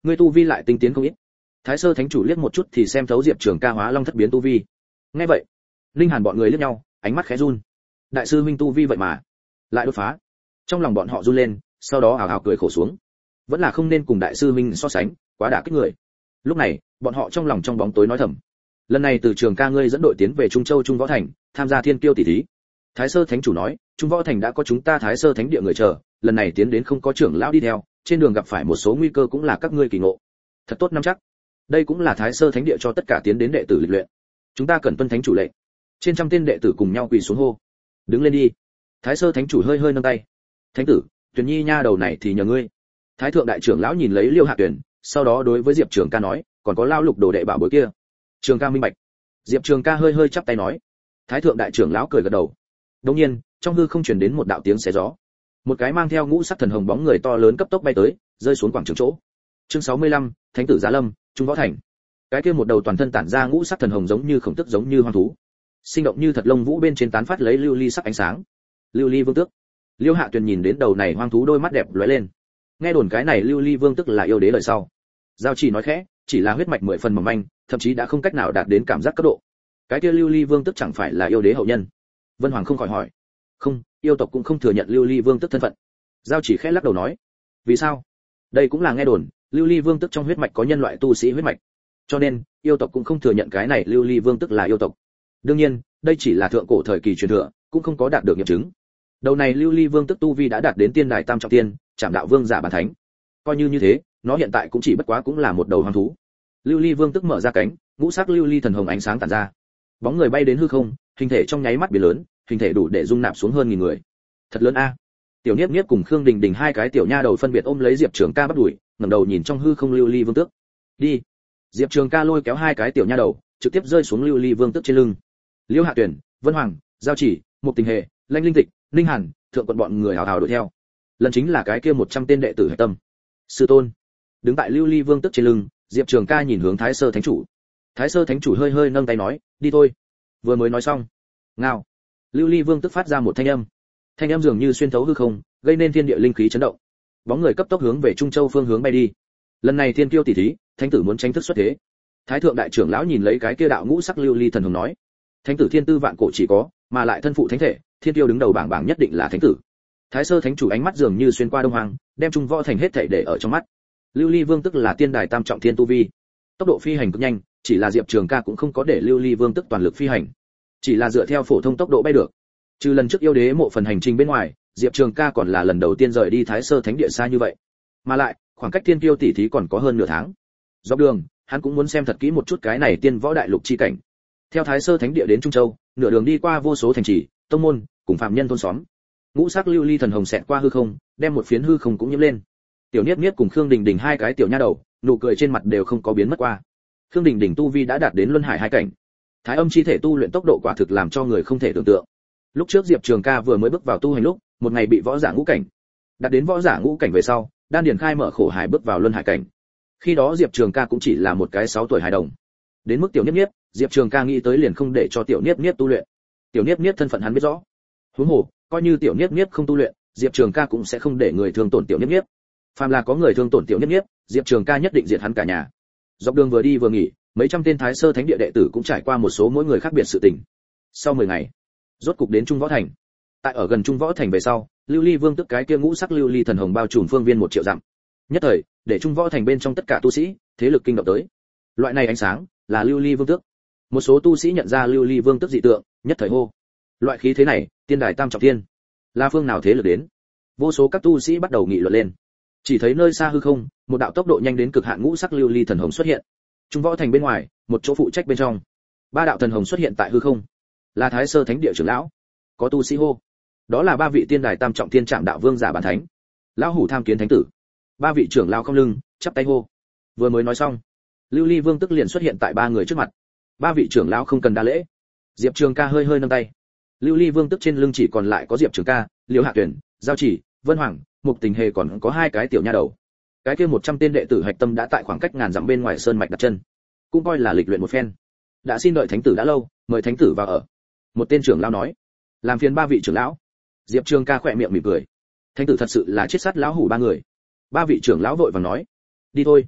ngươi tu vi lại tinh tiến không ít. Thái Sơ Thánh chủ liếc một chút thì xem thấu Diệp Trường Ca hóa long thất biến tu vi. Nghe vậy, Linh Hàn bọn người liếc nhau, ánh mắt khẽ run. Đại sư huynh tu vi vậy mà lại đột phá. Trong lòng bọn họ run lên, sau đó ảo ảo cười khổ xuống. Vẫn là không nên cùng đại sư huynh so sánh, quá đả kích người. Lúc này, bọn họ trong lòng trong bóng tối nói thầm. Lần này từ Trường Ca ngươi dẫn đội tiến về Trung Châu Trung Võ Thành, tham gia thiên kiêu tỷ thí. Thái Sơ Thánh chủ nói, Trung Võ Thành đã có chúng ta Thái Sơ Thánh địa người chờ, lần này tiến đến không có trưởng lão đi theo, trên đường gặp phải một số nguy cơ cũng là các ngươi kỳ ngộ. Thật tốt nắm chắc. Đây cũng là Thái Sơ Thánh địa cho tất cả tiến đến đệ tử lịch luyện. Chúng ta cần tuân thánh chủ lệnh. Trên trăm tên đệ tử cùng nhau quỳ xuống hô. Đứng lên đi. Thái Sơ Thánh chủ hơi hơi nâng tay. Thánh tử, Tuyền Nhi nha đầu này thì nhờ ngươi. Thái thượng đại trưởng lão nhìn lấy Liêu Hạ Tuyền, sau đó đối với Diệp Trường Ca nói, còn có lao lục đồ đệ bảo bối kia. Trường Ca minh bạch. Diệp Trường Ca hơi hơi chắp tay nói. Thái thượng đại trưởng lão cười gật đầu. Đột nhiên, trong hư không truyền đến một đạo tiếng xé gió. Một cái mang theo ngũ sắc thần hồng bóng người to lớn cấp tốc bay tới, rơi xuống quảng trường chỗ. Chương sáu mươi lăm, Thánh tử Giá Lâm, Trung Võ Thành. Cái kia một đầu toàn thân tản ra ngũ sắc thần hồng giống như khổng tức giống như hoang thú, sinh động như thật lông vũ bên trên tán phát lấy lưu ly sắc ánh sáng. Lưu ly vương tước. Liêu Hạ Tuyền nhìn đến đầu này hoang thú đôi mắt đẹp lóe lên. Nghe đồn cái này lưu ly vương tước là yêu đế lời sau. Giao Chỉ nói khẽ, chỉ là huyết mạch mười phần mỏng manh, thậm chí đã không cách nào đạt đến cảm giác cấp độ. Cái kia lưu ly vương tước chẳng phải là yêu đế hậu nhân? Vân Hoàng không khỏi hỏi. Không, yêu tộc cũng không thừa nhận lưu ly vương tước thân phận. Giao Chỉ khẽ lắc đầu nói. Vì sao? Đây cũng là nghe đồn, lưu ly vương tước trong huyết mạch có nhân loại tu sĩ huyết mạch, cho nên yêu tộc cũng không thừa nhận cái này lưu ly vương tước là yêu tộc. Đương nhiên, đây chỉ là thượng cổ thời kỳ truyền thừa, cũng không có đạt được nghiệm chứng. Đầu này lưu ly vương tước tu vi đã đạt đến tiên đài tam trọng tiên, Trảm đạo vương giả bản thánh. Coi như như thế, nó hiện tại cũng chỉ bất quá cũng là một đầu hoang thú. Lưu ly vương tước mở ra cánh, ngũ sắc lưu ly thần hồng ánh sáng tản ra. Bóng người bay đến hư không, hình thể trong nháy mắt biến lớn, hình thể đủ để dung nạp xuống hơn nghìn người. Thật lớn a. Tiểu Niếp Niếp cùng Khương Đình Đình hai cái tiểu nha đầu phân biệt ôm lấy Diệp Trường Ca bắt đuổi, ngẩng đầu nhìn trong hư không lưu ly vương tước. Đi. Diệp Trường Ca lôi kéo hai cái tiểu nha đầu, trực tiếp rơi xuống lưu ly vương tước trên lưng. Liêu Hạ Tuyền, Vân Hoàng, Giao Chỉ, Mục Tình Hề, Lanh Linh Tịch, Ninh Hàn, thượng quận bọn người hào hào đuổi theo. Lần chính là cái kia một trăm tên đệ tử hệ tâm. Sư tôn. Đứng tại lưu ly vương tước trên lưng, Diệp Trường Ca nhìn hướng Thái Sơ Thánh chủ. Thái Sơ Thánh chủ hơi hơi nâng tay nói, đi thôi. Vừa mới nói xong, ngao, lưu ly vương tước phát ra một thanh âm. Thanh âm dường như xuyên thấu hư không, gây nên thiên địa linh khí chấn động. Bóng người cấp tốc hướng về Trung Châu phương hướng bay đi. Lần này thiên kiêu tỷ thí, thánh tử muốn tranh thức xuất thế. Thái thượng đại trưởng lão nhìn lấy cái kia đạo ngũ sắc lưu ly thần hồng nói, thánh tử thiên tư vạn cổ chỉ có, mà lại thân phụ thánh thể, thiên kiêu đứng đầu bảng bảng nhất định là thánh tử. Thái Sơ Thánh chủ ánh mắt dường như xuyên qua đông hoàng, đem Trung Võ Thành hết thảy để ở trong mắt. Lưu ly vương tức là tiên đài tam trọng thiên tu vi, tốc độ phi hành cực nhanh, chỉ là Diệp Trường Ca cũng không có để lưu ly vương tức toàn lực phi hành, chỉ là dựa theo phổ thông tốc độ bay được. Trừ lần trước yêu đế mộ phần hành trình bên ngoài, Diệp Trường Ca còn là lần đầu tiên rời đi Thái Sơ Thánh địa xa như vậy, mà lại khoảng cách thiên kiêu tỷ thí còn có hơn nửa tháng. Dọc đường, hắn cũng muốn xem thật kỹ một chút cái này tiên võ đại lục chi cảnh. Theo Thái Sơ Thánh địa đến Trung Châu, nửa đường đi qua vô số thành trì, tông môn, cùng phạm nhân thôn xóm. Ngũ sắc lưu ly thần hồng xẹt qua hư không, đem một phiến hư không cũng nhiễm lên. Tiểu Niếp Niếp cùng Khương Đình Đình hai cái tiểu nha đầu, nụ cười trên mặt đều không có biến mất qua. Khương Đình Đình tu vi đã đạt đến luân hải hai cảnh. Thái âm chi thể tu luyện tốc độ quả thực làm cho người không thể tưởng tượng. Lúc trước Diệp Trường Ca vừa mới bước vào tu hành lúc, một ngày bị võ giả ngũ cảnh. Đạt đến võ giả ngũ cảnh về sau, đan điền khai mở khổ hải bước vào luân hải cảnh. Khi đó Diệp Trường Ca cũng chỉ là một cái sáu tuổi hài đồng. Đến mức Tiểu Niếp Niếp, Diệp Trường Ca nghĩ tới liền không để cho Tiểu Niếp Niếp tu luyện. Tiểu Niếp Niếp thân phận hắn biết rõ. Huống hồ, coi như Tiểu Niếp Niếp không tu luyện, Diệp Trường Ca cũng sẽ không để người thương tổn Tiểu Niếp Niếp. Phàm là có người thương tổn Tiểu Niếp Niếp, Diệp Trường Ca nhất định diệt hắn cả nhà. Dọc đường vừa đi vừa nghỉ, mấy trăm tên Thái Sơ Thánh địa đệ tử cũng trải qua một số mỗi người khác biệt sự tình. Sau mười ngày, rốt cục đến Trung Võ Thành. Tại ở gần Trung Võ Thành về sau, lưu ly vương tức cái kia ngũ sắc lưu ly thần hồng bao trùm phương viên một triệu dặm. Nhất thời, để Trung Võ Thành bên trong tất cả tu sĩ, thế lực kinh động tới. Loại này ánh sáng là lưu ly vương tước. Một số tu sĩ nhận ra lưu ly vương tước dị tượng, nhất thời hô: loại khí thế này, tiên đài tam trọng thiên, là phương nào thế lực đến? Vô số các tu sĩ bắt đầu nghị luận lên. Chỉ thấy nơi xa hư không, một đạo tốc độ nhanh đến cực hạn ngũ sắc lưu ly thần hồng xuất hiện. Trung Võ Thành bên ngoài, một chỗ phụ trách bên trong, ba đạo thần hồng xuất hiện tại hư không. Là Thái Sơ Thánh địa trưởng lão. Có tu sĩ hô: đó là ba vị tiên đài tam trọng thiên Trảm đạo vương giả bản thánh. Lão hủ tham kiến thánh tử. Ba vị trưởng lão không lưng, chắp tay hô. Vừa mới nói xong, lưu ly vương tức liền xuất hiện tại ba người trước mặt. Ba vị trưởng lão không cần đa lễ. Diệp Trường Ca hơi hơi nâng tay. Lưu ly vương tức trên lưng chỉ còn lại có Diệp Trường Ca, Liễu Hạ Tuyển, Giao Chỉ, Vân Hoàng, Mục Tình Hề, còn có hai cái tiểu nha đầu. Cái kia một trăm tên đệ tử hạch tâm đã tại khoảng cách ngàn dặm bên ngoài sơn mạch đặt chân, cũng coi là lịch luyện một phen. Đã xin đợi thánh tử đã lâu, mời thánh tử vào ở. Một tên trưởng lão nói. Làm phiền ba vị trưởng lão. Diệp Trường Ca khỏe miệng mỉm cười. Thánh tử thật sự là chết sát lão hủ ba người. Ba vị trưởng lão vội vàng nói. Đi thôi.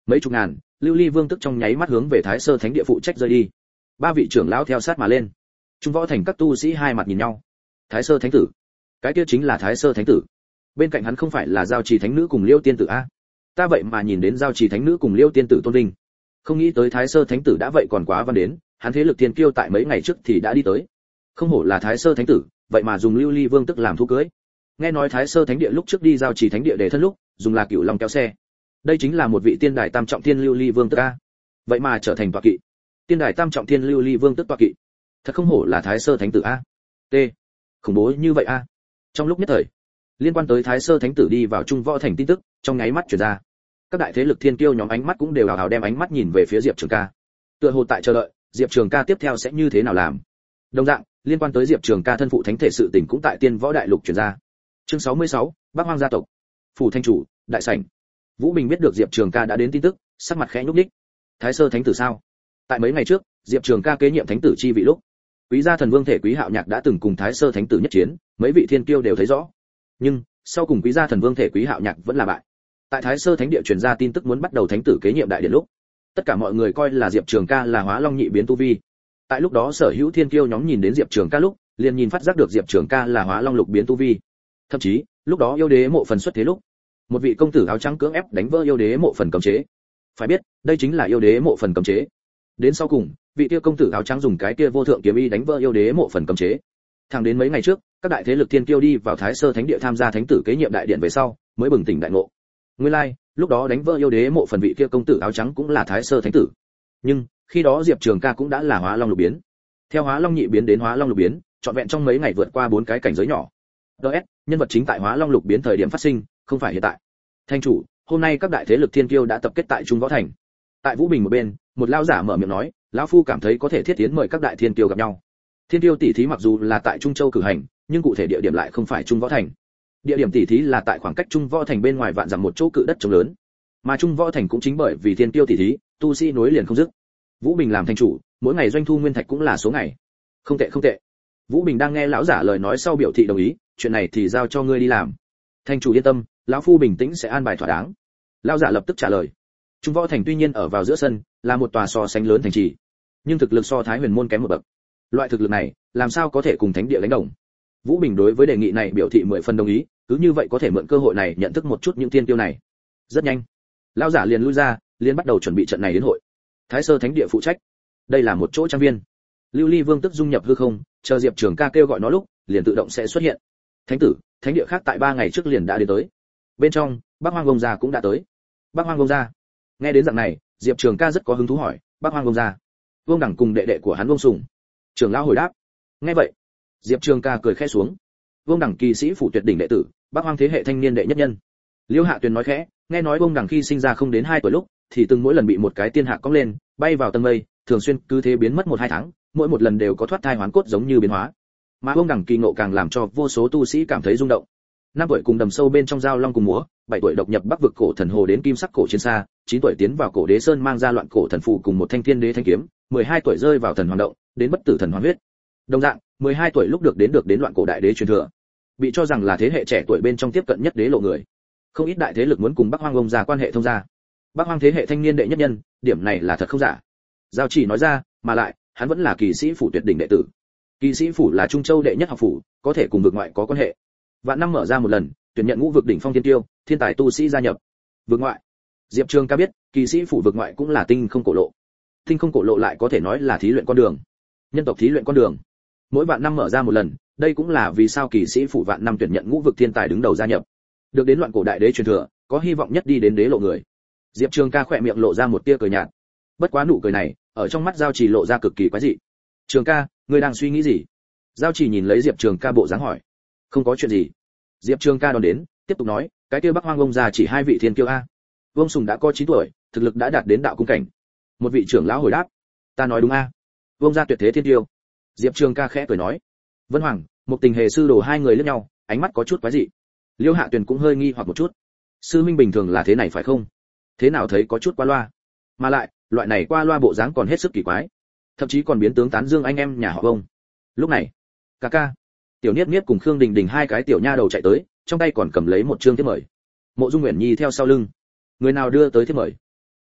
mấy chục ngàn, lưu ly vương tức trong nháy mắt hướng về thái sơ thánh địa phụ trách rơi đi. Ba vị trưởng lão theo sát mà lên. Trung võ thành các tu sĩ hai mặt nhìn nhau. Thái sơ thánh tử, cái kia chính là thái sơ thánh tử. Bên cạnh hắn không phải là giao trì thánh nữ cùng liêu tiên tử a? Ta vậy mà nhìn đến giao trì thánh nữ cùng liêu tiên tử tôn vinh. Không nghĩ tới thái sơ thánh tử đã vậy còn quá văn đến, hắn thế lực thiên kiêu tại mấy ngày trước thì đã đi tới. Không hổ là thái sơ thánh tử, vậy mà dùng lưu ly vương tức làm thú cưới. Nghe nói thái sơ thánh địa lúc trước đi giao trì thánh địa để thân lúc dùng là cửu long kéo xe. Đây chính là một vị tiên đài tam trọng thiên lưu ly vương tức a. Vậy mà trở thành tọa kỵ. Tiên đài tam trọng thiên lưu ly vương tức tọa kỵ. Thật không hổ là thái sơ thánh tử a. T. Khủng bố như vậy a. Trong lúc nhất thời, liên quan tới thái sơ thánh tử đi vào trung võ thành tin tức trong nháy mắt truyền ra. Các đại thế lực thiên kiêu nhóm ánh mắt cũng đều hào hào đem ánh mắt nhìn về phía Diệp Trường Ca. Tựa hồ tại chờ đợi, Diệp Trường Ca tiếp theo sẽ như thế nào làm. Đồng dạng, liên quan tới Diệp Trường Ca thân phụ thánh thể sự tình cũng tại Tiên Võ Đại Lục truyền ra. Chương sáu mươi sáu, Bắc Hoang gia tộc. Phủ thanh chủ, đại sảnh. Vũ Bình biết được Diệp Trường Ca đã đến tin tức, sắc mặt khẽ nhúc nhích. Thái sơ thánh tử sao? Tại mấy ngày trước, Diệp Trường Ca kế nhiệm thánh tử chi vị lúc, Quý gia thần vương thể Quý Hạo Nhạc đã từng cùng Thái sơ thánh tử nhất chiến, mấy vị thiên kiêu đều thấy rõ. Nhưng, sau cùng Quý gia thần vương thể Quý Hạo Nhạc vẫn là bại. Tại Thái sơ thánh địa truyền ra tin tức muốn bắt đầu thánh tử kế nhiệm đại điện lúc, tất cả mọi người coi là Diệp Trường Ca là Hóa Long nhị biến tu vi. Tại lúc đó sở hữu thiên kiêu nhóm nhìn đến Diệp Trường Ca lúc, liền nhìn phát giác được Diệp Trường Ca là Hóa Long lục biến tu vi. Thậm chí, lúc đó yêu đế mộ phần xuất thế lúc, một vị công tử áo trắng cưỡng ép đánh vỡ yêu đế mộ phần cấm chế. Phải biết, đây chính là yêu đế mộ phần cấm chế. Đến sau cùng, vị kia công tử áo trắng dùng cái kia vô thượng kiếm y đánh vỡ yêu đế mộ phần cấm chế. Thẳng đến mấy ngày trước, các đại thế lực thiên kiêu đi vào Thái sơ thánh địa tham gia thánh tử kế nhiệm đại điện về sau, mới bừng tỉnh đại ngộ. Nguyên lai, like, lúc đó đánh vỡ yêu đế mộ phần vị kia công tử áo trắng cũng là Thái sơ thánh tử. Nhưng, khi đó Diệp Trường Ca cũng đã là Hóa Long lục biến. Theo Hóa Long nhị biến đến Hóa Long lục biến, trọn vẹn trong mấy ngày vượt qua bốn cái cảnh giới nhỏ. đê ét, nhân vật chính tại Hóa Long lục biến thời điểm phát sinh, không phải hiện tại. Thanh chủ, hôm nay các đại thế lực thiên kiêu đã tập kết tại Trung Võ Thành. Tại Vũ Bình một bên, một lão giả mở miệng nói, lão phu cảm thấy có thể thiết tiến mời các đại thiên kiêu gặp nhau. Thiên kiêu tỷ thí mặc dù là tại Trung Châu cử hành, nhưng cụ thể địa điểm lại không phải Trung Võ Thành. Địa điểm tỷ thí là tại khoảng cách Trung Võ Thành bên ngoài vạn dặm một chỗ cự đất trống lớn. Mà Trung Võ Thành cũng chính bởi vì thiên kiêu tỷ thí, tu sĩ nối liền không dứt. Vũ Bình làm thành chủ, mỗi ngày doanh thu nguyên thạch cũng là số ngày. Không tệ không tệ. Vũ Bình đang nghe lão giả lời nói sau biểu thị đồng ý, chuyện này thì giao cho ngươi đi làm. Thành chủ yên tâm, lão phu bình tĩnh sẽ an bài thỏa đáng. Lão giả lập tức trả lời. Trung Võ Thành tuy nhiên ở vào giữa sân, là một tòa so sánh lớn thành trì, nhưng thực lực so Thái Huyền môn kém một bậc. Loại thực lực này, làm sao có thể cùng thánh địa đánh đồng? Vũ Bình đối với đề nghị này biểu thị mười phần đồng ý, cứ như vậy có thể mượn cơ hội này nhận thức một chút những tiên tiêu này. Rất nhanh, lão giả liền lui ra, liền bắt đầu chuẩn bị trận này đến hội. Thái sơ thánh địa phụ trách. Đây là một chỗ trang viên. Lưu Ly Vương tức dung nhập hư không, chờ Diệp Trường Ca kêu gọi nó lúc, liền tự động sẽ xuất hiện. Thánh tử, thánh địa khác tại ba ngày trước liền đã đến tới. Bên trong, Bắc Hoang Vông gia cũng đã tới. Bắc Hoang Vông gia. Nghe đến dạng này, Diệp Trường Ca rất có hứng thú hỏi, Bắc Hoang Vông gia. Vương Đẳng cùng đệ đệ của hắn Vương Sùng. Trưởng lão hồi đáp. Nghe vậy, Diệp Trường Ca cười khẽ xuống. Vương Đẳng kỳ sĩ phủ tuyệt đỉnh đệ tử, Bắc Hoang thế hệ thanh niên đệ nhất nhân. Liêu Hạ Tuyền nói khẽ, nghe nói Vương Đẳng khi sinh ra không đến hai tuổi lúc, thì từng mỗi lần bị một cái tiên hạ cong lên, bay vào tầng mây, thường xuyên cứ thế biến mất một hai tháng, mỗi một lần đều có thoát thai hoán cốt giống như biến hóa. Mà Vương Đẳng kỳ ngộ càng làm cho vô số tu sĩ cảm thấy rung động. Năm tuổi cùng đầm sâu bên trong giao long cùng múa, bảy tuổi độc nhập Bắc vực cổ thần hồ đến kim sắc cổ chiến xa, chín tuổi tiến vào cổ đế sơn mang ra loạn cổ thần phù cùng một thanh thiên đế thanh kiếm, mười hai tuổi rơi vào thần hoàng động, đến bất tử thần hoàng huyết. Đồng dạng, mười hai tuổi lúc được đến được đến loạn cổ đại đế truyền thừa, bị cho rằng là thế hệ trẻ tuổi bên trong tiếp cận nhất đế lộ người. Không ít đại thế lực muốn cùng Bắc Hoang Vông gia quan hệ thông gia. Bắc Hoang thế hệ thanh niên đệ nhất nhân, điểm này là thật không giả. Giao Chỉ nói ra, mà lại, hắn vẫn là kỳ sĩ phủ tuyệt đỉnh đệ tử. Kỳ sĩ phủ là Trung Châu đệ nhất học phủ, có thể cùng vực ngoại có quan hệ. Vạn năm mở ra một lần, tuyển nhận ngũ vực đỉnh phong thiên tiêu, thiên tài tu sĩ gia nhập. Vực ngoại. Diệp Trường Ca biết, kỳ sĩ phủ vực ngoại cũng là tinh không cổ lộ. Tinh không cổ lộ lại có thể nói là thí luyện con đường. Nhân tộc thí luyện con đường. Mỗi vạn năm mở ra một lần, đây cũng là vì sao kỳ sĩ phủ vạn năm tuyển nhận ngũ vực thiên tài đứng đầu gia nhập. Được đến loạn cổ đại đế truyền thừa, có hy vọng nhất đi đến đế lộ người. Diệp Trường Ca khỏe miệng lộ ra một tia cười nhạt. Bất quá nụ cười này, ở trong mắt Giao Chỉ lộ ra cực kỳ quái dị. Trường Ca, ngươi đang suy nghĩ gì? Giao Chỉ nhìn lấy Diệp Trường Ca bộ dáng hỏi. Không có chuyện gì. Diệp Trường Ca đón đến, tiếp tục nói, cái kia Bắc Hoang Vông gia chỉ hai vị thiên kiêu a. Vương Sùng đã có chín tuổi, thực lực đã đạt đến đạo cung cảnh. Một vị trưởng lão hồi đáp, ta nói đúng a. Vương gia tuyệt thế thiên kiêu. Diệp Trường Ca khẽ cười nói. Vân Hoàng, một tình hề sư đồ hai người liếc nhau, ánh mắt có chút quái dị. Liêu Hạ Tuyền cũng hơi nghi hoặc một chút. Sư minh bình thường là thế này phải không? Thế nào thấy có chút qua loa. Mà lại, loại này qua loa bộ dáng còn hết sức kỳ quái. Thậm chí còn biến tướng tán dương anh em nhà họ Vông. Lúc này, ca ca, Tiểu Niết Niết cùng Khương Đình Đình hai cái tiểu nha đầu chạy tới, trong tay còn cầm lấy một chương thiếp mời. Mộ Dung Uyển Nhi theo sau lưng. Người nào đưa tới thiếp mời?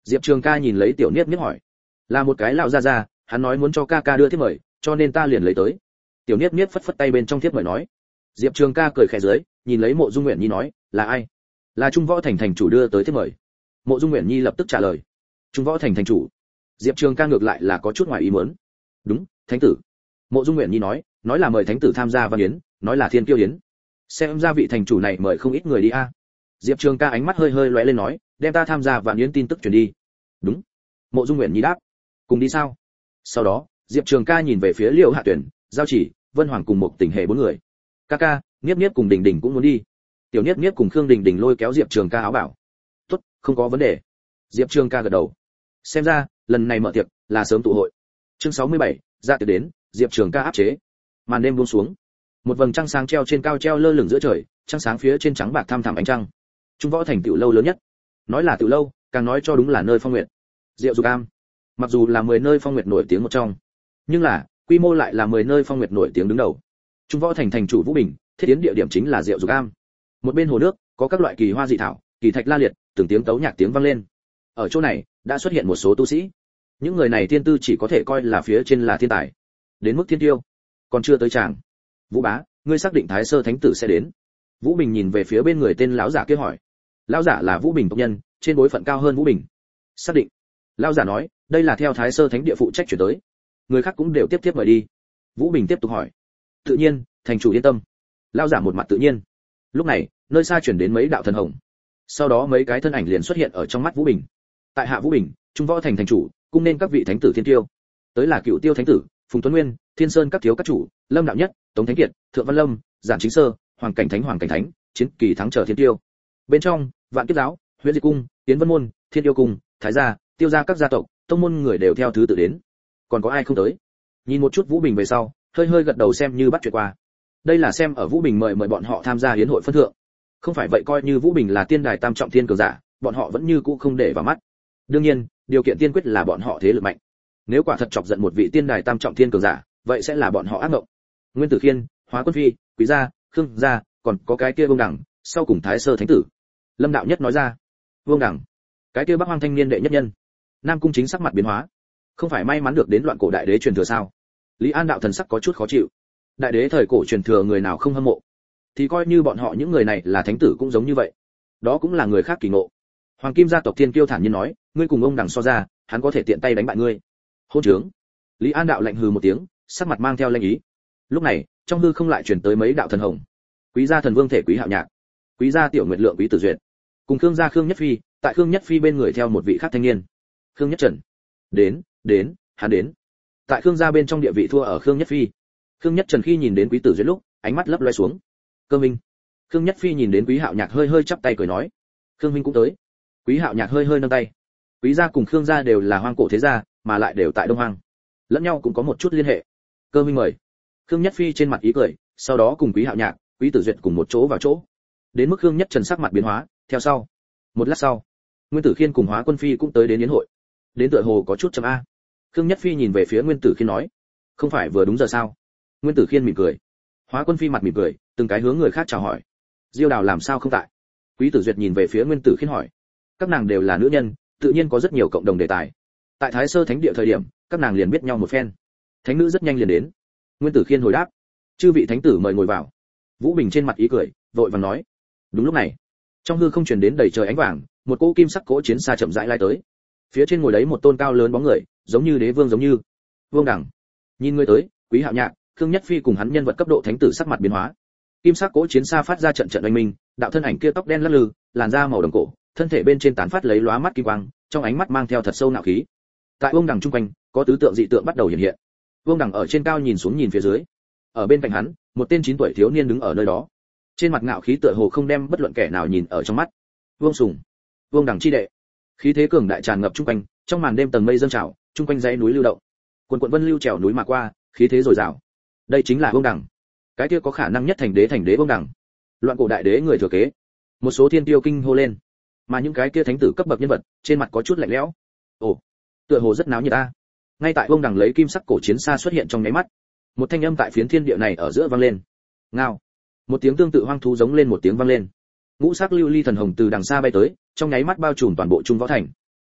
Diệp Trường Ca nhìn lấy Tiểu Niếp Niếp hỏi. Là một cái lão gia gia, hắn nói muốn cho ca ca đưa thiếp mời, cho nên ta liền lấy tới. Tiểu Niếp Niếp phất phất tay bên trong thiếp mời nói. Diệp Trường Ca cười khẽ dưới, nhìn lấy Mộ Dung Nguyện Nhi nói, là ai? Là Trung Võ Thành thành chủ đưa tới thiếp mời. Mộ Dung Nguyện Nhi lập tức trả lời. Trung Võ Thành thành chủ. Diệp Trường Ca ngược lại là có chút ngoài ý muốn. Đúng, thánh tử. Mộ Dung Nguyện Nhi nói, nói là mời thánh tử tham gia văn yến, nói là thiên kiêu yến. Xem ra vị thành chủ này mời không ít người đi a. Diệp Trường Ca ánh mắt hơi hơi lóe lên nói, đem ta tham gia vạn yến tin tức truyền đi. Đúng. Mộ Dung Nguyện Nhi đáp. Cùng đi sao? Sau đó, Diệp Trường Ca nhìn về phía Liễu Hạ Tuyển, Giao Chỉ, Vân Hoàng cùng một tình hệ bốn người. Ca ca, Niếp Niếp cùng Đình Đình cũng muốn đi. Tiểu Niếp Niếp cùng Khương Đình Đình lôi kéo Diệp Trường Ca áo bảo. Tốt, không có vấn đề. Diệp Trường Ca gật đầu. Xem ra, lần này mở tiệc là sớm tụ hội. Chương sáu mươi bảy, ra tiệc đến, Diệp Trường Ca áp chế. Màn đêm buông xuống. Một vầng trăng sáng treo trên cao treo lơ lửng giữa trời, trăng sáng phía trên trắng bạc tham thẳm ánh trăng. Trung Võ Thành tiểu lâu lớn nhất. Nói là tiểu lâu, càng nói cho đúng là nơi phong nguyệt. Diệu Dục Am. Mặc dù là mười nơi phong nguyệt nổi tiếng một trong, nhưng là quy mô lại là mười nơi phong nguyệt nổi tiếng đứng đầu. Trung Võ Thành thành chủ Vũ Bình, thiết tiến địa điểm chính là Diệu Dục Am. Một bên hồ nước, có các loại kỳ hoa dị thảo, kỳ thạch la liệt, từng tiếng tấu nhạc tiếng vang lên. Ở chỗ này, đã xuất hiện một số tu sĩ. Những người này tiên tư chỉ có thể coi là phía trên là thiên tài. Đến mức thiên tiêu, còn chưa tới chàng. Vũ bá, ngươi xác định Thái Sơ Thánh tử sẽ đến? Vũ Bình nhìn về phía bên người tên lão giả kia hỏi. Lão giả là Vũ Bình tộc nhân, trên bối phận cao hơn Vũ Bình. Xác định. Lão giả nói, đây là theo Thái Sơ Thánh địa phụ trách chuyển tới. Người khác cũng đều tiếp tiếp mời đi. Vũ Bình tiếp tục hỏi. Tự nhiên, thành chủ yên tâm. Lão giả một mặt tự nhiên. Lúc này, nơi xa chuyển đến mấy đạo thần hồng. Sau đó mấy cái thân ảnh liền xuất hiện ở trong mắt Vũ Bình. Tại hạ Vũ Bình, Trung Võ Thành thành chủ, cung nên các vị thánh tử thiên tiêu. Tới là Cựu Tiêu Thánh tử, Phùng Tuấn Nguyên, Thiên Sơn các thiếu các chủ, Lâm Đạo Nhất, Tống Thánh Kiệt, Thượng Văn Lâm, Giản Chính Sơ, Hoàng Cảnh Thánh Hoàng Cảnh Thánh, Chiến Kỳ Thắng trở thiên tiêu. Bên trong, Vạn Kiếp giáo, Huyễn Diệt cung, Tiến Vân môn, Thiên Yêu cung, Thái gia, Tiêu gia các gia tộc, tông môn người đều theo thứ tự đến. Còn có ai không tới? Nhìn một chút Vũ Bình về sau, hơi hơi gật đầu xem như bắt chuyện qua. Đây là xem ở Vũ Bình mời mời bọn họ tham gia hiến hội phân thượng. Không phải vậy coi như Vũ Bình là tiên đài tam trọng thiên cường giả, bọn họ vẫn như cũ không để vào mắt. Đương nhiên, điều kiện tiên quyết là bọn họ thế lực mạnh. Nếu quả thật chọc giận một vị tiên đài tam trọng thiên cường giả, vậy sẽ là bọn họ ác mộng. Nguyên Tử Khiên, Hóa Quân Phi, Quý gia, Khương gia, còn có cái kia Vương Đẳng, sau cùng Thái Sơ Thánh tử. Lâm Đạo Nhất nói ra. Vương Đẳng, cái kia Bắc Hoang thanh niên đệ nhất nhân. Nam Cung Chính sắc mặt biến hóa. Không phải may mắn được đến loạn cổ đại đế truyền thừa sao? Lý An đạo thần sắc có chút khó chịu. Đại đế thời cổ truyền thừa người nào không hâm mộ? Thì coi như bọn họ những người này là thánh tử cũng giống như vậy. Đó cũng là người khác kỳ ngộ. Hoàng Kim gia tộc Thiên Kiêu thản nhiên nói, ngươi cùng ông Đẳng so ra, hắn có thể tiện tay đánh bại ngươi. Hôn trướng. Lý An đạo lạnh hừ một tiếng, sắc mặt mang theo lanh ý. Lúc này, trong hư không lại truyền tới mấy đạo thần hồng. Quý gia thần vương thể Quý Hạo Nhạc, Quý gia tiểu nguyệt lượng Quý Tử Duyệt, cùng Khương gia Khương Nhất Phi, tại Khương Nhất Phi bên người theo một vị khác thanh niên. Khương Nhất Trần. Đến, đến, hắn đến. Tại Khương gia bên trong địa vị thua ở Khương Nhất Phi. Khương Nhất Trần khi nhìn đến Quý Tử Duyệt lúc, ánh mắt lấp loe xuống. Cơ Minh. Khương Nhất Phi nhìn đến Quý Hạo Nhạc hơi hơi chắp tay cười nói, Khương Minh cũng tới. Quý Hạo Nhạc hơi hơi nâng tay. Quý gia cùng Khương gia đều là hoang cổ thế gia, mà lại đều tại Đông Hoang, lẫn nhau cũng có một chút liên hệ. Cơ Minh mời. Khương Nhất Phi trên mặt ý cười, sau đó cùng Quý Hạo Nhạc, Quý Tử Duyệt cùng một chỗ vào chỗ. Đến mức Khương Nhất Trần sắc mặt biến hóa, theo sau. Một lát sau, Nguyên Tử Khiên cùng Hóa Quân Phi cũng tới đến yến hội. Đến tựa hồ có chút chấm a. Khương Nhất Phi nhìn về phía Nguyên Tử Khiên nói, không phải vừa đúng giờ sao? Nguyên Tử Khiên mỉm cười. Hóa Quân Phi mặt mỉm cười, từng cái hướng người khác chào hỏi. Diêu Đào làm sao không tại? Quý Tử Duyệt nhìn về phía Nguyên Tử Khiên hỏi. Các nàng đều là nữ nhân, tự nhiên có rất nhiều cộng đồng đề tài. Tại Thái Sơ Thánh địa thời điểm, các nàng liền biết nhau một phen. Thánh nữ rất nhanh liền đến. Nguyên Tử Khiên hồi đáp, chư vị thánh tử mời ngồi vào. Vũ Bình trên mặt ý cười, vội vàng nói. Đúng lúc này, trong hư không truyền đến đầy trời ánh vàng, một cỗ kim sắc cỗ chiến xa chậm rãi lai tới. Phía trên ngồi đấy một tôn cao lớn bóng người, giống như đế vương giống như. Vương Đẳng. Nhìn người tới, Quý Hạo Nhạc, Khương Nhất Phi cùng hắn nhân vật cấp độ thánh tử sắc mặt biến hóa. Kim sắc cỗ chiến xa phát ra trận trận oanh minh, đạo thân ảnh kia tóc đen lắc lư, làn da màu đồng cổ, thân thể bên trên tán phát lấy lóa mắt kim quang, trong ánh mắt mang theo thật sâu nạo khí. Tại Vương Đẳng trung quanh, có tứ tượng dị tượng bắt đầu hiện hiện. Vương Đẳng ở trên cao nhìn xuống nhìn phía dưới. Ở bên cạnh hắn, một tên chín tuổi thiếu niên đứng ở nơi đó. Trên mặt ngạo khí tựa hồ không đem bất luận kẻ nào nhìn ở trong mắt. Vương Sùng, Vương Đẳng chi đệ. Khí thế cường đại tràn ngập trung quanh, trong màn đêm tầng mây dâng trào, trung quanh dãy núi lưu động. Quần quần vân lưu trèo núi mà qua, khí thế dồi dào. Đây chính là Vương Đẳng. Cái kia có khả năng nhất thành đế thành đế Vương Đẳng. Loạn cổ đại đế người thừa kế. Một số thiên tiêu kinh hô lên. Mà những cái kia thánh tử cấp bậc nhân vật, trên mặt có chút lạnh lẽo. Ồ, tựa hồ rất náo nhiệt ta. Ngay tại Vương Đẳng lấy kim sắc cổ chiến xa xuất hiện trong nháy mắt, một thanh âm tại phiến thiên địa này ở giữa vang lên. Ngao. Một tiếng tương tự hoang thú giống lên một tiếng vang lên. Ngũ sắc lưu ly thần hồng từ đằng xa bay tới, trong nháy mắt bao trùm toàn bộ Trung Võ Thành.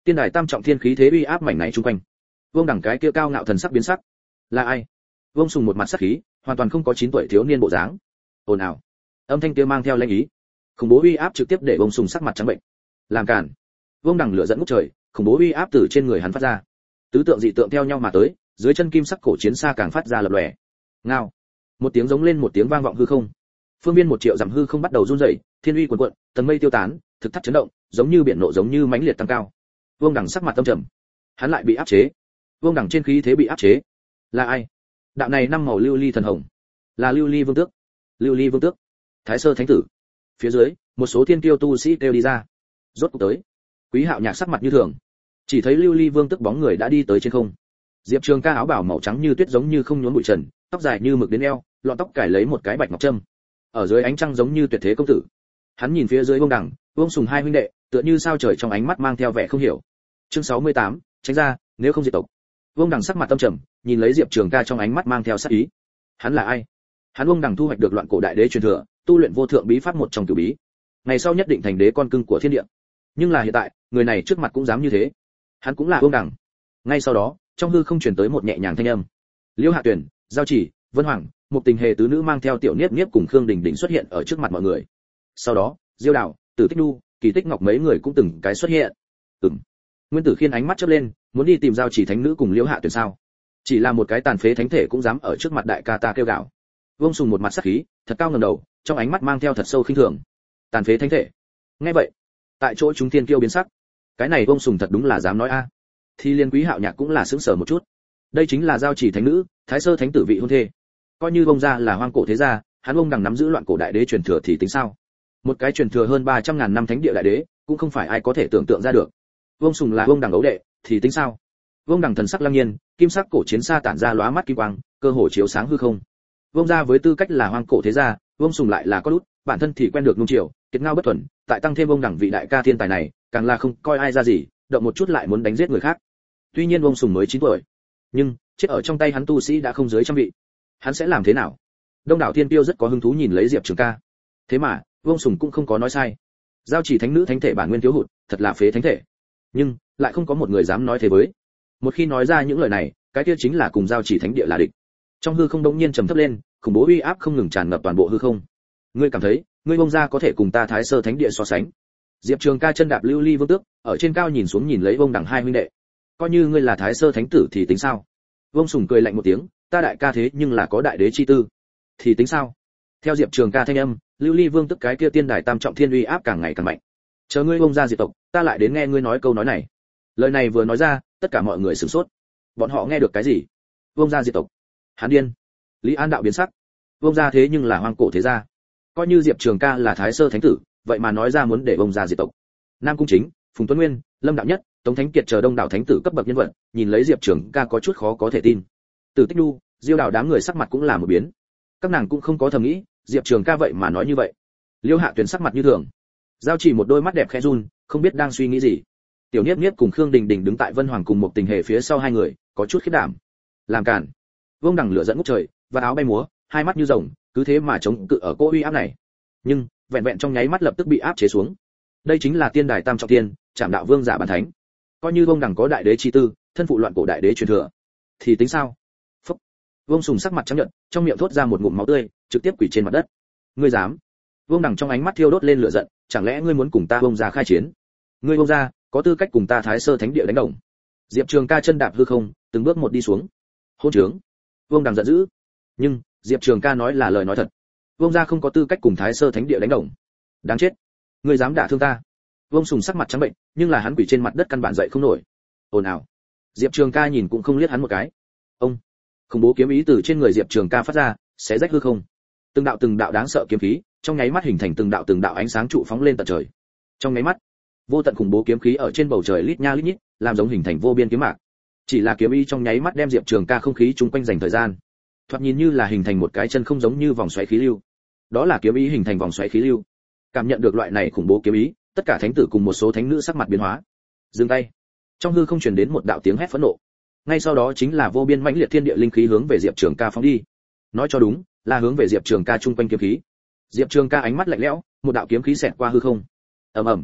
Tiên đài tam trọng thiên khí thế uy áp mảnh này chung quanh. Vương Đằng cái kia cao ngạo thần sắc biến sắc. Là ai? Vương Sùng một mặt sắc khí, hoàn toàn không có chín tuổi thiếu niên bộ dáng. Ồn ào. Âm thanh kia mang theo lãnh ý. Khủng bố uy áp trực tiếp để Vương Sùng sắc mặt trắng bệnh. Làm cản. Vương Đằng lửa giận ngút trời, khủng bố uy áp từ trên người hắn phát ra. Tứ tượng dị tượng theo nhau mà tới, dưới chân kim sắc cổ chiến xa càng phát ra lập lòe. Ngao. Một tiếng giống lên một tiếng vang vọng hư không. Phương viên một triệu dặm hư không bắt đầu run rẩy, thiên uy cuồn cuộn, tầng mây tiêu tán, thực thắt chấn động, giống như biển nộ giống như mãnh liệt tăng cao. Vương Đằng sắc mặt tâm trầm. Hắn lại bị áp chế. Vương Đằng trên khí thế bị áp chế. Là ai? Đạo này năm màu lưu ly thần hồng. Là Lưu Ly Vương Tước. Lưu Ly Vương Tước. Thái Sơ Thánh tử. Phía dưới, một số thiên kiêu tu sĩ kêu đi ra. Rốt cuộc tới. Quý Hạo Nhạc sắc mặt như thường. Chỉ thấy Lưu Ly Vương Tước bóng người đã đi tới trên không. Diệp Trường Ca áo bào màu trắng như tuyết giống như không nhốn bụi trần, tóc dài như mực đến eo, lọn tóc cài lấy một cái bạch ngọc trâm. Ở dưới ánh trăng giống như tuyệt thế công tử. Hắn nhìn phía dưới Vương Đằng, Vương Sùng hai huynh đệ, tựa như sao trời trong ánh mắt mang theo vẻ không hiểu. Chương sáu mươi tám, tránh ra, nếu không diệt tộc. Vương Đằng sắc mặt tâm trầm, nhìn lấy Diệp Trường Ca trong ánh mắt mang theo sát ý. Hắn là ai? Hắn Vương Đằng thu hoạch được loạn cổ đại đế truyền thừa, tu luyện vô thượng bí pháp một trong cửu bí. Ngày sau nhất định thành đế con cưng của thiên địa. Nhưng là hiện tại, người này trước mặt cũng dám như thế. Hắn cũng là Vương Đằng. Ngay sau đó, trong hư không truyền tới một nhẹ nhàng thanh âm. Liễu Hạ Tuyển, Giao Chỉ, Vân Hoàng, một tình hề tứ nữ mang theo tiểu niếp niếp cùng Khương Đình Đình xuất hiện ở trước mặt mọi người. Sau đó, Diêu Đào, Tử Tích Nhu, Kỳ Tích Ngọc mấy người cũng từng cái xuất hiện. Ừm. Nguyên Tử Khiên ánh mắt chớp lên, muốn đi tìm Giao Chỉ thánh nữ cùng Liễu Hạ Tuyển sao? Chỉ là một cái tàn phế thánh thể cũng dám ở trước mặt đại ca ta kêu gào. Vương Sùng một mặt sắc khí, thật cao ngẩng đầu, trong ánh mắt mang theo thật sâu khinh thường. Tàn phế thánh thể. Nghe vậy, tại chỗ chúng tiên kiêu biến sắc. Cái này Vương Sùng thật đúng là dám nói a. Thì liên Quý Hạo Nhạc cũng là sững sờ một chút. Đây chính là Giao Chỉ thánh nữ, Thái Sơ thánh tử vị hôn thê. Coi như Vương gia là hoang cổ thế gia, hắn Vương Đằng nắm giữ loạn cổ đại đế truyền thừa thì tính sao? Một cái truyền thừa hơn ba trăm ngàn năm thánh địa đại đế, cũng không phải ai có thể tưởng tượng ra được. Vương Sùng là Vương Đằng ấu đệ, thì tính sao? Vương Đằng thần sắc lăng nhiên, kim sắc cổ chiến xa tản ra lóa mắt kim quang, cơ hồ chiếu sáng hư không. Vương gia với tư cách là hoang cổ thế gia, Vương Sùng lại là có lút, bản thân thì quen được nung chiều, kiệt ngao bất thuần, tại tăng thêm Vương Đằng vị đại ca thiên tài này, càng là không coi ai ra gì, động một chút lại muốn đánh giết người khác. Tuy nhiên Vương Sùng mới chín tuổi, nhưng chết ở trong tay hắn tu sĩ đã không dưới trăm vị. Hắn sẽ làm thế nào? Đông đảo thiên tiêu rất có hứng thú nhìn lấy Diệp Trường Ca. Thế mà, Vương Sùng cũng không có nói sai. Giao Chỉ thánh nữ thánh thể bản nguyên thiếu hụt, thật là phế thánh thể. Nhưng lại không có một người dám nói thế với. Một khi nói ra những lời này, cái kia chính là cùng Giao Chỉ thánh địa là địch. Trong hư không đống nhiên trầm thấp lên, khủng bố uy áp không ngừng tràn ngập toàn bộ hư không. Ngươi cảm thấy, ngươi Vương gia có thể cùng ta Thái Sơ thánh địa so sánh? Diệp Trường Ca chân đạp Lưu Ly Vương Tước, ở trên cao nhìn xuống nhìn lấy Vương Đằng hai huynh đệ. Coi như ngươi là Thái Sơ thánh tử thì tính sao? Vương Sùng cười lạnh một tiếng, ta đại ca thế nhưng là có đại đế chi tư, thì tính sao? Theo Diệp Trường Ca thanh âm, Lưu Ly Vương Tước cái kia tiên đài tam trọng thiên uy áp càng ngày càng mạnh. Chờ ngươi Vương gia diệt tộc, ta lại đến nghe ngươi nói câu nói này. Lời này vừa nói ra, tất cả mọi người sửng sốt. Bọn họ nghe được cái gì? Vương gia diệt tộc? Hắn điên. Lý An đạo biến sắc. Vương gia thế nhưng là hoang cổ thế gia. Coi như Diệp Trường Ca là Thái Sơ thánh tử, vậy mà nói ra muốn để Vương gia diệt tộc. Nam Cung Chính, Phùng Tuấn Nguyên, Lâm Đạo Nhất, Tống Thánh Kiệt chờ đông đảo thánh tử cấp bậc nhân vật, nhìn lấy Diệp Trường Ca có chút khó có thể tin. Tử Tích Nhu, Diêu Đào đám người sắc mặt cũng là một biến. Các nàng cũng không có thầm nghĩ, Diệp Trường Ca vậy mà nói như vậy. Liêu Hạ Tuyền sắc mặt như thường. Giao Chỉ một đôi mắt đẹp khẽ run, không biết đang suy nghĩ gì. Tiểu Niếp Niếp cùng Khương Đình Đình đứng tại Vân Hoàng cùng một tình hề phía sau hai người, có chút khiếp đảm. Làm cản. Vương Đằng lửa giận ngút trời, và áo bay múa, hai mắt như rồng, cứ thế mà chống cự ở cô uy áp này. Nhưng, vẹn vẹn trong nháy mắt lập tức bị áp chế xuống. Đây chính là tiên đài tam trọng thiên, Trảm Đạo Vương giả bản thánh. Coi như Vương Đằng có đại đế chi tư, thân phụ loạn cổ đại đế truyền thừa, thì tính sao? Phúc. Vương Sùng sắc mặt trắng nhợt, trong miệng thốt ra một ngụm máu tươi, trực tiếp quỳ trên mặt đất. Ngươi dám? Vương Đằng trong ánh mắt thiêu đốt lên lửa giận, chẳng lẽ ngươi muốn cùng ta Vương gia khai chiến? Ngươi Vương gia có tư cách cùng ta Thái Sơ thánh địa đánh đồng? Diệp Trường Ca chân đạp hư không, từng bước một đi xuống. Hôn trướng. Vương Đằng giận dữ. Nhưng Diệp Trường Ca nói là lời nói thật. Vương gia không có tư cách cùng Thái Sơ thánh địa đánh đồng. Đáng chết. Ngươi dám đả thương ta? Vương Sùng sắc mặt trắng bệnh, nhưng là hắn quỳ trên mặt đất căn bản dậy không nổi. Ồn ào. Diệp Trường Ca nhìn cũng không liếc hắn một cái. Ông. Khủng bố kiếm ý từ trên người Diệp Trường Ca phát ra, xé rách hư không. Từng đạo từng đạo đáng sợ kiếm khí, trong nháy mắt hình thành từng đạo từng đạo ánh sáng trụ phóng lên tận trời. Trong nháy mắt, vô tận khủng bố kiếm khí ở trên bầu trời lít nha lít nhít, làm giống hình thành vô biên kiếm mạc. Chỉ là kiếm ý trong nháy mắt đem Diệp Trường Ca không khí chung quanh dành thời gian. Thoạt nhìn như là hình thành một cái chân không giống như vòng xoáy khí lưu. Đó là kiếm ý hình thành vòng xoáy khí lưu. Cảm nhận được loại này khủng bố kiếm ý, tất cả thánh tử cùng một số thánh nữ sắc mặt biến hóa. Dừng tay. Trong hư không truyền đến một đạo tiếng hét phẫn nộ. Ngay sau đó chính là vô biên mãnh liệt thiên địa linh khí hướng về Diệp Trường Ca phóng đi. Nói cho đúng, là hướng về Diệp Trường Ca chung quanh kiếm khí. Diệp Trường Ca ánh mắt lạnh lẽo, một đạo kiếm khí xẹt qua hư không. Ầm ầm.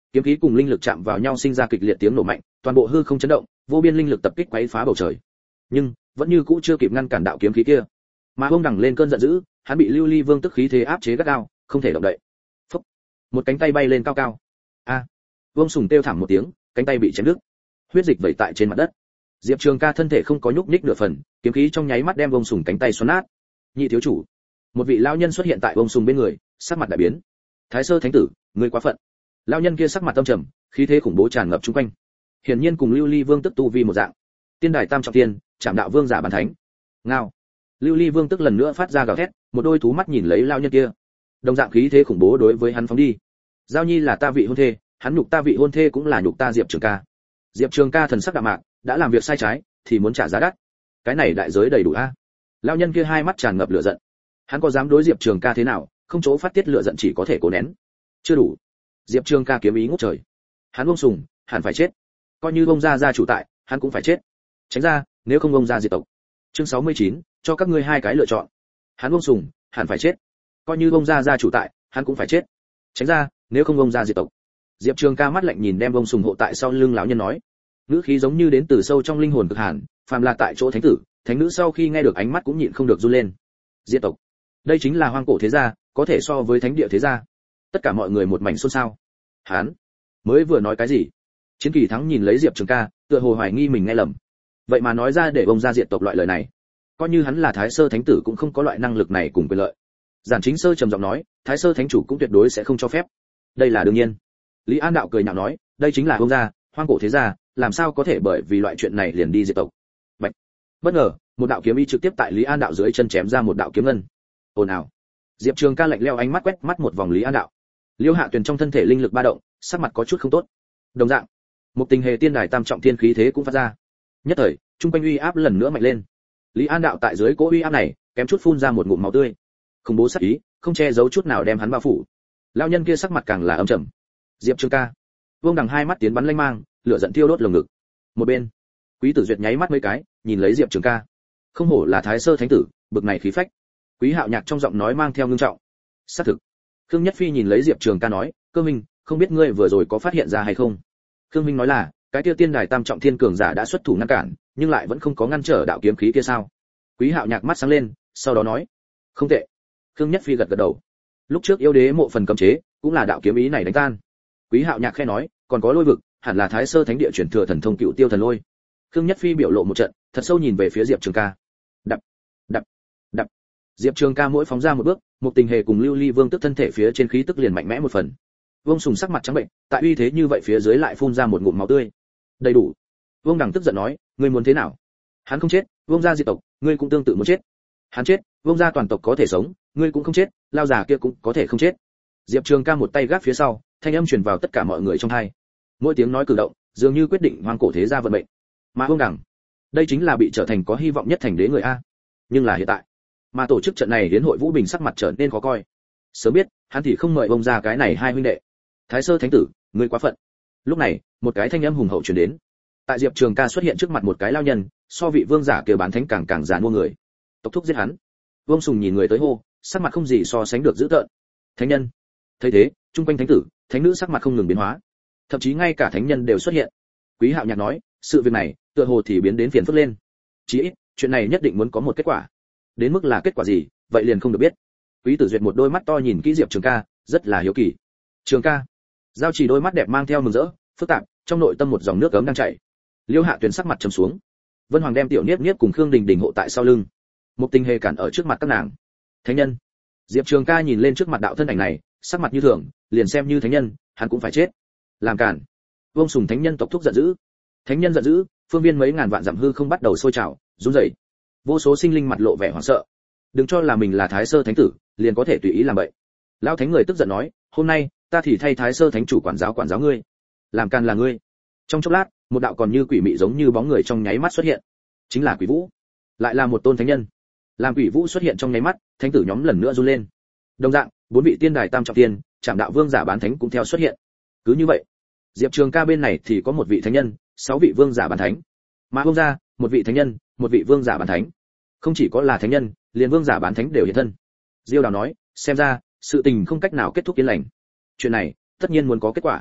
kiếm khí cùng linh lực chạm vào nhau sinh ra kịch liệt tiếng nổ mạnh, toàn bộ hư không chấn động, vô biên linh lực tập kích quấy phá bầu trời. Nhưng vẫn như cũ chưa kịp ngăn cản đạo kiếm khí kia. Mà Vương Đằng lên cơn giận dữ, hắn bị Lưu Ly Vương tức khí thế áp chế gắt gao, không thể động đậy. Phốc. Một cánh tay bay lên cao cao. A. Vương Sùng kêu thảm một tiếng, cánh tay bị chém đứt. Huyết dịch vẩy tại trên mặt đất. Diệp Trường Ca thân thể không có nhúc nhích nửa phần, kiếm khí trong nháy mắt đem Vương Sùng cánh tay xoắn nát. Nhị thiếu chủ, một vị lão nhân xuất hiện tại Vương Sùng bên người, sắc mặt đại biến. Thái Sơ Thánh tử, ngươi quá phận. Lão nhân kia sắc mặt âm trầm, khí thế khủng bố tràn ngập xung quanh. Hiển nhiên cùng Lưu Ly Vương tức tu vi một dạng. Tiên đài tam trọng tiên, Trảm đạo vương giả bản thánh. Ngao. Lưu Ly Vương tức lần nữa phát ra gào thét, một đôi thú mắt nhìn lấy lão nhân kia. Đồng dạng khí thế khủng bố đối với hắn phóng đi. Giao Nhi là ta vị hôn thê, hắn nhục ta vị hôn thê cũng là nhục ta Diệp Trường Ca. Diệp Trường Ca thần sắc đạm mạc, đã làm việc sai trái thì muốn trả giá đắt. Cái này đại giới đầy đủ a. Lão nhân kia hai mắt tràn ngập lửa giận. Hắn có dám đối Diệp Trường Ca thế nào, không chỗ phát tiết lửa giận chỉ có thể cố nén. Chưa đủ. Diệp Trường Ca kiếm ý ngút trời. Hắn Vương Sùng, hẳn phải chết. Coi như ông gia gia chủ tại, hắn cũng phải chết. Tránh ra, nếu không ông gia diệt tộc. Chương sáu mươi chín, cho các ngươi hai cái lựa chọn. Hắn Vương Sùng, hẳn phải chết. Coi như ông gia gia chủ tại, hắn cũng phải chết. Tránh ra, nếu không ông gia diệt tộc. Diệp Trường Ca mắt lạnh nhìn đem ông Sùng hộ tại sau lưng lão nhân nói. Ngữ khí giống như đến từ sâu trong linh hồn cực hàn, phàm là tại chỗ thánh tử, thánh nữ sau khi nghe được ánh mắt cũng nhịn không được run lên. Diệt tộc. Đây chính là hoang cổ thế gia, có thể so với thánh địa thế gia. Tất cả mọi người một mảnh xôn xao. Hắn mới vừa nói cái gì? Chiến Kỳ Thắng nhìn lấy Diệp Trường Ca, tựa hồ hoài nghi mình nghe lầm. Vậy mà nói ra để ông ra diệt tộc loại lời này. Coi như hắn là Thái Sơ Thánh tử cũng không có loại năng lực này cùng quyền lợi. Giản Chính Sơ trầm giọng nói, Thái Sơ Thánh chủ cũng tuyệt đối sẽ không cho phép. Đây là đương nhiên. Lý An Đạo cười nhạo nói, đây chính là ông gia, hoang cổ thế gia, làm sao có thể bởi vì loại chuyện này liền đi diệt tộc. Bạch. Bất ngờ, một đạo kiếm ý trực tiếp tại Lý An Đạo dưới chân chém ra một đạo kiếm ngân. Ồn ào. Diệp Trường Ca lạnh lẽo ánh mắt quét mắt một vòng Lý An Đạo. Liêu Hạ Tuyền trong thân thể linh lực ba động, sắc mặt có chút không tốt. Đồng dạng, một tình hề tiên đài tam trọng thiên khí thế cũng phát ra. Nhất thời, trung quanh uy áp lần nữa mạnh lên. Lý An Đạo tại dưới cỗ uy áp này, kém chút phun ra một ngụm máu tươi. Khủng bố sát ý, không che giấu chút nào đem hắn bao phủ. Lão nhân kia sắc mặt càng là âm trầm. Diệp Trường Ca. Vương Đằng hai mắt tiến bắn lanh mang, lửa giận thiêu đốt lồng ngực. Một bên, Quý Tử Duyệt nháy mắt mấy cái, nhìn lấy Diệp Trường Ca. Không hổ là Thái Sơ Thánh tử, bực này khí phách. Quý Hạo Nhạc trong giọng nói mang theo ngưng trọng. Xác thực. Khương Nhất Phi nhìn lấy Diệp Trường Ca nói, Cơ Minh, không biết ngươi vừa rồi có phát hiện ra hay không? Khương Minh nói là, cái kia tiên đài tam trọng thiên cường giả đã xuất thủ ngăn cản, nhưng lại vẫn không có ngăn trở đạo kiếm khí kia sao? Quý Hạo Nhạc mắt sáng lên, sau đó nói, không tệ. Khương Nhất Phi gật gật đầu. Lúc trước yêu đế mộ phần cấm chế, cũng là đạo kiếm ý này đánh tan. Quý Hạo Nhạc khẽ nói, còn có lôi vực, hẳn là Thái Sơ Thánh địa truyền thừa thần thông Cựu Tiêu thần lôi. Khương Nhất Phi biểu lộ một trận, thật sâu nhìn về phía Diệp Trường Ca. Đập, đập, đập. Diệp Trường Ca mỗi phóng ra một bước, một tình hề cùng Lưu Ly Vương tức thân thể phía trên khí tức liền mạnh mẽ một phần. Vương Sùng sắc mặt trắng bệnh, tại uy thế như vậy phía dưới lại phun ra một ngụm máu tươi. Đầy đủ. Vương Đằng tức giận nói, ngươi muốn thế nào? Hắn không chết, Vương gia diệt tộc, ngươi cũng tương tự muốn chết. Hắn chết, Vương gia toàn tộc có thể sống, ngươi cũng không chết, lao già kia cũng có thể không chết. Diệp Trường Ca một tay gác phía sau, thanh âm truyền vào tất cả mọi người trong tai. Mỗi tiếng nói cử động, dường như quyết định hoang cổ thế gia vận mệnh. Mà Vương Đằng, đây chính là bị trở thành có hy vọng nhất thành đế người a. Nhưng là hiện tại, mà tổ chức trận này đến hội Vũ Bình sắc mặt trở nên khó coi. Sớm biết, hắn thì không mời ông ra cái này hai huynh đệ. Thái Sơ Thánh tử, ngươi quá phận. Lúc này, một cái thanh âm hùng hậu truyền đến. Tại Diệp Trường Ca xuất hiện trước mặt một cái lao nhân, so vị vương giả kia bán thánh càng càng giàn mua người. Tộc thúc giết hắn. Vương Sùng nhìn người tới hô, sắc mặt không gì so sánh được dữ tợn. Thánh nhân. Thấy thế, trung quanh thánh tử, thánh nữ sắc mặt không ngừng biến hóa. Thậm chí ngay cả thánh nhân đều xuất hiện. Quý Hạo Nhạc nói, sự việc này, tựa hồ thì biến đến phiền phức lên. Chỉ ít, chuyện này nhất định muốn có một kết quả. Đến mức là kết quả gì, vậy liền không được biết. Quý Tử Duyệt một đôi mắt to nhìn kỹ Diệp Trường Ca, rất là hiếu kỳ. Trường Ca. Giao Chỉ đôi mắt đẹp mang theo mừng rỡ, phức tạp, trong nội tâm một dòng nước ấm đang chảy. Liêu Hạ Tuyền sắc mặt trầm xuống. Vân Hoàng đem Tiểu Niếp Niếp cùng Khương Đình Đình hộ tại sau lưng. Một tình hề cản ở trước mặt các nàng. Thánh nhân. Diệp Trường Ca nhìn lên trước mặt đạo thân ảnh này, sắc mặt như thường, liền xem như thánh nhân, hắn cũng phải chết. Làm cản. Vương Sùng thánh nhân tộc thúc giận dữ. Thánh nhân giận dữ, phương viên mấy ngàn vạn dặm hư không bắt đầu sôi trào, run rẩy. Vô số sinh linh mặt lộ vẻ hoảng sợ. Đừng cho là mình là Thái Sơ Thánh tử, liền có thể tùy ý làm vậy. Lão thánh người tức giận nói, hôm nay, ta thì thay Thái Sơ Thánh chủ quản giáo quản giáo ngươi. Làm càn là ngươi. Trong chốc lát, một đạo còn như quỷ mị giống như bóng người trong nháy mắt xuất hiện. Chính là Quỷ Vũ. Lại là một tôn thánh nhân. Làm Quỷ Vũ xuất hiện trong nháy mắt, thánh tử nhóm lần nữa run lên. Đồng dạng, bốn vị tiên đài tam trọng tiên, Trảm đạo vương giả bán thánh cũng theo xuất hiện. Cứ như vậy, Diệp Trường Ca bên này thì có một vị thánh nhân, sáu vị vương giả bán thánh. Mà ông ra, một vị thánh nhân, một vị vương giả bán thánh. Không chỉ có là thánh nhân, liền vương giả bán thánh đều hiện thân. Diêu Đào nói, xem ra, sự tình không cách nào kết thúc yên lành. Chuyện này, tất nhiên muốn có kết quả.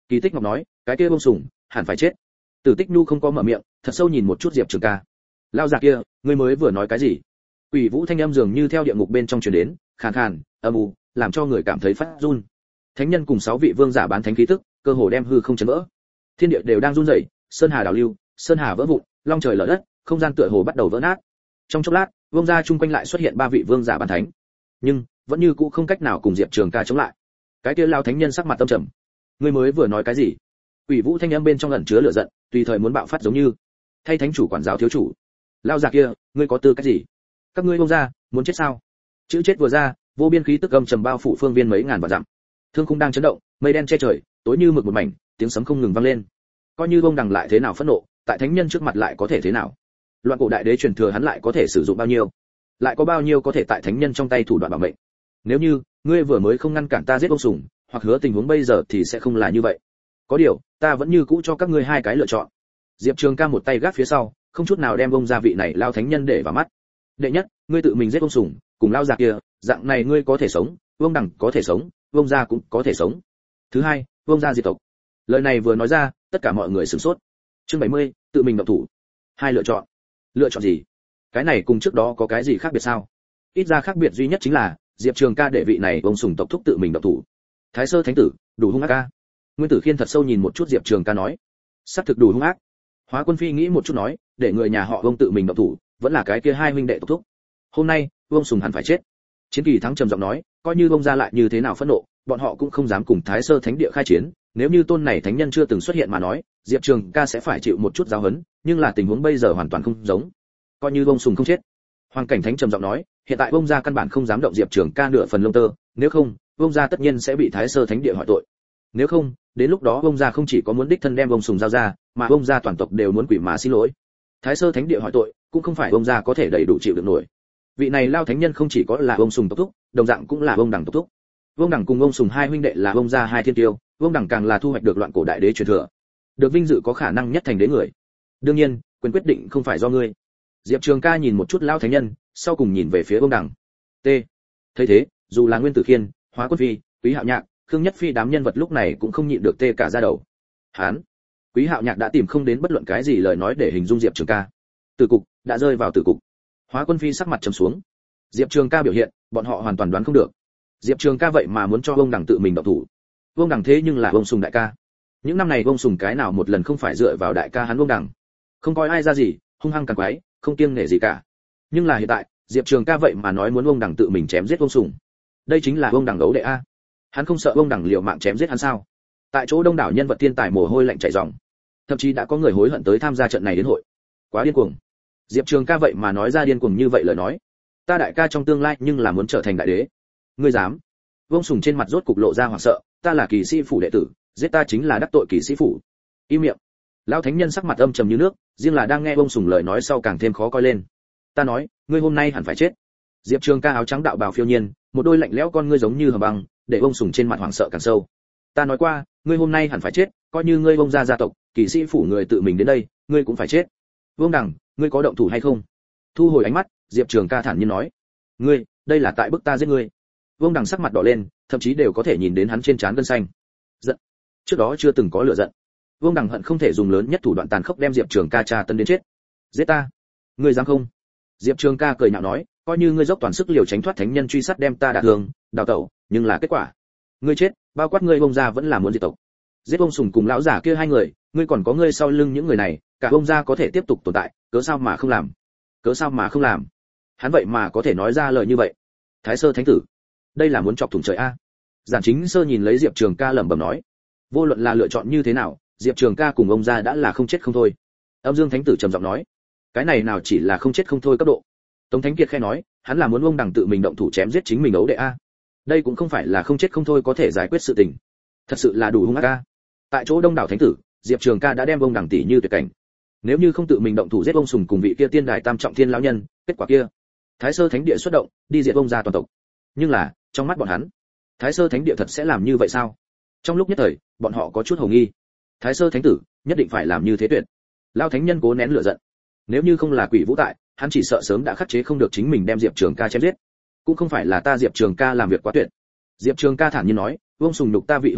Kỳ Tích Ngọc nói, cái kia Vương Sùng hẳn phải chết. Tử Tích Nhu không có mở miệng, thật sâu nhìn một chút Diệp Trường ca. Lao già kia, ngươi mới vừa nói cái gì? Quỷ Vũ thanh âm dường như theo địa ngục bên trong truyền đến, khàn khàn, âm u, làm cho người cảm thấy phát run. Thánh nhân cùng sáu vị vương giả bán thánh khí tức, cơ hồ đem hư không chấn vỡ. Thiên địa đều đang run rẩy, sơn hà đảo lưu, sơn hà vỡ vụn, long trời lở đất, không gian tựa hồ bắt đầu vỡ nát. Trong chốc lát, vương gia chung quanh lại xuất hiện ba vị vương giả bán thánh, nhưng vẫn như cũ không cách nào cùng Diệp Trường ca chống lại. Cái kia lao thánh nhân sắc mặt tâm trầm. Ngươi mới vừa nói cái gì? Quỷ Vũ thanh âm bên trong ẩn chứa lửa giận, tùy thời muốn bạo phát giống như thay thánh chủ quản giáo thiếu chủ. Lao già kia, ngươi có tư cách gì? Các ngươi vương gia muốn chết sao? Chữ chết vừa ra, vô biên khí tức âm trầm bao phủ phương viên mấy ngàn vạn dặm. Thương khung đang chấn động, mây đen che trời, tối như mực một mảnh, tiếng sấm không ngừng vang lên. Coi như Vương Đằng lại thế nào phẫn nộ, tại thánh nhân trước mặt lại có thể thế nào? Loạn cổ đại đế truyền thừa hắn lại có thể sử dụng bao nhiêu? Lại có bao nhiêu có thể tại thánh nhân trong tay thủ đoạn bảo mệnh? Nếu như ngươi vừa mới không ngăn cản ta giết ông Sùng, hoặc hứa tình huống bây giờ thì sẽ không là như vậy. Có điều, ta vẫn như cũ cho các ngươi hai cái lựa chọn. Diệp Trường ca một tay gác phía sau, không chút nào đem ông gia vị này lao thánh nhân để vào mắt. Đệ nhất, ngươi tự mình giết ông Sùng, cùng lao già kia, dạng này ngươi có thể sống, Vương Đằng có thể sống, Vương gia cũng có thể sống. Thứ hai, Vương gia diệt tộc. Lời này vừa nói ra, tất cả mọi người sửng sốt. Chương bảy mươi, tự mình động thủ. Hai lựa chọn. Lựa chọn gì? Cái này cùng trước đó có cái gì khác biệt sao? Ít ra khác biệt duy nhất chính là, Diệp Trường ca đệ vị này ông Sùng tộc thúc tự mình động thủ. Thái Sơ Thánh tử, đủ hung ác ca. Nguyên Tử Khiên thật sâu nhìn một chút Diệp Trường ca nói, xác thực đủ hung ác. Hóa Quân Phi nghĩ một chút nói, để người nhà họ Vương tự mình động thủ, vẫn là cái kia hai huynh đệ tộc thúc. Hôm nay, Vương Sùng hẳn phải chết. Chiến Kỳ Thắng trầm giọng nói, coi như Vương gia lại như thế nào phẫn nộ, bọn họ cũng không dám cùng Thái Sơ Thánh địa khai chiến, nếu như tôn này thánh nhân chưa từng xuất hiện mà nói, Diệp Trường ca sẽ phải chịu một chút giáo huấn, nhưng là tình huống bây giờ hoàn toàn không giống. Coi như Vương Sùng không chết. Hoàng Cảnh Thánh trầm giọng nói, hiện tại Vương gia căn bản không dám động Diệp Trường ca nửa phần lông tơ, nếu không, Vương gia tất nhiên sẽ bị Thái Sơ Thánh địa hỏi tội. Nếu không, đến lúc đó Vương gia không chỉ có muốn đích thân đem Vương Sùng giao ra, mà Vương gia toàn tộc đều muốn quỷ má xin lỗi. Thái Sơ Thánh địa hỏi tội, cũng không phải Vương gia có thể đầy đủ chịu được nổi. Vị này lao thánh nhân không chỉ có là Vương Sùng tộc thúc, đồng dạng cũng là Vương Đằng tộc thúc. Vương Đằng cùng Vương Sùng hai huynh đệ là Vương gia hai thiên tiêu, Vương Đằng càng là thu hoạch được loạn cổ đại đế truyền thừa, được vinh dự có khả năng nhất thành đế người. Đương nhiên, quyền quyết định không phải do ngươi. Diệp Trường ca nhìn một chút lao thánh nhân, sau cùng nhìn về phía Vương Đằng. T. Thấy thế, dù là Nguyên Tử Khiên, Hóa Quân Phi, Quý Hạo Nhạc, Khương Nhất Phi đám nhân vật lúc này cũng không nhịn được tê cả da đầu. Hán, Quý Hạo Nhạc đã tìm không đến bất luận cái gì lời nói để hình dung Diệp Trường ca. Tử cục đã rơi vào tử cục. Hóa Quân Phi sắc mặt trầm xuống. Diệp Trường ca biểu hiện, bọn họ hoàn toàn đoán không được. Diệp Trường ca vậy mà muốn cho Vương Đằng tự mình động thủ. Vương Đằng thế nhưng là Vương Sùng đại ca. Những năm này Vương Sùng cái nào một lần không phải dựa vào đại ca hắn Vương Đằng, không coi ai ra gì, hung hăng càng quái, không kiêng nể gì cả. Nhưng là hiện tại, Diệp Trường ca vậy mà nói muốn Vương Đằng tự mình chém giết Vương Sùng. Đây chính là Vương Đằng gấu đệ a. Hắn không sợ Vương Đằng liều mạng chém giết hắn sao? Tại chỗ đông đảo nhân vật thiên tài mồ hôi lạnh chảy ròng. Thậm chí đã có người hối hận tới tham gia trận này đến hội. Quá điên cuồng. Diệp Trường ca vậy mà nói ra điên cuồng như vậy lời nói. Ta đại ca trong tương lai nhưng là muốn trở thành đại đế. Ngươi dám? Vương Sùng trên mặt rốt cục lộ ra hoảng sợ, ta là kỳ sĩ phủ đệ tử, giết ta chính là đắc tội kỳ sĩ phủ. Im miệng. Lão thánh nhân sắc mặt âm trầm như nước, riêng là đang nghe Vương Sùng lời nói sau càng thêm khó coi lên. Ta nói, ngươi hôm nay hẳn phải chết. Diệp Trường ca áo trắng đạo bào phiêu nhiên, một đôi lạnh lẽo con ngươi giống như hờ băng, để Vương Sùng trên mặt hoảng sợ càng sâu. Ta nói qua, ngươi hôm nay hẳn phải chết, coi như ngươi Vương gia gia tộc, kỳ sĩ phủ người tự mình đến đây, ngươi cũng phải chết. Vương Đằng, ngươi có động thủ hay không? Thu hồi ánh mắt, Diệp Trường ca thản nhiên nói, ngươi, đây là tại bức ta giết ngươi. Vương Đằng sắc mặt đỏ lên, thậm chí đều có thể nhìn đến hắn trên trán gân xanh. Giận. Trước đó chưa từng có lửa giận. Vương Đằng hận không thể dùng lớn nhất thủ đoạn tàn khốc đem Diệp Trường ca tra tấn đến chết. Giết ta? Ngươi dám không? Diệp Trường ca cười nhạo nói, coi như ngươi dốc toàn sức liều tránh thoát thánh nhân truy sát đem ta đả thương, đào tẩu, nhưng là kết quả, ngươi chết, bao quát ngươi Vương gia vẫn là muốn diệt tộc. Giết Vương Sùng cùng lão giả kia hai người, ngươi còn có ngươi sau lưng những người này, cả Vương gia có thể tiếp tục tồn tại, cớ sao mà không làm? Cớ sao mà không làm? Hắn vậy mà có thể nói ra lời như vậy. Thái Sơ Thánh tử, đây là muốn chọc thủng trời a. Giản Chính Sơ nhìn lấy Diệp Trường ca lẩm bẩm nói, vô luận là lựa chọn như thế nào, Diệp Trường ca cùng ông gia đã là không chết không thôi. Âm Dương Thánh tử trầm giọng nói, cái này nào chỉ là không chết không thôi cấp độ. Tống Thánh Kiệt khẽ nói, hắn là muốn ông Đằng tự mình động thủ chém giết chính mình ấu đệ a. Đây cũng không phải là không chết không thôi có thể giải quyết sự tình. Thật sự là đủ hung ác a. Tại chỗ đông đảo thánh tử, Diệp Trường ca đã đem ông Đằng tỷ như tuyệt cảnh. Nếu như không tự mình động thủ giết ông Sùng cùng vị kia tiên đài tam trọng thiên lão nhân, kết quả kia, Thái Sơ Thánh địa xuất động, đi diệt ông gia toàn tộc. Nhưng là, trong mắt bọn hắn, Thái Sơ Thánh địa thật sẽ làm như vậy sao? Trong lúc nhất thời, bọn họ có chút hồ nghi. Thái Sơ Thánh tử, nhất định phải làm như thế tuyệt. Lão thánh nhân cố nén lửa giận. Nếu như không là Quỷ Vũ tại, hắn chỉ sợ sớm đã khắc chế không được chính mình đem Diệp Trường ca chém giết. Cũng không phải là ta Diệp Trường ca làm việc quá tuyệt. Diệp Trường ca thản nhiên nói, Vương Sùng nhục ta vị hôn thê,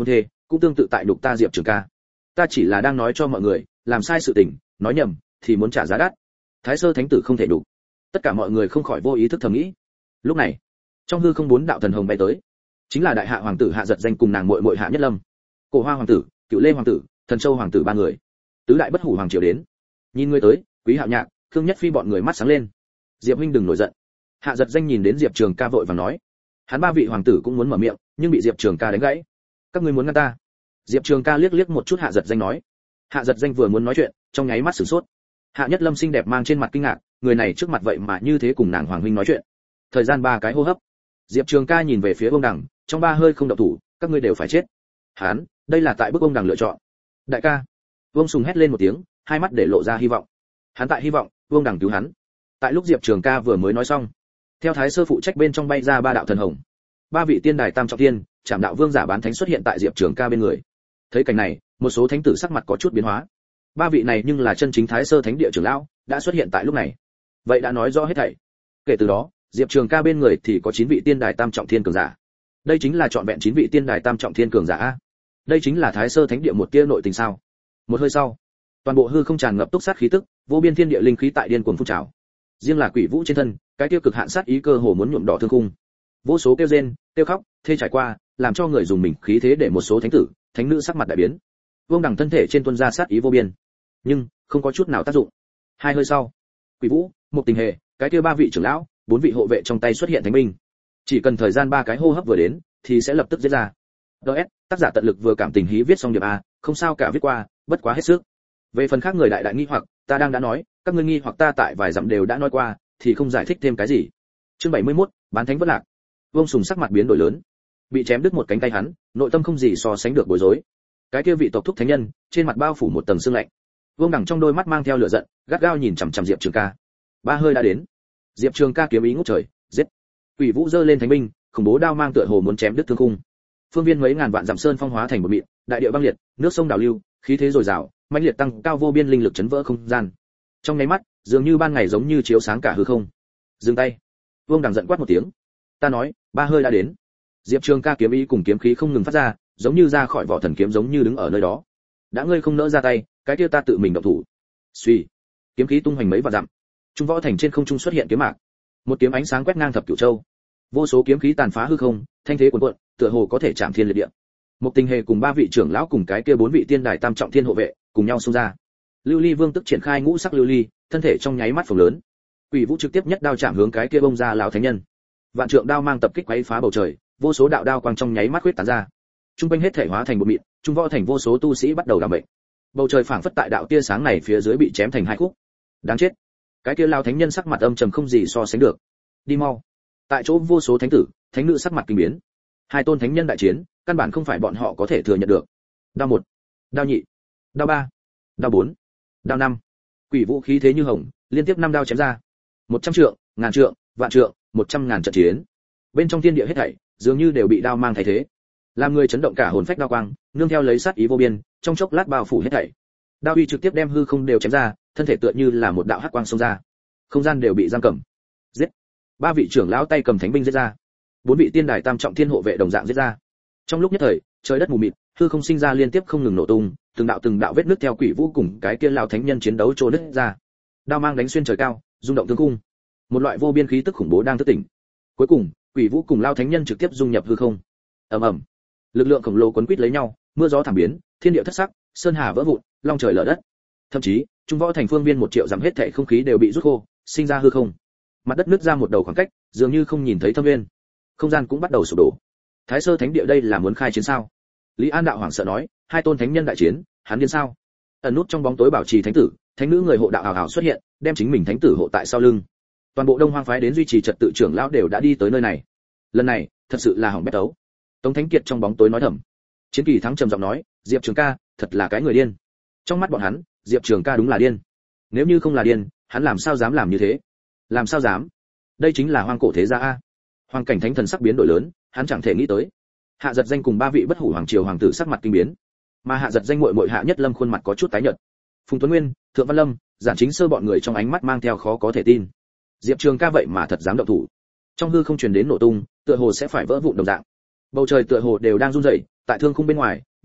cũng tương tự tại đục ta Diệp Trường ca. Ta chỉ là đang nói cho mọi người, làm sai sự tình, nói nhầm thì muốn trả giá đắt. Thái Sơ Thánh tử không thể đủ. Tất cả mọi người không khỏi vô ý thức thầm nghĩ. Lúc này, trong hư không bốn đạo thần hồng bay tới, chính là đại hạ hoàng tử Hạ Giật Danh cùng nàng muội muội Hạ Nhất Lâm, Cổ Hoa hoàng tử, Cựu Lê hoàng tử, Thần Châu hoàng tử ba người. Tứ đại bất hủ hoàng triều đến. Nhìn người tới, Quý Hạo Nhạc, Khương Nhất Phi bọn người mắt sáng lên. Diệp huynh đừng nổi giận. Hạ Giật Danh nhìn đến Diệp Trường ca vội vàng nói. Hắn ba vị hoàng tử cũng muốn mở miệng, nhưng bị Diệp Trường ca đánh gãy. Các ngươi muốn ngăn ta? Diệp Trường ca liếc liếc một chút Hạ Giật Danh nói. Hạ Giật Danh vừa muốn nói chuyện, trong nháy mắt sửng sốt. Hạ Nhất Lâm xinh đẹp mang trên mặt kinh ngạc, người này trước mặt vậy mà như thế cùng nàng hoàng huynh nói chuyện. Thời gian ba cái hô hấp, Diệp Trường ca nhìn về phía ông Đằng, trong ba hơi không động thủ, các ngươi đều phải chết. Hắn, đây là tại bức ông Đằng lựa chọn. Đại ca. Vương Sùng hét lên một tiếng, hai mắt để lộ ra hy vọng. Hắn tại hy vọng, Vương Đằng cứu hắn. Tại lúc Diệp Trường ca vừa mới nói xong, theo Thái Sơ phụ trách bên trong bay ra ba đạo thần hồng. Ba vị tiên đài tam trọng thiên, Trảm đạo vương giả bán thánh xuất hiện tại Diệp Trường ca bên người. Thấy cảnh này, một số thánh tử sắc mặt có chút biến hóa. Ba vị này nhưng là chân chính Thái Sơ thánh địa trưởng lão, đã xuất hiện tại lúc này. Vậy đã nói rõ hết thảy. Kể từ đó, Diệp Trường ca bên người thì có chín vị tiên đài tam trọng thiên cường giả. Đây chính là trọn vẹn chín vị tiên đài tam trọng thiên cường giả a. Đây chính là Thái Sơ thánh địa một tia nội tình sao? Một hơi sau, toàn bộ hư không tràn ngập túc sát khí tức, vô biên thiên địa linh khí tại điên cuồng phun trào. Riêng là Quỷ Vũ trên thân, cái tiêu cực hạn sát ý cơ hồ muốn nhuộm đỏ thương khung. Vô số kêu rên, kêu khóc, thê trải qua, làm cho người dùng mình khí thế để một số thánh tử, thánh nữ sắc mặt đại biến. Vương Đằng thân thể trên tuôn ra sát ý vô biên, nhưng không có chút nào tác dụng. Hai hơi sau, Quỷ Vũ, một tình hề, cái kia ba vị trưởng lão, bốn vị hộ vệ trong tay xuất hiện thánh binh. Chỉ cần thời gian ba cái hô hấp vừa đến, thì sẽ lập tức giết ra. đê ét, tác giả tận lực vừa cảm tình hí viết xong điệp a, không sao cả viết qua, bất quá hết sức. Về phần khác người đại đại nghi hoặc, ta đang đã nói, các ngươi nghi hoặc ta tại vài dặm đều đã nói qua, thì không giải thích thêm cái gì. Chương bảy mươi mốt, bán thánh vất lạc. Vương Sùng sắc mặt biến đổi lớn, bị chém đứt một cánh tay hắn, nội tâm không gì so sánh được bối rối. Cái kia vị tộc thúc thánh nhân, trên mặt bao phủ một tầng sương lạnh. Vương Đằng trong đôi mắt mang theo lửa giận, gắt gao nhìn chằm chằm Diệp Trường ca. Ba hơi đã đến. Diệp Trường ca kiếm ý ngút trời, giết. Quỷ Vũ giơ lên thánh binh, khủng bố đao mang tựa hồ muốn chém đứt thương khung. Phương viên mấy ngàn vạn dặm sơn phong hóa thành một mịn, đại địa băng liệt, nước sông đảo lưu, khí thế dồi dào, mãnh liệt tăng cao vô biên linh lực chấn vỡ không gian. Trong nháy mắt, dường như ban ngày giống như chiếu sáng cả hư không. Dừng tay. Vương Đằng giận quát một tiếng. Ta nói, ba hơi đã đến. Diệp Trường ca kiếm ý cùng kiếm khí không ngừng phát ra, giống như ra khỏi vỏ thần kiếm giống như đứng ở nơi đó. Đã ngươi không nỡ ra tay, cái kia ta tự mình động thủ. Suy, kiếm khí tung hoành mấy vạn dặm. Trung võ thành trên không trung xuất hiện kiếm mạc. Một kiếm ánh sáng quét ngang thập cửu châu. Vô số kiếm khí tàn phá hư không, thanh thế cuồn cuộn, tựa hồ có thể chạm thiên liệt địa. Một tình hề cùng ba vị trưởng lão cùng cái kia bốn vị tiên đài tam trọng thiên hộ vệ, cùng nhau xông ra. Lưu Ly Vương tức triển khai ngũ sắc lưu ly, thân thể trong nháy mắt phồng lớn. Quỷ Vũ trực tiếp nhất đao chạm hướng cái kia bông ra lão thánh nhân. Vạn trượng đao mang tập kích quấy phá bầu trời, vô số đạo đao quang trong nháy mắt huyết tán ra. Trung quanh hết thể hóa thành một mịn, trung võ thành vô số tu sĩ bắt đầu đảm bệnh. Bầu trời phảng phất tại đạo tia sáng này phía dưới bị chém thành hai khúc. Đáng chết. Cái kia lão thánh nhân sắc mặt âm trầm không gì so sánh được. Đi mau. Tại chỗ vô số thánh tử, thánh nữ sắc mặt kinh biến. Hai tôn thánh nhân đại chiến, căn bản không phải bọn họ có thể thừa nhận được. Đao một, đao nhị, đao ba, đao bốn, đao năm. Quỷ Vũ khí thế như hồng, liên tiếp năm đao chém ra. Một trăm trượng, ngàn trượng, vạn trượng, một trăm ngàn trận chiến. Bên trong thiên địa hết thảy, dường như đều bị đao mang thay thế. Làm người chấn động cả hồn phách đao quang, nương theo lấy sát ý vô biên, trong chốc lát bao phủ hết thảy. Đao uy trực tiếp đem hư không đều chém ra, thân thể tựa như là một đạo hắc quang xông ra. Không gian đều bị giam cầm. Giết. Ba vị trưởng lão tay cầm thánh binh giết ra. Bốn vị tiên đài tam trọng thiên hộ vệ đồng dạng giết ra. Trong lúc nhất thời, trời đất mù mịt, hư không sinh ra liên tiếp không ngừng nổ tung, từng đạo từng đạo vết nứt theo Quỷ Vũ cùng cái kia lão thánh nhân chiến đấu trôi nứt ra. Đao mang đánh xuyên trời cao, rung động thương khung. Một loại vô biên khí tức khủng bố đang thức tỉnh. Cuối cùng, Quỷ Vũ cùng lão thánh nhân trực tiếp dung nhập hư không. Ầm ầm. Lực lượng khổng lồ quấn quýt lấy nhau, mưa gió thảm biến, thiên địa thất sắc, sơn hà vỡ vụn, long trời lở đất. Thậm chí, trung võ thành phương viên một triệu dặm hết thảy không khí đều bị rút khô, sinh ra hư không. Mặt đất nứt ra một đầu khoảng cách, dường như không nhìn thấy thâm nguyên. Không gian cũng bắt đầu sụp đổ. Thái Sơ thánh địa đây là muốn khai chiến sao? Lý An đạo hoảng sợ nói, hai tôn thánh nhân đại chiến, hắn điên sao? Ẩn nút trong bóng tối bảo trì thánh tử, thánh nữ người hộ đạo hào hào xuất hiện, đem chính mình thánh tử hộ tại sau lưng. Toàn bộ Đông Hoang phái đến duy trì trật tự trưởng lão đều đã đi tới nơi này. Lần này, thật sự là hỏng bét tấu. Tống Thánh Kiệt trong bóng tối nói thầm. Chiến Kỳ Thắng trầm giọng nói, Diệp Trường ca, thật là cái người điên. Trong mắt bọn hắn, Diệp Trường ca đúng là điên. Nếu như không là điên, hắn làm sao dám làm như thế? Làm sao dám? Đây chính là hoang cổ thế gia a. Hoàng cảnh thánh thần sắc biến đổi lớn, hắn chẳng thể nghĩ tới. Hạ Giật Danh cùng ba vị bất hủ hoàng triều hoàng tử sắc mặt kinh biến, mà Hạ Giật Danh muội muội Hạ Nhất Lâm khuôn mặt có chút tái nhợt. Phùng Tuấn Nguyên, Thượng Văn Lâm, Giản Chính Sơ bọn người trong ánh mắt mang theo khó có thể tin. Diệp Trường ca vậy mà thật dám động thủ. Trong hư không truyền đến nổ tung, tựa hồ sẽ phải vỡ vụn đồng dạng. Bầu trời tựa hồ đều đang run rẩy, tại thương khung bên ngoài,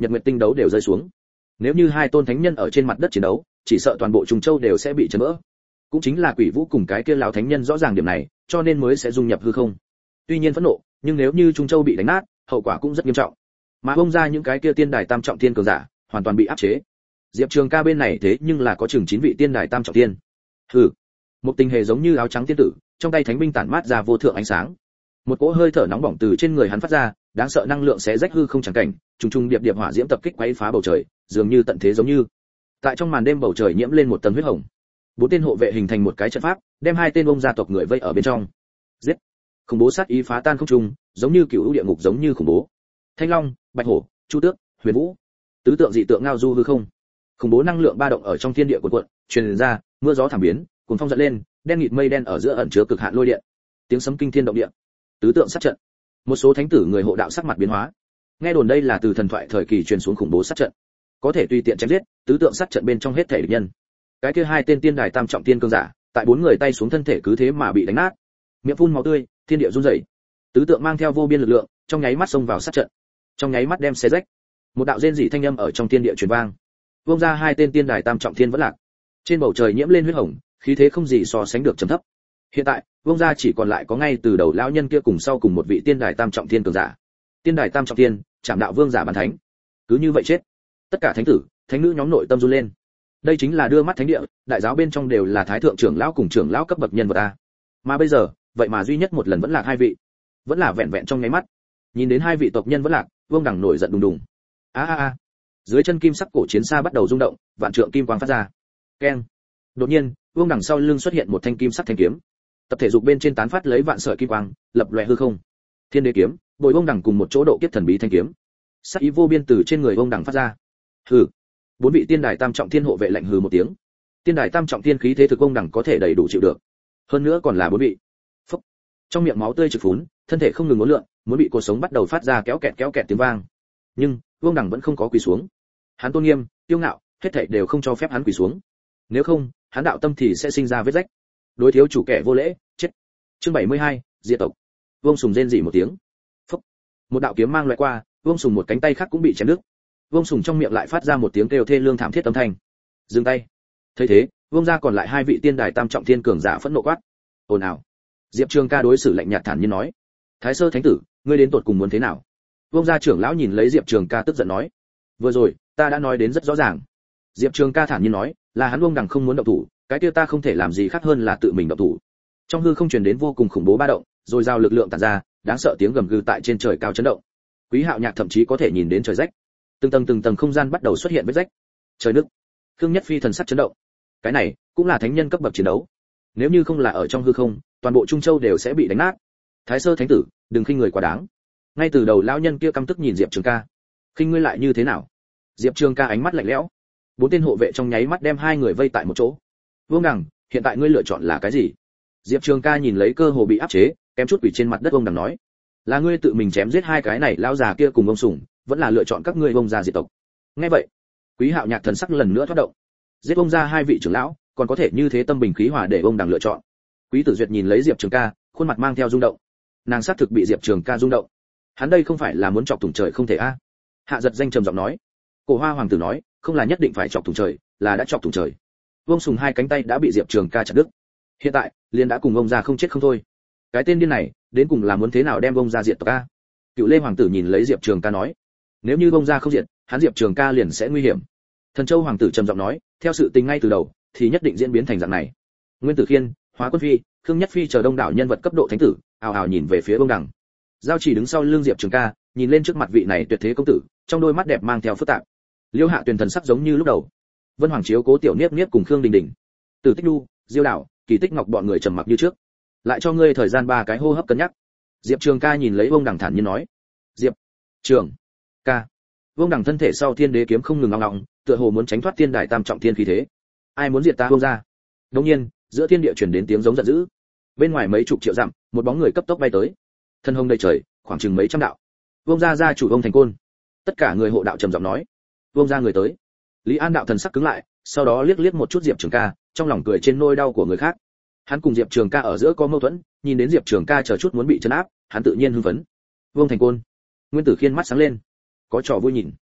nhật nguyệt tinh đấu đều rơi xuống. Nếu như hai tôn thánh nhân ở trên mặt đất chiến đấu, chỉ sợ toàn bộ Trung Châu đều sẽ bị chấn vỡ. Cũng chính là Quỷ Vũ cùng cái kia lão thánh nhân rõ ràng điểm này, cho nên mới sẽ dung nhập hư không. Tuy nhiên phẫn nộ, nhưng nếu như Trung Châu bị đánh nát, hậu quả cũng rất nghiêm trọng. Mà bông ra những cái kia tiên đài tam trọng thiên cường giả, hoàn toàn bị áp chế. Diệp Trường Ca bên này thế nhưng là có chừng chín vị tiên đài tam trọng thiên. Hừ. Một tình hề giống như áo trắng tiên tử, trong tay thánh binh tản mát ra vô thượng ánh sáng. Một cỗ hơi thở nóng bỏng từ trên người hắn phát ra, đáng sợ năng lượng sẽ rách hư không chẳng cảnh, trùng trùng điệp điệp hỏa diễm tập kích quấy phá bầu trời, dường như tận thế giống như. Tại trong màn đêm bầu trời nhiễm lên một tầng huyết hồng. Bốn tên hộ vệ hình thành một cái trận pháp, đem hai tên ông gia tộc người vây ở bên trong. Giết! Khủng bố sát ý phá tan không trung, giống như cựu địa ngục giống như khủng bố. Thanh Long, Bạch Hổ, Chu Tước, Huyền Vũ, tứ tượng dị tượng ngao du hư không. Khủng bố năng lượng ba động ở trong thiên địa cuộn cuộn, truyền ra, mưa gió thảm biến, cuồng phong giận lên, đen nghịt mây đen ở giữa ẩn chứa cực hạn lôi điện. Tiếng sấm kinh thiên động địa. Tứ tượng sát trận. Một số thánh tử người hộ đạo sắc mặt biến hóa. Nghe đồn đây là từ thần thoại thời kỳ truyền xuống khủng bố sát trận, có thể tùy tiện chém giết tứ tượng sát trận bên trong hết thể địch nhân. Cái kia hai tên tiên đài tam trọng tiên cương giả, tại bốn người tay xuống thân thể cứ thế mà bị đánh nát, miệng phun máu tươi, thiên địa run rẩy. Tứ tượng mang theo vô biên lực lượng, trong nháy mắt xông vào sát trận, trong nháy mắt đem xé rách. Một đạo rên rỉ thanh âm ở trong thiên địa truyền vang. Vung ra hai tên tiên đài tam trọng thiên vẫn lạc. Trên bầu trời nhiễm lên huyết hồng, khí thế không gì so sánh được trầm thấp. Hiện tại, vung ra chỉ còn lại có ngay từ đầu lão nhân kia cùng sau cùng một vị tiên đài tam trọng thiên cường giả. Tiên đài tam trọng thiên, Trảm Đạo Vương giả bản thánh. Cứ như vậy chết. Tất cả thánh tử, thánh nữ nhóm nội tâm run lên. Đây chính là đưa mắt thánh địa, đại giáo bên trong đều là thái thượng trưởng lão cùng trưởng lão cấp bậc nhân vật a. Mà bây giờ, vậy mà duy nhất một lần vẫn lạc hai vị, vẫn là vẹn vẹn trong nháy mắt. Nhìn đến hai vị tộc nhân vẫn lạc, Vương Đằng nổi giận đùng đùng. A a a. Dưới chân kim sắc cổ chiến xa bắt đầu rung động, vạn trượng kim quang phát ra. Keng. Đột nhiên, Vương Đằng sau lưng xuất hiện một thanh kim sắc thanh kiếm. Tập thể dục bên trên tán phát lấy vạn sợi kim quang, lập lòe hư không. Thiên Đế kiếm, bồi Vương Đằng cùng một chỗ độ kiếp thần bí thanh kiếm. Sắc ý vô biên từ trên người Vương Đằng phát ra. Hừ. Bốn vị tiên đài tam trọng thiên hộ vệ lạnh hừ một tiếng. Tiên đài tam trọng thiên khí thế thực Vương Đằng có thể đầy đủ chịu được. Hơn nữa còn là bốn vị. Phốc. Trong miệng máu tươi trực phún, thân thể không ngừng uốn lượn, muốn bị cuộc sống bắt đầu phát ra kéo kẹt kéo kẹt tiếng vang. Nhưng, Vương Đằng vẫn không có quỳ xuống. Hắn tôn nghiêm, kiêu ngạo, hết thảy đều không cho phép hắn quỳ xuống. Nếu không, hắn đạo tâm thì sẽ sinh ra vết rách. Đối thiếu chủ kẻ vô lễ, chết. Chương bảy mươi hai, diệt tộc. Vương Sùng rên rỉ một tiếng. Phốc. Một đạo kiếm mang loại qua, Vương Sùng một cánh tay khác cũng bị chém đứt. Vương Sùng trong miệng lại phát ra một tiếng kêu thê lương thảm thiết âm thanh. Dừng tay. Thấy thế, Vương gia còn lại hai vị tiên đài tam trọng thiên cường giả phẫn nộ quát. Ồn ào. Diệp Trường Ca đối xử lạnh nhạt thản nhiên nói: Thái Sơ Thánh tử, ngươi đến tột cùng muốn thế nào? Vương gia trưởng lão nhìn lấy Diệp Trường Ca tức giận nói: Vừa rồi, ta đã nói đến rất rõ ràng. Diệp Trường Ca thản nhiên nói: Là hắn Vương Đằng không muốn động thủ, cái kia ta không thể làm gì khác hơn là tự mình động thủ. Trong hư không truyền đến vô cùng khủng bố ba động, rồi giao lực lượng tản ra, đáng sợ tiếng gầm gừ tại trên trời cao chấn động. Quý Hạo Nhạc thậm chí có thể nhìn đến trời rách. Từng tầng từng tầng không gian bắt đầu xuất hiện vết rách. Trời nứt. Khương Nhất Phi thần sắc chấn động. Cái này cũng là thánh nhân cấp bậc chiến đấu. Nếu như không là ở trong hư không, toàn bộ Trung Châu đều sẽ bị đánh nát. Thái Sơ Thánh tử, đừng khinh người quá đáng. Ngay từ đầu lão nhân kia căm tức nhìn Diệp Trường Ca. Khinh ngươi lại như thế nào? Diệp Trường Ca ánh mắt lạnh lẽo. Bốn tên hộ vệ trong nháy mắt đem hai người vây tại một chỗ. Vương Đằng, hiện tại ngươi lựa chọn là cái gì? Diệp Trường Ca nhìn lấy cơ hồ bị áp chế, kém chút quỳ trên mặt đất. Vương Đằng nói: Là ngươi tự mình chém giết hai cái này lão già kia cùng ông Sủng, vẫn là lựa chọn các ngươi Vương gia diệt tộc? Nghe vậy, Quý Hạo Nhạc thần sắc lần nữa thoát động. Giết Vương gia hai vị trưởng lão, còn có thể như thế tâm bình khí hòa để Vương Đằng lựa chọn. Quý Tử Duyệt nhìn lấy Diệp Trường Ca, khuôn mặt mang theo rung động. Nàng xác thực bị Diệp Trường Ca rung động. Hắn đây không phải là muốn chọc thủng trời không thể a? Hạ Giật Danh trầm giọng nói. Cổ Hoa hoàng tử nói, không là nhất định phải chọc thủng trời, là đã chọc thủng trời. Vương Sùng hai cánh tay đã bị Diệp Trường Ca chặt đứt. Hiện tại, liền đã cùng ông gia không chết không thôi. Cái tên điên này, đến cùng là muốn thế nào đem ông gia diệt tộc a? Cựu Lê hoàng tử nhìn lấy Diệp Trường Ca nói, nếu như ông gia không diệt, hắn Diệp Trường Ca liền sẽ nguy hiểm. Thần Châu hoàng tử trầm giọng nói, theo sự tình ngay từ đầu, thì nhất định diễn biến thành dạng này. Nguyên Tử Khiên, Hóa Quân Phi, Khương Nhất Phi chờ đông đảo nhân vật cấp độ thánh tử, ào ào nhìn về phía Vương Đằng. Giao Chỉ đứng sau lưng Diệp Trường Ca, nhìn lên trước mặt vị này tuyệt thế công tử, trong đôi mắt đẹp mang theo phức tạp. Liêu Hạ Tuyền thần sắc giống như lúc đầu. Vân Hoàng chiếu cố Tiểu Niếp Niếp cùng Khương Đình Đình, Từ Tích Nhu, Diêu Đảo, Kỳ Tích Ngọc bọn người trầm mặc như trước. Lại cho ngươi thời gian ba cái hô hấp cân nhắc. Diệp Trường Ca nhìn lấy Vương Đằng thản nhiên nói. Diệp Trường Ca. Vương Đằng thân thể sau Thiên Đế kiếm không ngừng ngọng ngọng, tựa hồ muốn tránh thoát Thiên Đài tam trọng thiên khí thế. Ai muốn diệt ta Vương gia? Đột nhiên, giữa thiên địa truyền đến tiếng giống giận dữ. Bên ngoài mấy chục triệu dặm, một bóng người cấp tốc bay tới. Thân hồng đầy trời, khoảng chừng mấy trăm đạo. Vương gia gia chủ Vương Thành Côn. Tất cả người hộ đạo trầm giọng nói. Vương gia người tới. Lý An đạo thần sắc cứng lại, sau đó liếc liếc một chút Diệp Trường Ca, trong lòng cười trên nỗi đau của người khác. Hắn cùng Diệp Trường Ca ở giữa có mâu thuẫn, nhìn đến Diệp Trường Ca chờ chút muốn bị trấn áp, hắn tự nhiên hưng phấn. Vương Thành Côn. Nguyên Tử Khiên mắt sáng lên. Có trò vui nhìn.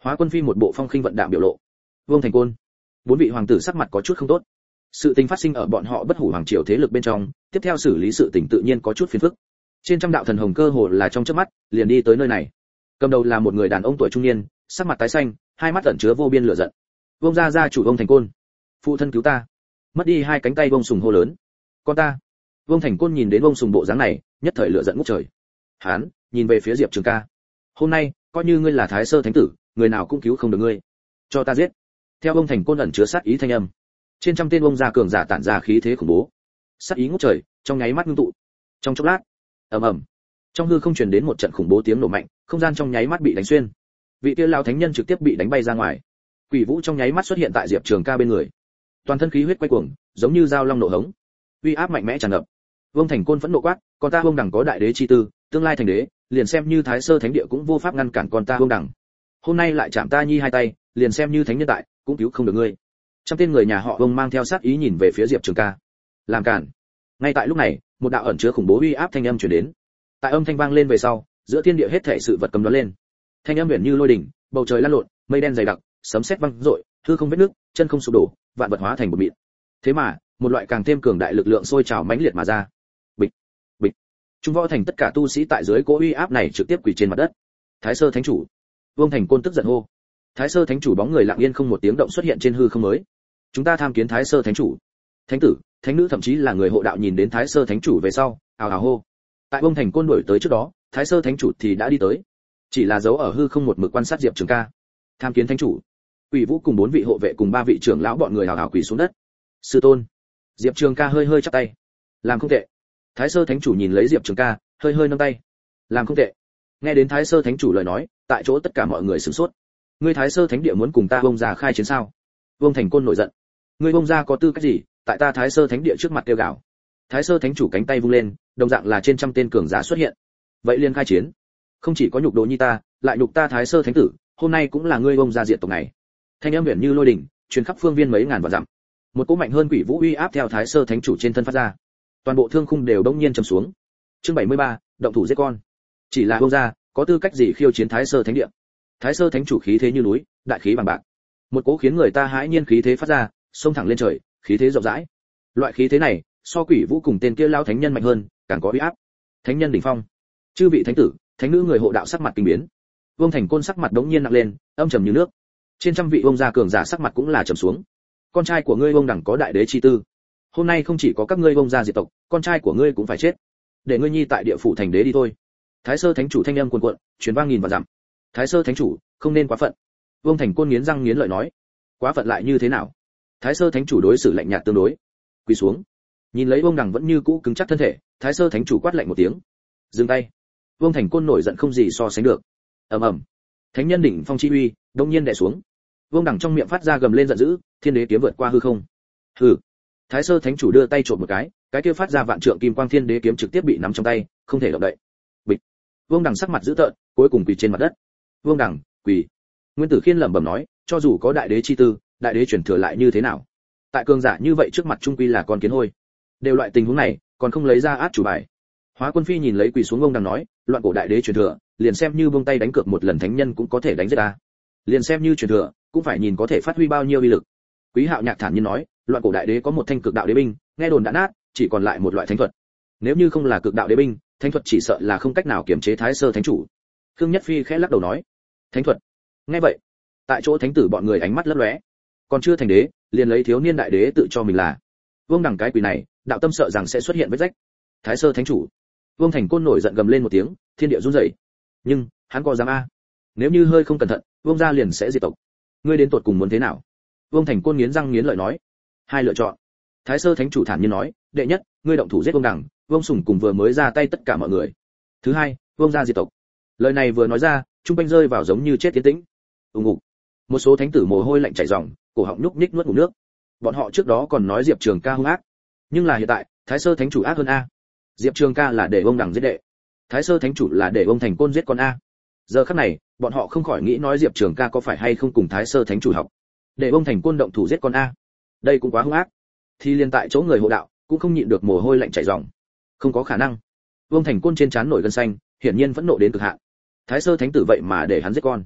Hóa Quân Phi một bộ phong khinh vận đạm biểu lộ. Vương Thành Côn, bốn vị hoàng tử sắc mặt có chút không tốt. Sự tình phát sinh ở bọn họ bất hủ hoàng triều thế lực bên trong, tiếp theo xử lý sự tình tự nhiên có chút phiền phức. Trên trăm đạo thần hồng cơ hồ là trong chớp mắt, liền đi tới nơi này. Cầm đầu là một người đàn ông tuổi trung niên, sắc mặt tái xanh, hai mắt ẩn chứa vô biên lửa giận. Vương gia gia chủ Vương Thành Côn, phụ thân cứu ta. Mất đi hai cánh tay Vương Sùng hô lớn. Con ta. Vương Thành Côn nhìn đến Vương Sùng bộ dáng này, nhất thời lửa giận ngút trời. Hán, nhìn về phía Diệp Trường Ca. Hôm nay, coi như ngươi là Thái Sơ Thánh tử, người nào cũng cứu không được ngươi. Cho ta giết. Theo Vương Thành Côn ẩn chứa sát ý thanh âm, trên trăm tên Vương gia cường giả tản ra khí thế khủng bố. Sát ý ngút trời, trong nháy mắt ngưng tụ. Trong chốc lát, ầm ầm, trong hư không truyền đến một trận khủng bố tiếng nổ mạnh, không gian trong nháy mắt bị đánh xuyên. Vị kia lão thánh nhân trực tiếp bị đánh bay ra ngoài. Quỷ Vũ trong nháy mắt xuất hiện tại Diệp Trường Ca bên người, toàn thân khí huyết quay cuồng, giống như dao long nổ hống, uy áp mạnh mẽ tràn ngập. Vương Thành Côn phẫn nộ quát, con ta Vương Đẳng có đại đế chi tư, tương lai thành đế, liền xem như Thái Sơ Thánh địa cũng vô pháp ngăn cản con ta Vương Đẳng. Hôm nay lại chạm ta nhi hai tay, liền xem như thánh nhân tại, cũng cứu không được ngươi. Trong tên người nhà họ Vương mang theo sát ý nhìn về phía Diệp Trường Ca. Làm cản. Ngay tại lúc này, một đạo ẩn chứa khủng bố uy áp thanh âm truyền đến. Tại âm thanh vang lên về sau, giữa thiên địa hết thảy sự vật cầm đoán lên. Thanh âm huyền như lôi đỉnh, bầu trời lan lộn, mây đen dày đặc, sấm sét vang rội, hư không vết nước, chân không sụp đổ, vạn vật hóa thành bột mịn. Thế mà, một loại càng thêm cường đại lực lượng sôi trào mãnh liệt mà ra. Bịch, bịch. Trung võ thành tất cả tu sĩ tại dưới cỗ uy áp này trực tiếp quỳ trên mặt đất. Thái Sơ Thánh chủ. Vương Thành Côn tức giận hô. Thái Sơ Thánh chủ bóng người lặng yên không một tiếng động xuất hiện trên hư không mới. Chúng ta tham kiến Thái Sơ Thánh chủ. Thánh tử, thánh nữ thậm chí là người hộ đạo nhìn đến Thái Sơ Thánh chủ về sau, ào ào hô. Tại Vương Thành Côn đuổi tới trước đó, Thái Sơ Thánh chủ thì đã đi tới, chỉ là giấu ở hư không một mực quan sát Diệp Trường Ca. Tham kiến Thánh chủ. Quỷ Vũ cùng bốn vị hộ vệ cùng ba vị trưởng lão bọn người hào hào quỳ xuống đất. Sư tôn. Diệp Trường Ca hơi hơi chắp tay. Làm không tệ. Thái Sơ Thánh chủ nhìn lấy Diệp Trường Ca, hơi hơi nâng tay. Làm không tệ. Nghe đến Thái Sơ Thánh chủ lời nói, tại chỗ tất cả mọi người sửng sốt. Ngươi Thái Sơ Thánh địa muốn cùng ta Vương gia khai chiến sao? Vương Thành Côn nổi giận. Ngươi Vương gia có tư cách gì, tại ta Thái Sơ Thánh địa trước mặt kêu gào? Thái Sơ Thánh chủ cánh tay vung lên, đồng dạng là trên trăm tên cường giả xuất hiện. Vậy liên khai chiến. Không chỉ có nhục đồ nhi ta, lại nhục ta Thái Sơ Thánh tử, hôm nay cũng là ngươi Vương gia diệt tộc này. Thanh âm huyền như lôi đỉnh, truyền khắp phương viên mấy ngàn vạn dặm. Một cỗ mạnh hơn quỷ vũ uy áp theo Thái Sơ Thánh chủ trên thân phát ra. Toàn bộ thương khung đều đông nhiên trầm xuống. Chương bảy mươi ba, động thủ giết con. Chỉ là Vương gia, có tư cách gì khiêu chiến Thái Sơ Thánh địa? Thái Sơ Thánh chủ khí thế như núi, đại khí bằng bạc. Một cỗ khiến người ta hãi nhiên khí thế phát ra, xông thẳng lên trời, khí thế rộng rãi. Loại khí thế này, so quỷ vũ cùng tên kia lao thánh nhân mạnh hơn, càng có uy áp. Thánh nhân đỉnh phong. Chư vị thánh tử, thánh nữ người hộ đạo sắc mặt kinh biến. Vương Thành Côn sắc mặt đống nhiên nặng lên, âm trầm như nước. Trên trăm vị Vương gia cường giả sắc mặt cũng là trầm xuống. Con trai của ngươi Vương Đẳng có đại đế chi tư. Hôm nay không chỉ có các ngươi Vương gia diệt tộc, con trai của ngươi cũng phải chết. Để ngươi nhi tại địa phủ thành đế đi thôi. Thái Sơ Thánh chủ thanh âm cuồn cuộn, truyền vang nghìn vạn dặm. Thái Sơ Thánh chủ, không nên quá phận. Vương Thành Côn nghiến răng nghiến lợi nói. Quá phận lại như thế nào? Thái Sơ Thánh chủ đối xử lạnh nhạt tương đối. Quỳ xuống. Nhìn lấy Vương Đẳng vẫn như cũ cứng chắc thân thể, Thái Sơ Thánh chủ quát lạnh một tiếng. Dừng tay. Vương Thành Côn nổi giận không gì so sánh được. Ầm ầm. Thánh nhân đỉnh phong chi uy, đột nhiên đè xuống. Vương Đẳng trong miệng phát ra gầm lên giận dữ, thiên đế kiếm vượt qua hư không. Hừ. Thái Sơ Thánh chủ đưa tay trộm một cái, cái kia phát ra vạn trượng kim quang thiên đế kiếm trực tiếp bị nắm trong tay, không thể động đậy. Bịch. Vương Đẳng sắc mặt dữ tợn, cuối cùng quỳ trên mặt đất. Vương Đẳng, quỳ. Nguyên Tử Khiên lẩm bẩm nói, cho dù có đại đế chi tư, đại đế truyền thừa lại như thế nào? Tại cường giả như vậy trước mặt trung quy là con kiến hôi. Đều loại tình huống này, còn không lấy ra át chủ bài. Hóa Quân Phi nhìn lấy quỳ xuống Vương Đẳng nói, loạn cổ đại đế truyền thừa, liền xem như buông tay đánh cược một lần thánh nhân cũng có thể đánh giết ta. Liền xem như truyền thừa, cũng phải nhìn có thể phát huy bao nhiêu uy lực. Quý Hạo Nhạc thản nhiên nói, loạn cổ đại đế có một thanh cực đạo đế binh, nghe đồn đã nát, chỉ còn lại một loại thánh thuật. Nếu như không là cực đạo đế binh, thánh thuật chỉ sợ là không cách nào kiểm chế Thái Sơ Thánh chủ. Khương Nhất Phi khẽ lắc đầu nói, thánh thuật. Nghe vậy, tại chỗ thánh tử bọn người ánh mắt lấp lóe. Còn chưa thành đế, liền lấy thiếu niên đại đế tự cho mình là. Vương Đẳng cái quỷ này, đạo tâm sợ rằng sẽ xuất hiện vết rách. Thái Sơ Thánh chủ. Vương Thành Côn nổi giận gầm lên một tiếng, thiên địa run rẩy. Nhưng, hắn có dám a? Nếu như hơi không cẩn thận, Vương gia liền sẽ diệt tộc. Ngươi đến tột cùng muốn thế nào? Vương Thành Côn nghiến răng nghiến lợi nói. Hai lựa chọn. Thái Sơ Thánh chủ thản nhiên nói, đệ nhất, ngươi động thủ giết Vương Đẳng, Vương Sủng cùng vừa mới ra tay tất cả mọi người. Thứ hai, Vương gia diệt tộc. Lời này vừa nói ra, trung quanh rơi vào giống như chết tiến tĩnh. Ùng ục. Một số thánh tử mồ hôi lạnh chảy ròng, cổ họng nhúc nhích nuốt ngụm nước. Bọn họ trước đó còn nói Diệp Trường Ca hung ác, nhưng là hiện tại, Thái Sơ Thánh chủ ác hơn a. Diệp Trường Ca là để Vương Đẳng giết đệ, Thái Sơ Thánh chủ là để Vương Thành Côn giết con a. Giờ khắc này, bọn họ không khỏi nghĩ nói Diệp Trường Ca có phải hay không cùng Thái Sơ Thánh chủ học, để Vương Thành Côn động thủ giết con a. Đây cũng quá hung ác. Thì liên tại chỗ người hộ đạo cũng không nhịn được mồ hôi lạnh chảy ròng. Không có khả năng. Vương Thành Côn trên trán nổi gân xanh, hiển nhiên vẫn nộ đến cực hạn. Thái Sơ Thánh tử vậy mà để hắn giết con.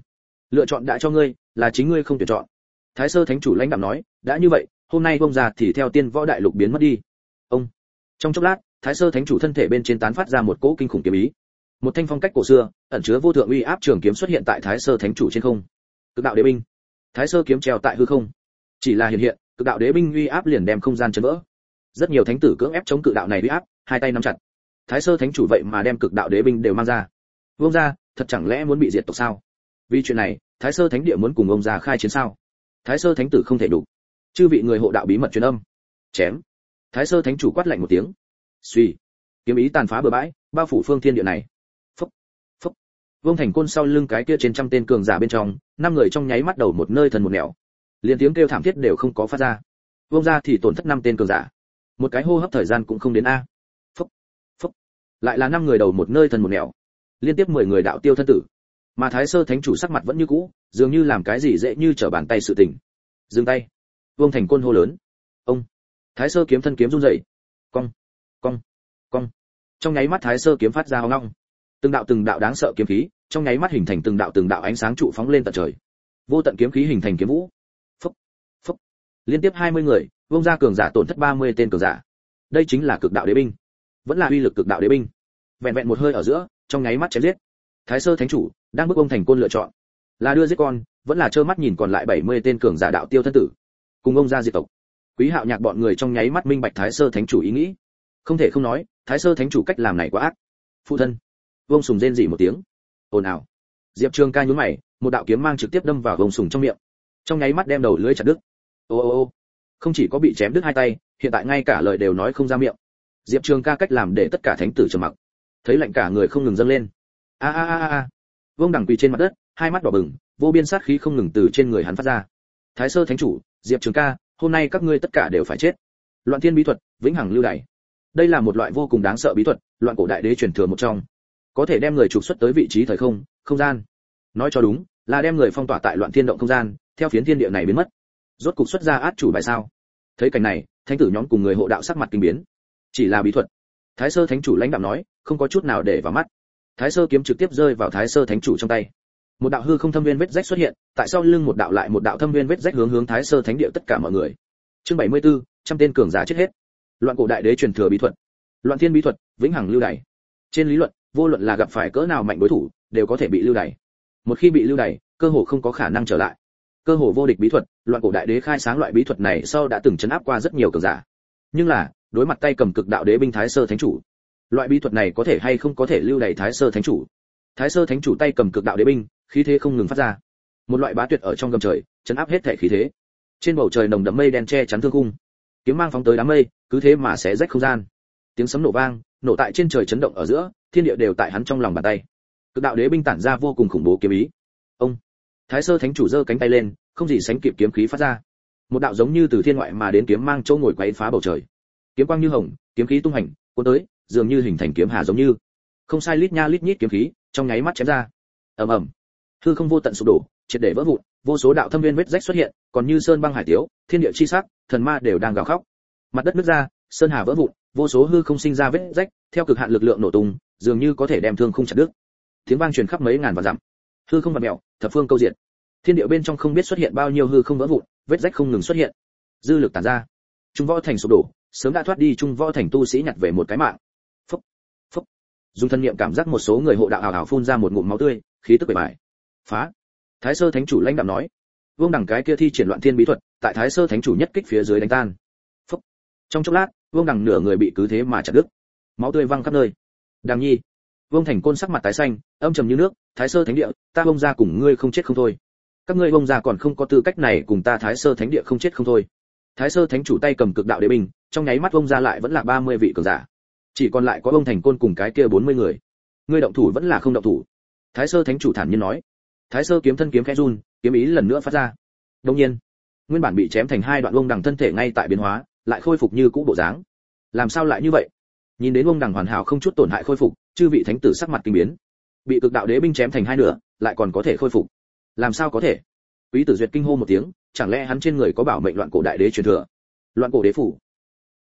Lựa chọn đã cho ngươi, là chính ngươi không tuyển chọn. Thái Sơ Thánh chủ lãnh đạm nói, đã như vậy, hôm nay Vông gia thì theo Tiên Võ Đại Lục biến mất đi. Ông. Trong chốc lát, Thái Sơ Thánh chủ thân thể bên trên tán phát ra một cỗ kinh khủng kiếm ý. Một thanh phong cách cổ xưa, ẩn chứa vô thượng uy áp trường kiếm xuất hiện tại Thái Sơ Thánh chủ trên không. Cực đạo đế binh. Thái Sơ kiếm treo tại hư không. Chỉ là hiện hiện, cực đạo đế binh uy áp liền đem không gian chấn vỡ. Rất nhiều thánh tử cưỡng ép chống cự đạo này uy áp, hai tay nắm chặt. Thái Sơ Thánh chủ vậy mà đem cực đạo đế binh đều mang ra. Vông gia, thật chẳng lẽ muốn bị diệt tộc sao? Vì chuyện này, Thái Sơ Thánh địa muốn cùng ông gia khai chiến sao? Thái Sơ Thánh tử không thể đủ. Chư vị người hộ đạo bí mật truyền âm. Chém. Thái Sơ Thánh chủ quát lạnh một tiếng. Suy. Kiếm ý tàn phá bừa bãi, bao phủ phương thiên địa này. Phốc, phốc. Vông Thành Côn sau lưng cái kia trên trăm tên cường giả bên trong, năm người trong nháy mắt đầu một nơi thần một nẻo. Liên tiếng kêu thảm thiết đều không có phát ra. Vông gia thì tổn thất năm tên cường giả. Một cái hô hấp thời gian cũng không đến a. Phốc, phốc. Lại là năm người đầu một nơi thần một nẻo. Liên tiếp mười người đạo tiêu thân tử. Mà Thái Sơ Thánh chủ sắc mặt vẫn như cũ, dường như làm cái gì dễ như trở bàn tay sự tình. Dừng tay. Vương Thành Côn hô lớn. Ông. Thái Sơ kiếm thân kiếm run rẩy. Cong, cong, cong. Trong nháy mắt Thái Sơ kiếm phát ra hoang long. Từng đạo từng đạo đáng sợ kiếm khí, trong nháy mắt hình thành từng đạo từng đạo ánh sáng trụ phóng lên tận trời. Vô tận kiếm khí hình thành kiếm vũ. Phốc, phốc. Liên tiếp hai mươi người, Vương gia cường giả tổn thất ba mươi tên cường giả. Đây chính là cực đạo đế binh. Vẫn là uy lực cực đạo đế binh. Vẹn vẹn một hơi ở giữa, trong nháy mắt chém giết. Thái Sơ Thánh chủ đang bức ông Thành Côn lựa chọn, là đưa giết con, vẫn là trơ mắt nhìn còn lại bảy mươi tên cường giả đạo tiêu thân tử, cùng ông ra diệt tộc. Quý Hạo Nhạc bọn người trong nháy mắt minh bạch Thái Sơ Thánh chủ ý nghĩ. Không thể không nói, Thái Sơ Thánh chủ cách làm này quá ác. Phụ thân. Vương Sùng rên rỉ một tiếng. Ồn ào. Diệp Trường Ca nhún mày, một đạo kiếm mang trực tiếp đâm vào Vương Sùng trong miệng, trong nháy mắt đem đầu lưỡi chặt đứt. Ô ô ô. Không chỉ có bị chém đứt hai tay, hiện tại ngay cả lời đều nói không ra miệng. Diệp Trường Ca cách làm để tất cả thánh tử trầm mặc. Thấy lạnh cả người không ngừng dâng lên. A a a a. Vương Đằng quỳ trên mặt đất, hai mắt đỏ bừng, vô biên sát khí không ngừng từ trên người hắn phát ra. Thái Sơ Thánh chủ, Diệp Trường Ca, hôm nay các ngươi tất cả đều phải chết. Loạn Thiên bí thuật, vĩnh hằng lưu đày. Đây là một loại vô cùng đáng sợ bí thuật, loạn cổ đại đế truyền thừa một trong, có thể đem người trục xuất tới vị trí thời không, không gian. Nói cho đúng, là đem người phong tỏa tại Loạn Thiên động không gian, theo phiến thiên địa này biến mất. Rốt cục xuất ra át chủ bài sao? Thấy cảnh này, thánh tử nhóm cùng người hộ đạo sắc mặt kinh biến. Chỉ là bí thuật. Thái Sơ Thánh chủ lãnh đạm nói, không có chút nào để vào mắt. Thái Sơ kiếm trực tiếp rơi vào Thái Sơ Thánh chủ trong tay. Một đạo hư không thâm viên vết rách xuất hiện, tại sau lưng một đạo lại một đạo thâm viên vết rách hướng hướng Thái Sơ Thánh địa tất cả mọi người. Chương bảy mươi tư, trăm tên cường giả chết hết. Loạn cổ đại đế truyền thừa bí thuật. Loạn Thiên bí thuật, vĩnh hằng lưu đày. Trên lý luận, vô luận là gặp phải cỡ nào mạnh đối thủ, đều có thể bị lưu đày. Một khi bị lưu đày, cơ hồ không có khả năng trở lại. Cơ hồ vô địch bí thuật, loạn cổ đại đế khai sáng loại bí thuật này sau đã từng chấn áp qua rất nhiều cường giả. Nhưng là, đối mặt tay cầm cực đạo đế binh Thái Sơ Thánh chủ, loại bí thuật này có thể hay không có thể lưu đày Thái Sơ Thánh chủ. Thái Sơ Thánh chủ tay cầm cực đạo đế binh, khí thế không ngừng phát ra. Một loại bá tuyệt ở trong gầm trời, chấn áp hết thể khí thế. Trên bầu trời nồng đậm mây đen che chắn thương cung. Kiếm mang phóng tới đám mây, cứ thế mà xé rách không gian. Tiếng sấm nổ vang, nổ tại trên trời chấn động ở giữa, thiên địa đều tại hắn trong lòng bàn tay. Cực đạo đế binh tản ra vô cùng khủng bố kiếm ý. Ông, Thái Sơ Thánh chủ giơ cánh tay lên, không gì sánh kịp kiếm khí phát ra. Một đạo giống như từ thiên ngoại mà đến kiếm mang chỗ ngồi quấy phá bầu trời. Kiếm quang như hồng, kiếm khí tung hành, cuốn tới, dường như hình thành kiếm hà giống như. Không sai lít nha lít nhít kiếm khí, trong nháy mắt chém ra. Ầm ầm. Hư không vô tận sụp đổ, triệt để vỡ vụn, vô số đạo thâm viên vết rách xuất hiện, còn như sơn băng hải tiếu, thiên địa chi sắc, thần ma đều đang gào khóc. Mặt đất nứt ra, sơn hà vỡ vụn, vô số hư không sinh ra vết rách, theo cực hạn lực lượng nổ tung, dường như có thể đem thương khung chặt đứt. Tiếng vang truyền khắp mấy ngàn vạn dặm. Hư không vặn mèo, thập phương câu diệt. Thiên địa bên trong không biết xuất hiện bao nhiêu hư không vỡ vụn, vết rách không ngừng xuất hiện. Dư lực tản ra. Trung võ thành sụp đổ, sớm đã thoát đi trung võ thành tu sĩ nhặt về một cái mạng. Phốc, phốc. Dùng thân niệm cảm giác một số người hộ đạo ảo ảo phun ra một ngụm máu tươi, khí tức bề bại. Phá. Thái Sơ Thánh chủ lãnh đạm nói. Vương Đằng cái kia thi triển Loạn Thiên bí thuật, tại Thái Sơ Thánh chủ nhất kích phía dưới đánh tan. Phốc. Trong chốc lát, Vương Đằng nửa người bị cứ thế mà chặt đứt. Máu tươi văng khắp nơi. Đằng Nhi. Vương Thành Côn sắc mặt tái xanh, âm trầm như nước, Thái Sơ Thánh địa, ta Vương gia cùng ngươi không chết không thôi. Các ngươi Vương gia còn không có tư cách này cùng ta Thái Sơ Thánh địa không chết không thôi. Thái Sơ Thánh chủ tay cầm cực đạo đế binh, trong nháy mắt Vương gia lại vẫn là ba mươi vị cường giả. Chỉ còn lại có Vương Thành Côn cùng cái kia bốn mươi người. Ngươi động thủ vẫn là không động thủ? Thái Sơ Thánh chủ thản nhiên nói. Thái Sơ kiếm thân kiếm khẽ run, kiếm ý lần nữa phát ra. Đương nhiên, nguyên bản bị chém thành hai đoạn Vương Đằng thân thể ngay tại biến hóa, lại khôi phục như cũ bộ dáng. Làm sao lại như vậy? Nhìn đến Vương Đằng hoàn hảo không chút tổn hại khôi phục, chư vị thánh tử sắc mặt kinh biến. Bị cực đạo đế binh chém thành hai nửa, lại còn có thể khôi phục. Làm sao có thể? Quý Tử Duyệt kinh hô một tiếng, chẳng lẽ hắn trên người có bảo mệnh loạn cổ đại đế truyền thừa? Loạn cổ đế phủ,